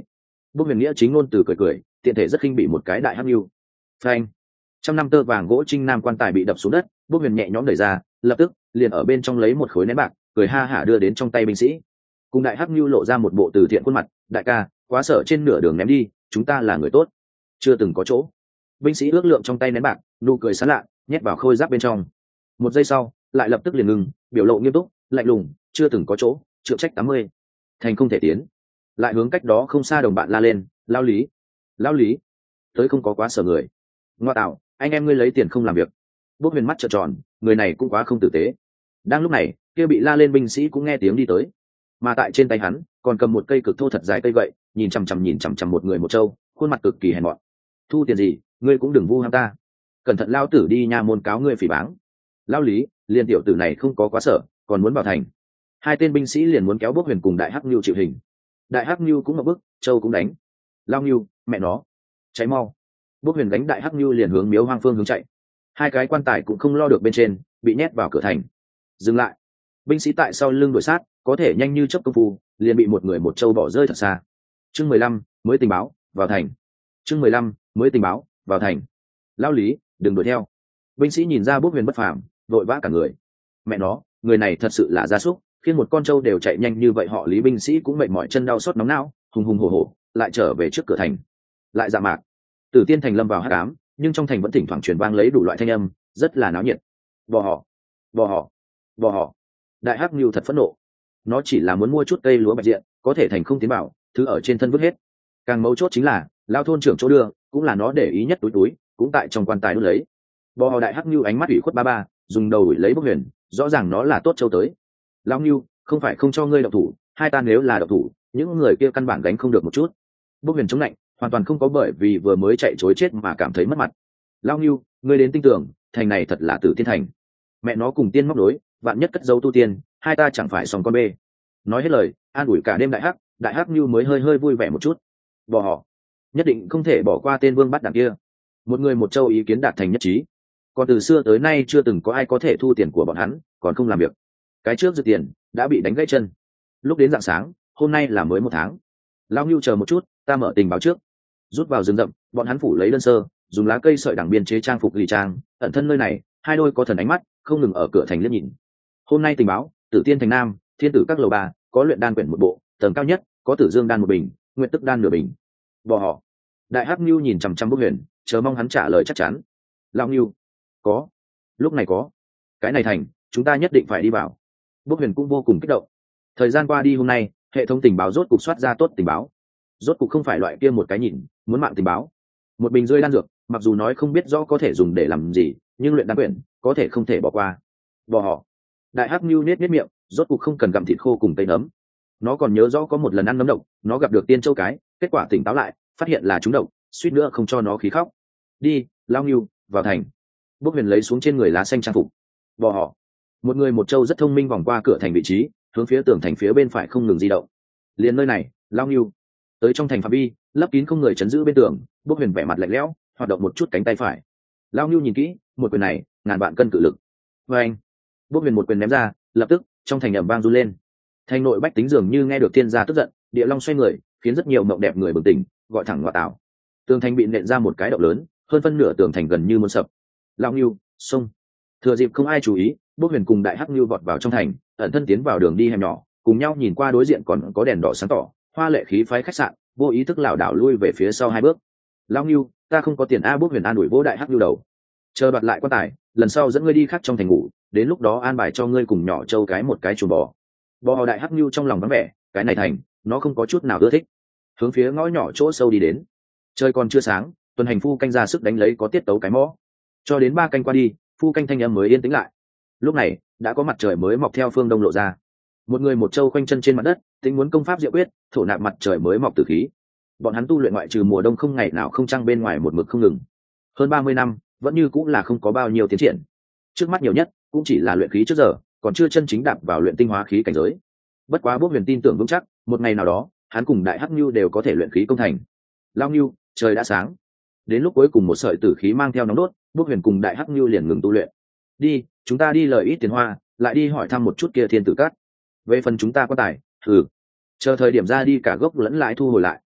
Bước huyền nghĩa chính ngôn từ cười cười, tiện thể rất khinh bị một cái đại hắc nhu. Phanh. Trăm năm tơ vàng gỗ trinh nam quan tài bị đập xuống đất, bước huyền nhẹ nhõm đẩy ra, lập tức liền ở bên trong lấy một khối nén bạc, cười ha hả đưa đến trong tay binh sĩ. Cùng đại hắc nhu lộ ra một bộ từ thiện khuôn mặt, đại ca, quá sợ trên nửa đường ném đi, chúng ta là người tốt, chưa từng có chỗ. Binh sĩ ước lượng trong tay nén bạc, nụ cười sán lạ, nhét vào khôi giáp bên trong. Một giây sau, lại lập tức liền ngừng, biểu lộ nghiêm túc, lạnh lùng, chưa từng có chỗ, trượng trách tám mươi, thành không thể tiến. Lại hướng cách đó không xa đồng bạn la lên, lao lý, lao lý, tới không có quá sợ người. Ngoa tạo, anh em ngươi lấy tiền không làm việc. Bước huyền mắt trợn tròn, người này cũng quá không tử tế. Đang lúc này, kia bị la lên binh sĩ cũng nghe tiếng đi tới, mà tại trên tay hắn còn cầm một cây cực thô thật dài cây gậy, nhìn chằm chằm nhìn chằm chằm một người một trâu, khuôn mặt cực kỳ hèn mọn. Thu tiền gì, ngươi cũng đừng vu ham ta, cẩn thận lao tử đi nha môn cáo ngươi phỉ báng. Lao lý, liền tiểu tử này không có quá sợ, còn muốn vào thành. Hai tên binh sĩ liền muốn kéo Bước huyền cùng đại hắc nhu chịu hình. Đại hắc nhu cũng ngập bức, châu cũng đánh. Lao nhu, mẹ nó, cháy mau. Bước huyền đánh đại hắc nhu liền hướng miếu hoang phương hướng chạy. Hai cái quan tài cũng không lo được bên trên, bị nhét vào cửa thành. Dừng lại. Binh sĩ tại sau lưng đuổi sát, có thể nhanh như chớp công phu, liền bị một người một châu bỏ rơi thật xa. Chương mười lăm, mới tình báo, vào thành. Chương mười lăm, mới tình báo, vào thành. Lao lý, đừng đuổi theo. Binh sĩ nhìn ra Bước huyền bất phàm, vội vã cả người. Mẹ nó, người này thật sự là gia súc, khiến một con trâu đều chạy nhanh như vậy, họ lý binh sĩ cũng mệt mỏi chân đau xót nóng não, hùng hùng hổ hổ lại trở về trước cửa thành. Lại dạ mạc. Tử Tiên thành lâm vào hắc ám, nhưng trong thành vẫn thỉnh thoảng truyền vang lấy đủ loại thanh âm, rất là náo nhiệt. Bò họ, bò họ, bò họ. Đại hắc nhu thật phẫn nộ. Nó chỉ là muốn mua chút cây lúa bạch diện, có thể thành không tiến bảo, thứ ở trên thân vứt hết. Càng mấu chốt chính là, lao thôn trưởng chỗ đưa, cũng là nó để ý nhất túi túi, cũng tại trong quan tài đút lấy. Bò họ đại hắc nhu ánh mắt ủy khuất ba ba, dùng đầu đuổi lấy Bước huyền, rõ ràng nó là tốt châu tới. Lao nhu, không phải không cho ngươi độc thủ, hai ta nếu là độc thủ, những người kia căn bản đánh không được một chút. Bước huyền chống lạnh, hoàn toàn không có bởi vì vừa mới chạy chối chết mà cảm thấy mất mặt. Lao nhu, ngươi đến tin tưởng, thành này thật là Tử Tiên thành. Mẹ nó cùng tiên móc đối, vạn nhất cất dấu tu tiên, hai ta chẳng phải xong con bê. Nói hết lời, an ủi cả đêm đại hắc, đại hắc nhu mới hơi hơi vui vẻ một chút. Bỏ họ, nhất định không thể bỏ qua tên vương bắt đàn kia. Một người một châu ý kiến đạt thành nhất trí. Còn từ xưa tới nay chưa từng có ai có thể thu tiền của bọn hắn, còn không làm việc. Cái trước dự tiền đã bị đánh gãy chân. Lúc đến rạng sáng, hôm nay là mới một tháng. Lao nhu chờ một chút, ta mở tình báo trước. Rút vào rừng rậm, bọn hắn phủ lấy đơn sơ, dùng lá cây sợi đằng biên chế trang phục lì trang, ẩn thân nơi này, hai đôi có thần ánh mắt, không ngừng ở cửa thành liếc nhìn. Hôm nay tình báo, Tử Tiên thành Nam, thiên tử các lầu ba, có luyện đan quyển một bộ, tầng cao nhất có tử dương đan một bình, nguyện tức đan nửa bình. Bỏ họ. Đại hắc nhu nhìn chằm chằm Bước huyền, chờ mong hắn trả lời chắc chắn. Lão nhu, có. Lúc này có. Cái này thành, chúng ta nhất định phải đi vào. Bước huyền cũng vô cùng kích động. Thời gian qua đi hôm nay, hệ thống tình báo rốt cục soát ra tốt tình báo. Rốt cục không phải loại kia một cái nhìn, muốn mạng tình báo. Một bình rơi đan dược, mặc dù nói không biết rõ có thể dùng để làm gì, nhưng luyện đan quyển có thể không thể bỏ qua. Bỏ họ. Đại hắc nhu nết nết miệng, rốt cục không cần gặm thịt khô cùng tây nấm. Nó còn nhớ rõ có một lần ăn nấm độc, nó gặp được tiên châu cái, kết quả tỉnh táo lại, phát hiện là trúng độc, suýt nữa không cho nó khí khóc. Đi, lao nhu, vào thành. Bước huyền lấy xuống trên người lá xanh trang phục. Bỏ họ. Một người một châu rất thông minh vòng qua cửa thành vị trí, hướng phía tường thành phía bên phải không ngừng di động. Liền nơi này, lao nhu. Tới trong thành phạm vi, lấp kín không người chấn giữ bên tường. Bước huyền vẻ mặt lạnh lẽo, hoạt động một chút cánh tay phải. Lao nhu nhìn kỹ, một quyền này, ngàn vạn cân cự lực. Và anh. Bước huyền một quyền ném ra, lập tức trong thành ầm vang run lên. Thành nội bách tính dường như nghe được thiên gia tức giận, địa long xoay người, khiến rất nhiều mộng đẹp người bừng tỉnh, gọi thẳng ngoại tảo. Tường thành bị nện ra một cái động lớn, hơn phân nửa tường thành gần như muốn sập. Lao nhu, xông. Thừa dịp không ai chú ý, Bước huyền cùng đại hắc nhu vọt vào trong thành, ẩn thân tiến vào đường đi hẻm nhỏ, cùng nhau nhìn qua đối diện còn có đèn đỏ sáng tỏ, hoa lệ khí phái khách sạn, vô ý thức lảo đảo lui về phía sau hai bước. Lao nhu, ta không có tiền a. Bước huyền an ủi vỗ đại hắc nhu đầu. Chờ đoạt lại quan tài, lần sau dẫn ngươi đi khác trong thành ngủ, đến lúc đó an bài cho ngươi cùng nhỏ châu cái một cái chuồng bò. Bò đại hắc nhu trong lòng vắng vẻ, cái này thành nó không có chút nào ưa thích, hướng phía ngõ nhỏ chỗ sâu đi đến. Trời còn chưa sáng, tuần hành phu canh ra sức đánh lấy có tiết tấu cái mõ, cho đến ba canh qua đi, phu canh thanh âm mới yên tĩnh lại. Lúc này đã có mặt trời mới mọc theo phương đông lộ ra. Một người một châu khoanh chân trên mặt đất, tính muốn công pháp diệu quyết, thổ nạp mặt trời mới mọc từ khí. Bọn hắn tu luyện ngoại trừ mùa đông không ngày nào không trăng bên ngoài một mực không ngừng. Hơn ba mươi năm, vẫn như cũng là không có bao nhiêu tiến triển. Trước mắt nhiều nhất cũng chỉ là luyện khí trước giờ, còn chưa chân chính đạp vào luyện tinh hóa khí cảnh giới. Bất quá Bước huyền tin tưởng vững chắc, một ngày nào đó, hắn cùng đại hắc nhu đều có thể luyện khí công thành. Lao nhu, trời đã sáng. Đến lúc cuối cùng một sợi tử khí mang theo nóng đốt, Bước huyền cùng đại hắc nhu liền ngừng tu luyện. Đi, chúng ta đi lời ít tiền hoa, lại đi hỏi thăm một chút kia thiên tử cát. Về phần chúng ta có tài, thử chờ thời điểm ra đi cả gốc lẫn lãi thu hồi lại.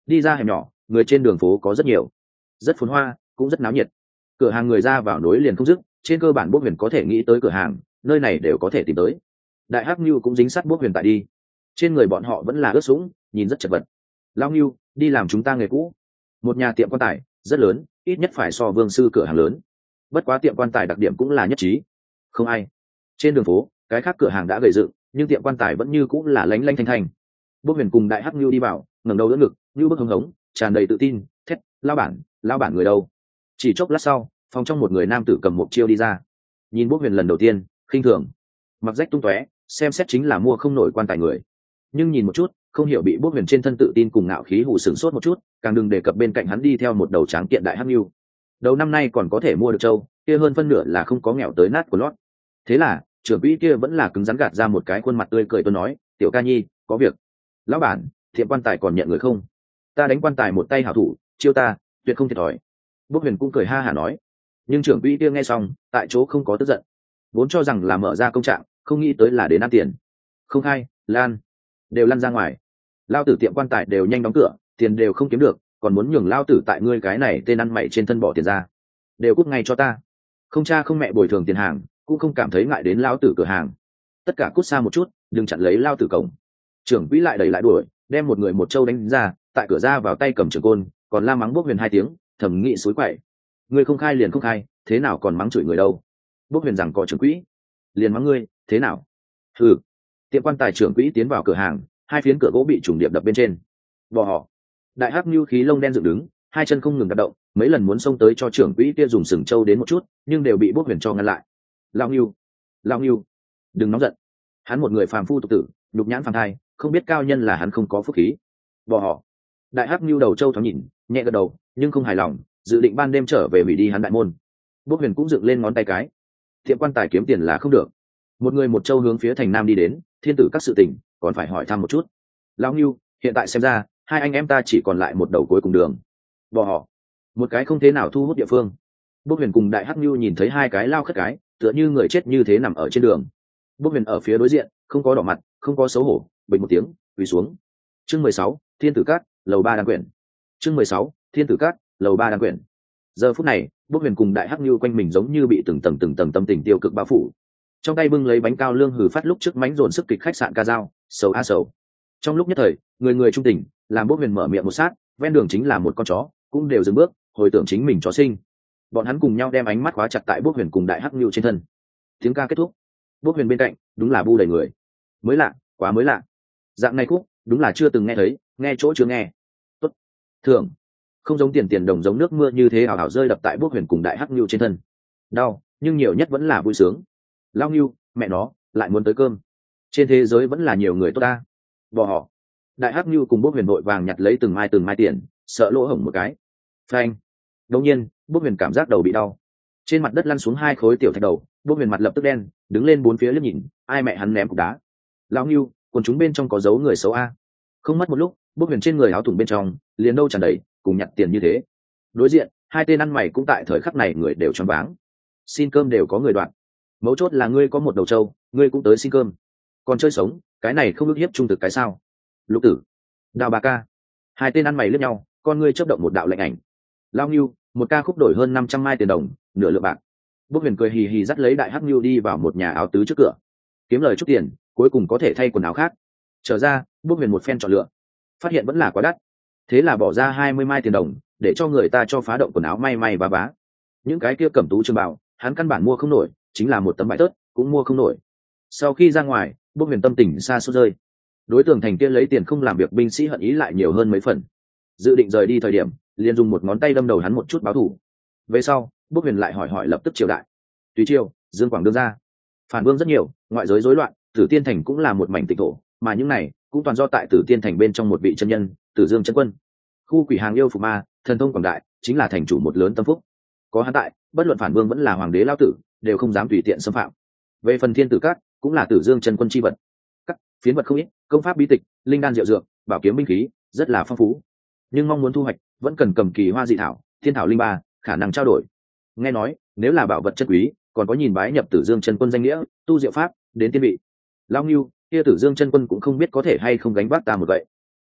Đi ra hẻm nhỏ, người trên đường phố có rất nhiều, rất phồn hoa, cũng rất náo nhiệt. Cửa hàng người ra vào nối liền không dứt, trên cơ bản Bốc Huyền có thể nghĩ tới cửa hàng, nơi này đều có thể tìm tới. Đại Hắc Nưu cũng dính sát Bốc Huyền tại đi. Trên người bọn họ vẫn là ướt sũng, nhìn rất chật vật. Lão Nưu, đi làm chúng ta nghề cũ. Một nhà tiệm quan tài, rất lớn, ít nhất phải so Vương sư cửa hàng lớn. Bất quá tiệm quan tài đặc điểm cũng là nhất trí. Không ai. Trên đường phố, cái khác cửa hàng đã gầy dựng, nhưng tiệm quan tài vẫn như cũng là lánh lánh thanh thanh. Bốc Huyền cùng Đại Hắc Nưu đi vào, ngẩng đầu đỡ ngực, như bức hống hống, tràn đầy tự tin, thét: "Lão bản, lão bản người đâu?" Chỉ chốc lát sau, phòng trong một người nam tử cầm một chiêu đi ra. Nhìn Bốc Huyền lần đầu tiên, khinh thường, mặc rách tung tóe, xem xét chính là mua không nổi quan tài người. Nhưng nhìn một chút, không hiểu bị Bốc Huyền trên thân tự tin cùng ngạo khí hù sửng sốt một chút, càng đừng đề cập bên cạnh hắn đi theo một đầu tráng kiện Đại Hắc Nưu. Đầu năm nay còn có thể mua được trâu, kia hơn phân nửa là không có nghèo tới nát của lót. Thế là, trưởng quỹ kia vẫn là cứng rắn gạt ra một cái khuôn mặt tươi cười tôi nói: "Tiểu ca nhi, có việc." "Lão bản, tiệm quan tài còn nhận người không? Ta đánh quan tài một tay hảo thủ, chiêu ta, tuyệt không thiệt thòi." Bốc Huyền cũng cười ha hả nói. Nhưng trưởng quỹ kia nghe xong, tại chỗ không có tức giận, vốn cho rằng là mở ra công trạng, không nghĩ tới là đến ăn tiền. "Không khai, lan, đều lăn ra ngoài. Lao tử tiệm quan tài đều nhanh đóng cửa, tiền đều không kiếm được, còn muốn nhường lao tử tại ngươi cái này tên ăn mày trên thân bỏ tiền ra, đều cút ngay cho ta. Không cha không mẹ bồi thường tiền hàng, cũng không cảm thấy ngại đến lao tử cửa hàng. Tất cả cút xa một chút, đừng chặn lấy lao tử cổng." Trưởng quỹ lại đẩy lại đuổi, đem một người một trâu đánh ra, tại cửa ra vào tay cầm trường côn, còn la mắng Bốc Huyền hai tiếng, thẩm nghị suối quậy: "Ngươi không khai liền không khai, thế nào còn mắng chửi người đâu?" Bốc Huyền rằng có trưởng quỹ, liền mắng ngươi, thế nào? Hừ. Tiệm quan tài trưởng quỹ tiến vào cửa hàng, hai phiến cửa gỗ bị trùng điệp đập bên trên. Bỏ họ. Đại Hắc Nưu khí lông đen dựng đứng, hai chân không ngừng hoạt động, mấy lần muốn xông tới cho trưởng quỹ kia dùng sừng trâu đến một chút, nhưng đều bị Bốc Huyền cho ngăn lại. "Lão Nưu, Lão Nưu, đừng nóng giận. Hắn một người phàm phu tục tử, nhục nhãn phàm thai, không biết cao nhân là hắn không có phúc khí." Bỏ họ. Đại Hắc Nưu đầu trâu thoáng nhìn, nhẹ gật đầu, nhưng không hài lòng, dự định ban đêm trở về hủy đi hắn đại môn. Bốc Huyền cũng dựng lên ngón tay cái. Tiệm quan tài kiếm tiền là không được. Một người một trâu hướng phía thành nam đi đến, thiên tử các sự tình, còn phải hỏi thăm một chút. "Lão Nưu, hiện tại xem ra, hai anh em ta chỉ còn lại một đầu cuối cùng đường." Bỏ họ. Một cái không thế nào thu hút địa phương. Bốc Huyền cùng Đại Hắc Nưu nhìn thấy hai cái lao khất cái, tựa như người chết như thế nằm ở trên đường. Bốc Huyền ở phía đối diện, không có đỏ mặt, không có xấu hổ, bình một tiếng, quỳ xuống. Chương mười sáu, Thiên tử các, lầu ba đan quyển. Chương mười sáu, Thiên tử các, lầu ba đan quyển. Giờ phút này, Bốc Huyền cùng Đại Hắc Nưu quanh mình giống như bị từng tầng từng tầng tâm tình tiêu cực bao phủ. Trong tay bưng lấy bánh cao lương hừ phát lúc trước mánh dồn sức kịch khách sạn ca dao, sầu a sầu. Trong lúc nhất thời, người người trung tình, làm Bốc Huyền mở miệng một sát, ven đường chính là một con chó, cũng đều dừng bước, hồi tưởng chính mình chó sinh. Bọn hắn cùng nhau đem ánh mắt khóa chặt tại Bốc Huyền cùng Đại Hắc Nưu trên thân. Tiếng ca kết thúc. Bốc Huyền bên cạnh, đúng là bu đầy người. Mới lạ, quá mới lạ. Dạng này khúc, đúng là chưa từng nghe thấy, nghe chỗ chưa nghe. Tốt. Thưởng. Không giống tiền tiền đồng giống nước mưa như thế ảo ảo rơi đập tại Bốc Huyền cùng Đại Hắc Nưu trên thân. Đau, nhưng nhiều nhất vẫn là vui sướng. Lao Nưu, mẹ nó, lại muốn tới cơm. Trên thế giới vẫn là nhiều người tốt ta. Bỏ họ. Đại Hắc Nưu cùng Bốc Huyền vội vàng nhặt lấy từng mai từng mai tiền, sợ lỗ hổng một cái. Phanh. Đột nhiên, Bốc Huyền cảm giác đầu bị đau. Trên mặt đất lăn xuống hai khối tiểu thạch đầu, Bốc Huyền mặt lập tức đen, đứng lên bốn phía liếc nhìn, ai mẹ hắn ném cục đá. Lão Nưu, quần chúng bên trong có dấu người xấu a. Không mất một lúc, Bốc Huyền trên người áo thủng bên trong, liền đâu tràn đầy, cùng nhặt tiền như thế. Đối diện, hai tên ăn mày cũng tại thời khắc này người đều choáng váng. Xin cơm đều có người đoạn. Mấu chốt là ngươi có một đầu trâu, ngươi cũng tới xin cơm. Còn chơi sống, cái này không ước hiếp trung thực cái sao? Lục tử, Đào Bà Ca. Hai tên ăn mày lướt nhau, con ngươi chớp động một đạo lệnh ảnh. Lao Nưu, một ca khúc đổi hơn năm trăm mai tiền đồng, nửa lượng bạc. Bốc Huyền cười hì hì dắt lấy Đại Hắc Nưu đi vào một nhà áo tứ trước cửa. Kiếm lời chút tiền, cuối cùng có thể thay quần áo khác. Trở ra, Bốc Huyền một phen chọn lựa, phát hiện vẫn là quá đắt. Thế là bỏ ra hai mươi mai tiền đồng, để cho người ta cho phá động quần áo may may vá vá. Những cái kia cẩm tú trường bào, hắn căn bản mua không nổi, chính là một tấm bãi tớt, cũng mua không nổi. Sau khi ra ngoài, Bốc Huyền tâm tình xa xôi rơi. Đối tượng thành kia lấy tiền không làm việc binh sĩ hận ý lại nhiều hơn mấy phần. Dự định rời đi thời điểm, liền dùng một ngón tay đâm đầu hắn một chút báo thù. Về sau, Bốc Huyền lại hỏi hỏi lập tức triều đại. Tùy triều, Dương Quảng đương ra. Phản vương rất nhiều, ngoại giới rối loạn, Tử Tiên thành cũng là một mảnh tịch thổ, mà những này cũng toàn do tại Tử Tiên thành bên trong một vị chân nhân, Tử Dương chân quân. Khu quỷ hàng yêu phục ma, thần thông quảng đại, chính là thành chủ một lớn tâm phúc. Có hắn tại, bất luận phản vương vẫn là hoàng đế lao tử, đều không dám tùy tiện xâm phạm. Về phần Thiên tử các, cũng là Tử Dương chân quân chi vật. Các phiến vật không ít, công pháp bí tịch, linh đan diệu dược, bảo kiếm binh khí, rất là phong phú. Nhưng mong muốn thu hoạch, vẫn cần cầm kỳ hoa dị thảo, thiên thảo linh ba, khả năng trao đổi. Nghe nói, nếu là bảo vật chân quý, còn có nhìn bái nhập Tử Dương chân quân danh nghĩa, tu diệu pháp, đến tiên vị. Lao Ngưu, kia Tử Dương chân quân cũng không biết có thể hay không gánh vác ta một vậy.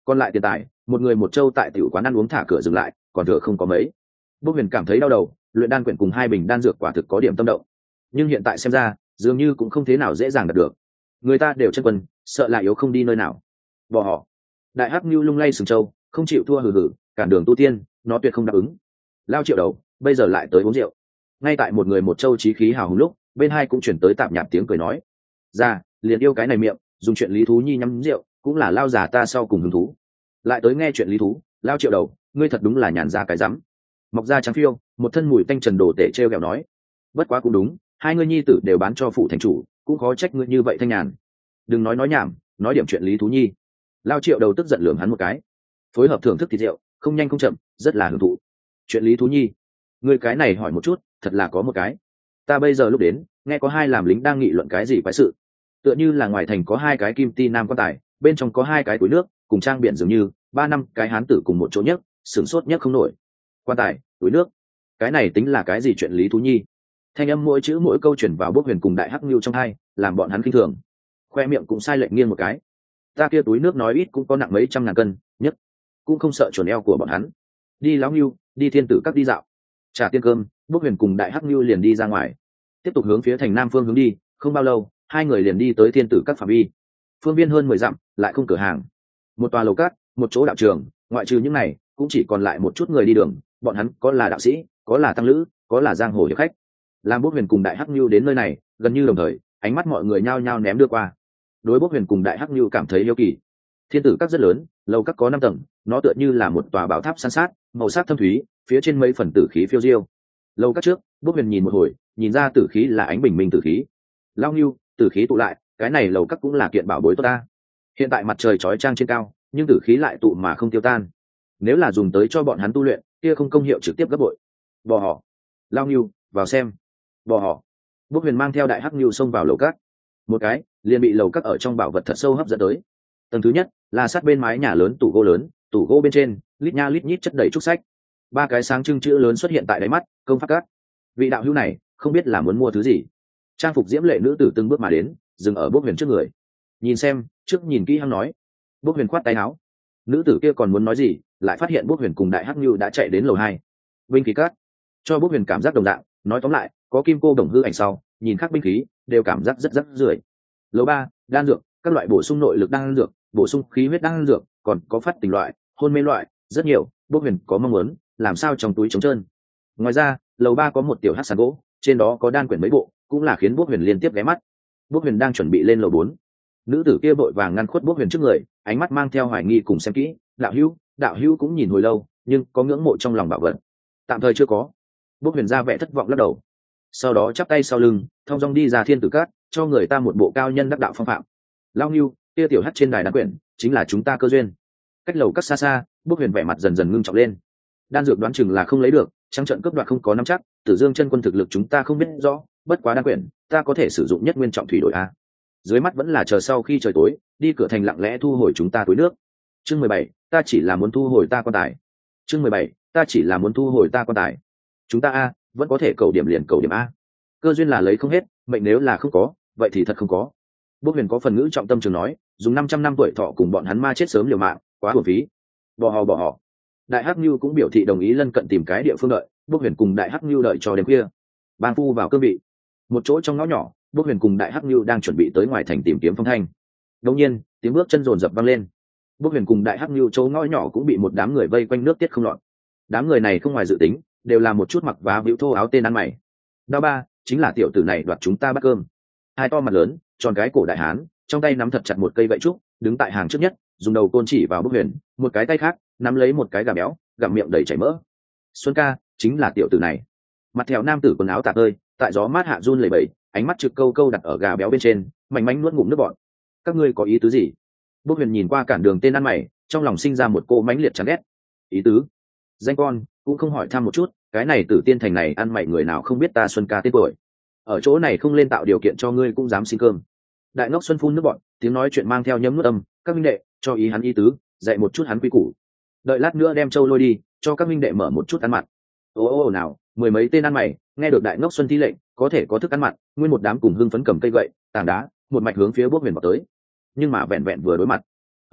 Còn lại tiền tài, một người một châu tại tiểu quán ăn uống thả cửa dừng lại, còn thừa không có mấy. Bốc huyền cảm thấy đau đầu, luyện đan quyển cùng hai bình đan dược quả thực có điểm tâm động, nhưng hiện tại xem ra dường như cũng không thế nào dễ dàng đạt được. Người ta đều chân quân, sợ là yếu không đi nơi nào. Bỏ họ. Đại hắc nhu lung lay sừng châu, không chịu thua hừ hừ, cản đường tu tiên, nó tuyệt không đáp ứng. Lao Triệu Đầu bây giờ lại tới uống rượu. Ngay tại một người một châu chí khí hào hùng lúc, bên hai cũng chuyển tới tạp nhạp tiếng cười nói: ra liền yêu cái này miệng, dùng chuyện lý thú nhi nhắm rượu, cũng là lao già ta sau cùng hứng thú. Lại tới nghe chuyện lý thú, Lao Triệu Đầu, ngươi thật đúng là nhàn ra cái rắm. Mọc da trắng phiêu, một thân mùi tanh trần đồ tể treo kẹo nói: bất quá cũng đúng, hai ngươi nhi tử đều bán cho phụ thành chủ, cũng khó trách ngươi như vậy thanh nhàn. Đừng nói nói nhảm, nói điểm chuyện lý thú nhi. Lao Triệu Đầu tức giận lườm hắn một cái, phối hợp thưởng thức thịt rượu, không nhanh không chậm, rất là hưởng thụ. Chuyện lý thú nhi, ngươi cái này hỏi một chút, thật là có một cái. Ta bây giờ lúc đến, nghe có hai làm lính đang nghị luận cái gì quái sự. Tựa như là ngoài thành có hai cái kim ti nam quan tài, bên trong có hai cái túi nước, cùng trang biển dường như ba năm cái hán tử cùng một chỗ nhất, sửng sốt nhất không nổi. Quan tài, túi nước, cái này tính là cái gì chuyện lý thú nhi? Thanh âm mỗi chữ mỗi câu chuyển vào Bốc Huyền cùng Đại Hắc Nưu trong hai, làm bọn hắn kinh thường. Khoe miệng cũng sai lệch nghiêng một cái. Ta kia túi nước nói ít cũng có nặng mấy trăm ngàn cân, nhất cũng không sợ chuẩn eo của bọn hắn. Đi lão Nưu, đi thiên tử các đi dạo, trả tiền cơm. Bốc Huyền cùng Đại Hắc Nưu liền đi ra ngoài, tiếp tục hướng phía thành nam phương hướng đi. Không bao lâu, hai người liền đi tới thiên tử các phạm vi. Phương viên hơn mười dặm, lại không cửa hàng, một tòa lầu cát, một chỗ đạo trường, ngoại trừ những này, cũng chỉ còn lại một chút người đi đường. Bọn hắn có là đạo sĩ, có là tăng lữ, có là giang hồ hiệp khách. Làm Bốc Huyền cùng Đại Hắc Nưu đến nơi này, gần như đồng thời, ánh mắt mọi người nhao nhao ném đưa qua. Đối Bốc Huyền cùng Đại Hắc Nưu cảm thấy yêu kỳ. Thiên tử các rất lớn, lầu các có năm tầng, nó tựa như là một tòa bảo tháp san sát, màu sắc thâm thúy, phía trên mấy phần tử khí phiêu diêu. Lầu các trước, Bốc Huyền nhìn một hồi, nhìn ra tử khí là ánh bình minh tử khí. Lao Nưu, tử khí tụ lại, cái này lầu các cũng là kiện bảo bối tốt ta. Hiện tại mặt trời chói chang trên cao, nhưng tử khí lại tụ mà không tiêu tan. Nếu là dùng tới cho bọn hắn tu luyện, kia không công hiệu trực tiếp gấp bội. Bò họ. Lao Nưu, vào xem. Bò họ. Bốc Huyền mang theo Đại Hắc Nưu xông vào lầu các. Một cái liền bị lầu các ở trong bảo vật thật sâu hấp dẫn tới. Tầng thứ nhất là sát bên mái nhà lớn tủ gỗ lớn, tủ gỗ bên trên lít nha lít nhít chất đầy trúc sách. Ba cái sáng trưng chữ lớn xuất hiện tại đáy mắt: công pháp các. Vị đạo hữu này không biết là muốn mua thứ gì. Trang phục diễm lệ nữ tử từng bước mà đến, dừng ở Bốc Huyền trước người. Nhìn xem, trước nhìn kỹ hăng nói. Bốc Huyền khoát tay áo. Nữ tử kia còn muốn nói gì, lại phát hiện Bốc Huyền cùng Đại Hắc Nưu đã chạy đến lầu hai. Binh khí các. Cho Bốc Huyền cảm giác đồng dạng, nói tóm lại, có kim cô đồng hư ảnh sau, nhìn khác binh khí đều cảm giác rất rất rưởi. Lầu ba, đan dược, các loại bổ sung nội lực đan dược, bổ sung khí huyết đan dược, còn có phát tình loại, hôn mê loại, rất nhiều. Bốc Huyền có mong muốn, làm sao trong túi trống trơn. Ngoài ra, lầu ba có một tiểu hắc sàn gỗ, trên đó có đan quyển mấy bộ, cũng là khiến Bốc Huyền liên tiếp ghé mắt. Bốc Huyền đang chuẩn bị lên lầu bốn, nữ tử kia vội vàng ngăn khuất Bốc Huyền trước người, ánh mắt mang theo hoài nghi cùng xem kỹ. Đạo hữu, đạo hữu cũng nhìn hồi lâu, nhưng có ngưỡng mộ trong lòng bảo vật? Tạm thời chưa có. Bốc Huyền ra vẻ thất vọng lắc đầu, sau đó chắp tay sau lưng, thong dong đi ra thiên tử cát, cho người ta một bộ cao nhân đắc đạo phong phạm. Lao Nưu, kia tiểu hắc trên đài đan quyển chính là chúng ta cơ duyên. Cách lầu các xa xa, Bốc Huyền vẻ mặt dần dần ngưng trọng lên. Đan dược đoán chừng là không lấy được, trắng trận cướp đoạt không có nắm chắc, Tử Dương chân quân thực lực chúng ta không biết rõ, bất quá đan quyển ta có thể sử dụng nhất nguyên trọng thủy đổi a. Dưới mắt vẫn là chờ sau khi trời tối, đi cửa thành lặng lẽ thu hồi chúng ta túi nước. Chương mười bảy, ta chỉ là muốn thu hồi ta quan tài. Chương mười bảy, ta chỉ là muốn thu hồi ta quan tài. Chúng ta a, vẫn có thể cầu điểm liền cầu điểm a. Cơ duyên là lấy không hết, mệnh nếu là không có, vậy thì thật không có. Bốc Huyền có phần ngữ trọng tâm trường nói, dùng năm trăm năm tuổi thọ cùng bọn hắn ma chết sớm liều mạng, quá uổng phí. Bỏ họ bỏ họ. Đại Hắc Nưu cũng biểu thị đồng ý lân cận tìm cái địa phương đợi. Bốc Huyền cùng Đại Hắc Nưu đợi cho đêm khuya. Bang phu vào cương vị. Một chỗ trong ngõ nhỏ, Bốc Huyền cùng Đại Hắc Nưu đang chuẩn bị tới ngoài thành tìm kiếm phong thanh. Đột nhiên, tiếng bước chân rồn rập vang lên. Bốc Huyền cùng Đại Hắc Nưu chỗ ngõ nhỏ cũng bị một đám người vây quanh nước tiết không lọt. Đám người này không ngoài dự tính, đều là một chút mặc vá víu thô áo tên ăn mày. Đao ba, chính là tiểu tử này đoạt chúng ta bát cơm. Hai to mặt lớn, tròn cái cổ đại hán, trong tay nắm thật chặt một cây gậy trúc, đứng tại hàng trước nhất, dùng đầu côn chỉ vào Bốc Huyền, một cái tay khác nắm lấy một cái gà béo, gặm miệng đầy chảy mỡ. Xuân ca, chính là tiểu tử này. Mặt theo nam tử quần áo tả tơi, tại gió mát hạ run lẩy bẩy, ánh mắt trực câu câu đặt ở gà béo bên trên, mảnh mánh nuốt ngụm nước bọt. Các ngươi có ý tứ gì? Bốc Huyền nhìn qua cản đường tên ăn mày, trong lòng sinh ra một cô mãnh liệt chán ghét. Ý tứ? Danh con cũng không hỏi thăm một chút, cái này Tử Tiên thành này ăn mày người nào không biết ta Xuân ca tên tuổi. Ở chỗ này không lên tạo điều kiện cho ngươi cũng dám xin cơm. Đại ngốc Xuân phun nước bọt, tiếng nói chuyện mang theo nhấm nuốt âm, các minh đệ, cho ý hắn ý tứ, dạy một chút hắn quy củ. Đợi lát nữa đem Châu lôi đi, cho các minh đệ mở một chút ăn mặn. Ô ô ô nào, mười mấy tên ăn mày, nghe được Đại ngốc Xuân thi lệnh, có thể có thức ăn mặn, nguyên một đám cùng hưng phấn cầm cây gậy, tảng đá, một mạch hướng phía Bốc Huyền vào tới. Nhưng mà vẹn vẹn vừa đối mặt,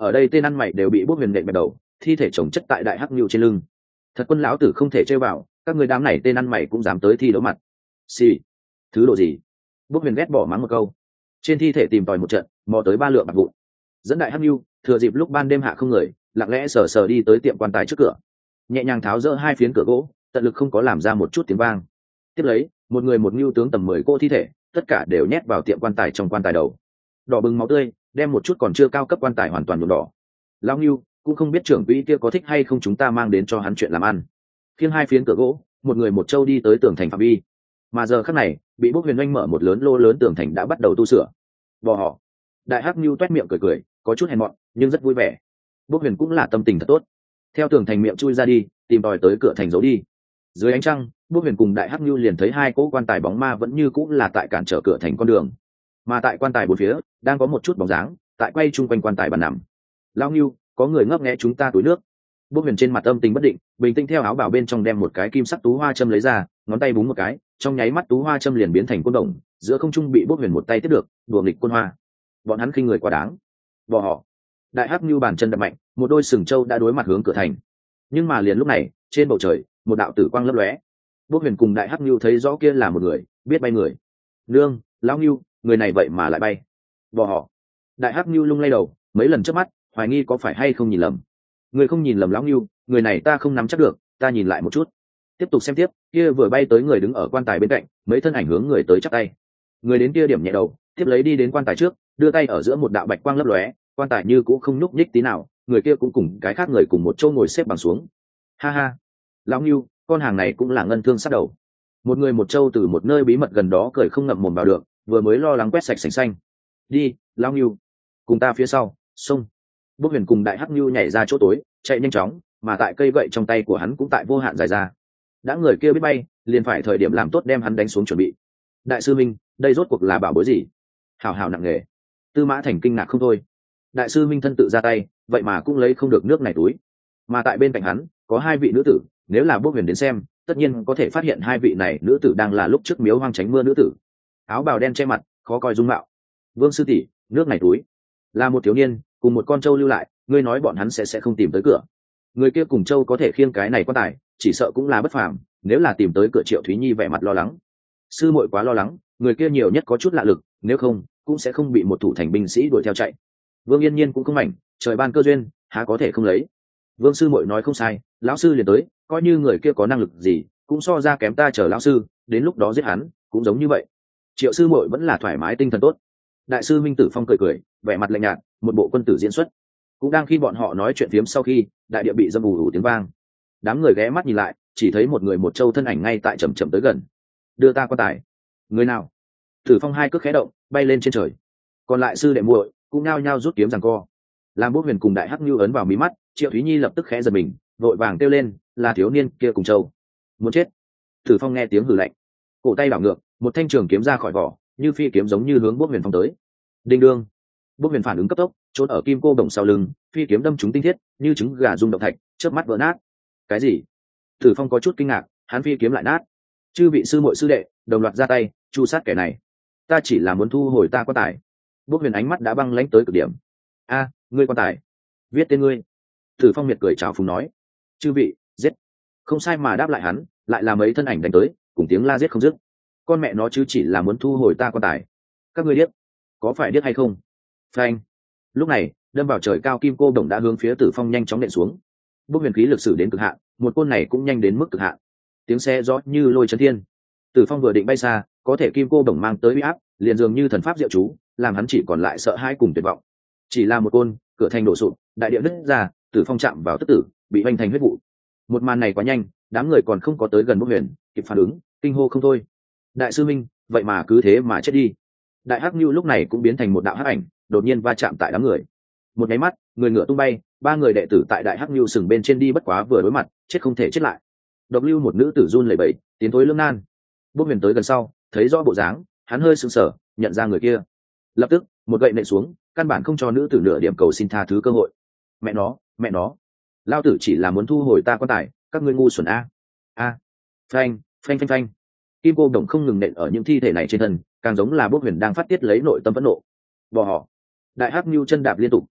ở đây tên ăn mày đều bị bốc huyền nện bẹp đầu, thi thể chồng chất tại đại hắc nhu trên lưng. Thật quân lão tử không thể chơi vào, các người đám này tên ăn mày cũng dám tới thi đấu mặt. Xì, thứ độ gì? Bốc huyền ghét bỏ mắng một câu. Trên thi thể tìm tòi một trận, mò tới ba lượng bạc vụn. Dẫn đại hắc nhu, thừa dịp lúc ban đêm hạ không người, lặng lẽ sờ sờ đi tới tiệm quan tài trước cửa, nhẹ nhàng tháo dỡ hai phiến cửa gỗ, tận lực không có làm ra một chút tiếng vang. Tiếp lấy, một người một nhu tướng tầm mười cô thi thể, tất cả đều nhét vào tiệm quan tài trong quan tài đầu. Đỏ bừng máu tươi, đem một chút còn chưa cao cấp quan tài hoàn toàn nhuộm đỏ. Lão nhu cũng không biết trưởng quỹ kia có thích hay không chúng ta mang đến cho hắn chuyện làm ăn. Khiêng hai phiến cửa gỗ, một người một trâu đi tới tường thành phạm vi. Mà giờ khắc này, bị bốc huyền oanh mở một lớn lô lớn tường thành đã bắt đầu tu sửa. Bò họ. Đại hắc nhu toét miệng cười cười, có chút hèn mọn, nhưng rất vui vẻ. Bốc huyền cũng là tâm tình thật tốt. Theo tường thành miệng chui ra đi, tìm tòi tới cửa thành giấu đi. Dưới ánh trăng, bốc huyền cùng đại hắc nhu liền thấy hai cỗ quan tài bóng ma vẫn như cũng là tại cản trở cửa thành con đường. Mà tại quan tài bốn phía, đang có một chút bóng dáng, tại quay chung quanh quan tài bàn nằm. Lão nhu, có người ngấp nghé chúng ta túi nước. Bốc huyền trên mặt âm tình bất định, bình tĩnh theo áo bảo bên trong đem một cái kim sắc tú hoa châm lấy ra, ngón tay búng một cái, trong nháy mắt tú hoa châm liền biến thành côn đồng, giữa không trung bị bốc huyền một tay tiếp được, đùa nghịch côn hoa. Bọn hắn khinh người quá đáng. Bỏ họ. Đại hắc nhu bàn chân đập mạnh, một đôi sừng trâu đã đối mặt hướng cửa thành. Nhưng mà liền lúc này, trên bầu trời, một đạo tử quang lấp lóe. Bốc huyền cùng đại hắc nhu thấy rõ kia là một người, biết bay người. Nương, lão nhu, người này vậy mà lại bay. Bỏ họ. Đại hắc nhu lung lay đầu, mấy lần trước mắt, hoài nghi có phải hay không nhìn lầm. Người không nhìn lầm lão nhu, người này ta không nắm chắc được, ta nhìn lại một chút. Tiếp tục xem tiếp, kia vừa bay tới người đứng ở quan tài bên cạnh, mấy thân ảnh hướng người tới chắp tay. Người đến kia điểm nhẹ đầu, tiếp lấy đi đến quan tài trước, đưa tay ở giữa một đạo bạch quang lấp lóe, quan tài như cũng không nhúc nhích tí nào, người kia cũng cùng cái khác người cùng một chỗ ngồi xếp bằng xuống. Ha ha, lão nhu, con hàng này cũng là ngân thương sát đầu. Một người một trâu từ một nơi bí mật gần đó cười không ngậm mồm vào được, vừa mới lo lắng quét sạch sành xanh. Đi, lão nhu, cùng ta phía sau, xông. Bốc huyền cùng đại hắc nhu nhảy ra chỗ tối, chạy nhanh chóng, mà tại cây gậy trong tay của hắn cũng tại vô hạn dài ra. Đã người kia biết bay, liền phải thời điểm làm tốt đem hắn đánh xuống chuẩn bị. Đại sư minh, đây rốt cuộc là bảo bối gì? Hào hào nặng nghề. Tư Mã Thành kinh ngạc không thôi. Đại sư minh thân tự ra tay, vậy mà cũng lấy không được nước này túi. Mà tại bên cạnh hắn có hai vị nữ tử, nếu là Bốc huyền đến xem, tất nhiên có thể phát hiện hai vị này nữ tử đang là lúc trước miếu hoang tránh mưa nữ tử. Áo bào đen che mặt, khó coi dung mạo. Vương sư tỷ, nước này túi là một thiếu niên cùng một con trâu lưu lại, ngươi nói bọn hắn sẽ sẽ không tìm tới cửa. Người kia cùng trâu có thể khiêng cái này quan tài, chỉ sợ cũng là bất phàm, nếu là tìm tới cửa Triệu Thúy Nhi vẻ mặt lo lắng. Sư muội quá lo lắng, người kia nhiều nhất có chút lạ lực, nếu không cũng sẽ không bị một thủ thành binh sĩ đuổi theo chạy. Vương Yên Nhiên cũng không mảnh, trời ban cơ duyên, há có thể không lấy. Vương sư muội nói không sai, lão sư liền tới, coi như người kia có năng lực gì, cũng so ra kém ta chờ lão sư, đến lúc đó giết hắn, cũng giống như vậy. Triệu sư muội vẫn là thoải mái tinh thần tốt. Đại sư Minh Tử Phong cười cười, vẻ mặt lạnh nhạt, một bộ quân tử diễn xuất. Cũng đang khi bọn họ nói chuyện phiếm sau khi, đại địa bị dâm ù ù tiếng vang. Đám người ghé mắt nhìn lại, chỉ thấy một người một trâu thân ảnh ngay tại chậm chậm tới gần. Đưa ta quan tài. Người nào? Tử Phong hai cước khẽ động, bay lên trên trời. Còn lại sư đệ muội cũng nao nhao rút kiếm giằng co. Làm Bốc huyền cùng đại hắc nhu ấn vào mí mắt, Triệu Thúy Nhi lập tức khẽ giật mình, vội vàng kêu lên, là thiếu niên kia cùng trâu. Muốn chết. Tử Phong nghe tiếng hừ lạnh, cổ tay đảo ngược, một thanh trường kiếm ra khỏi vỏ, như phi kiếm giống như hướng Bốc huyền phong tới. Đinh đương. Bốc huyền phản ứng cấp tốc, trốn ở kim cô đồng sau lưng, phi kiếm đâm trúng tinh thiết, như trứng gà rung động thạch, chớp mắt vỡ nát. Cái gì? Tử Phong có chút kinh ngạc, hắn phi kiếm lại nát. Chư vị sư muội sư đệ đồng loạt ra tay, chu sát kẻ này. Ta chỉ là muốn thu hồi ta quan tài. Bốc huyền ánh mắt đã băng lãnh tới cực điểm. A, ngươi quan tài, viết tên ngươi. Tử Phong miệt cười chào phúng nói. Chư vị, giết. Không sai mà đáp lại hắn, lại là mấy thân ảnh đánh tới, cùng tiếng la giết không dứt. Con mẹ nó chứ chỉ là muốn thu hồi ta quan tài. Các ngươi điếc, có phải điếc hay không? Phanh. Lúc này, đâm vào trời cao kim cô đồng đã hướng phía Tử Phong nhanh chóng nện xuống. Bốc huyền khí lực sử đến cực hạn, một côn này cũng nhanh đến mức cực hạn. Tiếng xe rõ như lôi chấn thiên. Tử Phong vừa định bay xa, có thể kim cô đồng mang tới uy áp, liền dường như thần pháp diệu chú, làm hắn chỉ còn lại sợ hãi cùng tuyệt vọng. Chỉ là một côn, cửa thành đổ sụp, đại địa nứt ra, Tử Phong chạm vào tức tử, bị hoành thành huyết vụ. Một màn này quá nhanh, đám người còn không có tới gần Bốc huyền, kịp phản ứng, kinh hô không thôi. Đại sư minh, vậy mà cứ thế mà chết đi. Đại hắc nhu lúc này cũng biến thành một đạo hắc ảnh, đột nhiên va chạm tại đám người. Một nháy mắt, người ngựa tung bay, ba người đệ tử tại đại hắc nhu sừng bên trên đi bất quá vừa đối mặt, chết không thể chết lại. Độc lưu một nữ tử run lẩy bẩy, tiến thối lưỡng nan. Bốc huyền tới gần sau, thấy rõ bộ dáng, hắn hơi sững sờ, nhận ra người kia. Lập tức, một gậy nện xuống, căn bản không cho nữ tử nửa điểm cầu xin tha thứ cơ hội. Mẹ nó, mẹ nó, lao tử chỉ là muốn thu hồi ta quan tài, các ngươi ngu xuẩn a. A. Phanh, phanh phanh phanh. Kim cô đồng không ngừng nện ở những thi thể này trên thân, càng giống là Bốc huyền đang phát tiết lấy nội tâm phẫn nộ. Bỏ họ. Đại hắc nhu chân đạp liên tục,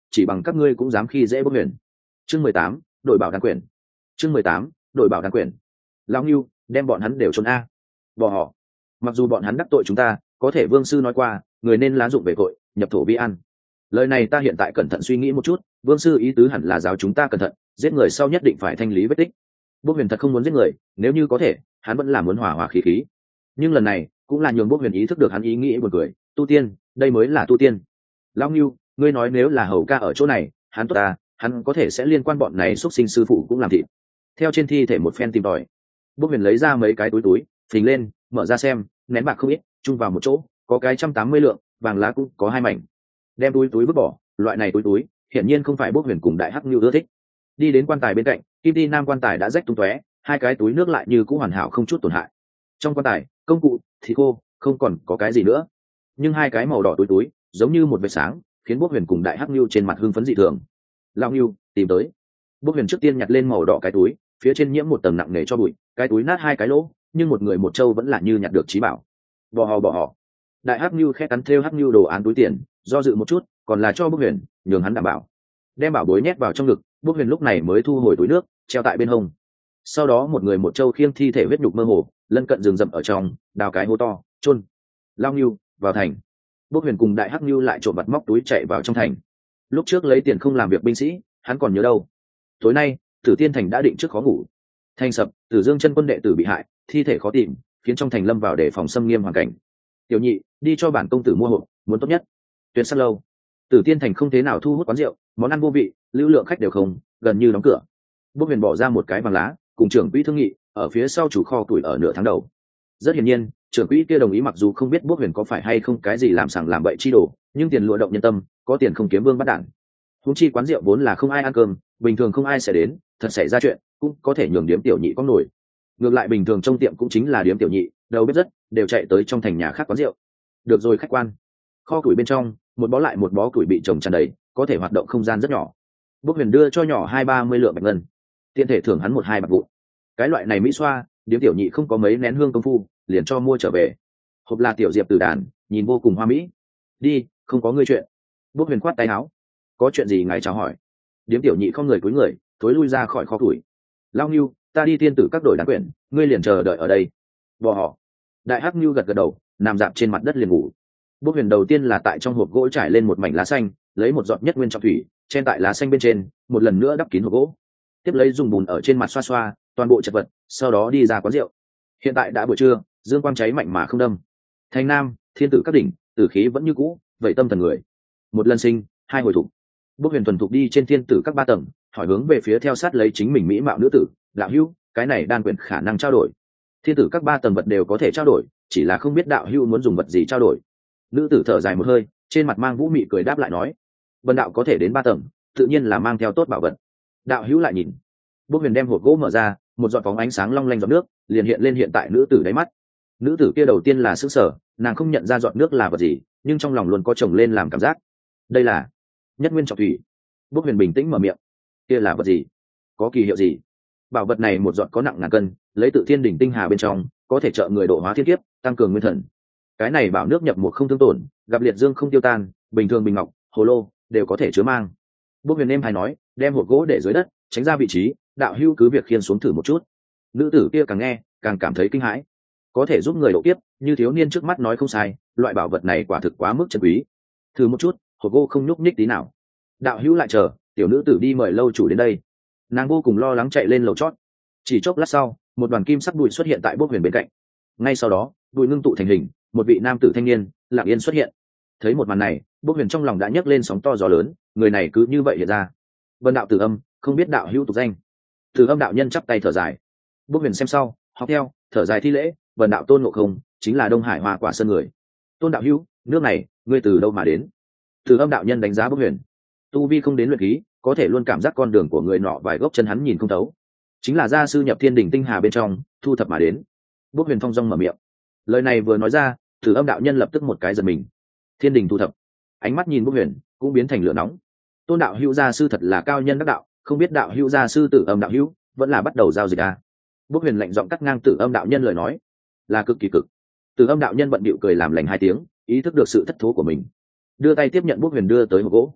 chỉ bằng các ngươi cũng dám khi dễ bốc huyền. Chương mười tám, đội bảo đan quyền. Chương mười tám, đội bảo đan quyền. Lão Ngưu, đem bọn hắn đều trốn a. Bỏ họ. Mặc dù bọn hắn đắc tội chúng ta, có thể vương sư nói qua, người nên lá dụng về tội, nhập thổ vi ăn. Lời này ta hiện tại cẩn thận suy nghĩ một chút, vương sư ý tứ hẳn là giáo chúng ta cẩn thận, giết người sau nhất định phải thanh lý vết tích. Bốc huyền thật không muốn giết người, nếu như có thể, hắn vẫn là muốn hòa hòa khí khí. Nhưng lần này, cũng là nhường Bốc huyền ý thức được hắn ý nghĩ buồn cười, tu tiên, đây mới là tu tiên. Lão Ngưu, ngươi nói nếu là hầu ca ở chỗ này, hắn tốt ta, hắn có thể sẽ liên quan bọn này xuất sinh sư phụ cũng làm thịt. Theo trên thi thể một phen tìm tòi, Bốc huyền lấy ra mấy cái túi túi, phình lên, mở ra xem, nén bạc không ít, chung vào một chỗ, có cái trăm tám mươi lượng, vàng lá cũng có hai mảnh. Đem túi túi vứt bỏ, loại này túi túi, hiển nhiên không phải Bốc huyền cùng đại hắc Ngưu ưa thích. Đi đến quan tài bên cạnh, kim ti nam quan tài đã rách tung tóe, hai cái túi nước lại như cũng hoàn hảo không chút tổn hại. Trong quan tài, công cụ, thịt khô, không còn có cái gì nữa. Nhưng hai cái màu đỏ túi túi, giống như một vệt sáng, khiến Bốc huyền cùng đại hắc Ngưu trên mặt hưng phấn dị thường. Lão Ngưu, tìm tới. Bốc huyền trước tiên nhặt lên màu đỏ cái túi, phía trên nhiễm một tầng nặng nề cho bụi, cái túi nát hai cái lỗ, nhưng một người một trâu vẫn là như nhặt được trí bảo. Bỏ họ bỏ họ. Đại hắc Ngưu khẽ cắn thêu hắc Ngưu đồ án túi tiền, do dự một chút, còn là cho Bốc huyền, nhường hắn đảm bảo. Đem bảo bối nhét vào trong ngực, Bốc huyền lúc này mới thu hồi túi nước, treo tại bên hông. Sau đó một người một trâu khiêng thi thể huyết nhục mơ hồ, lân cận rừng rậm ở trong, đào cái hố to, chôn. Lao Ngưu, vào thành. Bốc huyền cùng đại hắc Ngưu lại trộm vặt móc túi chạy vào trong thành. Lúc trước lấy tiền không làm việc binh sĩ, hắn còn nhớ đâu. Tối nay, Tử Tiên thành đã định trước khó ngủ. Thành sập, Tử Dương chân quân đệ tử bị hại, thi thể khó tìm, khiến trong thành lâm vào để phòng xâm nghiêm hoàn cảnh. Tiểu nhị, đi cho bản công tử mua hộp, muốn tốt nhất. Tuyệt sắc lâu. Tử Tiên thành không thế nào thu hút quán rượu, món ăn vô vị, lưu lượng khách đều không, gần như đóng cửa. Bốc huyền bỏ ra một cái vàng lá, cùng trưởng quỹ thương nghị, ở phía sau chủ kho tuổi ở nửa tháng đầu. Rất hiển nhiên, trưởng quỹ kia đồng ý, mặc dù không biết Bốc huyền có phải hay không cái gì làm sằng làm bậy chi đồ, nhưng tiền lụa động nhân tâm, có tiền không kiếm vương bắt đản. Huống chi quán rượu vốn là không ai ăn cơm, bình thường không ai sẽ đến, thật xảy ra chuyện, cũng có thể nhường điếm tiểu nhị có nổi. Ngược lại bình thường trong tiệm cũng chính là điếm tiểu nhị, đầu bếp rất đều chạy tới trong thành nhà khác quán rượu. Được rồi khách quan. Kho củi bên trong, một bó lại một bó củi bị trồng tràn đầy, có thể hoạt động không gian rất nhỏ. Bốc huyền đưa cho nhỏ hai ba mươi lượng bạch ngân, tiện thể thưởng hắn một hai bạc vụn. Cái loại này mỹ xoa, điếm tiểu nhị không có mấy nén hương công phu, liền cho mua trở về. Hộp là tiểu diệp từ đàn, nhìn vô cùng hoa mỹ. Đi, không có ngươi chuyện. Bốc huyền khoát tay áo. Có chuyện gì ngài chào hỏi. Điếm tiểu nhị không người cúi người, thối lui ra khỏi kho củi. Lao Ngưu, ta đi tiên tử các đội đán quyển, ngươi liền chờ đợi ở đây. Bỏ họ. Đại hắc Ngưu gật gật đầu, nằm dạp trên mặt đất liền ngủ. Bốc huyền đầu tiên là tại trong hộp gỗ trải lên một mảnh lá xanh, lấy một giọt nhất nguyên trọng thủy, chen tại lá xanh bên trên, một lần nữa đắp kín hộp gỗ. Tiếp lấy dùng bùn ở trên mặt xoa xoa, toàn bộ chật vật, sau đó đi ra quán rượu. Hiện tại đã buổi trưa, dương quang cháy mạnh mà không đâm. Thành Nam, thiên tử các đỉnh, tử khí vẫn như cũ, vậy tâm thần người. Một lần sinh, hai hồi thục. Bốc huyền thuần thục đi trên thiên tử các ba tầng, hỏi hướng về phía theo sát lấy chính mình mỹ mạo nữ tử, đạo hữu, cái này đan quyền khả năng trao đổi. Thiên tử các ba tầng vật đều có thể trao đổi, chỉ là không biết đạo hữu muốn dùng vật gì trao đổi. Nữ tử thở dài một hơi, trên mặt mang vũ mị cười đáp lại nói, vân đạo có thể đến ba tầng, tự nhiên là mang theo tốt bảo vật. Đạo hữu lại nhìn. Bốc huyền đem hộp gỗ mở ra, một giọt phóng ánh sáng long lanh giọt nước liền hiện lên hiện tại nữ tử đáy mắt. Nữ tử kia đầu tiên là sững sờ, nàng không nhận ra giọt nước là vật gì, nhưng trong lòng luôn có chồng lên làm cảm giác. Đây là nhất nguyên trọng thủy. Bốc huyền bình tĩnh mở miệng. Kia là vật gì? Có kỳ hiệu gì? Bảo vật này một giọt có nặng ngàn cân, lấy tự thiên đỉnh tinh hà bên trong, có thể trợ người độ hóa thiên kiếp, tăng cường nguyên thần. Cái này bảo nước nhập một không thương tổn, gặp liệt dương không tiêu tan, bình thường bình ngọc, hồ lô đều có thể chứa mang. Bốc huyền êm hay nói, đem hộp gỗ để dưới đất, tránh ra vị trí, đạo hưu cứ việc khiên xuống thử một chút. Nữ tử kia càng nghe càng cảm thấy kinh hãi, có thể giúp người độ kiếp, như thiếu niên trước mắt nói không sai, loại bảo vật này quả thực quá mức chân quý. Thử một chút, hộp gỗ không nhúc nhích tí nào. Đạo hữu lại chờ, tiểu nữ tử đi mời lâu chủ đến đây. Nàng vô cùng lo lắng chạy lên lầu chót. Chỉ chốc lát sau, một đoàn kim sắc bụi xuất hiện tại Bốc huyền bên cạnh. Ngay sau đó, bụi ngưng tụ thành hình, một vị nam tử thanh niên lặng yên xuất hiện. Thấy một màn này, Bốc huyền trong lòng đã nhấc lên sóng to gió lớn, người này cứ như vậy hiện ra. Vân đạo Tử Âm, không biết đạo hữu tục danh. Tử Âm đạo nhân chắp tay thở dài. Bốc huyền xem sau, học theo, thở dài thi lễ. Vân đạo Tôn Ngộ Không, chính là Đông Hải Hoa Quả Sơn người. Tôn đạo hữu, nước này ngươi từ đâu mà đến? Tử Âm đạo nhân đánh giá Bốc huyền. Tu vi không đến luyện khí, có thể luôn cảm giác con đường của người nọ vài gốc chân hắn nhìn không thấu, chính là gia sư nhập thiên đỉnh tinh hà bên trong thu thập mà đến. Bốc huyền thong dong mở miệng, lời này vừa nói ra, Tử Âm đạo nhân lập tức một cái giật mình. Thiên đỉnh thu thập, ánh mắt nhìn Bốc huyền cũng biến thành lửa nóng. Tôn đạo hữu gia sư thật là cao nhân đắc đạo, không biết đạo hữu gia sư Tử Âm đạo hữu vẫn là bắt đầu giao dịch à? Bốc huyền lạnh giọng cắt ngang Tử Âm đạo nhân lời nói, là cực kỳ cực. Tử Âm đạo nhân bận bịu cười làm lành hai tiếng, ý thức được sự thất thố của mình, đưa tay tiếp nhận Bốc huyền đưa tới hộp gỗ.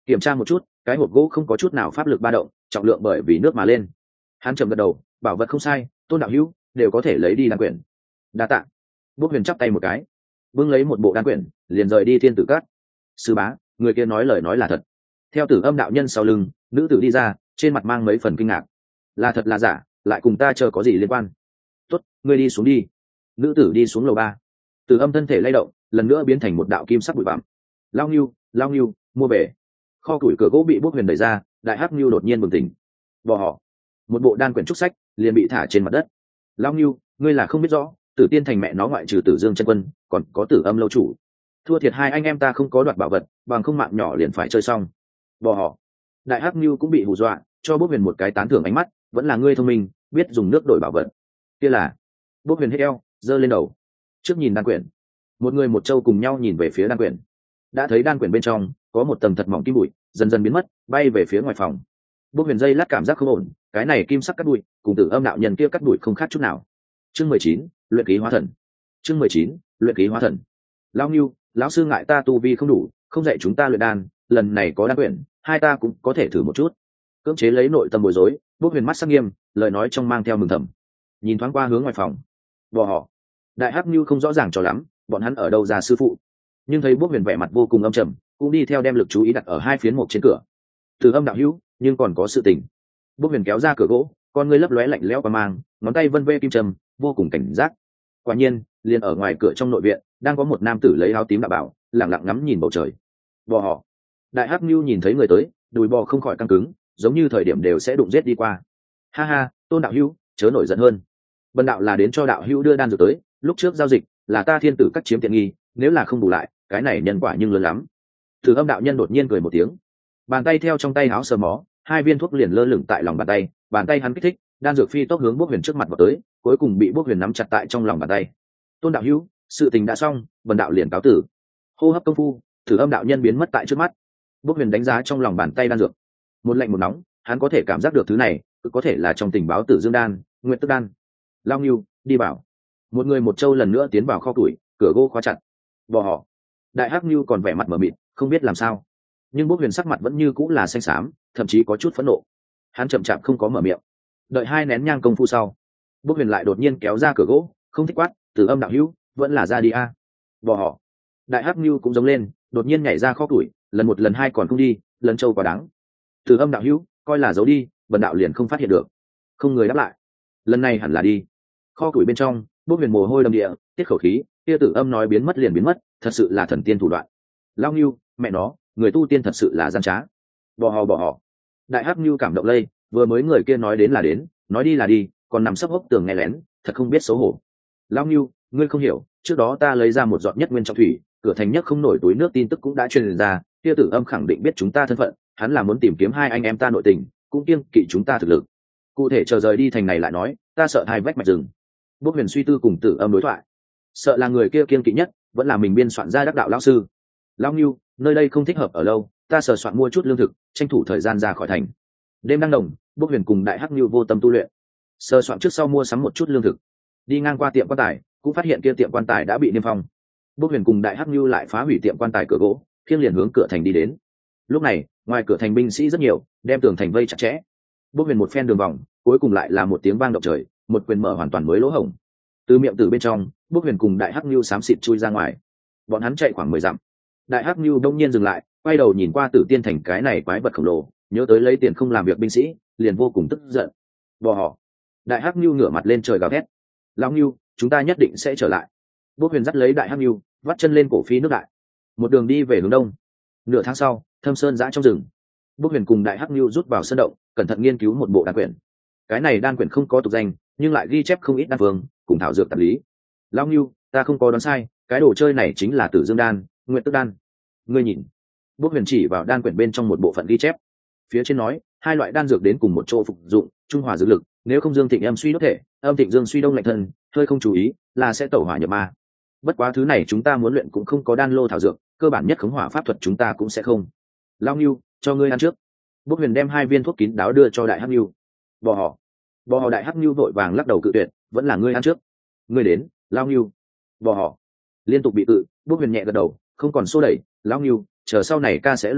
kiểm tra một chút, cái hộp gỗ không có chút nào pháp lực ba động, trọng lượng bởi vì nước mà lên. Hắn trầm gật đầu, bảo vật không sai, Tôn đạo hữu đều có thể lấy đi đan quyển. Đa tạ. Bốc huyền chắp tay một cái, bưng lấy một bộ đan quyển, liền rời đi thiên tử cát. Sư bá, người kia nói lời nói là thật. Theo Tử Âm đạo nhân sau lưng, nữ tử đi ra, trên mặt mang mấy phần kinh ngạc. Là thật là giả, lại cùng ta chờ có gì liên quan? Tốt, ngươi đi xuống đi. Nữ tử đi xuống lầu ba. Tử Âm thân thể lay động, lần nữa biến thành một đạo kim sắc bụi bặm. Lao Ngưu, Lao Ngưu, mua về. Kho củi cửa gỗ bị Bốc huyền đẩy ra, đại hắc Ngưu đột nhiên bừng tỉnh. Bỏ họ. Một bộ đan quyển trúc sách liền bị thả trên mặt đất. Lao Ngưu, ngươi là không biết rõ, Tử Tiên thành mẹ nó ngoại trừ Tử Dương chân quân, còn có Tử Âm lâu chủ. Thua thiệt hai anh em ta không có đoạt bảo vật, bằng không mạng nhỏ liền phải chơi xong. Bỏ họ. Đại hắc Ngưu cũng bị hù dọa, cho Bốc huyền một cái tán thưởng ánh mắt, vẫn là ngươi thông minh, biết dùng nước đổi bảo vật. Kia là. Bốc huyền hết eo, giơ lên đầu. Trước nhìn đan quyển, một người một trâu cùng nhau nhìn về phía đan quyển. Đã thấy đan quyển bên trong có một tầng thật mỏng kim bụi, dần dần biến mất, bay về phía ngoài phòng. Bốc huyền dây lát cảm giác không ổn, cái này kim sắc cắt bụi, cùng Tử Âm đạo nhân kia cắt bụi không khác chút nào. Chương mười chín, luyện khí hóa thần. Chương mười chín, luyện khí hóa thần. Lão Nưu, lão sư ngại ta tu vi không đủ, không dạy chúng ta luyện đan, lần này có đan quyển, hai ta cũng có thể thử một chút. Cưỡng chế lấy nội tâm bối rối, Bốc huyền mắt sắc nghiêm, lời nói trong mang theo mừng thầm. Nhìn thoáng qua hướng ngoài phòng. Bỏ họ. Đại hắc Nưu không rõ ràng cho lắm, bọn hắn ở đâu ra sư phụ. Nhưng thấy Bốc huyền vẻ mặt vô cùng âm trầm, cũng đi theo đem lực chú ý đặt ở hai phiến mộc trên cửa. Tử Âm đạo hữu, nhưng còn có sự tình. Bốc huyền kéo ra cửa gỗ, con ngươi lấp lóe lạnh lẽo qua mang, ngón tay vân vê kim trầm, vô cùng cảnh giác. Quả nhiên, liền ở ngoài cửa trong nội viện, đang có một nam tử lấy áo tím đạo bảo, lặng lặng ngắm nhìn bầu trời. Bò họ. Đại hắc Nưu nhìn thấy người tới, đùi bò không khỏi căng cứng, giống như thời điểm đều sẽ đụng giết đi qua. Ha ha, Tôn đạo hữu, chớ nổi giận hơn. Bần đạo là đến cho đạo hữu đưa đan dược tới, lúc trước giao dịch là ta thiên tử cắt chiếm tiện nghi, nếu là không bù lại, cái này nhân quả nhưng lớn lắm. Tử Âm đạo nhân đột nhiên cười một tiếng, bàn tay theo trong tay áo sờ mó, hai viên thuốc liền lơ lửng tại lòng bàn tay, bàn tay hắn kích thích, đan dược phi tốc hướng Bốc huyền trước mặt vào tới, cuối cùng bị Bốc huyền nắm chặt tại trong lòng bàn tay. Tôn đạo hữu, sự tình đã xong, bần đạo liền cáo tử. Hô hấp công phu, Tử Âm đạo nhân biến mất tại trước mắt. Bốc huyền đánh giá trong lòng bàn tay đan dược, một lạnh một nóng, hắn có thể cảm giác được thứ này cứ có thể là trong tình báo Tử Dương đan, Nguyệt Tức đan. Lao Ngưu, đi bảo. Một người một trâu lần nữa tiến vào kho củi, cửa gỗ khóa chặt. Bỏ họ. Đại hắc Ngưu còn vẻ mặt mờ mịt, không biết làm sao, nhưng Bốc huyền sắc mặt vẫn như cũng là xanh xám, thậm chí có chút phẫn nộ. Hắn chậm chạp không có mở miệng. Đợi hai nén nhang công phu sau, Bốc huyền lại đột nhiên kéo ra cửa gỗ, không thích quát, Tử Âm đạo hữu, vẫn là ra đi a. Bỏ họ. Đại hắc Ngưu cũng giống lên, đột nhiên nhảy ra kho củi, lần một lần hai còn không đi, lần trâu quá đáng. Tử Âm đạo hữu, coi là giấu đi, bần đạo liền không phát hiện được. Không người đáp lại. Lần này hẳn là đi. Kho củi bên trong, Bốc huyền mồ hôi đầm địa, tiết khẩu khí, kia Tử Âm nói biến mất liền biến mất, thật sự là thần tiên thủ đoạn. Lao Ngưu, mẹ nó, người tu tiên thật sự là gian trá. Bỏ họ bỏ họ. Đại hắc Ngưu cảm động lây, vừa mới người kia nói đến là đến, nói đi là đi, còn nằm sấp hốc tường nghe lén, thật không biết xấu hổ. Lao Ngưu, ngươi không hiểu, trước đó ta lấy ra một giọt nhất nguyên trọng thủy, cửa thành nhất không nổi túi nước tin tức cũng đã truyền ra, kia Tử Âm khẳng định biết chúng ta thân phận, hắn là muốn tìm kiếm hai anh em ta nội tình, cũng kiêng kỵ chúng ta thực lực. Cụ thể chờ rời đi thành này lại nói, ta sợ hai vách mạch rừng. Bốc huyền suy tư cùng Tử Âm đối thoại, sợ là người kia kiêng kỵ nhất vẫn là mình biên soạn ra đắc đạo lão sư. Lão Ngưu, nơi đây không thích hợp ở lâu, ta sờ soạn mua chút lương thực, tranh thủ thời gian ra khỏi thành. Đêm đang đồng, Bốc huyền cùng đại hắc Ngưu vô tâm tu luyện, sờ soạn trước sau mua sắm một chút lương thực. Đi ngang qua tiệm quan tài, cũng phát hiện kia tiệm quan tài đã bị niêm phong. Bốc huyền cùng đại hắc Ngưu lại phá hủy tiệm quan tài cửa gỗ, khiêng liền hướng cửa thành đi đến. Lúc này, ngoài cửa thành binh sĩ rất nhiều, đem tường thành vây chặt chẽ. Bốc huyền một phen đường vòng, cuối cùng lại là một tiếng vang động trời, một quyền mở hoàn toàn mới lỗ hổng. Từ miệng từ bên trong, Bốc huyền cùng đại hắc Ngưu xám xịt chui ra ngoài. Bọn hắn chạy khoảng mười dặm. Đại hắc Ngưu đông nhiên dừng lại, quay đầu nhìn qua Tử Tiên thành cái này quái vật khổng lồ, nhớ tới lấy tiền không làm việc binh sĩ, liền vô cùng tức giận. Bỏ họ. Đại hắc Ngưu ngửa mặt lên trời gào thét. Lão Ngưu, chúng ta nhất định sẽ trở lại. Bốc huyền dắt lấy đại hắc Ngưu, vắt chân lên cổ phi nước đại. Một đường đi về hướng đông. Nửa tháng sau, Thâm Sơn giã trong rừng. Bốc huyền cùng đại hắc Ngưu rút vào sơn động, cẩn thận nghiên cứu một bộ đan quyển. Cái này đan quyển không có tục danh, nhưng lại ghi chép không ít đan phương cùng thảo dược tạp lý. Lão Ngưu, ta không có đoán sai, cái đồ chơi này chính là Tử Dương đan, Nguyệt Tức đan. Ngươi nhìn. Bốc huyền chỉ vào đan quyển bên trong một bộ phận ghi chép. Phía trên nói, hai loại đan dược đến cùng một chỗ phục dụng, trung hòa dược lực, nếu không dương thịnh âm suy đốt thể, âm thịnh dương suy đông lạnh thân, hơi không chú ý, là sẽ tẩu hỏa nhập ma. Bất quá thứ này chúng ta muốn luyện cũng không có đan lô thảo dược, cơ bản nhất khống hỏa pháp thuật chúng ta cũng sẽ không. Lao Ngưu, cho ngươi ăn trước. Bốc huyền đem hai viên thuốc kín đáo đưa cho đại hắc Ngưu. Bò họ. Bò họ đại hắc Ngưu vội vàng lắc đầu cự tuyệt, vẫn là ngươi ăn trước. Ngươi đến, Lao Ngưu. Bò họ. Liên tục bị cự, Bốc huyền nhẹ gật đầu, không còn xô đẩy. Lao Ngưu, chờ sau này ca sẽ luyện đan,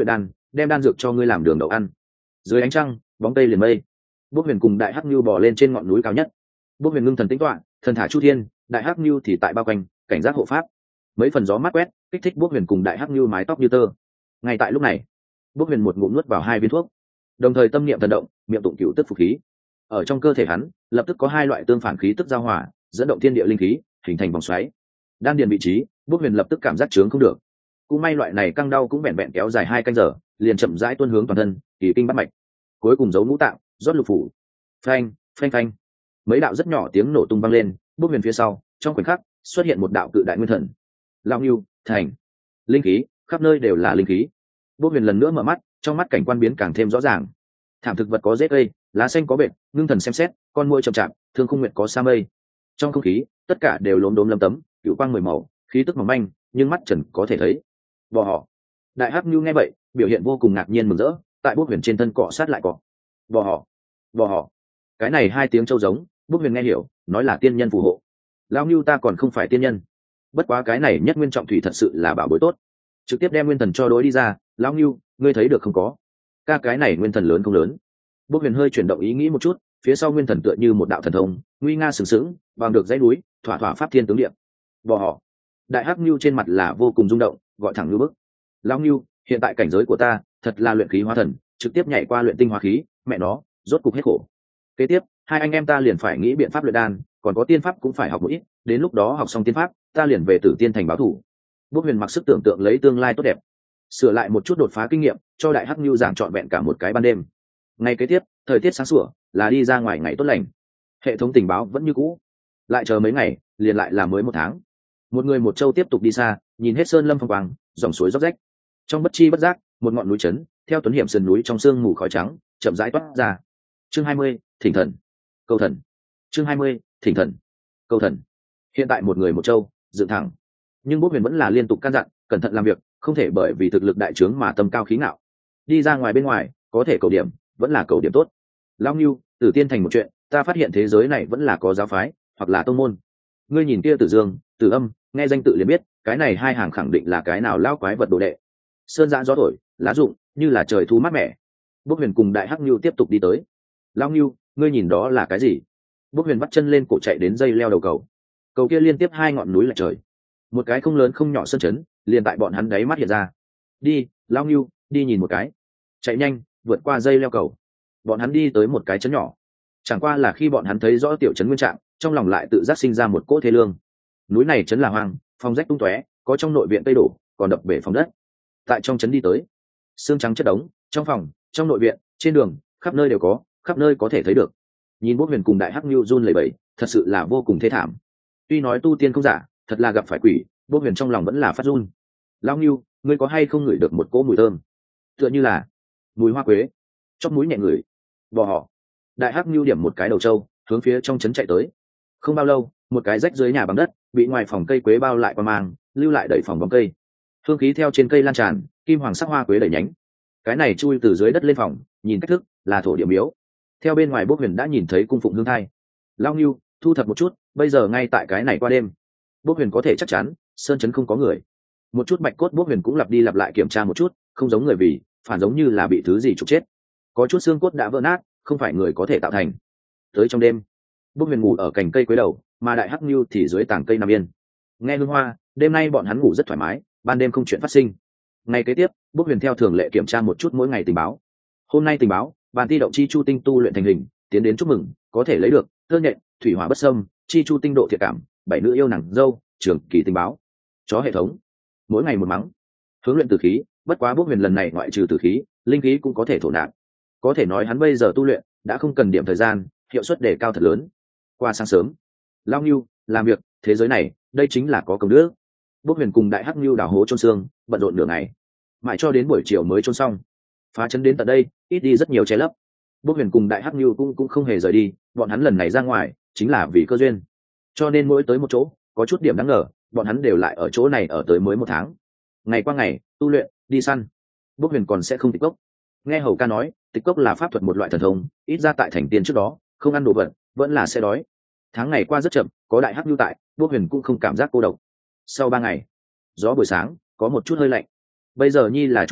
đem đan dược cho ngươi làm đường đậu ăn. Dưới ánh trăng bóng tây liền mây, Bước Huyền cùng Đại Hắc Nưu bò lên trên ngọn núi cao nhất. Bước Huyền ngưng thần tĩnh tọa, thần thả chu thiên, Đại Hắc Nưu thì tại bao quanh cảnh giác hộ pháp. Mấy phần gió mát quét kích thích Bước Huyền cùng Đại Hắc Nưu mái tóc như tơ. Ngay tại lúc này, Bước Huyền một ngụm nuốt vào hai viên thuốc, đồng thời tâm niệm thần động, miệng tụng cửu tức phục khí. Ở trong cơ thể hắn lập tức có hai loại tương phản khí tức giao hòa, dẫn động thiên địa linh khí, hình thành vòng xoáy. Đan điền vị trí, Bước Huyền lập tức cảm giác trướng không được. Cũng may loại này căng đau cũng vẹn vẹn kéo dài hai canh giờ, liền chậm rãi tuôn hướng toàn thân, kỳ kinh bắt mạch. Cuối cùng giấu ngũ tạng, rót lục phủ. Phanh, phanh phanh. Mấy đạo rất nhỏ tiếng nổ tung vang lên, Bước Huyền phía sau, trong khoảnh khắc, xuất hiện một đạo cự đại nguyên thần. Lão Nưu, thành. Linh khí, khắp nơi đều là linh khí. Bước Huyền lần nữa mở mắt, trong mắt cảnh quan biến càng thêm rõ ràng. Thảm thực vật có rễ cây, lá xanh có bệt, ngưng thần xem xét, con muỗi chậm chạp, thương khung nguyệt có sa mây. Trong không khí, tất cả đều lốm đốm lấm tấm, cựu quang mười màu, khí tức mỏng manh, nhưng mắt trần có thể thấy. Bò họ. Đại Hắc Nưu nghe vậy, biểu hiện vô cùng ngạc nhiên mừng rỡ, tại Bước Huyền trên thân cọ sát lại cọ. Bò họ, bò họ. Cái này hai tiếng châu giống, Bước Huyền nghe hiểu, nói là tiên nhân phù hộ. Lão Nưu ta còn không phải tiên nhân, bất quá cái này nhất nguyên trọng thủy thật sự là bảo bối tốt, trực tiếp đem nguyên thần cho đối đi ra. Lão Nưu, ngươi thấy được không có? Ca cái này nguyên thần lớn không lớn? Bước Huyền hơi chuyển động ý nghĩ một chút, phía sau nguyên thần tựa như một đạo thần thông, nguy nga sừng sững, bằng được dãy núi, thỏa thỏa pháp thiên tướng địa. Bò họ. Đại Hắc Nưu trên mặt là vô cùng rung động, gọi thẳng Nưu bức. Lão Nưu, hiện tại cảnh giới của ta, thật là luyện khí hóa thần, trực tiếp nhảy qua luyện tinh hóa khí, mẹ nó, rốt cục hết khổ. Kế tiếp, hai anh em ta liền phải nghĩ biện pháp luyện đan, còn có tiên pháp cũng phải học một ít, đến lúc đó học xong tiên pháp, ta liền về Tử Tiên thành báo thủ. Bước Huyền mặc sức tưởng tượng lấy tương lai tốt đẹp, sửa lại một chút đột phá kinh nghiệm, cho Đại Hắc Nưu giảng trọn vẹn cả một cái ban đêm. Ngày kế tiếp, thời tiết sáng sủa, là đi ra ngoài ngày tốt lành. Hệ thống tình báo vẫn như cũ. Lại chờ mấy ngày, liền lại là mới một tháng. Một người một châu tiếp tục đi xa, nhìn hết sơn lâm phong quang, dòng suối róc rách. Trong bất chi bất giác, một ngọn núi trấn, theo tuấn hiểm sườn núi trong sương mù khói trắng, chậm rãi toát ra. Chương hai mươi, Thỉnh thần. Câu thần. Chương hai mươi, Thỉnh thần. Câu thần. Hiện tại một người một châu, dựng thẳng. Nhưng Bước Huyền vẫn là liên tục căn dặn, cẩn thận làm việc, không thể bởi vì thực lực đại trướng mà tâm cao khí ngạo. Đi ra ngoài bên ngoài, có thể cầu điểm, vẫn là cầu điểm tốt. Lão Nưu, Tử Tiên thành một chuyện, ta phát hiện thế giới này vẫn là có giáo phái, hoặc là tông môn. Ngươi nhìn kia Tử Dương, Tử Âm, nghe danh tự liền biết, cái này hai hàng khẳng định là cái nào lao quái vật đồ đệ. Sơn giã gió thổi, lá rụng, như là trời thu mát mẻ. Bước Huyền cùng Đại Hắc Nưu tiếp tục đi tới. Lão Nưu, ngươi nhìn đó là cái gì? Bước Huyền bắt chân lên cổ chạy đến dây leo đầu cầu. Cầu kia liên tiếp hai ngọn núi lệch trời, một cái không lớn không nhỏ sơn chấn, liền tại bọn hắn đáy mắt hiện ra. Đi, Lão Nưu, đi nhìn một cái. Chạy nhanh, vượt qua dây leo cầu. Bọn hắn đi tới một cái chấn nhỏ. Chẳng qua là khi bọn hắn thấy rõ tiểu trấn nguyên trạng, trong lòng lại tự giác sinh ra một cỗ thế lương. Núi này trấn là hoang, phong rách tung tóe, có trong nội viện tây đổ, còn đập bể phòng đất. Tại trong trấn đi tới, xương trắng chất đống, trong phòng, trong nội viện, trên đường, khắp nơi đều có, khắp nơi có thể thấy được. Nhìn Bước Huyền cùng Đại Hắc Nưu run lẩy bẩy, thật sự là vô cùng thê thảm. Tuy nói tu tiên không giả, thật là gặp phải quỷ, Bước Huyền trong lòng vẫn là phát run. Lão Nưu, ngươi có hay không ngửi được một cỗ mùi thơm? Tựa như là mùi hoa quế. Chóp mũi nhẹ ngửi. Bò họ. Đại Hắc Nưu điểm một cái đầu trâu, hướng phía trong trấn chạy tới. Không bao lâu, một cái rách dưới nhà bằng đất, bị ngoài phòng cây quế bao lại qua mang, lưu lại đẩy phòng bóng cây. Hương khí theo trên cây lan tràn, kim hoàng sắc hoa quế đẩy nhánh. Cái này chui từ dưới đất lên phòng, nhìn cách thức là thổ địa miếu. Theo bên ngoài Bước Huyền đã nhìn thấy cung phụng hương thai. Lão Nưu, thu thập một chút, bây giờ ngay tại cái này qua đêm. Bước Huyền có thể chắc chắn, sơn trấn không có người. Một chút bạch cốt Bước Huyền cũng lặp đi lặp lại kiểm tra một chút, không giống người vì, phản giống như là bị thứ gì trục chết. Có chút xương cốt đã vỡ nát, không phải người có thể tạo thành. Tới trong đêm, Bước Huyền ngủ ở cành cây quế đầu, mà Đại Hắc Nưu thì dưới tảng cây nằm yên. Nghe hương hoa, đêm nay bọn hắn ngủ rất thoải mái, ban đêm không chuyện phát sinh. Ngày kế tiếp, Bước Huyền theo thường lệ kiểm tra một chút mỗi ngày tình báo. Hôm nay tình báo, bàn ti động chi chu tinh tu luyện thành hình, tiến đến chúc mừng, có thể lấy được tơ nhện, thủy hỏa bất xâm, chi chu tinh độ thiệt cảm, bảy nữ yêu nàng dâu, trường kỳ tình báo. Chó hệ thống, mỗi ngày một mắng. Hướng luyện tử khí, bất quá Bước Huyền lần này ngoại trừ tử khí, linh khí cũng có thể thổ nạp. Có thể nói hắn bây giờ tu luyện đã không cần điểm thời gian, hiệu suất đề cao thật lớn. Qua sáng sớm, Lão Nưu làm việc, thế giới này, đây chính là có công đức. Bước Huyền cùng Đại Hắc Nưu đào hố chôn xương, bận rộn nửa ngày, mãi cho đến buổi chiều mới chôn xong. Phá trấn đến tận đây, ít đi rất nhiều che lấp. Bước Huyền cùng Đại Hắc Nưu cũng cũng không hề rời đi, bọn hắn lần này ra ngoài chính là vì cơ duyên, cho nên mỗi tới một chỗ có chút điểm đáng ngờ, bọn hắn đều lại ở chỗ này ở tới mới một tháng. Ngày qua ngày tu luyện, đi săn. Bước Huyền còn sẽ không tịch cốc. Nghe Hầu ca nói, tịch cốc là pháp thuật một loại thần thông, ít ra tại thành tiên trước đó không ăn đồ vật vẫn là sẽ đói. Tháng ngày qua rất chậm, có Đại Hắc Nưu tại, Bước Huyền cũng không cảm giác cô độc. Sau ba ngày, gió buổi sáng có một chút hơi lạnh. Bây giờ nhi là trung thu,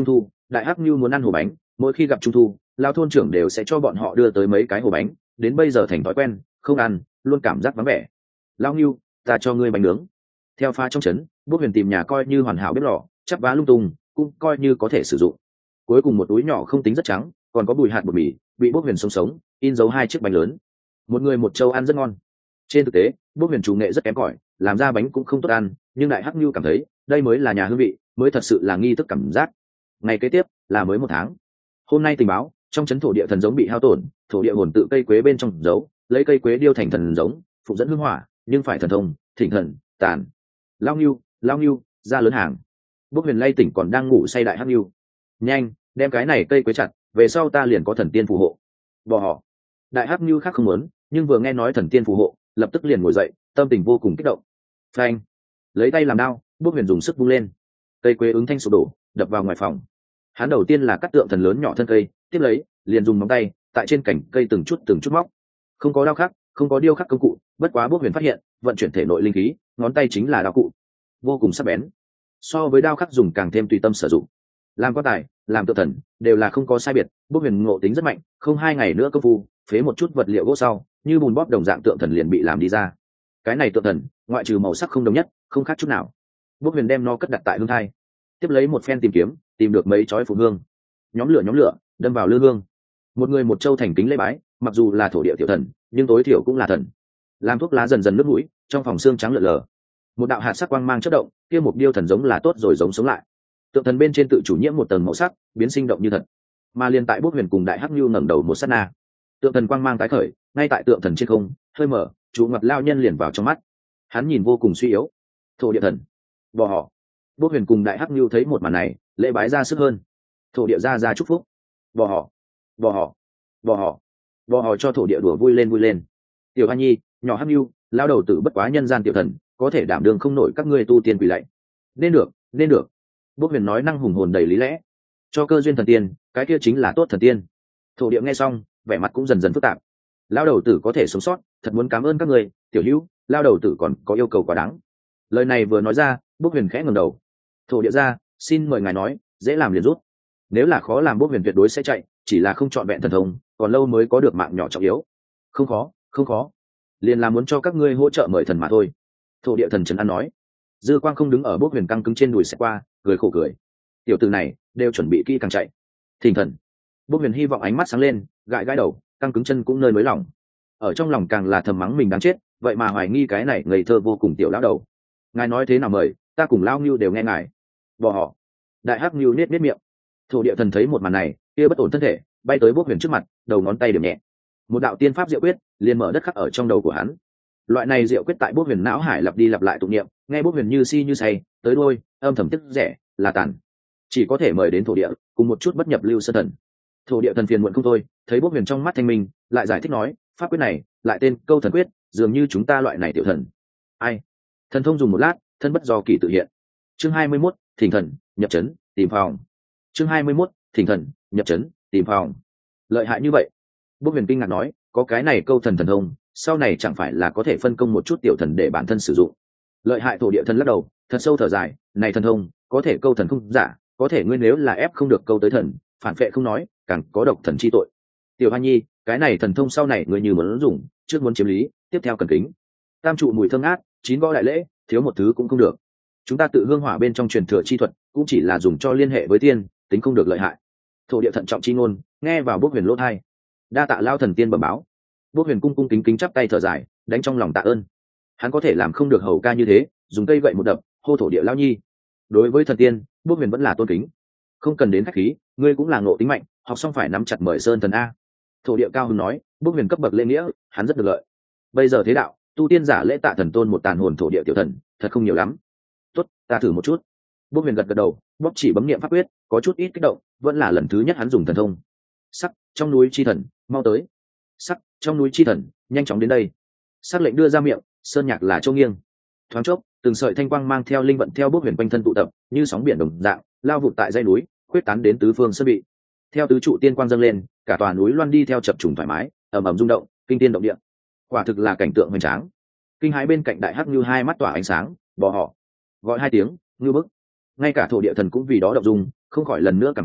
đại hắc như muốn ăn hồ bánh, mỗi khi gặp trung thu lao thôn trưởng đều sẽ cho bọn họ đưa tới mấy cái hồ bánh, đến bây giờ thành thói quen, không ăn luôn cảm giác vắng vẻ. Lao Ngưu, ta cho ngươi bánh nướng. Theo pha trong trấn, Bốc Huyền tìm nhà coi như hoàn hảo bếp lò, chắp vá lung tung, cũng coi như có thể sử dụng. Cuối cùng một túi nhỏ không tính rất trắng, còn có bùi hạt bột mì, bị Bốc Huyền sống sống in dấu hai chiếc bánh lớn. Một người một châu ăn rất ngon. Trên thực tế, Bốc Huyền chủ nghệ rất kém cỏi, làm ra bánh cũng không tốt ăn, nhưng đại hắc Ngưu cảm thấy đây mới là nhà hương vị, mới thật sự là nghi thức cảm giác. Ngày kế tiếp là mới một tháng. Hôm nay tình báo, trong trấn thổ địa thần giống bị hao tổn, thổ địa hồn tự cây quế bên trong giấu, lấy cây quế điêu thành thần giống, phụ dẫn hương hỏa, nhưng phải thần thông, thỉnh thần, tàn. Lao Ngưu, Lao Ngưu, ra lớn hàng. Bốc Huyền lay tỉnh còn đang ngủ say đại hắc Ngưu. Nhanh, đem cái này cây quế chặt, về sau ta liền có thần tiên phù hộ. Bỏ họ. Đại hắc Ngưu khác không muốn, nhưng vừa nghe nói thần tiên phù hộ, lập tức liền ngồi dậy, tâm tình vô cùng kích động. Phanh, lấy tay làm đao, Bốc Huyền dùng sức vung lên. Cây quế ứng thanh sụp đổ, đập vào ngoài phòng. Hắn đầu tiên là cắt tượng thần lớn nhỏ thân cây, tiếp lấy liền dùng móng tay tại trên cành cây từng chút từng chút móc. Không có đao khắc, không có điêu khắc công cụ, bất quá Bốc Huyền phát hiện vận chuyển thể nội linh khí, ngón tay chính là đao cụ, vô cùng sắc bén, so với đao khắc dùng càng thêm tùy tâm sử dụng. Làm quan tài, làm tượng thần đều là không có sai biệt. Bốc Huyền ngộ tính rất mạnh, không hai ngày nữa công phu phế một chút vật liệu gỗ sau, như bùn bóp đồng dạng tượng thần liền bị làm đi ra. Cái này tượng thần ngoại trừ màu sắc không đồng nhất, không khác chút nào. Bốc Huyền đem nó cất đặt tại hương thai, tiếp lấy một phen tìm kiếm, tìm được mấy chói phù hương, nhóm lửa nhóm lửa đâm vào lư hương. Một người một châu thành kính lễ bái, mặc dù là thổ địa tiểu thần, nhưng tối thiểu cũng là thần. Làm thuốc lá dần dần nước mũi, trong phòng xương trắng lờ lờ, một đạo hạt sắc quang mang chớp động, kia một điêu thần giống là tốt rồi giống sống lại. Tượng thần bên trên tự chủ nhiễm một tầng màu sắc, biến sinh động như thật. Mà liên tại Bốc Huyền cùng đại hắc Nưu ngẩng đầu một sát na, tượng thần quang mang tái khởi, ngay tại tượng thần trên không hơi mở, chú ngập lao nhân liền vào trong mắt. Hắn nhìn vô cùng suy yếu. Thổ địa thần, bỏ họ. Bốc Huyền cùng đại hắc Nưu thấy một màn này, lễ bái ra sức hơn. Thổ địa ra ra chúc phúc. Bỏ họ, bỏ họ, bỏ họ, bỏ họ cho thổ địa đùa vui lên vui lên. Tiểu Hoa Nhi, nhỏ hắc Nưu, lao đầu tử bất quá nhân gian tiểu thần, có thể đảm đương không nổi các ngươi tu tiên quỷ lạy. Nên được, nên được. Bốc Huyền nói năng hùng hồn đầy lý lẽ. Cho cơ duyên thần tiên, cái kia chính là tốt thần tiên. Thổ địa nghe xong, vẻ mặt cũng dần dần phức tạp. Lao đầu tử có thể sống sót, thật muốn cảm ơn các ngươi. Tiểu Hữu, lao đầu tử còn có yêu cầu quá đáng. Lời này vừa nói ra, Bốc Huyền khẽ ngẩng đầu. Thổ địa ra, xin mời ngài nói, dễ làm liền rút. Nếu là khó làm, Bốc Huyền tuyệt đối sẽ chạy, chỉ là không chọn vẹn thần thông, còn lâu mới có được mạng nhỏ trọng yếu. Không khó, không khó, liền là muốn cho các ngươi hỗ trợ mời thần mà thôi. Thổ địa thần trấn an nói. Dư quang không đứng ở Bốc Huyền căng cứng trên đùi sẽ qua, cười khổ cười. Tiểu tử này đều chuẩn bị kỹ càng chạy. Thỉnh thần. Bốc Huyền hy vọng ánh mắt sáng lên, gãi gãi đầu, căng cứng chân cũng nơi nới lỏng. Ở trong lòng càng là thầm mắng mình đáng chết, vậy mà hoài nghi cái này ngây thơ vô cùng tiểu lão đầu. Ngài nói thế nào mời, ta cùng lao Ngưu đều nghe ngài. Bỏ họ. Đại hắc Ngưu nết nết miệng. Thổ địa thần thấy một màn này, kia bất ổn thân thể, bay tới Bốc Huyền trước mặt, đầu ngón tay điểm nhẹ. Một đạo tiên pháp diệu quyết liền mở đất khắc ở trong đầu của hắn. Loại này diệu quyết tại Bốc Huyền não hải lặp đi lặp lại tụng niệm, nghe Bốc Huyền như si như say, tới đôi, âm thầm tức rẻ, là tàn. Chỉ có thể mời đến thổ địa, cùng một chút bất nhập lưu sơ thần. Thổ địa thần phiền muộn không thôi, thấy Bốc Huyền trong mắt thanh minh, lại giải thích nói, pháp quyết này, lại tên câu thần quyết, dường như chúng ta loại này tiểu thần. Ai? Thần thông dùng một lát, thân bất do kỳ tự hiện. Chương hai mươi mốt, thỉnh thần, nhập trấn, tìm phòng. Chương hai mươi mốt, thỉnh thần, nhập trấn, tìm phòng. Lợi hại như vậy? Bốc Huyền kinh ngạc nói, có cái này câu thần thần thông, sau này chẳng phải là có thể phân công một chút tiểu thần để bản thân sử dụng. Lợi hại. Thổ địa thần lắc đầu, thật sâu thở dài, này thần thông có thể câu thần không giả, có thể ngươi nếu là ép không được câu tới thần, phản phệ không nói, càng có độc thần chi tội. Tiểu Hoa Nhi, cái này thần thông sau này ngươi như muốn dùng, trước muốn chiếm lý, tiếp theo cần kính. Tam trụ mùi thơm ngát, chín gõ đại lễ, thiếu một thứ cũng không được. Chúng ta tự hương hỏa bên trong truyền thừa chi thuật, cũng chỉ là dùng cho liên hệ với tiên, tính không được lợi hại. Thổ địa thận trọng chi ngôn, nghe vào Bốc Huyền lỗ tai. Đa tạ lao thần tiên bẩm báo. Bốc Huyền cung cung kính kính chắp tay thở dài, đánh trong lòng tạ ơn. Hắn có thể làm không được hầu ca như thế, dùng cây gậy một đập, hô thổ địa lao nhi. Đối với thần tiên, Bốc Huyền vẫn là tôn kính. Không cần đến khách khí, ngươi cũng là ngộ tính mạnh, học xong phải nắm chặt mời sơn thần a. Thổ địa cao hứng nói, Bốc Huyền cấp bậc lễ nghĩa, hắn rất được lợi. Bây giờ thế đạo, tu tiên giả lễ tạ thần tôn một tàn hồn thổ địa tiểu thần, thật không nhiều lắm. Tốt, ta thử một chút. Bốc Huyền gật gật đầu, bóc chỉ bấm niệm pháp quyết, có chút ít kích động, vẫn là lần thứ nhất hắn dùng thần thông. Sắc, trong núi chi thần, mau tới. Sắc, trong núi chi thần, nhanh chóng đến đây. Sắc lệnh đưa ra miệng, sơn nhạc là châu nghiêng. Thoáng chốc, từng sợi thanh quang mang theo linh vận theo Bốc Huyền quanh thân tụ tập, như sóng biển đồng dạng, lao vụt tại dãy núi, khuyết tán đến tứ phương sơn bị. Theo tứ trụ tiên quang dâng lên, cả tòa núi loan đi theo chập trùng thoải mái, ầm ầm rung động, kinh tiên động địa. Quả thực là cảnh tượng hoành tráng. Kinh hãi bên cạnh đại hắc như hai mắt tỏa ánh sáng, bỏ họ gọi hai tiếng, ngưu bức. Ngay cả thổ địa thần cũng vì đó động dung, không khỏi lần nữa cảm khái,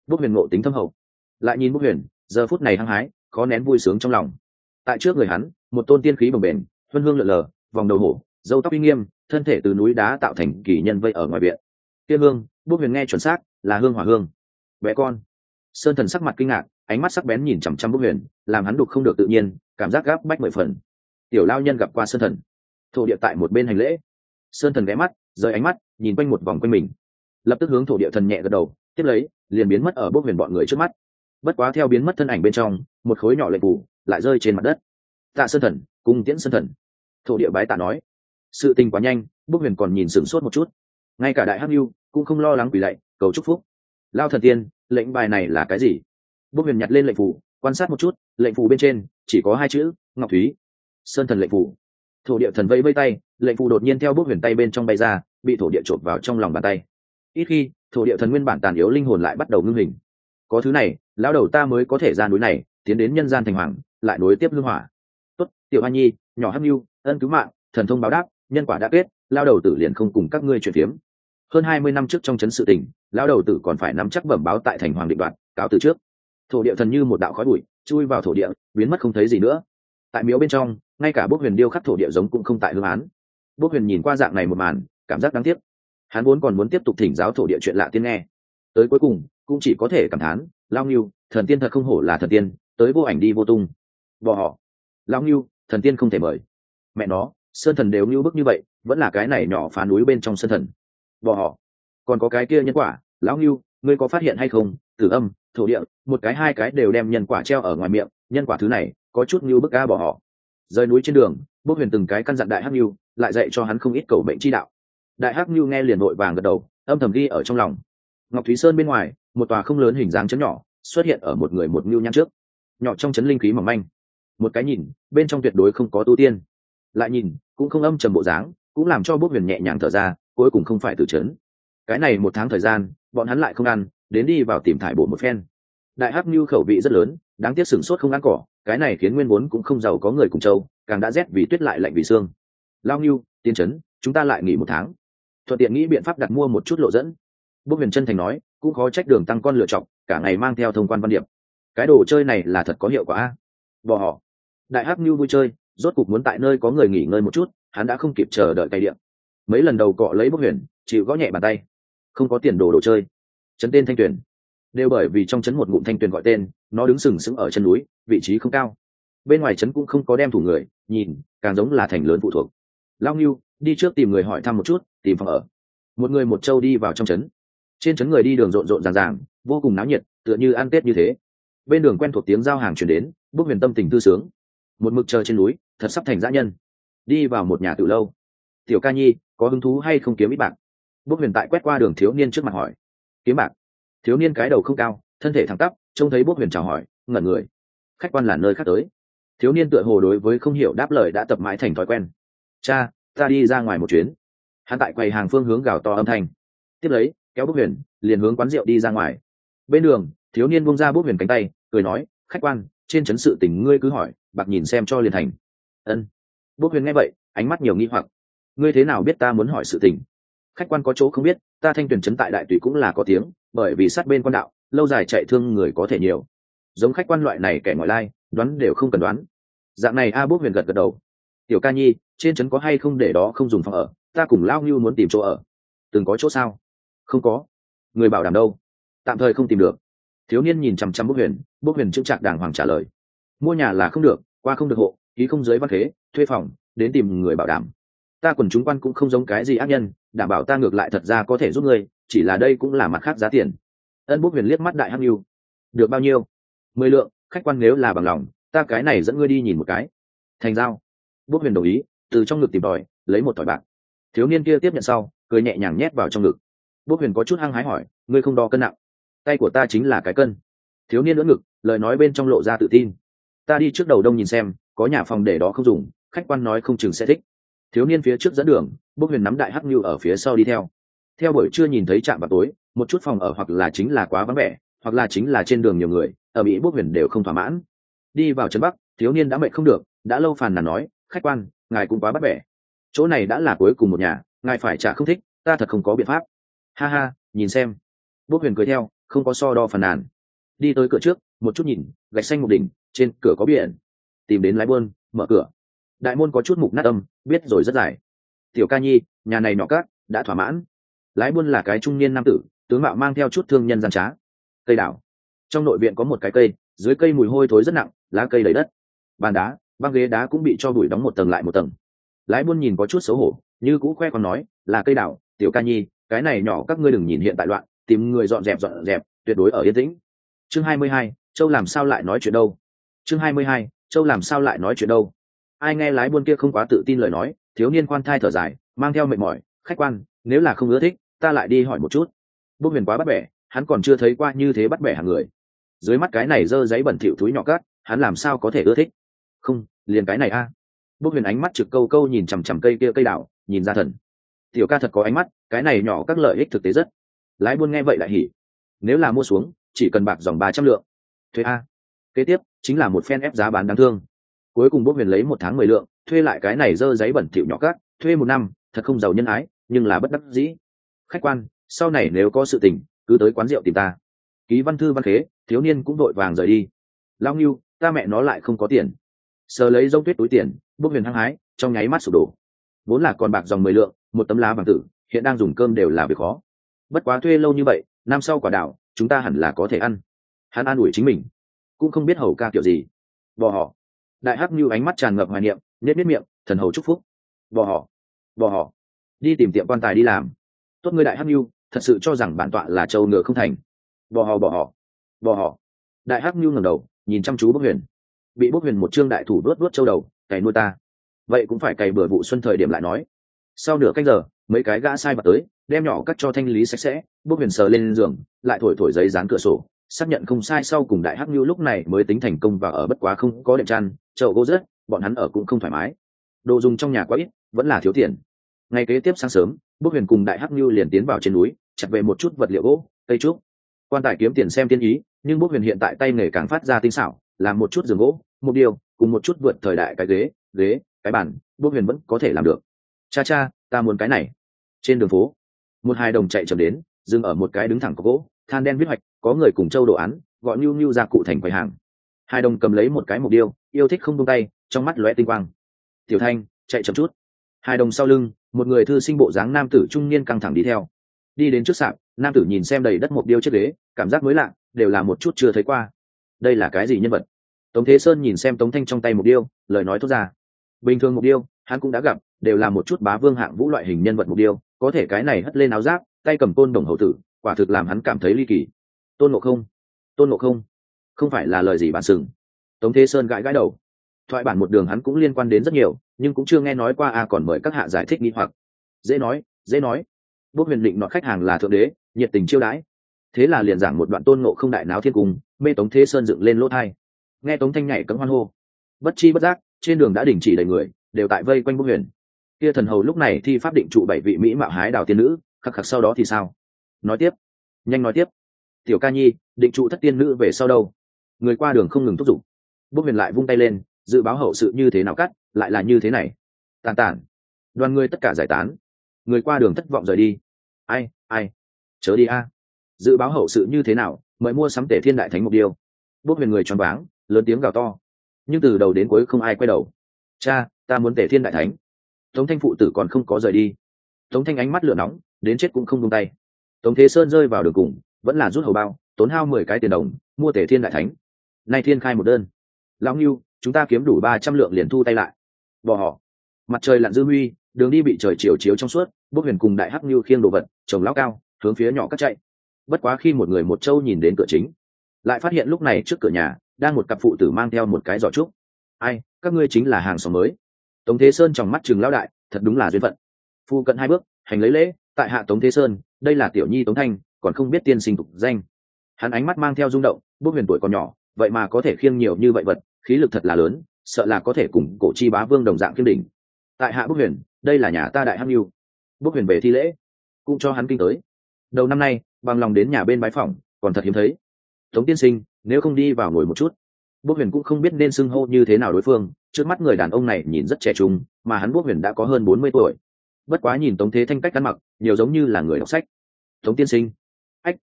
Bốc huyền ngộ tính thâm hậu, lại nhìn Bốc huyền giờ phút này hăng hái khó nén vui sướng trong lòng. Tại trước người hắn một tôn tiên khí bồng bềnh, huân hương lượn lờ, vòng đầu hổ, râu tóc uy nghiêm, thân thể từ núi đá tạo thành kỳ nhân vây ở ngoài viện. Kia hương, Bốc huyền nghe chuẩn xác là hương hỏa hương. Bé con. Sơn Thần sắc mặt kinh ngạc, ánh mắt sắc bén nhìn chằm chằm Bốc huyền, làm hắn đục không được tự nhiên, cảm giác gáp bách mười phần. Tiểu lao nhân gặp qua Sơn Thần, thổ địa tại một bên hành lễ. Sơn Thần ghé mắt rời ánh mắt nhìn quanh một vòng quanh mình, lập tức hướng thổ địa thần nhẹ gật đầu, tiếp lấy liền biến mất ở Bốc huyền bọn người trước mắt. Bất quá theo biến mất thân ảnh bên trong, một khối nhỏ lệnh phủ lại rơi trên mặt đất. Tạ Sơn Thần, cung tiễn Sơn Thần. Thổ địa bái tạ nói. Sự tình quá nhanh, Bốc huyền còn nhìn sửng sốt một chút, ngay cả đại hắc lưu cũng không lo lắng quỳ lạy cầu chúc phúc. Lao thần tiên, lệnh bài này là cái gì? Bốc huyền nhặt lên lệnh phủ quan sát một chút, lệnh phủ bên trên chỉ có hai chữ Ngọc Thúy. Sơn Thần lệnh phủ. Thổ địa thần vẫy vẫy tay, lệnh phủ đột nhiên theo Bốc huyền tay bên trong bay ra, bị thổ địa trộn vào trong lòng bàn tay. Ít khi thổ địa thần nguyên bản tàn yếu linh hồn lại bắt đầu ngưng hình. Có thứ này, lão đầu ta mới có thể ra núi này tiến đến nhân gian thành hoàng, lại nối tiếp hương hỏa. Tốt, tiểu hoa nhi, nhỏ hắc lưu, ân cứu mạng, thần thông báo đáp, nhân quả đã kết, lao đầu tử liền không cùng các ngươi chuyện phiếm. Hơn hai mươi năm trước trong chấn sự tình, lão đầu tử còn phải nắm chắc bẩm báo tại thành hoàng định đoạt, cáo từ trước. Thổ địa thần như một đạo khói bụi chui vào thổ địa, biến mất không thấy gì nữa. Tại miếu bên trong, ngay cả Bốc huyền điêu khắc thổ địa giống cũng không tại hương án. Bốc huyền nhìn qua dạng này một màn, cảm giác đáng tiếc. Hắn vốn còn muốn tiếp tục thỉnh giáo thổ địa chuyện lạ tiên nghe, tới cuối cùng cũng chỉ có thể cảm thán, lao nghiêu, thần tiên thật không hổ là thần tiên, tới vô ảnh đi vô tung. Bỏ họ, lao nghiêu, thần tiên không thể mời. Mẹ nó, Sơn Thần đều nghiêu bức như vậy, vẫn là cái này nhỏ phá núi bên trong Sơn Thần. Bỏ họ, còn có cái kia nhân quả, lão nghiêu, ngươi có phát hiện hay không? Tử âm, thổ địa, một cái hai cái đều đem nhân quả treo ở ngoài miệng, nhân quả thứ này có chút nghiêu bức ca bỏ họ. Rời núi trên đường, Bốc huyền từng cái căn dặn đại hắc nghiêu, lại dạy cho hắn không ít cầu bệnh chi đạo. Đại hắc nghiêu nghe liền vội vàng gật đầu, âm thầm ghi ở trong lòng. Ngọc Thúy Sơn bên ngoài, một tòa không lớn hình dáng chấn nhỏ xuất hiện ở một người một ngưu nhăn trước. Nhỏ trong chấn linh khí mỏng manh, một cái nhìn bên trong tuyệt đối không có tu tiên, lại nhìn cũng không âm trầm bộ dáng, cũng làm cho Bốc huyền nhẹ nhàng thở ra, cuối cùng không phải từ chấn. Cái này một tháng thời gian, bọn hắn lại không ăn, đến đi vào tìm thải bổ một phen. Đại hắc ngưu khẩu vị rất lớn, đáng tiếc sửng sốt không ăn cỏ, cái này khiến nguyên vốn cũng không giàu có người cùng châu, càng đã rét vì tuyết lại lạnh vì xương. Lao ngưu, tiên chấn, chúng ta lại nghỉ một tháng, thuận tiện nghĩ biện pháp đặt mua một chút lộ dẫn. Bốc huyền chân thành nói, cũng khó trách đường tăng con lựa chọn cả ngày mang theo thông quan văn điệp, cái đồ chơi này là thật có hiệu quả. Bỏ họ, đại hắc ngưu vui chơi, rốt cục muốn tại nơi có người nghỉ ngơi một chút, hắn đã không kịp chờ đợi cày điện. Mấy lần đầu cọ lấy Bốc huyền chịu gõ nhẹ bàn tay, không có tiền đồ đồ chơi. Trấn tên Thanh Tuyền, đều bởi vì trong trấn một ngụm thanh tuyền gọi tên, nó đứng sừng sững ở chân núi, vị trí không cao, bên ngoài trấn cũng không có đem thủ người, nhìn càng giống là thành lớn phụ thuộc. Lao Ngưu, đi trước tìm người hỏi thăm một chút, tìm phòng ở. Một người một trâu đi vào trong trấn. Trên trấn người đi đường rộn rộn ràng ràng, vô cùng náo nhiệt, tựa như ăn tết như thế. Bên đường quen thuộc tiếng giao hàng truyền đến, Bốc huyền tâm tình thư sướng, một mực chờ trên núi, thật sắp thành dã nhân. Đi vào một nhà tự lâu. Tiểu ca nhi, có hứng thú hay không kiếm ít bạc? Bốc huyền tại quét qua đường thiếu niên trước mặt hỏi. Kiếm bạc? Thiếu niên cái đầu không cao, thân thể thẳng tắp, trông thấy Bốc huyền chào hỏi, ngẩn người. Khách quan là nơi khác tới. Thiếu niên tựa hồ đối với không hiểu đáp lời đã tập mãi thành thói quen. Cha, ta đi ra ngoài một chuyến. Hắn tại quầy hàng phương hướng gào to âm thanh. Tiếp lấy kéo Bốc huyền liền hướng quán rượu đi ra ngoài. Bên đường thiếu niên buông ra Bốc huyền cánh tay, cười nói, khách quan, trên trấn sự tình ngươi cứ hỏi, bạc nhìn xem cho liền thành. Ân. Bốc huyền nghe vậy, ánh mắt nhiều nghi hoặc. Ngươi thế nào biết ta muốn hỏi sự tình? Khách quan có chỗ không biết, ta Thanh Tuyền trấn tại đại tùy cũng là có tiếng, bởi vì sát bên quan đạo, lâu dài chạy thương người có thể nhiều. Giống khách quan loại này kẻ ngoại lai, đoán đều không cần đoán. Dạng này a. Bốc huyền gật gật đầu. Tiểu ca nhi, trên trấn có hay không để đó không dùng phòng ở, ta cùng Lao Ngưu muốn tìm chỗ ở. Từng có chỗ sao? Không có. Người bảo đảm đâu? Tạm thời không tìm được. Thiếu niên nhìn chằm chằm Bốc huyền, Bốc huyền chững chạc đàng hoàng trả lời. Mua nhà là không được, qua không được hộ, ký không dưới văn khế, thuê phòng, đến tìm người bảo đảm. Ta quần chúng quan cũng không giống cái gì ác nhân, đảm bảo ta ngược lại thật ra có thể giúp ngươi, chỉ là đây cũng là mặt khác giá tiền. Ân. Bốc huyền liếc mắt đại hắc ngưu. Được bao nhiêu? Mười lượng, khách quan nếu là bằng lòng, ta cái này dẫn ngươi đi nhìn một cái. Thành giao. Bốc huyền đồng ý, từ trong ngực tìm tòi lấy một tỏi bạc. Thiếu niên kia tiếp nhận sau, cười nhẹ nhàng nhét vào trong ngực. Bốc huyền có chút hăng hái hỏi, ngươi không đo cân nặng? Tay của ta chính là cái cân. Thiếu niên ưỡn ngực, lời nói bên trong lộ ra tự tin. Ta đi trước đầu đông nhìn xem, có nhà phòng để đó không dùng, khách quan nói không chừng sẽ thích. Thiếu niên phía trước dẫn đường, Bốc huyền nắm đại hắc ngưu ở phía sau đi theo. Theo buổi trưa nhìn thấy trạm vào tối, một chút phòng ở hoặc là chính là quá vắng vẻ, hoặc là chính là trên đường nhiều người, ở Mỹ Bốc huyền đều không thỏa mãn. Đi vào trấn Bắc, thiếu niên đã mệt không được, đã lâu phàn nàn nói, khách quan, ngài cũng quá bắt bẻ. Chỗ này đã là cuối cùng một nhà, ngài phải trả không thích, ta thật không có biện pháp. Ha ha, nhìn xem. Bốc huyền cười theo, không có so đo phàn nàn. Đi tới cửa trước, một chút nhìn, gạch xanh một đỉnh, trên cửa có biển. Tìm đến lái buôn, mở cửa. Đại môn có chút mục nát âm, biết rồi rất dài. Tiểu ca nhi, nhà này nhỏ cát, đã thỏa mãn. Lái buôn là cái trung niên nam tử, tướng mạo mang theo chút thương nhân gian trá. Cây đảo. Trong nội viện có một cái cây, dưới cây mùi hôi thối rất nặng, lá cây đầy đất. Bàn đá, băng ghế đá cũng bị cho bụi đóng một tầng lại một tầng. Lái buôn nhìn có chút xấu hổ, như cũ khoe còn nói, là cây đảo, tiểu ca nhi, cái này nhỏ các ngươi đừng nhìn hiện tại loạn, tìm người dọn dẹp dọn dẹp, tuyệt đối ở yên tĩnh. Chương hai mươi hai, Châu làm sao lại nói chuyện đâu? Chương hai mươi hai, Châu làm sao lại nói chuyện đâu? Ai nghe lái buôn kia không quá tự tin lời nói, thiếu niên khoan thai thở dài, mang theo mệt mỏi, khách quan, nếu là không ưa thích, ta lại đi hỏi một chút. Bốc Huyền quá bắt bẻ, hắn còn chưa thấy qua như thế bắt bẻ hàng người. Dưới mắt cái này dơ giấy bẩn thỉu thúi nhỏ cát, hắn làm sao có thể ưa thích? Không, liền cái này a. À. Bốc Huyền ánh mắt trực câu câu nhìn chằm chằm cây kia cây đảo, nhìn ra thần. Tiểu ca thật có ánh mắt, cái này nhỏ các lợi ích thực tế rất. Lái buôn nghe vậy lại hỉ. Nếu là mua xuống, chỉ cần bạc dòng ba trăm lượng. Thuê a. Kế tiếp chính là một phen ép giá bán đáng thương. Cuối cùng Bốc Huyền lấy một tháng mười lượng, thuê lại cái này dơ giấy bẩn thỉu nhỏ cát, thuê một năm, thật không giàu nhân ái, nhưng là bất đắc dĩ. Khách quan, sau này nếu có sự tình, cứ tới quán rượu tìm ta. Ký văn thư văn khế, thiếu niên cũng đội vàng rời đi. Lao Ngưu, ta mẹ nó lại không có tiền. Sờ lấy dông tuyết túi tiền, Bốc Huyền hăng hái, trong nháy mắt sụp đổ. Vốn là còn bạc dòng mười lượng, một tấm lá vàng tử, hiện đang dùng cơm đều là việc khó. Bất quá thuê lâu như vậy, năm sau quả đảo, chúng ta hẳn là có thể ăn. Hắn an ủi chính mình, cũng không biết hầu ca kiểu gì. Bò họ. Đại Hắc Nưu ánh mắt tràn ngập hoài niệm, nhếch nhếch miệng, thần hầu chúc phúc. Bò họ, bò họ. Đi tìm tiệm quan tài đi làm. Tốt ngươi Đại Hắc Nưu, thật sự cho rằng bản tọa là trâu ngựa không thành. Bò họ bò họ, bò họ. Đại Hắc Nưu ngẩng đầu, nhìn chăm chú Bốc Huyền. Bị Bốc Huyền một trương đại thủ đuốt đuốt trâu đầu, cày nuôi ta. Vậy cũng phải cày bừa vụ xuân thời điểm lại nói. Sau nửa canh giờ, mấy cái gã sai vặt tới, đem nhỏ cắt cho thanh lý sạch sẽ. Bốc Huyền sờ lên giường, lại thổi thổi giấy dán cửa sổ, xác nhận không sai sau cùng Đại Hắc Nưu lúc này mới tính thành công và ở, bất quá không có đệm chăn, chậu gỗ rớt, bọn hắn ở cũng không thoải mái. Đồ dùng trong nhà quá ít, vẫn là thiếu tiền. Ngày kế tiếp sáng sớm, Bốc Huyền cùng Đại Hắc Nưu liền tiến vào trên núi, chặt về một chút vật liệu gỗ, cây trúc. Quan tài kiếm tiền xem tiên ý, nhưng Bốc Huyền hiện tại tay nghề càng phát ra tinh xảo, làm một chút giường gỗ, một điều, cùng một chút vượt thời đại cái ghế, ghế, cái bàn, Bốc Huyền vẫn có thể làm được. Cha cha, ta muốn cái này. Trên đường phố, một hai đồng chạy chậm đến, dừng ở một cái đứng thẳng có gỗ, than đen viết hoạch, có người cùng châu đồ án, gọi nhu nhu ra cụ thành quầy hàng. Hai đồng cầm lấy một cái mục điêu, yêu thích không buông tay, trong mắt lóe tinh quang. Tiểu Thanh, chạy chậm chút. Hai đồng sau lưng, một người thư sinh bộ dáng nam tử trung niên căng thẳng đi theo. Đi đến trước sạp, nam tử nhìn xem đầy đất mục điêu chiếc ghế, cảm giác mới lạ, đều là một chút chưa thấy qua. Đây là cái gì nhân vật? Tống Thế Sơn nhìn xem Tống Thanh trong tay mục điêu, lời nói thốt ra. Bình thường mục điêu, hắn cũng đã gặp, đều là một chút bá vương hạng vũ loại hình nhân vật mục điêu, có thể cái này hất lên áo giáp, tay cầm côn đồng hầu tử, quả thực làm hắn cảm thấy ly kỳ. Tôn Ngộ Không, Tôn Ngộ Không, không phải là lời gì bản sừng. Tống Thế Sơn gãi gãi đầu. Thoại bản một đường hắn cũng liên quan đến rất nhiều, nhưng cũng chưa nghe nói qua, a còn mời các hạ giải thích nghi hoặc. Dễ nói, dễ nói. Bốc Huyền định nọ khách hàng là thượng đế, nhiệt tình chiêu đãi. Thế là liền giảng một đoạn Tôn Ngộ Không đại náo thiên cung, mê Tống Thế Sơn dựng lên lỗ thai. Nghe Tống Thanh nhảy cẫng hoan hô. Bất chi bất giác, trên đường đã đình chỉ đầy người, đều tại vây quanh Bốc Huyền. Kia thần hầu lúc này thi pháp định trụ bảy vị mỹ mạo hái đào tiên nữ, khắc khắc sau đó thì sao? Nói tiếp, nhanh nói tiếp. Tiểu ca nhi, định trụ thất tiên nữ về sau đâu? Người qua đường không ngừng thúc giục. Bốc Huyền lại vung tay lên, dự báo hậu sự như thế nào cắt, lại là như thế này. Tàn tản. Đoàn người tất cả giải tán. Người qua đường thất vọng rời đi. Ai, ai, chớ đi a. Dự báo hậu sự như thế nào, mời mua sắm Tể Thiên Đại Thánh mục điêu. Bốc Huyền người choáng váng, lớn tiếng gào to. Nhưng từ đầu đến cuối không ai quay đầu. Cha, ta muốn Tể Thiên Đại Thánh. Tống Thanh phụ tử còn không có rời đi. Tống Thanh ánh mắt lửa nóng, đến chết cũng không buông tay. Tống Thế Sơn rơi vào đường cùng, vẫn là rút hầu bao, tốn hao mười cái tiền đồng, mua Tể Thiên Đại Thánh. Nay thiên khai một đơn. Lão Ngưu, chúng ta kiếm đủ ba trăm lượng liền thu tay lại. Bỏ họ. Mặt trời lặn dư huy, đường đi bị trời chiều chiếu trong suốt. Bốc Huyền cùng Đại Hắc Ngưu khiêng đồ vật, chồng lão cao, hướng phía nhỏ cắt chạy. Bất quá khi một người một trâu nhìn đến cửa chính, lại phát hiện lúc này trước cửa nhà đang một cặp phụ tử mang theo một cái giỏ trúc. Ai, các ngươi chính là hàng xóm mới. Tống Thế Sơn trong mắt trừng lão đại, thật đúng là duyên phận. Phu cận hai bước, hành lấy lễ, tại hạ Tống Thế Sơn, đây là tiểu nhi Tống Thanh, còn không biết tiên sinh tục danh. Hắn ánh mắt mang theo rung động, Bốc Huyền tuổi còn nhỏ, vậy mà có thể khiêng nhiều như vậy vật, khí lực thật là lớn, sợ là có thể cùng cổ chi bá vương đồng dạng khiêng đỉnh. Tại hạ Bốc Huyền, đây là nhà ta Đại Hắc Nưu. Bốc Huyền về thi lễ, cũng cho hắn kinh tới. Đầu năm nay, bằng lòng đến nhà bên bái phỏng, còn thật hiếm thấy. Tống tiên sinh, nếu không đi vào ngồi một chút. Bốc Huyền cũng không biết nên xưng hô như thế nào đối phương, trước mắt người đàn ông này nhìn rất trẻ trung, mà hắn Bốc Huyền đã có hơn bốn mươi tuổi. Bất quá nhìn Tống Thế Thanh cách ăn mặc, nhiều giống như là người đọc sách. Tống tiên sinh. Ách,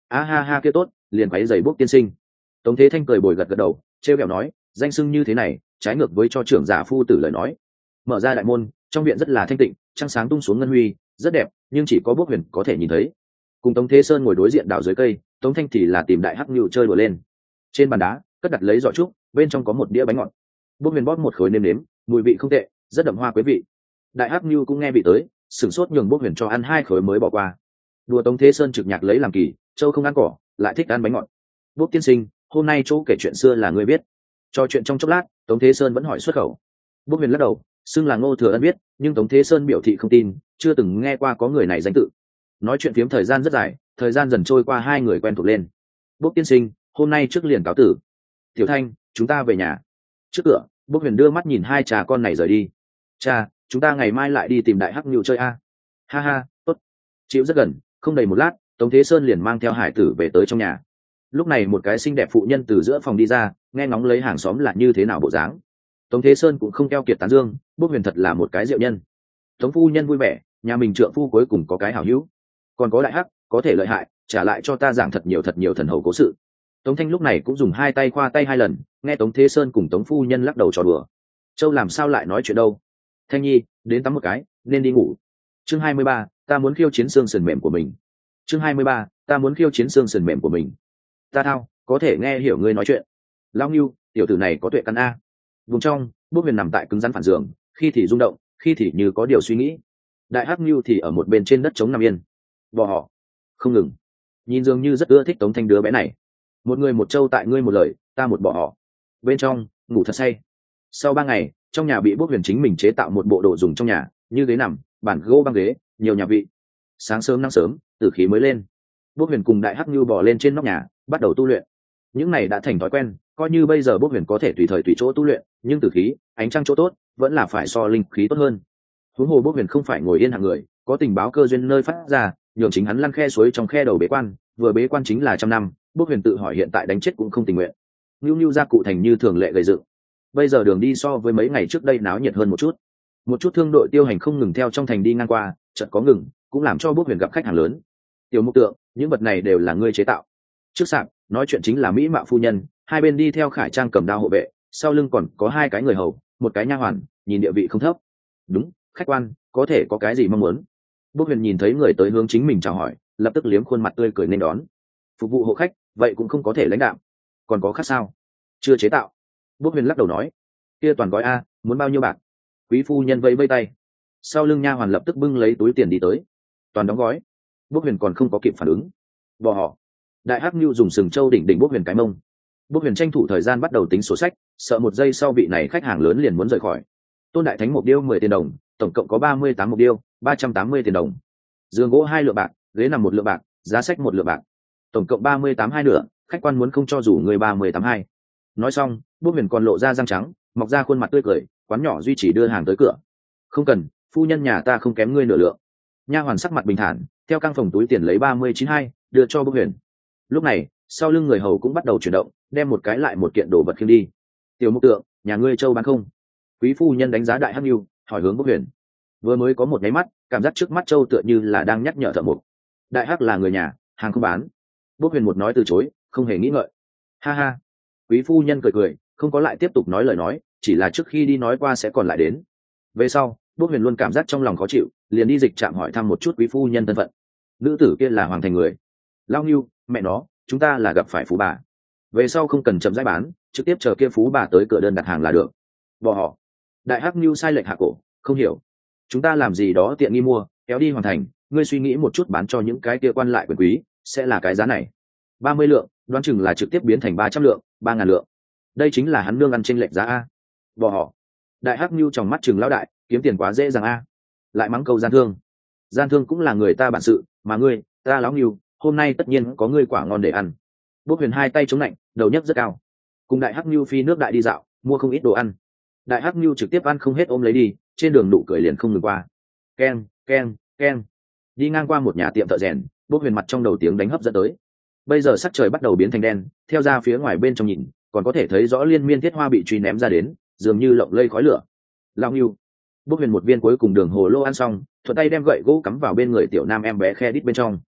a ha ha kia tốt, liền quấy giày bốc tiên sinh. Tống Thế Thanh cười bồi gật gật đầu, trêu ghẹo nói, danh xưng như thế này trái ngược với cho trưởng giả phu tử lời nói. Mở ra đại môn, trong viện rất là thanh tịnh, trăng sáng tung xuống ngân huy, rất đẹp, nhưng chỉ có Bốc Huyền có thể nhìn thấy. Cùng Tống Thế Sơn ngồi đối diện đảo dưới cây, Tống Thanh thì là tìm đại hắc nhu chơi đùa lên. Trên bàn đá cất đặt lấy giỏ trúc, bên trong có một đĩa bánh ngọt. Bốc Huyền bóp một khối nêm nếm, mùi vị không tệ, rất đậm hoa quế vị. Đại hắc nhu cũng nghe vị tới, sửng sốt nhường Bốc Huyền cho ăn hai khối mới bỏ qua. Đùa Tống Thế Sơn trực nhạc lấy làm kỳ, châu không ăn cỏ, lại thích ăn bánh ngọt. Bốc tiên sinh, hôm nay chỗ kể chuyện xưa là người biết. Cho chuyện trong chốc lát, Tống Thế Sơn vẫn hỏi xuất khẩu. Bốc Huyền lắc đầu, xưng là Ngô Thừa Ân biết, nhưng Tống Thế Sơn biểu thị không tin, chưa từng nghe qua có người này danh tự. Nói chuyện phiếm thời gian rất dài, thời gian dần trôi qua, hai người quen thuộc lên. Bốc tiên sinh, hôm nay trước liền cáo tử. Tiểu Thanh, chúng ta về nhà. Trước cửa, Bốc Huyền đưa mắt nhìn hai cha con này rời đi. Cha, chúng ta ngày mai lại đi tìm đại hắc nhu chơi a. Ha ha, tốt. Chịu rất gần, không đầy một lát, Tống Thế Sơn liền mang theo hải tử về tới trong nhà. Lúc này một cái xinh đẹp phụ nhân từ giữa phòng đi ra, nghe ngóng lấy hàng xóm là như thế nào bộ dáng. Tống Thế Sơn cũng không keo kiệt tán dương, Bốc Huyền thật là một cái diệu nhân. Tống phu nhân vui vẻ, nhà mình trượng phu cuối cùng có cái hảo hữu, còn có đại hắc, có thể lợi hại, trả lại cho ta giảng thật nhiều thật nhiều thần hầu cố sự. Tống Thanh lúc này cũng dùng hai tay khoa tay hai lần, nghe Tống Thế Sơn cùng Tống phu nhân lắc đầu trò đùa. Châu làm sao lại nói chuyện đâu? Thanh nhi, đến tắm một cái, nên đi ngủ. Chương hai mươi ba, ta muốn khiêu chiến xương sườn mềm của mình. Chương hai mươi ba, ta muốn khiêu chiến xương sườn mềm của mình. Ta thao, có thể nghe hiểu ngươi nói chuyện. Lão Ngưu, tiểu tử này có tuệ căn a. Vùng trong, Bốc Huyền nằm tại cứng rắn phản giường, khi thì rung động, khi thì như có điều suy nghĩ. Đại hắc Ngưu thì ở một bên trên đất chống nằm yên. Bò họ không ngừng, nhìn dường như rất ưa thích Tống Thanh đứa bé này. Một người một trâu tại ngươi một lời, ta một bò họ. Bên trong ngủ thật say. Sau ba ngày, trong nhà bị Bốc Huyền chính mình chế tạo một bộ đồ dùng trong nhà, như ghế nằm, bàn gỗ băng ghế, nhiều nhà vị. Sáng sớm nắng sớm, tử khí mới lên, Bốc Huyền cùng đại hắc Ngưu bò lên trên nóc nhà, bắt đầu tu luyện. Những này đã thành thói quen, coi như bây giờ Bốc Huyền có thể tùy thời tùy chỗ tu luyện, nhưng tử khí, ánh trăng chỗ tốt, vẫn là phải so linh khí tốt hơn. Huống hồ Bốc Huyền không phải ngồi yên hạng người, có tình báo cơ duyên nơi phát ra, nhường chính hắn lăn khe suối trong khe đầu bế quan, vừa bế quan chính là trăm năm. Bốc Huyền tự hỏi hiện tại đánh chết cũng không tình nguyện. Nưu Nưu gia cụ thành như thường lệ gầy dựng. Bây giờ đường đi so với mấy ngày trước đây náo nhiệt hơn một chút. Một chút thương đội tiêu hành không ngừng theo trong thành đi ngang qua, chợt có ngừng, cũng làm cho Bốc Huyền gặp khách hàng lớn. Tiểu Mục Tượng, những vật này đều là ngươi chế tạo. Trước sạp, nói chuyện chính là mỹ mạo phu nhân, hai bên đi theo khải trang cầm đao hộ vệ, sau lưng còn có hai cái người hầu, một cái nha hoàn, nhìn địa vị không thấp. Đúng, khách quan, có thể có cái gì mong muốn? Bốc Huyền nhìn thấy người tới hướng chính mình chào hỏi, lập tức liếm khuôn mặt tươi cười nên đón. Phục vụ hộ khách, vậy cũng không có thể lãnh đạm. Còn có khác sao? Chưa chế tạo. Bốc Huyền lắc đầu nói, kia toàn gói a, muốn bao nhiêu bạc? Quý phu nhân vẫy vẫy tay. Sau lưng nha hoàn lập tức bưng lấy túi tiền đi tới. Toàn đóng gói. Bốc Huyền còn không có kịp phản ứng. Bỏ họ. Đại hắc Nưu dùng sừng trâu đỉnh đỉnh Bốc Huyền cái mông. Bốc Huyền tranh thủ thời gian bắt đầu tính sổ sách, sợ một giây sau vị này khách hàng lớn liền muốn rời khỏi. Tôn đại thánh một điêu mười tiền đồng, tổng cộng có ba mươi tám một điêu, ba trăm tám mươi tiền đồng. Giường gỗ hai lượng bạc, ghế nằm một lượng bạc, giá sách một lượng bạc, tổng cộng ba mươi tám hai nửa. Khách quan muốn không cho dù người ba mươi tám hai. Nói xong, Bốc Huyền còn lộ ra răng trắng, mọc ra khuôn mặt tươi cười, quán nhỏ duy trì đưa hàng tới cửa. Không cần, phu nhân nhà ta không kém ngươi nửa lượng. Nha hoàn sắc mặt bình thản, theo căng phòng túi tiền lấy ba mươi chín hai, đưa cho Bốc Huyền. Lúc này, sau lưng người hầu cũng bắt đầu chuyển động, đem một cái lại một kiện đồ vật khiêng đi. Tiểu Mục Tượng, nhà ngươi châu bán không? Quý phu nhân đánh giá đại hắc Nưu, hỏi hướng Bốc Huyền. Vừa mới có một nháy mắt, cảm giác trước mắt châu tựa như là đang nhắc nhở thợ mộc. Đại hắc là người nhà, hàng không bán. Bốc Huyền một nói từ chối, không hề nghĩ ngợi. Ha ha. Quý phu nhân cười cười, không có lại tiếp tục nói lời nói, chỉ là trước khi đi nói qua sẽ còn lại đến. Về sau, Bốc Huyền luôn cảm giác trong lòng khó chịu, liền đi dịch trạm hỏi thăm một chút quý phu nhân thân phận. Nữ tử kia là hoàng thành người. Lao Ngưu, mẹ nó, chúng ta là gặp phải phú bà. Về sau không cần chậm rãi bán, trực tiếp chờ kia phú bà tới cửa đơn đặt hàng là được. Bỏ họ. Đại hắc Ngưu sai lệch hạ cổ, không hiểu. Chúng ta làm gì đó tiện nghi mua, kéo đi hoàn thành, ngươi suy nghĩ một chút bán cho những cái kia quan lại quyền quý, sẽ là cái giá này. Ba mươi lượng, đoán chừng là trực tiếp biến thành ba trăm lượng, ba ngàn lượng. Đây chính là hắn nương ăn chênh lệch giá a. Bỏ họ. Đại hắc Nưu trong mắt chừng lão đại, kiếm tiền quá dễ dàng a. Lại mắng câu gian thương. Gian thương cũng là người ta bản sự, mà ngươi, ta lão Nưu, hôm nay tất nhiên có ngươi quả ngon để ăn. Bốc Huyền hai tay chống lạnh, đầu nhấc rất cao. Cùng đại hắc Nưu phi nước đại đi dạo, mua không ít đồ ăn. Đại hắc Nưu trực tiếp ăn không hết ôm lấy đi, trên đường nụ cười liền không ngừng qua. Keng, keng, keng. Đi ngang qua một nhà tiệm thợ rèn, Bốc Huyền mặt trong đầu tiếng đánh hấp dẫn tới. Bây giờ sắc trời bắt đầu biến thành đen, theo ra phía ngoài bên trong nhìn, còn có thể thấy rõ liên miên thiết hoa bị truy ném ra đến, dường như lộng lây khói lửa. Lao Ngưu. Bốc Huyền một viên cuối cùng đường hồ lô ăn xong, thuận tay đem gậy gỗ cắm vào bên người tiểu nam em bé khe đít bên trong.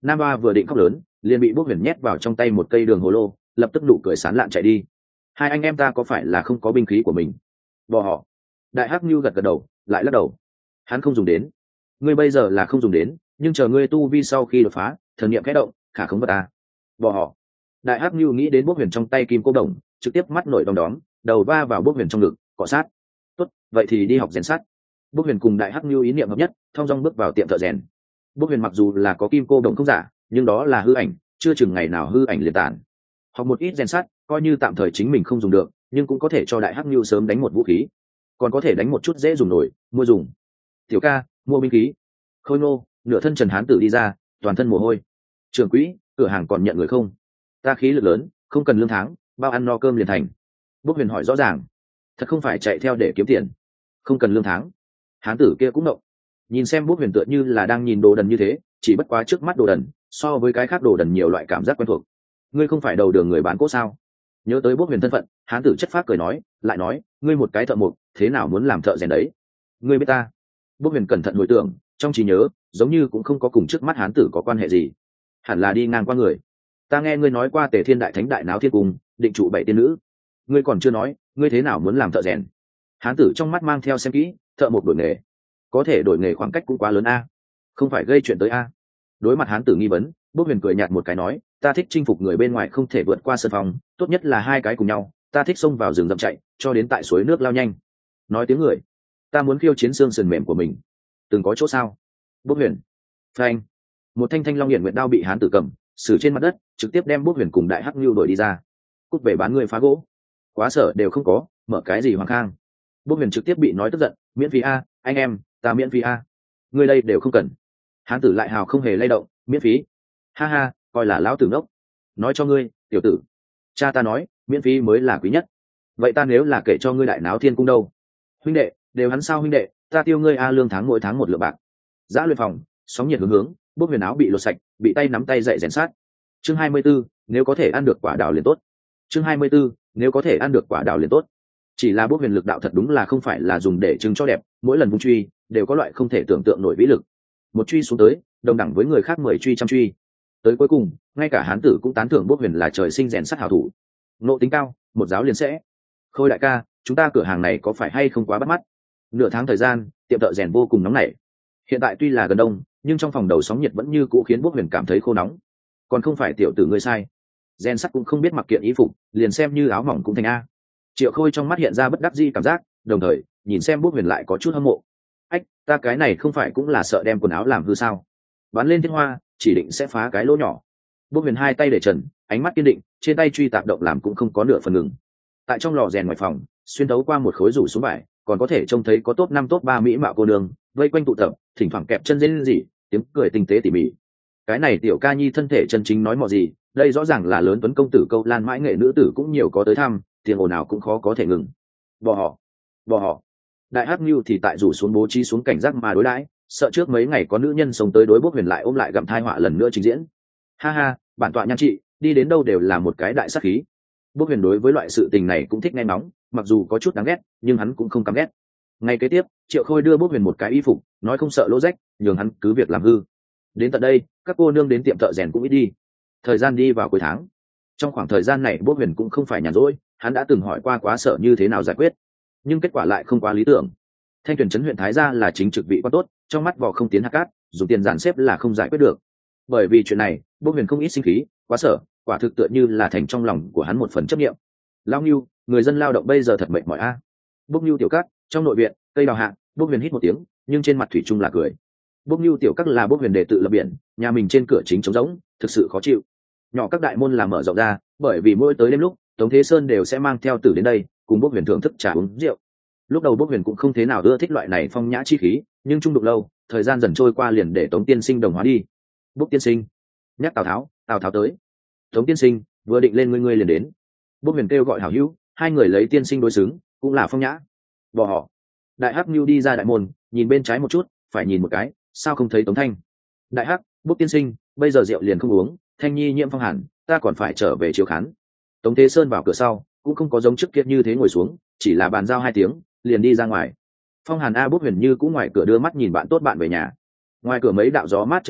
Nam Ba vừa định khóc lớn liền bị Bốc Huyền nhét vào trong tay một cây đường hồ lô, lập tức nụ cười sán lạn chạy đi. Hai anh em ta có phải là không có binh khí của mình? Bỏ họ. Đại Hắc Nhu gật gật đầu, lại lắc đầu. Hắn không dùng đến. Ngươi bây giờ là không dùng đến, nhưng chờ ngươi tu vi sau khi đột phá, thần niệm khẽ động, khả không vật ta. Bỏ họ. Đại Hắc Nhu nghĩ đến Bốc Huyền trong tay kim cô đồng, trực tiếp mắt nổi đom đóm, đầu va vào Bốc Huyền trong ngực, cọ sát. Tốt, vậy thì đi học rèn sắt. Bốc Huyền cùng Đại Hắc Nhu ý niệm hợp nhất, thong dong bước vào tiệm thợ rèn. Bốc Huyền mặc dù là có kim cô đồng không giả, nhưng đó là hư ảnh, chưa chừng ngày nào hư ảnh liền tàn. Học một ít rèn sắt, coi như tạm thời chính mình không dùng được, nhưng cũng có thể cho Đại Hắc Nhu sớm đánh một vũ khí, còn có thể đánh một chút dễ dùng nổi, mua dùng. Tiểu ca, mua binh khí. Khôi Ngô, nửa thân trần hán tử đi ra, toàn thân mồ hôi. Trưởng quỹ, cửa hàng còn nhận người không? Ta khí lực lớn, không cần lương tháng, bao ăn no cơm liền thành. Bốc Huyền hỏi rõ ràng, thật không phải chạy theo để kiếm tiền, không cần lương tháng. Hán tử kia cũng động, nhìn xem Bốc Huyền tựa như là đang nhìn đồ đần như thế, chỉ bất quá trước mắt đồ đần so với cái khác đồ đần nhiều loại cảm giác quen thuộc. Ngươi không phải đầu đường người bán cỗ sao? Nhớ tới Bốc Huyền thân phận, hán tử chất phác cười nói, lại nói, ngươi một cái thợ mộc, thế nào muốn làm thợ rèn đấy? Ngươi biết ta? Bốc Huyền cẩn thận hồi tưởng, trong trí nhớ giống như cũng không có cùng trước mắt hán tử có quan hệ gì, hẳn là đi ngang qua người. Ta nghe ngươi nói qua Tề Thiên đại thánh đại náo thiên cung, định trụ bảy tiên nữ, ngươi còn chưa nói, ngươi thế nào muốn làm thợ rèn? Hán tử trong mắt mang theo xem kỹ, thợ mộc đổi nghề, có thể đổi nghề khoảng cách cũng quá lớn a, không phải gây chuyện tới a. Đối mặt hán tử nghi vấn, Bốc Huyền cười nhạt một cái nói, ta thích chinh phục người bên ngoài không thể vượt qua sân phòng, tốt nhất là hai cái cùng nhau, ta thích xông vào rừng rậm chạy, cho đến tại suối nước lao nhanh. Nói tiếng người, ta muốn khiêu chiến xương sườn mềm của mình, từng có chỗ sao? Bốc Huyền. Phanh. Một thanh thanh long hiển nguyệt đao bị hán tử cầm, xử trên mặt đất, trực tiếp đem Bốc Huyền cùng Đại Hắc Nhu đuổi đi ra. Cút về bán người phá gỗ. Quá sợ đều không có, mở cái gì Hoàng Khang. Bốc Huyền trực tiếp bị nói tức giận, miễn phí a, anh em, ta miễn phí a. Ngươi đây đều không cần. Hán tử lại hào không hề lay động, miễn phí. Ha ha, coi là lão tử ngốc. Nói cho ngươi, tiểu tử, cha ta nói, miễn phí mới là quý nhất. Vậy ta nếu là kể cho ngươi đại náo thiên cung đâu? Huynh đệ, đều hắn sao huynh đệ, ta tiêu ngươi a lương tháng mỗi tháng một lượng bạc. Giã luyện phòng, sóng nhiệt hướng hướng, Bốc Huyền áo bị lột sạch, bị tay nắm tay dậy rèn sát. Chương hai mươi 24, nếu có thể ăn được quả đào liền tốt. Chương hai mươi 24, nếu có thể ăn được quả đào liền tốt. Chỉ là Bốc Huyền lực đạo thật đúng là không phải là dùng để trưng cho đẹp, mỗi lần vung truy đều có loại không thể tưởng tượng nổi vĩ lực. Một truy xuống tới, đồng đẳng với người khác mười truy trăm truy. Tới cuối cùng, ngay cả hán tử cũng tán thưởng Bốc Huyền là trời sinh rèn sắt hảo thủ. Nộ tính cao, một giáo liền sẽ. Khôi đại ca, chúng ta cửa hàng này có phải hay không quá bắt mắt? Nửa tháng thời gian, tiệm thợ rèn vô cùng nóng nảy. Hiện tại tuy là gần đông, nhưng trong phòng đầu sóng nhiệt vẫn như cũ khiến Bốc Huyền cảm thấy khô nóng. Còn không phải tiểu tử ngươi sai, rèn sắt cũng không biết mặc kiện y phục, liền xem như áo mỏng cũng thành a. Triệu Khôi trong mắt hiện ra bất đắc dĩ cảm giác, đồng thời nhìn xem Bốc Huyền lại có chút hâm mộ. Ách, ta cái này không phải cũng là sợ đem quần áo làm hư sao? Bắn lên thiết hoa, chỉ định sẽ phá cái lỗ nhỏ. Bốc Huyền hai tay để trần, ánh mắt kiên định, trên tay truy tạp động làm cũng không có nửa phần ngừng. Tại trong lò rèn ngoài phòng, xuyên thấu qua một khối rủ xuống vải, còn có thể trông thấy có top năm top ba mỹ mạo cô đường vây quanh tụ tập, thỉnh thoảng kẹp chân dên gì, tiếng cười tinh tế tỉ mỉ. Cái này tiểu ca nhi thân thể chân chính nói mò gì, đây rõ ràng là lớn tuấn công tử câu lan mãi nghệ nữ tử cũng nhiều có tới thăm, tiếng ồn nào cũng khó có thể ngừng. Bỏ họ, bỏ họ. Đại Hắc Nhu thì tại rủ xuống bố trí xuống cảnh giác mà đối đãi, sợ trước mấy ngày có nữ nhân sống tới đối Bốc Huyền lại ôm lại gặm thai họa lần nữa trình diễn. Ha ha, bản tọa nhan trị, đi đến đâu đều là một cái đại sát khí. Bốc Huyền đối với loại sự tình này cũng thích nghe nóng, mặc dù có chút đáng ghét, nhưng hắn cũng không căm ghét. Ngày kế tiếp, Triệu Khôi đưa Bốc Huyền một cái y phục, nói không sợ lỗ rách, nhường hắn cứ việc làm hư. Đến tận đây, các cô nương đến tiệm thợ rèn cũng ít đi. Thời gian đi vào cuối tháng. Trong khoảng thời gian này Bốc Huyền cũng không phải nhàn rỗi, hắn đã từng hỏi qua Quá Sở như thế nào giải quyết, nhưng kết quả lại không quá lý tưởng. Thanh Tuyền trấn huyện Thái gia là chính trực vị quan tốt, trong mắt vò không tiến hạt cát, dùng tiền dàn xếp là không giải quyết được. Bởi vì chuyện này, Bốc Huyền không ít sinh khí, Quá Sở quả thực tựa như là thành trong lòng của hắn một phần chấp niệm. Lao Nưu, người dân lao động bây giờ thật mệt mỏi a. Bốc Nưu tiểu cát, trong nội viện, cây đào hạ, Bốc Huyền hít một tiếng, nhưng trên mặt thủy chung là cười. Bốc Nưu tiểu cát là Bốc Huyền đệ tự lập biển, nhà mình trên cửa chính trống rỗng, thực sự khó chịu. Nhỏ các đại môn làm mở rộng ra, bởi vì mỗi tới đêm lúc, Tống Thế Sơn đều sẽ mang theo tử đến đây, cùng Bốc Huyền thưởng thức trà uống rượu. Lúc đầu Bốc Huyền cũng không thế nào ưa thích loại này phong nhã chi khí, nhưng trung đục lâu, thời gian dần trôi qua liền để Tống tiên sinh đồng hóa đi. Bốc tiên sinh, nhắc Tào Tháo, Tào Tháo tới. Tống tiên sinh vừa định lên ngươi ngươi liền đến. Bốc Huyền kêu gọi hảo hữu, hai người lấy tiên sinh đối xứng, cũng là phong nhã. Bỏ họ. Đại Hắc Nhu đi ra đại môn, nhìn bên trái một chút, phải nhìn một cái, sao không thấy Tống Thanh? Đại Hắc, Bốc tiên sinh, bây giờ rượu liền không uống, Thanh Nhi nhiễm phong hàn, ta còn phải trở về chiếu khán. Tống Thế Sơn vào cửa sau, cũng không có giống trước kia như thế ngồi xuống, chỉ là bàn giao hai tiếng, liền đi ra ngoài. Phong hàn a Bốc Huyền như cũng ngoài cửa đưa mắt nhìn bạn tốt bạn về nhà. Ngoài cửa mấy đạo gió mát trận trận,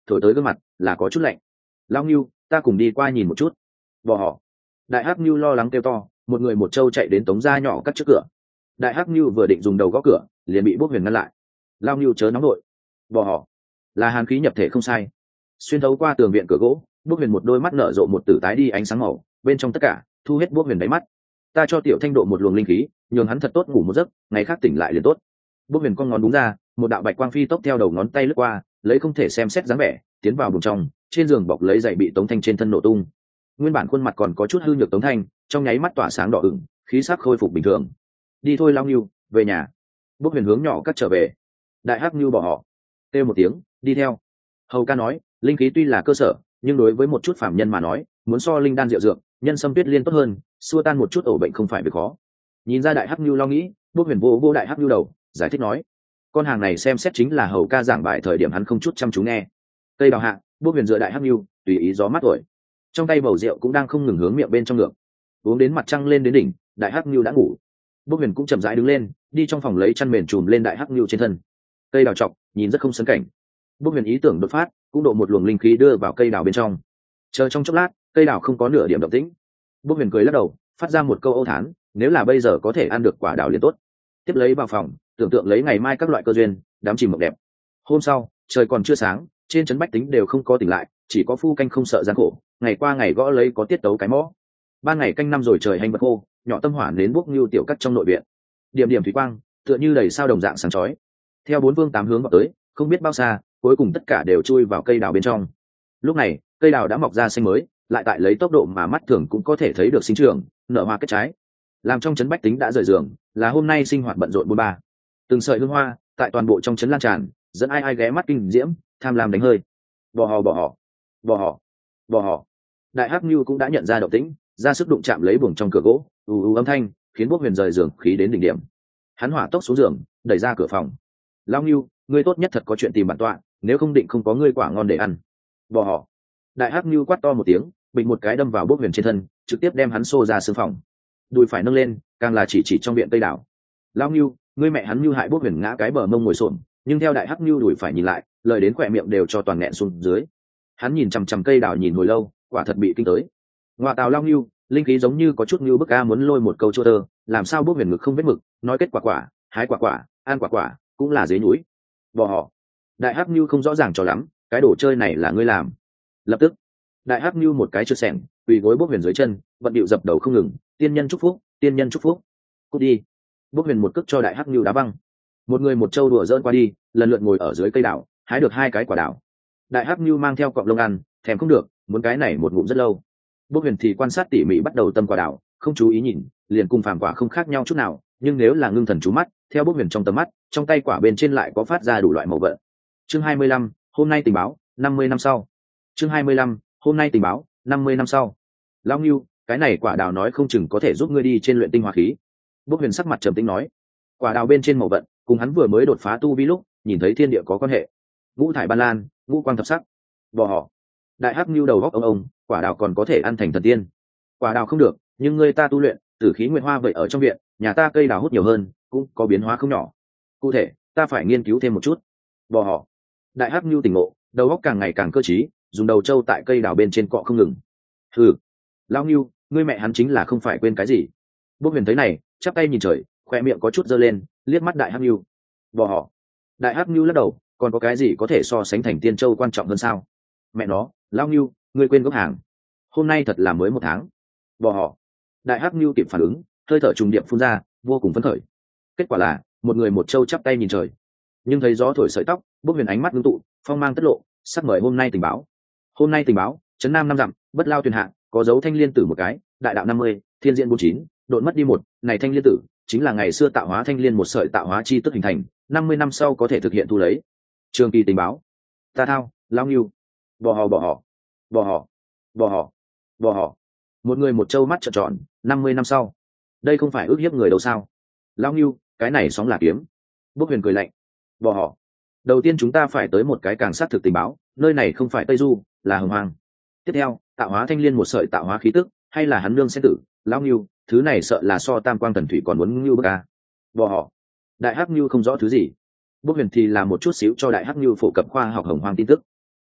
thổi tới gương mặt là có chút lạnh. Lao Ngưu, ta cùng đi qua nhìn một chút. Bỏ họ. Đại hắc Ngưu lo lắng kêu to, một người một trâu chạy đến tống gia nhỏ cắt trước cửa. Đại hắc Ngưu vừa định dùng đầu gõ cửa, liền bị Bốc Huyền ngăn lại. Lao Ngưu chớ nóng nội. Bỏ họ. Là hàn khí nhập thể không sai. Xuyên thấu qua tường viện cửa gỗ, Bốc Huyền một đôi mắt nở rộ một tử tái đi ánh sáng màu, bên trong tất cả thu hết Bốc Huyền đáy mắt. Ta cho Tiểu Thanh độ một luồng linh khí, nhường hắn thật tốt ngủ một giấc, ngày khác tỉnh lại liền tốt. Bốc Huyền con ngón đúng ra, một đạo bạch quang phi tốc theo đầu ngón tay lướt qua, lấy không thể xem xét dáng vẻ, tiến vào buồng trong, trên giường bọc lấy giày bị Tống Thanh trên thân nổ tung. Nguyên bản khuôn mặt còn có chút hư nhược Tống Thanh, trong nháy mắt tỏa sáng đỏ ửng, khí sắc khôi phục bình thường. Đi thôi Lao Ngưu, về nhà. Bốc Huyền hướng nhỏ cắt trở về. Đại hắc Ngưu bỏ họ, kêu một tiếng, đi theo. Hầu ca nói, linh khí tuy là cơ sở, nhưng đối với một chút phàm nhân mà nói, muốn so linh đan rượu dược, nhân sâm tuyết liên tốt hơn, xua tan một chút ổ bệnh không phải việc khó. Nhìn ra đại hắc Ngưu lo nghĩ, Bốc Huyền vô vô đại hắc Ngưu đầu, giải thích nói, con hàng này xem xét chính là hầu ca giảng bài thời điểm hắn không chút chăm chú nghe. Cây đào hạ, Bốc Huyền dựa đại hắc Ngưu, tùy ý gió mát thổi. Trong tay bầu rượu cũng đang không ngừng hướng miệng bên trong ngược. Uống đến mặt trăng lên đến đỉnh, đại hắc Ngưu đã ngủ. Bốc Huyền cũng chậm rãi đứng lên, đi trong phòng lấy chăn mền trùm lên đại hắc Ngưu trên thân. Cây đào trọc, nhìn rất không sấn cảnh. Bốc Huyền ý tưởng đột phát, cũng độ một luồng linh khí đưa vào cây đào bên trong. Chờ trong chốc lát, cây đào không có nửa điểm động tĩnh. Bốc Huyền cười lắc đầu, phát ra một câu âu thán, nếu là bây giờ có thể ăn được quả đào liền tốt. Tiếp lấy vào phòng, tưởng tượng lấy ngày mai các loại cơ duyên, đám chìm mộng đẹp. Hôm sau, trời còn chưa sáng, trên trấn bách tính đều không có tỉnh lại, chỉ có phu canh không sợ gian khổ, ngày qua ngày gõ lấy có tiết tấu cái mõ. Ban ngày canh năm rồi trời hành bật khô, nhỏ tâm hỏa đến bốc như tiểu cắt trong nội viện. Điểm điểm thủy quang, tựa như đầy sao đồng dạng sáng chói. Theo bốn phương tám hướng vào tới, không biết bao xa, cuối cùng tất cả đều chui vào cây đào bên trong. Lúc này, cây đào đã mọc ra xanh mới, lại tại lấy tốc độ mà mắt thường cũng có thể thấy được sinh trưởng, nở hoa kết trái. Làm trong trấn bách tính đã rời giường, là hôm nay sinh hoạt bận rộn bôn ba. Từng sợi hương hoa tại toàn bộ trong trấn lan tràn, dẫn ai ai ghé mắt kinh diễm, tham lam đánh hơi. Bỏ họ bỏ họ, bỏ họ, bỏ họ. Đại hắc Nưu cũng đã nhận ra động tĩnh, ra sức đụng chạm lấy buồng trong cửa gỗ, ù ù âm thanh, khiến Bốc Huyền rời giường khí đến đỉnh điểm. Hắn hỏa tốc xuống giường, đẩy ra cửa phòng. Lao Nưu, ngươi tốt nhất thật có chuyện tìm bản tọa, nếu không định không có ngươi quả ngon để ăn. Bỏ họ. Đại hắc Nưu quát to một tiếng, bình một cái đâm vào Bốc Huyền trên thân, trực tiếp đem hắn xô ra sương phòng. Đùi phải nâng lên, càng là chỉ chỉ trong viện tây đảo. Lao Nưu, ngươi mẹ hắn Nưu hại Bốc Huyền ngã cái bờ mông ngồi xổm, nhưng theo đại hắc Nưu đùi phải nhìn lại, lời đến khỏe miệng đều cho toàn nghẹn xuống dưới. Hắn nhìn chằm chằm cây đảo nhìn hồi lâu, quả thật bị kinh tới. Ngoại tào Lao Nưu, linh khí giống như có chút Nưu bức a muốn lôi một câu chua tơ, làm sao Bốc Huyền ngực không vết mực, nói kết quả quả, hái quả quả, ăn quả quả, cũng là dế núi. Bỏ họ. Đại hắc Nưu không rõ ràng cho lắm, cái đồ chơi này là ngươi làm. Lập tức, đại hắc Nưu một cái trượt xẻng, quỳ gối Bốc Huyền dưới chân, vận điệu dập đầu không ngừng, tiên nhân chúc phúc, tiên nhân chúc phúc. Cút đi. Bốc Huyền một cước cho đại hắc Nưu đá văng. Một người một trâu đùa dỡn qua đi, lần lượt ngồi ở dưới cây đảo, hái được hai cái quả đảo. Đại hắc Nưu mang theo cọng lông ăn, thèm không được, muốn cái này một ngụm rất lâu. Bốc Huyền thì quan sát tỉ mỉ bắt đầu tâm quả đảo, không chú ý nhìn, liền cùng phàm quả không khác nhau chút nào, nhưng nếu là ngưng thần chú mắt, theo Bốc Huyền trong tầm mắt, trong tay quả bên trên lại có phát ra đủ loại màu vận. Chương hai mươi lăm, hôm nay tình báo, năm mươi năm sau. Chương hai mươi lăm, hôm nay tình báo, năm mươi năm sau. Lao Nưu, cái này quả đào nói không chừng có thể giúp ngươi đi trên luyện tinh hóa khí. Bốc Huyền sắc mặt trầm tĩnh nói, quả đào bên trên màu vận, cùng hắn vừa mới đột phá tu vi lúc, nhìn thấy thiên địa có quan hệ. Ngũ thải ban lan, ngũ quang thập sắc. Bỏ họ. Đại hắc Nưu đầu góc ông ông, quả đào còn có thể ăn thành thần tiên. Quả đào không được, nhưng ngươi ta tu luyện, tử khí nguyệt hoa vậy ở trong viện, nhà ta cây đào hút nhiều hơn, cũng có biến hóa không nhỏ. Cụ thể, ta phải nghiên cứu thêm một chút. Bỏ họ. Đại hắc Nưu tỉnh ngộ, đầu óc càng ngày càng cơ trí, dùng đầu trâu tại cây đào bên trên cọ không ngừng. Hừ. Lão Nưu, ngươi mẹ hắn chính là không phải quên cái gì. Bốc Huyền thấy này, chắp tay nhìn trời, khoe miệng có chút giơ lên, liếc mắt đại hắc Nưu. Bỏ họ. Đại hắc Nưu lắc đầu, còn có cái gì có thể so sánh thành tiên châu quan trọng hơn sao? Mẹ nó, Lão Nưu, ngươi quên gốc hàng. Hôm nay thật là mới một tháng. Bỏ họ. Đại hắc Nưu kịp phản ứng, hơi thở trùng điệp phun ra, vô cùng phấn khởi. Kết quả là, một người một trâu chắp tay nhìn trời. Nhưng thấy gió thổi sợi tóc, Bốc Huyền ánh mắt ngưng tụ, phong mang tất lộ, sắc mời hôm nay tình báo. Hôm nay tình báo, trấn Nam năm dặm, bất lao tuyền hạ, có dấu thanh liên tử một cái, đại đạo năm mươi, thiên diện bốn chín, độn mất đi một, này thanh liên tử chính là ngày xưa tạo hóa thanh liên một sợi tạo hóa chi tức hình thành, năm mươi năm sau có thể thực hiện thu lấy. Trường kỳ tình báo. Ta thao, Lao Nưu. Bỏ họ bỏ họ, bỏ họ, bỏ họ, bỏ họ. Một người một trâu mắt trợn tròn, năm mươi năm sau. Đây không phải ước hiếp người đâu sao? Lao Nưu, cái này sóng là kiếm. Bốc Huyền cười lạnh. Bỏ họ. Đầu tiên chúng ta phải tới một cái càng sát thực tình báo, nơi này không phải Tây Du, là Hồng Hoang. Tiếp theo, tạo hóa thanh liên một sợi tạo hóa khí tức, hay là hắn nương sẽ tử, Lão Nưu, thứ này sợ là so tam quang thần thủy còn muốn Nưu bức a. Bỏ họ. Đại hắc Nưu không rõ thứ gì. Bốc Huyền thì là một chút xíu cho đại hắc Nưu phổ cập khoa học Hồng Hoang tin tức.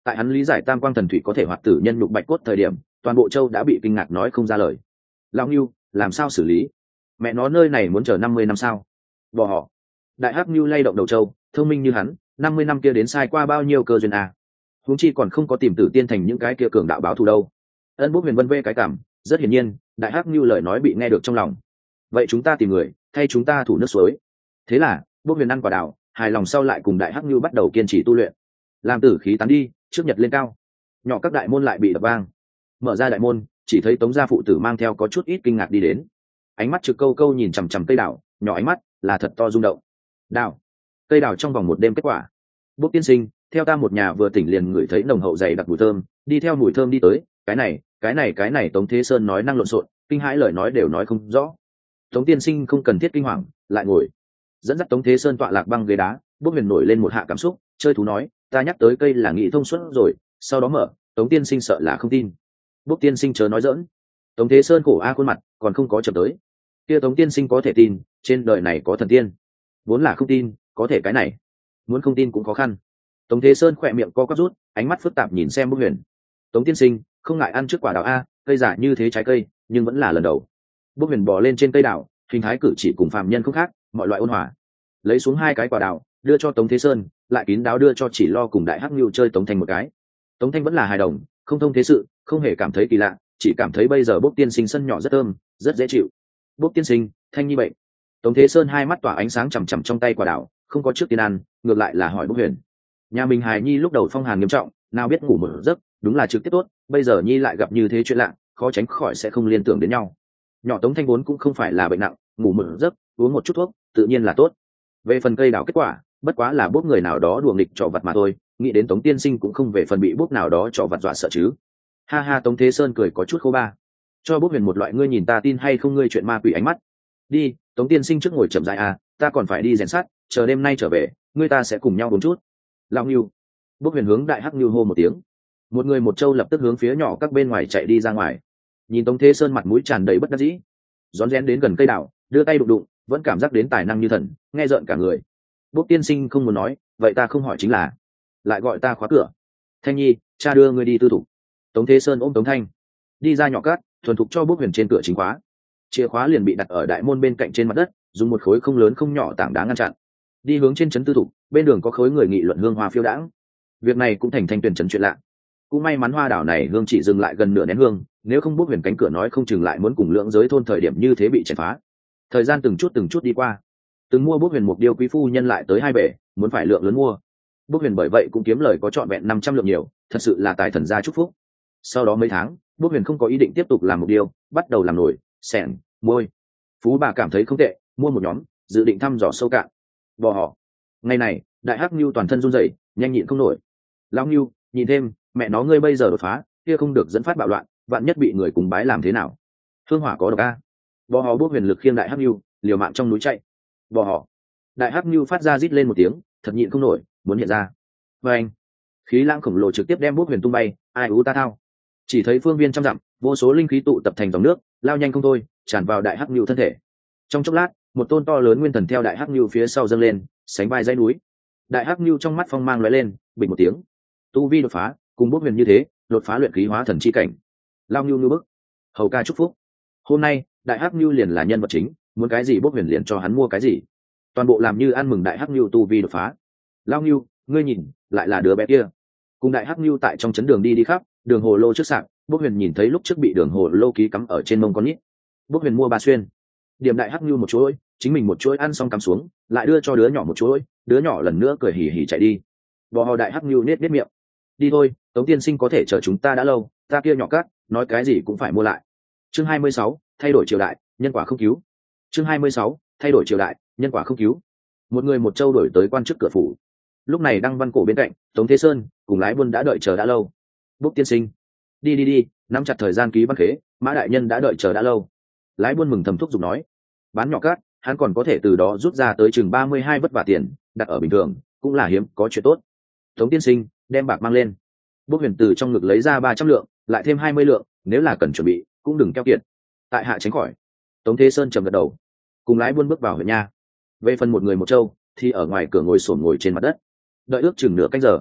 tại hắn lý giải tam quang thần thủy có thể hoạt tử nhân nhục bạch cốt thời điểm, toàn bộ châu đã bị kinh ngạc nói không ra lời. Lão Ngưu, làm sao xử lý? Mẹ nó nơi này muốn chờ năm mươi năm sao? Bỏ họ. Đại hắc Ngưu lay động đầu châu, thông minh như hắn, năm mươi năm kia đến sai qua bao nhiêu cơ duyên à? Huống chi còn không có tìm tử tiên thành những cái kia cường đạo báo thù đâu. Ân Bốc Huyền vân vê cái cảm, rất hiển nhiên, đại hắc Ngưu lời nói bị nghe được trong lòng. Vậy chúng ta tìm người, thay chúng ta thủ nước suối. Thế là, Bốc Huyền ăn quả đào, hài lòng sau lại cùng đại hắc Ngưu bắt đầu kiên trì tu luyện. Làm tử khí tán đi, trước nhật lên cao. Nhỏ các đại môn lại bị đập vang. Mở ra đại môn, chỉ thấy Tống gia phụ tử mang theo có chút ít kinh ngạc đi đến. Ánh mắt trực câu câu nhìn chằm chằm cây đào, nhỏ ánh mắt là thật to rung động. Đào, cây đào trong vòng một đêm kết quả. Bốc tiên sinh, theo ta một nhà vừa tỉnh liền ngửi thấy nồng hậu dày đặc mùi thơm, đi theo mùi thơm đi tới, cái này, cái này cái này Tống Thế Sơn nói năng lộn xộn, kinh hãi lời nói đều nói không rõ. Tống tiên sinh không cần thiết kinh hoàng, lại ngồi. Dẫn dắt Tống Thế Sơn tọa lạc băng ghế đá, Bốc Huyền nổi lên một hạ cảm xúc, chơi thú nói, ta nhắc tới cây là nghị thông suốt rồi, sau đó mở, Tống tiên sinh sợ là không tin. Bốc tiên sinh chớ nói dỡn. Tống Thế Sơn khổ a khuôn mặt, còn không có chậm tới. Kia Tống tiên sinh có thể tin, trên đời này có thần tiên. Vốn là không tin, có thể cái này, muốn không tin cũng khó khăn. Tống Thế Sơn khỏe miệng co quắp rút, ánh mắt phức tạp nhìn xem Bốc Huyền. Tống tiên sinh, không ngại ăn trước quả đào a, cây giả như thế trái cây, nhưng vẫn là lần đầu. Bốc Huyền bò lên trên cây đào, hình thái cử chỉ cùng phàm nhân không khác, mọi loại ôn hòa. Lấy xuống hai cái quả đào, đưa cho Tống Thế Sơn, lại kín đáo đưa cho chỉ lo cùng đại hắc Nưu chơi Tống Thanh một cái. Tống Thanh vẫn là hài đồng, không thông thế sự, không hề cảm thấy kỳ lạ, chỉ cảm thấy bây giờ Bốc tiên sinh sân nhỏ rất thơm, rất dễ chịu. Bốc tiên sinh, Thanh Nhi bệnh. Tống Thế Sơn hai mắt tỏa ánh sáng chằm chằm trong tay quả đào, không có trước tiên ăn, ngược lại là hỏi Bốc Huyền. Nhà mình hài nhi lúc đầu phong hàn nghiêm trọng, nào biết ngủ một giấc, đúng là trực tiếp tốt, bây giờ nhi lại gặp như thế chuyện lạ, khó tránh khỏi sẽ không liên tưởng đến nhau. Nhỏ Tống Thanh vốn cũng không phải là bệnh nặng, ngủ một giấc, uống một chút thuốc, tự nhiên là tốt. Về phần cây đào kết quả, bất quá là Bốc người nào đó đùa nghịch trò vặt mà thôi, nghĩ đến Tống tiên sinh cũng không về phần bị Bốc nào đó trò vặt dọa sợ chứ. Ha ha, Tống Thế Sơn cười có chút khô ba, cho Bốc Huyền một loại ngươi nhìn ta tin hay không ngươi chuyện ma quỷ ánh mắt. Đi, Tống tiên sinh trước ngồi chậm rãi à, ta còn phải đi rèn sắt, chờ đêm nay trở về, ngươi ta sẽ cùng nhau uống chút. Lão Nưu. Bốc Huyền hướng đại hắc Nưu hô một tiếng. Một người một trâu lập tức hướng phía nhỏ các bên ngoài chạy đi ra ngoài. Nhìn Tống Thế Sơn mặt mũi tràn đầy bất đắc dĩ, rón rén đến gần cây đào, đưa tay đụng đụng, vẫn cảm giác đến tài năng như thần, nghe rợn cả người. Bốc tiên sinh không muốn nói, vậy ta không hỏi chính là, lại gọi ta khóa cửa. Thanh Nhi, cha đưa ngươi đi tư thủ. Tống Thế Sơn ôm Tống Thanh đi ra nhỏ cát, thuần thục cho Bốc Huyền trên cửa chính khóa. Chìa khóa liền bị đặt ở đại môn bên cạnh trên mặt đất, dùng một khối không lớn không nhỏ tảng đá ngăn chặn. Đi hướng trên trấn tư thủ, bên đường có khối người nghị luận hương hoa phiêu đãng. Việc này cũng thành thanh tuyển trấn chuyện lạ. Cũng may mắn hoa đảo này hương chỉ dừng lại gần nửa nén hương, nếu không Bốc Huyền cánh cửa nói không chừng lại muốn cùng lượng giới thôn thời điểm như thế bị chèn phá. Thời gian từng chút từng chút đi qua, từng mua Bốc Huyền một điêu quý phu nhân lại tới hai bể, muốn phải lượng lớn mua. Bốc Huyền bởi vậy cũng kiếm lời có trọn vẹn năm trăm lượng nhiều, thật sự là tài thần gia chúc phúc. Sau đó mấy tháng, Bốc Huyền không có ý định tiếp tục làm một điêu, bắt đầu làm nồi, xẻng, môi. Phú bà cảm thấy không tệ, mua một nhóm, dự định thăm dò sâu cạn. Bò họ. Ngày này, đại hắc Nưu toàn thân run rẩy, nhanh nhịn không nổi. Lão Nưu, nhìn thêm, mẹ nó ngươi bây giờ đột phá, kia không được dẫn phát bạo loạn, vạn nhất bị người cùng bái làm thế nào? Hương hỏa có độc a. Bò họ Bốc Huyền lực khiêng đại hắc Nưu, liều mạng trong núi chạy. Bò họ. Đại hắc Nưu phát ra rít lên một tiếng, thật nhịn không nổi, muốn hiện ra. Và anh, khí lãng khổng lồ trực tiếp đem Bốc Huyền tung bay, ai u ta thao. Chỉ thấy phương viên trăm dặm, vô số linh khí tụ tập thành dòng nước, lao nhanh không thôi, tràn vào đại hắc Nưu thân thể. Trong chốc lát, một tôn to lớn nguyên thần theo đại hắc Nưu phía sau dâng lên, sánh vai dãy núi. Đại hắc Nưu trong mắt phong mang lóe lên, bình một tiếng, tu vi đột phá, cùng Bốc Huyền như thế, đột phá luyện khí hóa thần chi cảnh. Lao Nưu như bức, hầu ca chúc phúc. Hôm nay, đại hắc Nưu liền là nhân vật chính, muốn cái gì Bốc Huyền liền cho hắn mua cái gì. Toàn bộ làm như ăn mừng đại hắc Nưu tu vi đột phá. Lao Nưu, ngươi nhìn, lại là đứa bé kia. Cùng đại hắc Nưu tại trong chấn đường đi đi khắp, đường hồ lô trước sạp, Bốc Huyền nhìn thấy lúc trước bị đường hồ lô ký cắm ở trên mông con nít. Bốc Huyền mua ba xuyên, điểm đại hắc Nưu một chuỗi, chính mình một chuỗi ăn xong cắm xuống, lại đưa cho đứa nhỏ một chuỗi, đứa nhỏ lần nữa cười hì hì chạy đi. Bò hò đại hắc Nưu nết nết miệng. Đi thôi, Tống tiên sinh có thể chờ chúng ta đã lâu, ta kia nhỏ cát, nói cái gì cũng phải mua lại. Chương hai mươi sáu, thay đổi triều đại, nhân quả không cứu. Chương hai mươi sáu, thay đổi triều đại, nhân quả không cứu. Một người một châu đổi tới quan chức cửa phủ. Lúc này Đăng Văn Cổ bên cạnh, Tống Thế Sơn cùng lái buôn đã đợi chờ đã lâu. Bốc tiên sinh, đi đi đi, nắm chặt thời gian ký văn khế, Mã đại nhân đã đợi chờ đã lâu. Lái buôn mừng thầm thúc giục nói, bán nhỏ cát, hắn còn có thể từ đó rút ra tới chừng ba mươi hai vất vả tiền, đặt ở bình thường cũng là hiếm có chuyện tốt. Tống tiên sinh, đem bạc mang lên. Bốc Huyền từ trong ngực lấy ra ba trăm lượng, lại thêm hai mươi lượng, nếu là cần chuẩn bị, cũng đừng keo kiệt. Tại hạ tránh khỏi. Tống Thế Sơn trầm gật đầu, cùng lái buôn bước vào huyện nha. Về phần một người một châu, thì ở ngoài cửa ngồi xổm ngồi trên mặt đất, đợi ước chừng nửa canh giờ.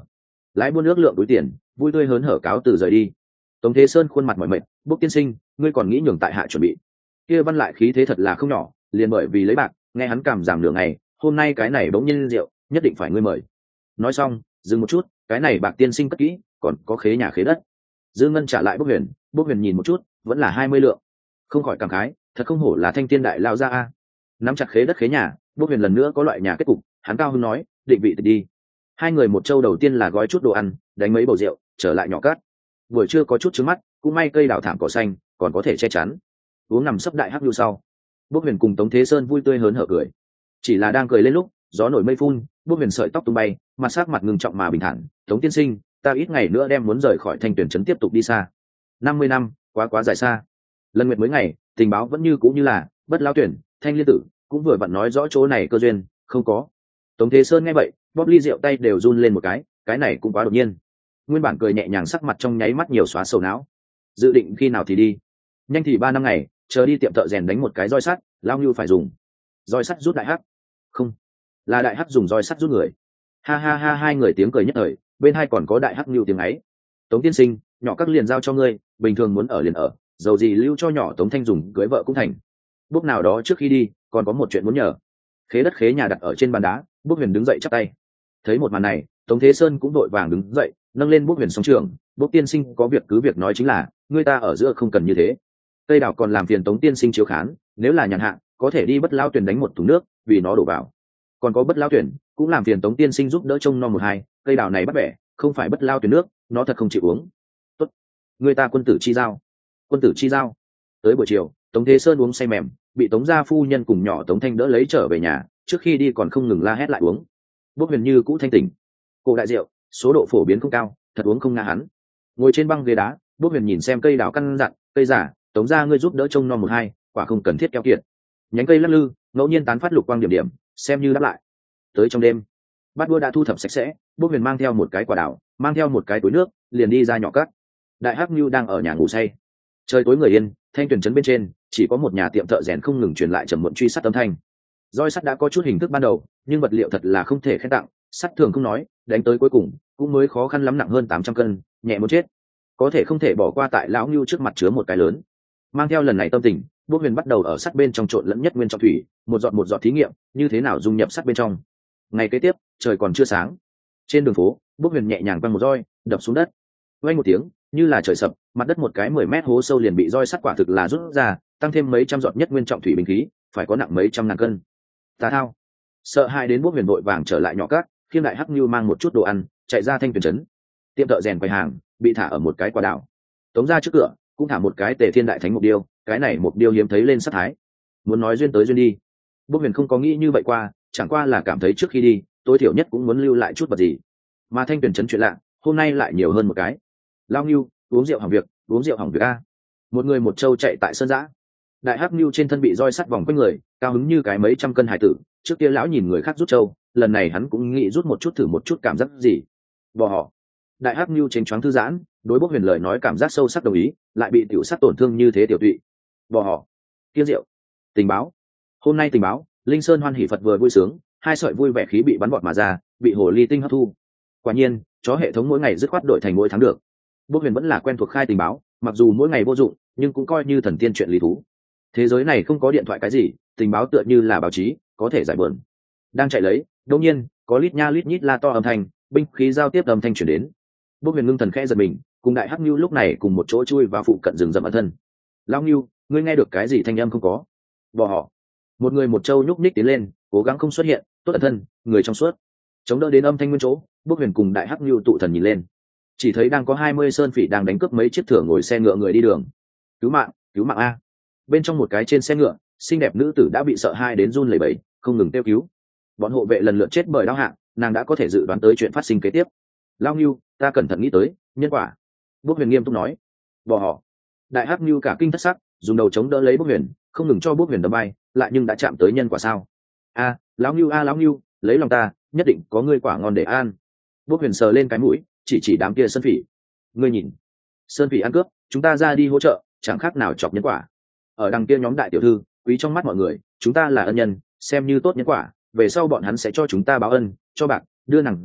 lái buôn nước lượng túi tiền, vui tươi hớn hở cáo từ rời đi. Tống Thế Sơn khuôn mặt mỏi mệt, Bốc tiên sinh, ngươi còn nghĩ nhường tại hạ chuẩn bị? Kia văn lại khí thế thật là không nhỏ, liền bởi vì lấy bạc, nghe hắn cảm giảm nửa ngày, hôm nay cái này bỗng nhiên rượu, nhất định phải ngươi mời. Nói xong, dừng một chút, cái này bạc tiên sinh cất kỹ, còn có khế nhà khế đất. Dư Ngân trả lại Bốc Huyền, Bốc Huyền nhìn một chút, vẫn là hai mươi lượng, không khỏi cảm khái, thật không hổ là thanh tiên đại lao ra a. Nắm chặt khế đất khế nhà, Bốc Huyền lần nữa có loại nhà kết cục, hắn cao hứng nói, định vị thì đi. Hai người một châu đầu tiên là gói chút đồ ăn, đánh mấy bầu rượu, trở lại nhỏ cát. Buổi trưa có chút trứng mắt, cũng may cây đào thảm cỏ xanh, còn có thể che chắn. Uống nằm sấp đại hắc nhu sau, Bốc Huyền cùng Tống Thế Sơn vui tươi hớn hở cười. Chỉ là đang cười lên lúc, gió nổi mây phun, Bốc Huyền sợi tóc tung bay, mặt sắc mặt ngưng trọng mà bình thản. Tống tiên sinh, ta ít ngày nữa đem muốn rời khỏi Thanh Tuyển trấn tiếp tục đi xa. Năm mươi năm, quá quá dài xa. Lần nguyệt mới ngày, tình báo vẫn như cũ như là bất lao tuyển, Thanh liên tử cũng vừa vặn nói rõ chỗ này cơ duyên, không có. Tống Thế Sơn nghe vậy, bóp ly rượu tay đều run lên một cái, cái này cũng quá đột nhiên. Nguyên bản cười nhẹ nhàng sắc mặt trong nháy mắt nhiều xóa sầu não. Dự định khi nào thì đi? Nhanh thì ba năm ngày, chờ đi tiệm thợ rèn đánh một cái roi sắt, lao như phải dùng. Roi sắt rút đại hắc? Không, là đại hắc dùng roi sắt rút người. Ha ha ha, hai người tiếng cười nhất thời, bên hai còn có đại hắc như tiếng ấy. Tống tiên sinh, nhỏ các liền giao cho ngươi, bình thường muốn ở liền ở, dầu gì lưu cho nhỏ Tống Thanh dùng cưới vợ cũng thành. Bước nào đó trước khi đi, còn có một chuyện muốn nhờ. Khế đất khế nhà đặt ở trên bàn đá, Bước Huyền đứng dậy chắp tay. Thấy một màn này, Tống Thế Sơn cũng đội vàng đứng dậy, nâng lên Bước Huyền song trường. Bước tiên sinh có việc cứ việc nói, chính là ngươi ta ở giữa không cần như thế. Tây đảo còn làm phiền Tống tiên sinh chiếu khán, nếu là nhàn hạ có thể đi bất lao tuyển đánh một thùng nước, vì nó đổ vào. Còn có bất lao tuyển cũng làm phiền Tống tiên sinh giúp đỡ trông nom một hai, cây đảo này bắt bẻ, không phải bất lao tuyển nước, nó thật không chịu uống. Tốt, người ta quân tử chi giao. Quân tử chi giao. Tới buổi chiều, Tống Thế Sơn uống say mềm, bị Tống gia phu nhân cùng nhỏ Tống Thanh đỡ lấy trở về nhà, trước khi đi còn không ngừng la hét lại uống. Bước Huyền như cũ thanh tỉnh. Cổ đại rượu, số độ phổ biến không cao, thật uống không ngã hắn. Ngồi trên băng ghế đá, Bước Huyền nhìn xem cây đào căn dặn, cây giả, Tống gia ngươi giúp đỡ trông nom một hai, quả không cần thiết keo kiệt. Nhánh cây lắc lư, ngẫu nhiên tán phát lục quang điểm điểm, xem như đáp lại. Tới trong đêm, bát đua đã thu thập sạch sẽ, Bước Huyền mang theo một cái quả đào, mang theo một cái túi nước, liền đi ra nhỏ cát. Đại hắc Nưu đang ở nhà ngủ say. Trời tối người yên, Thanh Tuyển trấn bên trên chỉ có một nhà tiệm thợ rèn không ngừng truyền lại trầm muộn truy sát âm thanh. Roi sắt đã có chút hình thức ban đầu, nhưng vật liệu thật là không thể khen tặng, sắt thường không nói, đánh tới cuối cùng cũng mới khó khăn lắm nặng hơn tám trăm cân, nhẹ muốn chết. Có thể không thể bỏ qua tại lão Nưu trước mặt chứa một cái lớn. Mang theo lần này tâm tình, Bước Huyền bắt đầu ở sắt bên trong trộn lẫn nhất nguyên trọng thủy, một giọt một giọt thí nghiệm, như thế nào dung nhập sắt bên trong. Ngày kế tiếp, trời còn chưa sáng. Trên đường phố, Bước Huyền nhẹ nhàng quăng một roi, đập xuống đất. Vang một tiếng, như là trời sập, mặt đất một cái mười mét hố sâu liền bị roi sắt quả thực là rút ra, tăng thêm mấy trăm giọt nhất nguyên trọng thủy bình khí, phải có nặng mấy trăm ngàn cân. Tà thao. Sợ hãi đến Bước Huyền vội vàng trở lại nhỏ cát, khiêng đại hắc Nưu mang một chút đồ ăn, chạy ra Thanh Tuyển trấn. Tiệm thợ rèn quầy hàng bị thả ở một cái quả đảo. Tống ra trước cửa cũng thả một cái Tề Thiên Đại Thánh mục điêu, cái này mục điêu hiếm thấy lên sát thái. Muốn nói duyên tới duyên đi, Bước Huyền không có nghĩ như vậy qua, chẳng qua là cảm thấy trước khi đi, tối thiểu nhất cũng muốn lưu lại chút vật gì. Mà Thanh Tuyển trấn chuyện lạ, hôm nay lại nhiều hơn một cái. Lao Nưu, uống rượu hỏng việc, uống rượu hỏng việc a. Một người một trâu chạy tại sơn giã. Đại hắc Nưu trên thân bị roi sắt vòng quanh người, cao hứng như cái mấy trăm cân hải tử. Trước kia lão nhìn người khác rút trâu, lần này hắn cũng nghĩ rút một chút thử một chút cảm giác gì. Bỏ họ. Đại hắc Nưu chênh choáng thư giãn, đối Bước Huyền lời nói cảm giác sâu sắc đồng ý, lại bị tiểu sát tổn thương như thế tiểu tụy. Bỏ họ. Kiêng rượu. Tình báo. Hôm nay tình báo, Linh Sơn hoan hỷ Phật vừa vui sướng, hai sợi vui vẻ khí bị bắn bọt mà ra, bị hồ ly tinh hấp thu. Quả nhiên, chó hệ thống mỗi ngày dứt khoát đổi thành mỗi tháng được. Bước Huyền vẫn là quen thuộc khai tình báo, mặc dù mỗi ngày vô dụng, nhưng cũng coi như thần tiên chuyện lý thú. Thế giới này không có điện thoại cái gì, tình báo tựa như là báo chí, có thể giải bờn. Đang chạy lấy, đột nhiên có lít nha lít nhít la to âm thanh, binh khí giao tiếp âm thanh truyền đến. Bước Huyền ngưng thần khẽ giật mình, cùng đại hắc Nưu lúc này cùng một chỗ chui vào phụ cận rừng rậm ẩn thân. Lão Nưu, ngươi nghe được cái gì thanh âm không có? Bỏ họ. Một người một trâu nhúc nhích tiến lên, cố gắng không xuất hiện, tốt ẩn thân, người trong suốt. Chống đỡ đến âm thanh nguyên chỗ, Bước Huyền cùng đại hắc Nưu tụ thần nhìn lên. Chỉ thấy đang có hai mươi sơn phỉ đang đánh cướp mấy chiếc thửa ngồi xe ngựa người đi đường. Cứu mạng, cứu mạng a. Bên trong một cái trên xe ngựa, xinh đẹp nữ tử đã bị sợ hai đến run lẩy bẩy, không ngừng kêu cứu. Bọn hộ vệ lần lượt chết bởi đau hạng, nàng đã có thể dự đoán tới chuyện phát sinh kế tiếp. Lao Nưu, ta cẩn thận nghĩ tới nhân quả. Bước Huyền nghiêm túc nói. Bỏ họ. Đại hắc Nưu cả kinh thất sắc, dùng đầu chống đỡ lấy Bước Huyền, không ngừng cho Bước Huyền đâm bay, lại nhưng đã chạm tới nhân quả sao? A, lão Nưu a lão Nưu, lấy lòng ta, nhất định có ngươi quả ngon để an. Bước Huyền sờ lên cái mũi, chỉ chỉ đám kia sơn phỉ. Ngươi nhìn, sơn phỉ ăn cướp, chúng ta ra đi hỗ trợ, chẳng khác nào chọc nhân quả. Ở đằng kia nhóm đại tiểu thư, quý trong mắt mọi người, chúng ta là ân nhân, xem như tốt nhân quả, về sau bọn hắn sẽ cho chúng ta báo ân, cho bạc, đưa nàng dâu,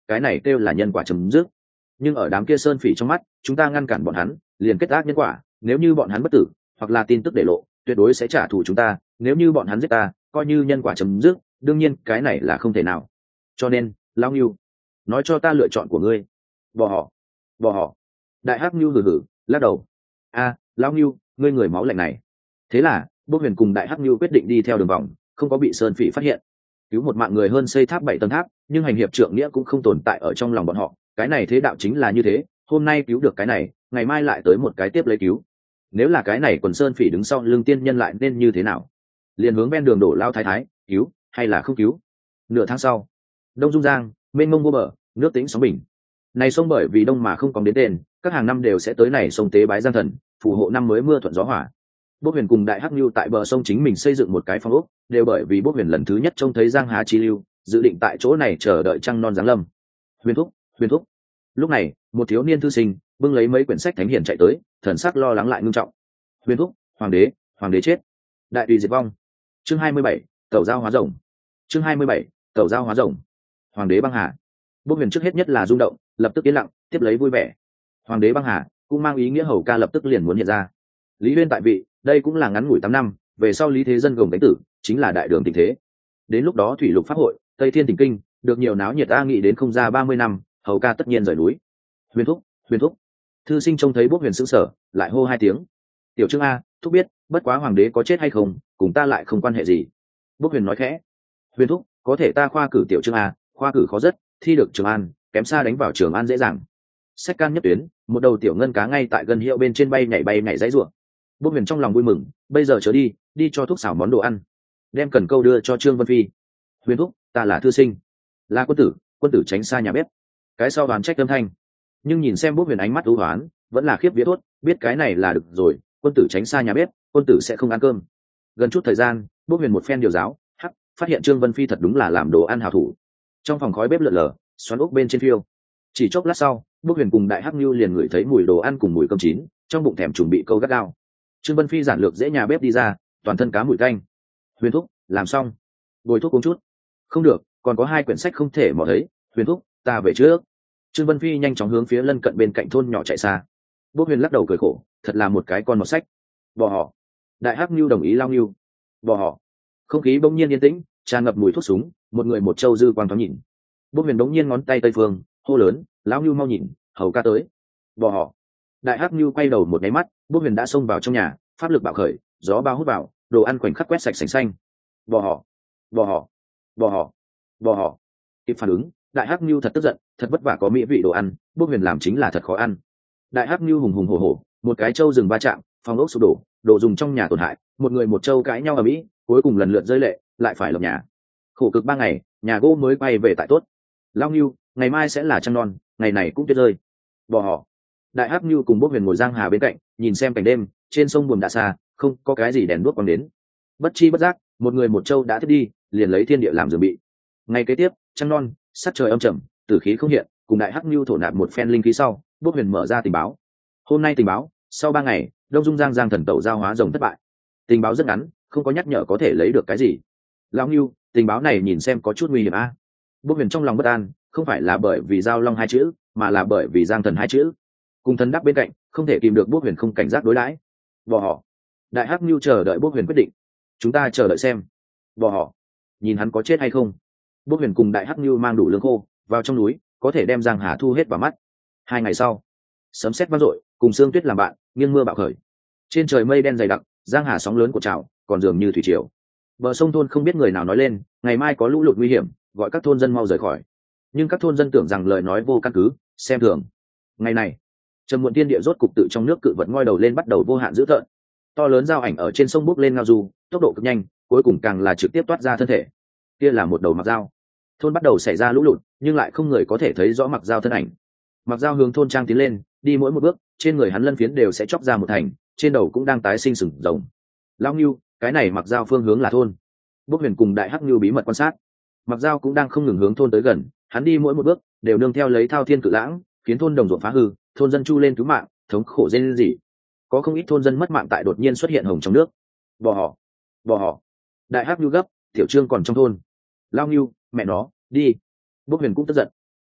cái này kêu là nhân quả chấm dứt. Nhưng ở đám kia sơn phỉ trong mắt, chúng ta ngăn cản bọn hắn liền kết ác nhân quả, nếu như bọn hắn bất tử hoặc là tin tức để lộ, tuyệt đối sẽ trả thù chúng ta, nếu như bọn hắn giết ta, coi như nhân quả chấm dứt, đương nhiên cái này là không thể nào. Cho nên Lao Ngưu, nói cho ta lựa chọn của ngươi. Bỏ họ, bỏ họ. Đại hắc Ngưu hừ hừ lắc đầu. A, à, Lao Ngưu, ngươi người máu lạnh này. Thế là Bốc Huyền cùng Đại hắc Ngưu quyết định đi theo đường vòng, không có bị sơn phỉ phát hiện. Cứu một mạng người hơn xây tháp bảy tầng tháp, nhưng hành hiệp trượng nghĩa cũng không tồn tại ở trong lòng bọn họ, cái này thế đạo chính là như thế, hôm nay cứu được cái này, ngày mai lại tới một cái tiếp lấy cứu. Nếu là cái này quần sơn phỉ đứng sau lưng tiên nhân lại nên như thế nào? Liền hướng ven đường đổ lao thái thái, cứu hay là không cứu? Nửa tháng sau, Đông Dung Giang, mênh mông vô bờ, nước tĩnh sóng bình. Này sông bởi vì đông mà không còn đến tên, các hàng năm đều sẽ tới này sông tế bái Giang thần, phù hộ năm mới mưa thuận gió hòa. Bốc Huyền cùng Đại hắc Nưu tại bờ sông chính mình xây dựng một cái phong ốc, đều bởi vì Bốc Huyền lần thứ nhất trông thấy Giang Hà chi lưu, dự định tại chỗ này chờ đợi trăng non giáng lâm. Huyền thúc, Huyền thúc. Lúc này, một thiếu niên thư sinh bưng lấy mấy quyển sách thánh hiền chạy tới, thần sắc lo lắng lại ngưng trọng. Huyền thúc, hoàng đế, hoàng đế chết, đại tùy diệt vong. Chương hai mươi bảy, tẩu giao hóa rồng. Chương hai mươi bảy, tẩu giao hóa rồng. Hoàng đế băng hà. Bốc Huyền trước hết nhất là rung động, lập tức yên lặng, tiếp lấy vui vẻ. Hoàng đế băng hà cũng mang ý nghĩa hầu ca lập tức liền muốn hiện ra. Lý Huyên tại vị, đây cũng là ngắn ngủi tám năm, về sau Lý Thế Dân gồng đánh tử, chính là đại đường tình thế. Đến lúc đó thủy lục pháp hội, Tây Thiên Thỉnh Kinh, được nhiều náo nhiệt ta nghĩ đến không ra ba mươi năm, hầu ca tất nhiên rời núi. Huyền thúc, Huyền thúc. Thư sinh trông thấy Bốc Huyền sững sờ, lại hô hai tiếng. Tiểu Trương a, thúc biết, bất quá hoàng đế có chết hay không, cùng ta lại không quan hệ gì. Bốc Huyền nói khẽ. Huyền thúc, có thể ta khoa cử Tiểu Trương a, khoa cử khó rất, thi được Trường An, kém xa đánh vào Trường An dễ dàng. Sách can nhất tuyến, một đầu tiểu ngân cá ngay tại gần hiệu bên trên bay nhảy bay nhảy dãy rủa. Bốc Huyền trong lòng vui mừng, bây giờ trở đi, đi cho thúc xảo món đồ ăn, đem cần câu đưa cho Trương Vân Phi. Huyền thúc, ta là thư sinh, là quân tử, quân tử tránh xa nhà bếp. Cái sau đoán trách âm thanh, nhưng nhìn xem Bốc Huyền ánh mắt u hoán, vẫn là khiếp vía thốt, biết cái này là được rồi, quân tử tránh xa nhà bếp, quân tử sẽ không ăn cơm. Gần chút thời gian, Bốc Huyền một phen điều giáo, hắc, phát hiện Trương Vân Phi thật đúng là làm đồ ăn hảo thủ. Trong phòng khói bếp lượn lờ, xoắn ốc bên trên phiêu. Chỉ chốc lát sau, Bốc Huyền cùng Đại hắc Nưu liền ngửi thấy mùi đồ ăn cùng mùi cơm chín, trong bụng thèm chuẩn bị câu gắt gao. Trương Vân Phi giản lược dễ nhà bếp đi ra, toàn thân cá mùi canh. Huyền thúc, làm xong, bồi thuốc uống chút. Không được, còn có hai quyển sách không thể mò thấy. Huyền thúc, ta về trước. Trương Vân Phi nhanh chóng hướng phía lân cận bên cạnh thôn nhỏ chạy xa. Bốc Huyền lắc đầu cười khổ, thật là một cái con mọt sách. Bỏ họ. Đại hắc Nưu đồng ý lao Nưu. Bỏ họ. Không khí bỗng nhiên yên tĩnh, tràn ngập mùi thuốc súng, một người một trâu dư quang thoáng nhìn. Bốc Huyền bỗng nhiên ngón tay tây phương, hô lớn, lão Nưu mau nhìn, hầu ca tới. Bỏ họ. Đại hắc Nưu quay đầu một cái mắt, Bốc Huyền đã xông vào trong nhà, pháp lực bạo khởi, gió bao hút vào, đồ ăn khoảnh khắc quét sạch sành xanh. Bỏ họ, bỏ họ, bỏ họ, bỏ họ. Kịp phản ứng, Đại hắc Nưu thật tức giận, thật vất vả có mỹ vị đồ ăn, Bốc Huyền làm chính là thật khó ăn. Đại hắc Nưu hùng hùng hổ hổ, một cái trâu rừng va chạm, phòng ốc sụp đổ, đồ dùng trong nhà tổn hại, một người một trâu cãi nhau ở mỹ, cuối cùng lần lượt rơi lệ, lại phải lập nhà. Khổ cực ba ngày, nhà gỗ mới quay về tại tốt. Lao Nưu, ngày mai sẽ là trăng non, ngày này cũng tuyết rơi. Bỏ họ. Đại hắc Nưu cùng Bốc Huyền ngồi giang hà bên cạnh, nhìn xem cảnh đêm, trên sông buồm đã xa, không có cái gì đèn đuốc quang đến. Bất chi bất giác, một người một trâu đã thiết đi, liền lấy thiên địa làm giường bị. Ngày kế tiếp, trăng non, sắc trời âm trầm, tử khí không hiện, cùng Đại hắc Nưu thổ nạp một phen linh khí sau, Bốc Huyền mở ra tình báo. Hôm nay tình báo, sau ba ngày, Đông Dung Giang Giang thần tẩu giao hóa rồng thất bại. Tình báo rất ngắn, không có nhắc nhở có thể lấy được cái gì. Lão Nưu, tình báo này nhìn xem có chút nguy hiểm a. À? Bốc Huyền trong lòng bất an, không phải là bởi vì giao long hai chữ, mà là bởi vì Giang thần hai chữ. Cùng thần đắc bên cạnh, không thể kìm được Bốc Huyền không cảnh giác đối đãi. Bỏ họ. Đại hắc Nưu chờ đợi Bốc Huyền quyết định. Chúng ta chờ đợi xem. Bỏ họ. Nhìn hắn có chết hay không. Bốc Huyền cùng Đại hắc Nưu mang đủ lương khô vào trong núi, có thể đem Giang Hà thu hết vào mắt. Hai ngày sau, sấm sét vang dội, cùng sương tuyết làm bạn, nghiêng mưa bạo khởi. Trên trời mây đen dày đặc, Giang Hà sóng lớn của trào, còn dường như thủy triều. Bờ sông thôn không biết người nào nói lên, ngày mai có lũ lụt nguy hiểm, gọi các thôn dân mau rời khỏi. Nhưng các thôn dân tưởng rằng lời nói vô căn cứ, xem thường. Ngày này, trầm muộn tiên địa rốt cục tự trong nước cự vật ngoi đầu lên bắt đầu vô hạn dữ tợn. To lớn dao ảnh ở trên sông bốc lên ngao du, tốc độ cực nhanh, cuối cùng càng là trực tiếp toát ra thân thể. Kia là một đầu mặc dao. Thôn bắt đầu xảy ra lũ lụt, nhưng lại không người có thể thấy rõ mặc dao thân ảnh. Mặc dao hướng thôn trang tiến lên, đi mỗi một bước, trên người hắn lân phiến đều sẽ chóc ra một thành, trên đầu cũng đang tái sinh sừng rồng. Lão Nưu, cái này mặc dao phương hướng là thôn. Bốc Huyền cùng Đại hắc Nưu bí mật quan sát. Mặc dao cũng đang không ngừng hướng thôn tới gần, hắn đi mỗi một bước đều nương theo lấy thao thiên cự lãng, khiến thôn đồng ruộng phá hư, thôn dân chu lên cứu mạng, thống khổ rên rỉ. Có không ít thôn dân mất mạng tại đột nhiên xuất hiện hồng trong nước. Bỏ họ, bỏ họ. Đại hắc Nưu gấp, Tiểu Trương còn trong thôn. Lão Nưu, mẹ nó, đi. Bốc Huyền cũng tức giận.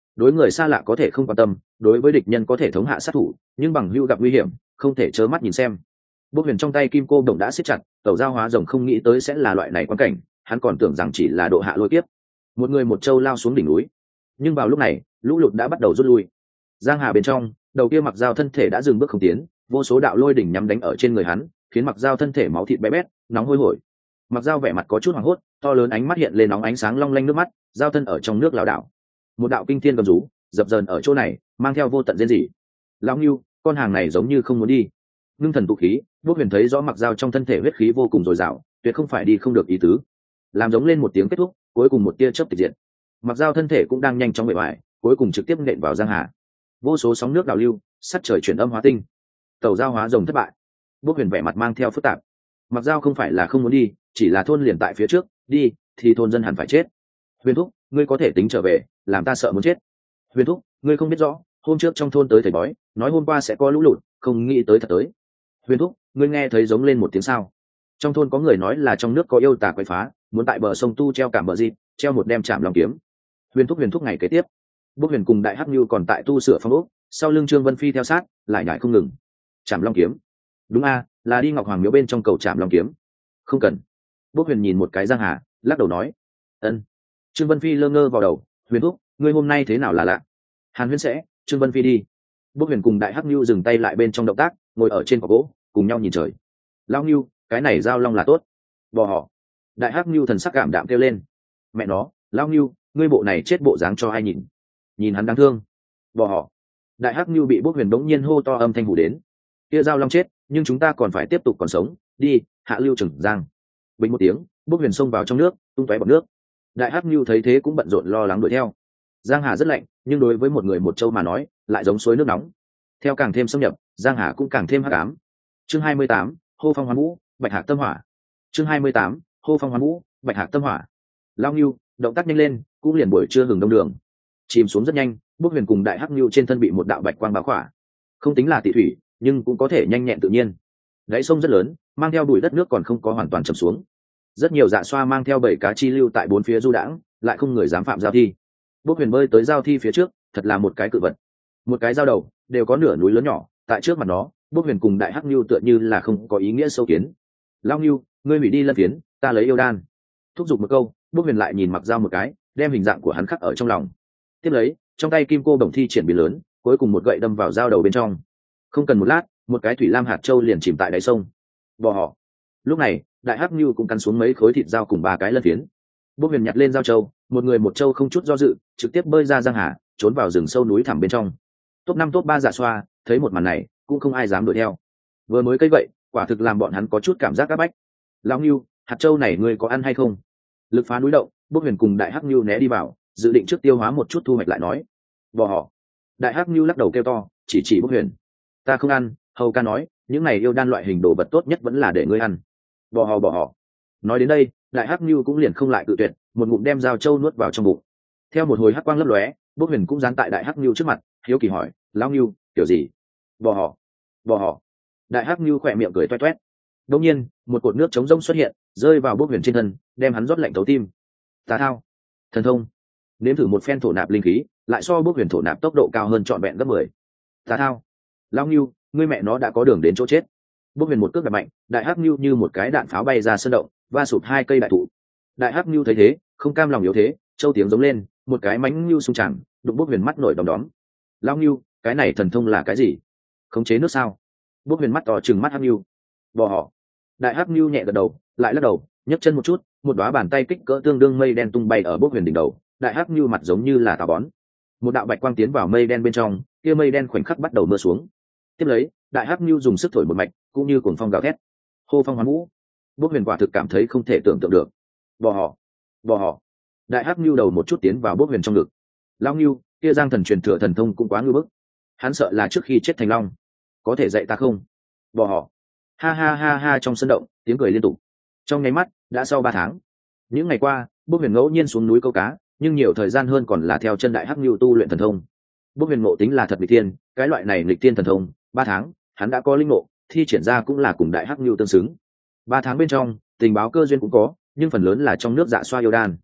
đối người xa lạ có thể không quan tâm, đối với địch nhân có thể thống hạ sát thủ, nhưng bằng hữu gặp nguy hiểm không thể trơ mắt nhìn xem. Bốc huyền trong tay kim cô đồng đã siết chặt, tẩu giao hóa rồng không nghĩ tới sẽ là loại này quan cảnh, hắn còn tưởng rằng chỉ là độ hạ lôi kiếp. Một người một châu lao xuống đỉnh núi, nhưng vào lúc này lũ lụt đã bắt đầu rút lui. Giang hà bên trong, đầu kia mặc dao thân thể đã dừng bước không tiến, vô số đạo lôi đỉnh nhắm đánh ở trên người hắn, khiến mặc dao thân thể máu thịt bé bét, nóng hôi hổi. Mặc dao vẻ mặt có chút hoảng hốt, to lớn ánh mắt hiện lên nóng ánh sáng long lanh nước mắt, dao thân ở trong nước lảo đảo. Một đạo kinh thiên gầm rú dập dờn ở chỗ này, mang theo vô tận rên rỉ. Lão Ngưu, con hàng này giống như không muốn đi. Ngưng thần tụ khí, Bốc huyền thấy rõ mặc dao trong thân thể huyết khí vô cùng dồi dào, tuyệt không phải đi không được ý tứ. Làm giống lên một tiếng kết thúc, cuối cùng một tia chớp tịch diệt. Mặc dao thân thể cũng đang nhanh chóng bề bại, cuối cùng trực tiếp nện vào giang hà. Vô số sóng nước đảo lưu, sắt trời chuyển âm hóa tinh. Tàu giao hóa rồng thất bại. Bốc huyền vẻ mặt mang theo phức tạp. Mặc dao không phải là không muốn đi, chỉ là thôn liền tại phía trước, đi thì thôn dân hẳn phải chết. Huyền thúc, ngươi có thể tính trở về, làm ta sợ muốn chết. Huyền thúc, ngươi không biết rõ, hôm trước trong thôn tới thầy bói, nói hôm qua sẽ có lũ lụt, không nghĩ tới thật tới. Huyền thúc, ngươi nghe thấy giống lên một tiếng sao? Trong thôn có người nói là trong nước có yêu tà quậy phá, muốn tại bờ sông tu treo cảm bờ dịp, treo một đem chạm lòng kiếm. Huyền thúc huyền thúc ngày kế tiếp, Bốc huyền cùng đại hắc như còn tại tu sửa phong ốc, sau lưng Trương Vân Phi theo sát, lại nhảy không ngừng. Chạm long kiếm, đúng a, là đi Ngọc Hoàng miếu bên trong cầu chạm long kiếm. Không cần. Bốc huyền nhìn một cái giang hà, lắc đầu nói, ân. Trương Vân Phi lơ ngơ vào đầu, huyền thúc, ngươi hôm nay thế nào là lạ? Hàn Huyên sẽ, Trương Vân Phi đi. Bốc huyền cùng đại hắc như dừng tay lại bên trong động tác, ngồi ở trên cỏ gỗ, cùng nhau nhìn trời. Lao Ngưu, cái này giao long là tốt. Bò họ. Đại hắc Ngưu thần sắc cảm đạm kêu lên. Mẹ nó, Lao Ngưu, ngươi bộ này chết bộ dáng cho ai nhìn? Nhìn hắn đáng thương. Bò họ. Đại hắc Ngưu bị Bốc huyền đống nhiên hô to âm thanh hủ đến. Kia giao long chết, nhưng chúng ta còn phải tiếp tục còn sống, đi, hạ lưu Trừng Giang. Bình một tiếng, Bốc huyền xông vào trong nước, tung tóe bọt nước. Đại hắc Ngưu thấy thế cũng bận rộn lo lắng đuổi theo. Giang hà rất lạnh, nhưng đối với một người một châu mà nói, lại giống suối nước nóng. Theo càng thêm xâm nhập, Giang hà cũng càng thêm hắc ám. Chương hai mươi tám, hô phong hoán vũ, bạch hạc tâm hỏa. Chương hai mươi tám, hô phong hoán vũ, bạch hạc tâm hỏa. Lao Ngưu, động tác nhanh lên, cũng liền buổi trưa hừng đông đường. Chìm xuống rất nhanh, Bốc huyền cùng đại hắc Ngưu trên thân bị một đạo bạch quang bao khỏa. Không tính là tị thủy, nhưng cũng có thể nhanh nhẹn tự nhiên. Đáy sông rất lớn, mang theo bụi đất nước còn không có hoàn toàn chìm xuống. Rất nhiều dạ xoa mang theo bảy cá chi lưu tại bốn phía du đãng, lại không người dám phạm giao thi. Bốc huyền bơi tới giao thi phía trước, thật là một cái cự vật. Một cái giao đầu, đều có nửa núi lớn nhỏ, tại trước mặt nó, Bốc huyền cùng đại hắc Ngưu tựa như là không có ý nghĩa sâu kiến. Lao Ngưu, ngươi hủy đi lân phiến, ta lấy yêu đan. Thúc giục một câu, Bốc huyền lại nhìn mặc dao một cái, đem hình dạng của hắn khắc ở trong lòng. Tiếp lấy, trong tay kim cô đồng thi triển biến lớn, cuối cùng một gậy đâm vào dao đầu bên trong. Không cần một lát, một cái thủy lam hạt châu liền chìm tại đáy sông. Bò họ. Lúc này, đại hắc Ngưu cũng cắn xuống mấy khối thịt dao cùng ba cái lân phiến. Bốc huyền nhặt lên dao châu, một người một châu không chút do dự, trực tiếp bơi ra giang hà, trốn vào rừng sâu núi thẳm bên trong. Top năm top ba giả xoa, thấy một màn này, cũng không ai dám đuổi theo. Vừa mới cây vậy, quả thực làm bọn hắn có chút cảm giác áp bách. Lão Ngưu, hạt châu này ngươi có ăn hay không? Lực phá núi động, Bốc huyền cùng đại hắc Ngưu né đi vào, dự định trước tiêu hóa một chút thu hoạch lại nói. Bò họ. Đại hắc Ngưu lắc đầu kêu to, chỉ chỉ Bốc huyền. Ta không ăn, hầu ca nói, những này yêu đan loại hình đồ vật tốt nhất vẫn là để ngươi ăn. Bò họ bò họ. Nói đến đây, đại hắc Ngưu cũng liền không lại cự tuyệt, một ngụm đem dao châu nuốt vào trong bụng. Theo một hồi hắc quang lấp lóe, Bốc huyền cũng dán tại đại hắc Ngưu trước mặt, hiếu kỳ hỏi, lão Ngưu, kiểu gì? Bò họ. Bò họ. Đại hắc Ngưu khỏe miệng cười toét toét. Đột nhiên, một cột nước trống rỗng xuất hiện, rơi vào Bốc huyền trên thân, đem hắn rót lạnh thấu tim. Tà thao, thần thông. Nếm thử một phen thổ nạp linh khí, lại so Bốc huyền thổ nạp tốc độ cao hơn trọn vẹn gấp mười. Tà thao. Lão Ngưu, ngươi mẹ nó đã có đường đến chỗ chết. Bốc huyền một cước đạp mạnh, đại hắc Ngưu như một cái đạn pháo bay ra sân động, va sụp hai cây đại thụ. Đại hắc Ngưu thấy thế, không cam lòng yếu thế, châu tiếng giống lên, một cái mánh Ngưu xung tràng, đụng Bốc huyền mắt nổi đom đóm. Lão Ngưu, cái này thần thông là cái gì? Khống chế nước sao? Bốc huyền mắt to trừng mắt hắc Ngưu. Bò họ. Đại hắc Ngưu nhẹ gật đầu, lại lắc đầu, nhấc chân một chút, một đóa bàn tay kích cỡ tương đương mây đen tung bay ở Bốc huyền đỉnh đầu. Đại hắc Ngưu mặt giống như là tà bón. Một đạo bạch quang tiến vào mây đen bên trong, kia mây đen khoảnh khắc bắt đầu mưa xuống. Tiếp lấy, đại hắc Ngưu dùng sức thổi một mạch, cũng như cuồng phong gào thét. Hô phong hoán vũ. Bốc huyền quả thực cảm thấy không thể tưởng tượng được. Bò họ. Bò họ. Đại hắc Ngưu đầu một chút tiến vào Bốc huyền trong ngực. Lão Ngưu, kia giang thần truyền thừa thần thông cũng quá ngưu bức. Hắn sợ là trước khi chết thành long. Có thể dạy ta không? Bò họ. Ha ha ha ha, trong sân động, tiếng cười liên tục. Trong nháy mắt, đã sau ba tháng. Những ngày qua, Bốc huyền ngẫu nhiên xuống núi câu cá, nhưng nhiều thời gian hơn còn là theo chân đại hắc Ngưu tu luyện thần thông. Bốc huyền ngộ tính là thật nghịch thiên, cái loại này nghịch thiên thần thông, ba tháng, hắn đã có linh ngộ, thi triển ra cũng là cùng đại hắc Ngưu tương xứng. Ba tháng bên trong, tình báo cơ duyên cũng có, nhưng phần lớn là trong nước dạ xoa yêu đan.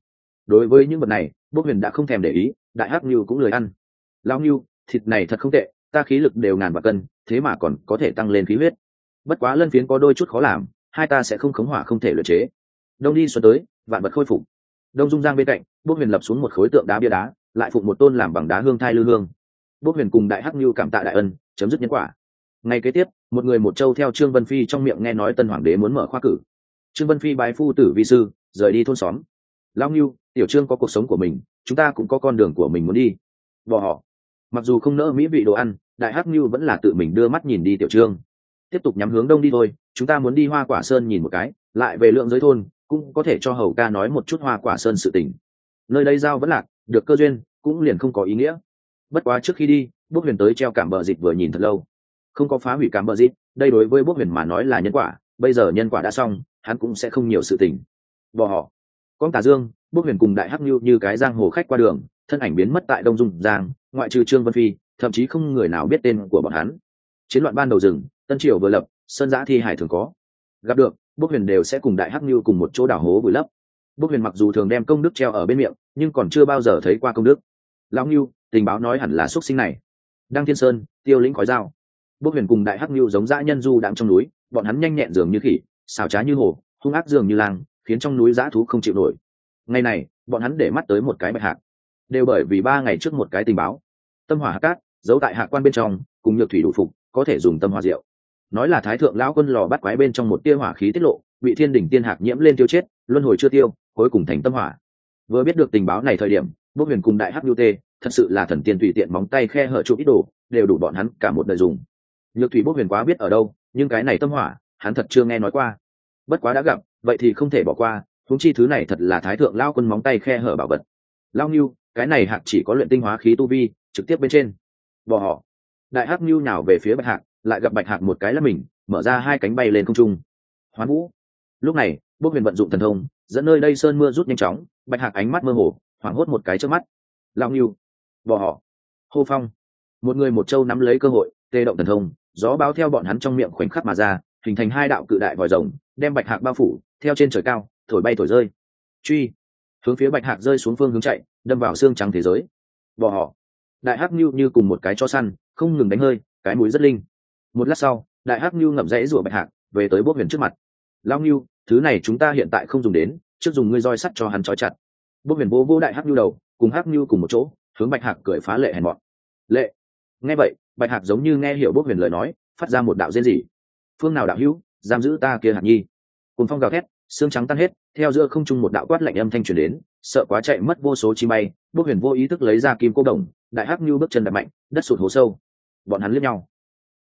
đối với những vật này bốc huyền đã không thèm để ý, đại hắc ngưu cũng lười ăn. Lão ngưu, thịt này thật không tệ, ta khí lực đều ngàn vạn cân, thế mà còn có thể tăng lên khí huyết. Bất quá lân phiến có đôi chút khó làm, hai ta sẽ không khống hỏa không thể luyện chế. Đông đi xuân tới, vạn vật khôi phục. Đông dung giang bên cạnh, bốc huyền lập xuống một khối tượng đá bia đá, lại phụng một tôn làm bằng đá hương thai lư hương. Bốc huyền cùng đại hắc ngưu cảm tạ đại ân, chấm dứt nhân quả. Ngày kế tiếp, một người một châu theo Trương Vân Phi trong miệng nghe nói tân hoàng đế muốn mở khoa cử. Trương Vân Phi bái phu tử vi sư, rời đi thôn xóm. Lão ngưu, tiểu Trương có cuộc sống của mình, chúng ta cũng có con đường của mình muốn đi. Bỏ họ. Mặc dù không nỡ mỹ vị đồ ăn, đại hắc ngưu vẫn là tự mình đưa mắt nhìn đi tiểu Trương. Tiếp tục nhắm hướng đông đi thôi, chúng ta muốn đi Hoa Quả Sơn nhìn một cái, lại về Lượng Giới thôn, cũng có thể cho hầu ca nói một chút Hoa Quả Sơn sự tình. Nơi đây giao vẫn lạc, được cơ duyên, cũng liền không có ý nghĩa. Bất quá trước khi đi, Bốc Huyền tới treo cảm bờ dịch vừa nhìn thật lâu, không có phá hủy cảm bờ dịch, đây đối với Bốc Huyền mà nói là nhân quả, bây giờ nhân quả đã xong, hắn cũng sẽ không nhiều sự tình. Bỏ họ. Con Tà Dương, Bốc Huyền cùng đại hắc như như cái giang hồ khách qua đường, thân ảnh biến mất tại Đông Dung Giang, ngoại trừ Trương Vân Phi, thậm chí không người nào biết tên của bọn hắn. Chiến loạn ban đầu rừng, Tân Triều vừa lập, sơn giã thi hải thường có. Gặp được, Bốc Huyền đều sẽ cùng đại hắc như cùng một chỗ đào hố vùi lấp. Bốc Huyền mặc dù thường đem công đức treo ở bên miệng, nhưng còn chưa bao giờ thấy qua công đức. Lão Ngưu, tình báo nói hẳn là xuất sinh này. Đăng Thiên Sơn, Tiêu Lĩnh khói dao. Bốc Huyền cùng đại hắc như giống dã nhân du đang trong núi, bọn hắn nhanh nhẹn dường như khỉ, xảo trá như hổ, hung ác dường như lang, khiến trong núi dã thú không chịu nổi. Ngày này, bọn hắn để mắt tới một cái bạch hạc, đều bởi vì ba ngày trước một cái tình báo. Tâm hỏa hạc cát, giấu tại hạc quan bên trong, cùng nhược thủy đủ phục, có thể dùng tâm hỏa rượu. Nói là thái thượng lão quân lò bắt quái bên trong một tia hỏa khí tiết lộ, bị thiên đỉnh tiên hạc nhiễm lên tiêu chết, luân hồi chưa tiêu, cuối cùng thành tâm hỏa. Vừa biết được tình báo này thời điểm, Bốc Huyền cùng đại hắc nhu tê, thật sự là thần tiên tùy tiện móng tay khe hở chụp ít đồ, đều đủ bọn hắn cả một đời dùng. Nhược thủy Bốc Huyền quá biết ở đâu, nhưng cái này tâm hỏa, hắn thật chưa nghe nói qua. Bất quá đã gặp, vậy thì không thể bỏ qua, huống chi thứ này thật là thái thượng lão quân móng tay khe hở bảo vật. Lão Nưu, cái này hạc chỉ có luyện tinh hóa khí tu vi, trực tiếp bên trên. Bỏ họ. Đại hắc Nưu nhào về phía bạch hạc, lại gặp bạch hạc một cái là mình, mở ra hai cánh bay lên không trung. Hoán vũ. Lúc này, Bốc Huyền vận dụng thần thông, dẫn nơi đây sơn mưa rút nhanh chóng, bạch hạc ánh mắt mơ hồ, hoảng hốt một cái trước mắt. Lão Nưu. Bỏ họ. Hô phong. Một người một châu nắm lấy cơ hội, tê động thần thông, gió báo theo bọn hắn trong miệng khoảnh khắc mà ra, hình thành hai đạo cự đại vòi rồng, đem bạch hạc bao phủ, theo trên trời cao, thổi bay thổi rơi. Truy. Hướng phía bạch hạc rơi xuống phương hướng chạy, đâm vào xương trắng thế giới. Bỏ họ. Đại hắc Nưu như cùng một cái chó săn, không ngừng đánh hơi, cái mũi rất linh. Một lát sau, đại hắc Nưu ngậm rễ rủa bạch hạc, về tới Bốc Huyền trước mặt. Lão Nưu, thứ này chúng ta hiện tại không dùng đến, trước dùng ngươi roi sắt cho hắn trói chặt. Bốc Huyền vô vô đại hắc Nưu đầu, cùng hắc Nưu cùng một chỗ, hướng bạch hạc cười phá lệ hèn mọn. Lệ. Nghe vậy, bạch hạc giống như nghe hiểu Bốc Huyền lời nói, phát ra một đạo rên rỉ. Phương nào đạo hữu, giam giữ ta kia hạt nhi. Cùng phong gào thét, xương trắng tan hết, theo giữa không trung một đạo quát lạnh âm thanh truyền đến, sợ quá chạy mất vô số chi bay. Bốc Huyền vô ý thức lấy ra kim cô đồng, đại hắc Nưu bước chân đạp mạnh, đất sụt hố sâu. Bọn hắn liếc nhau,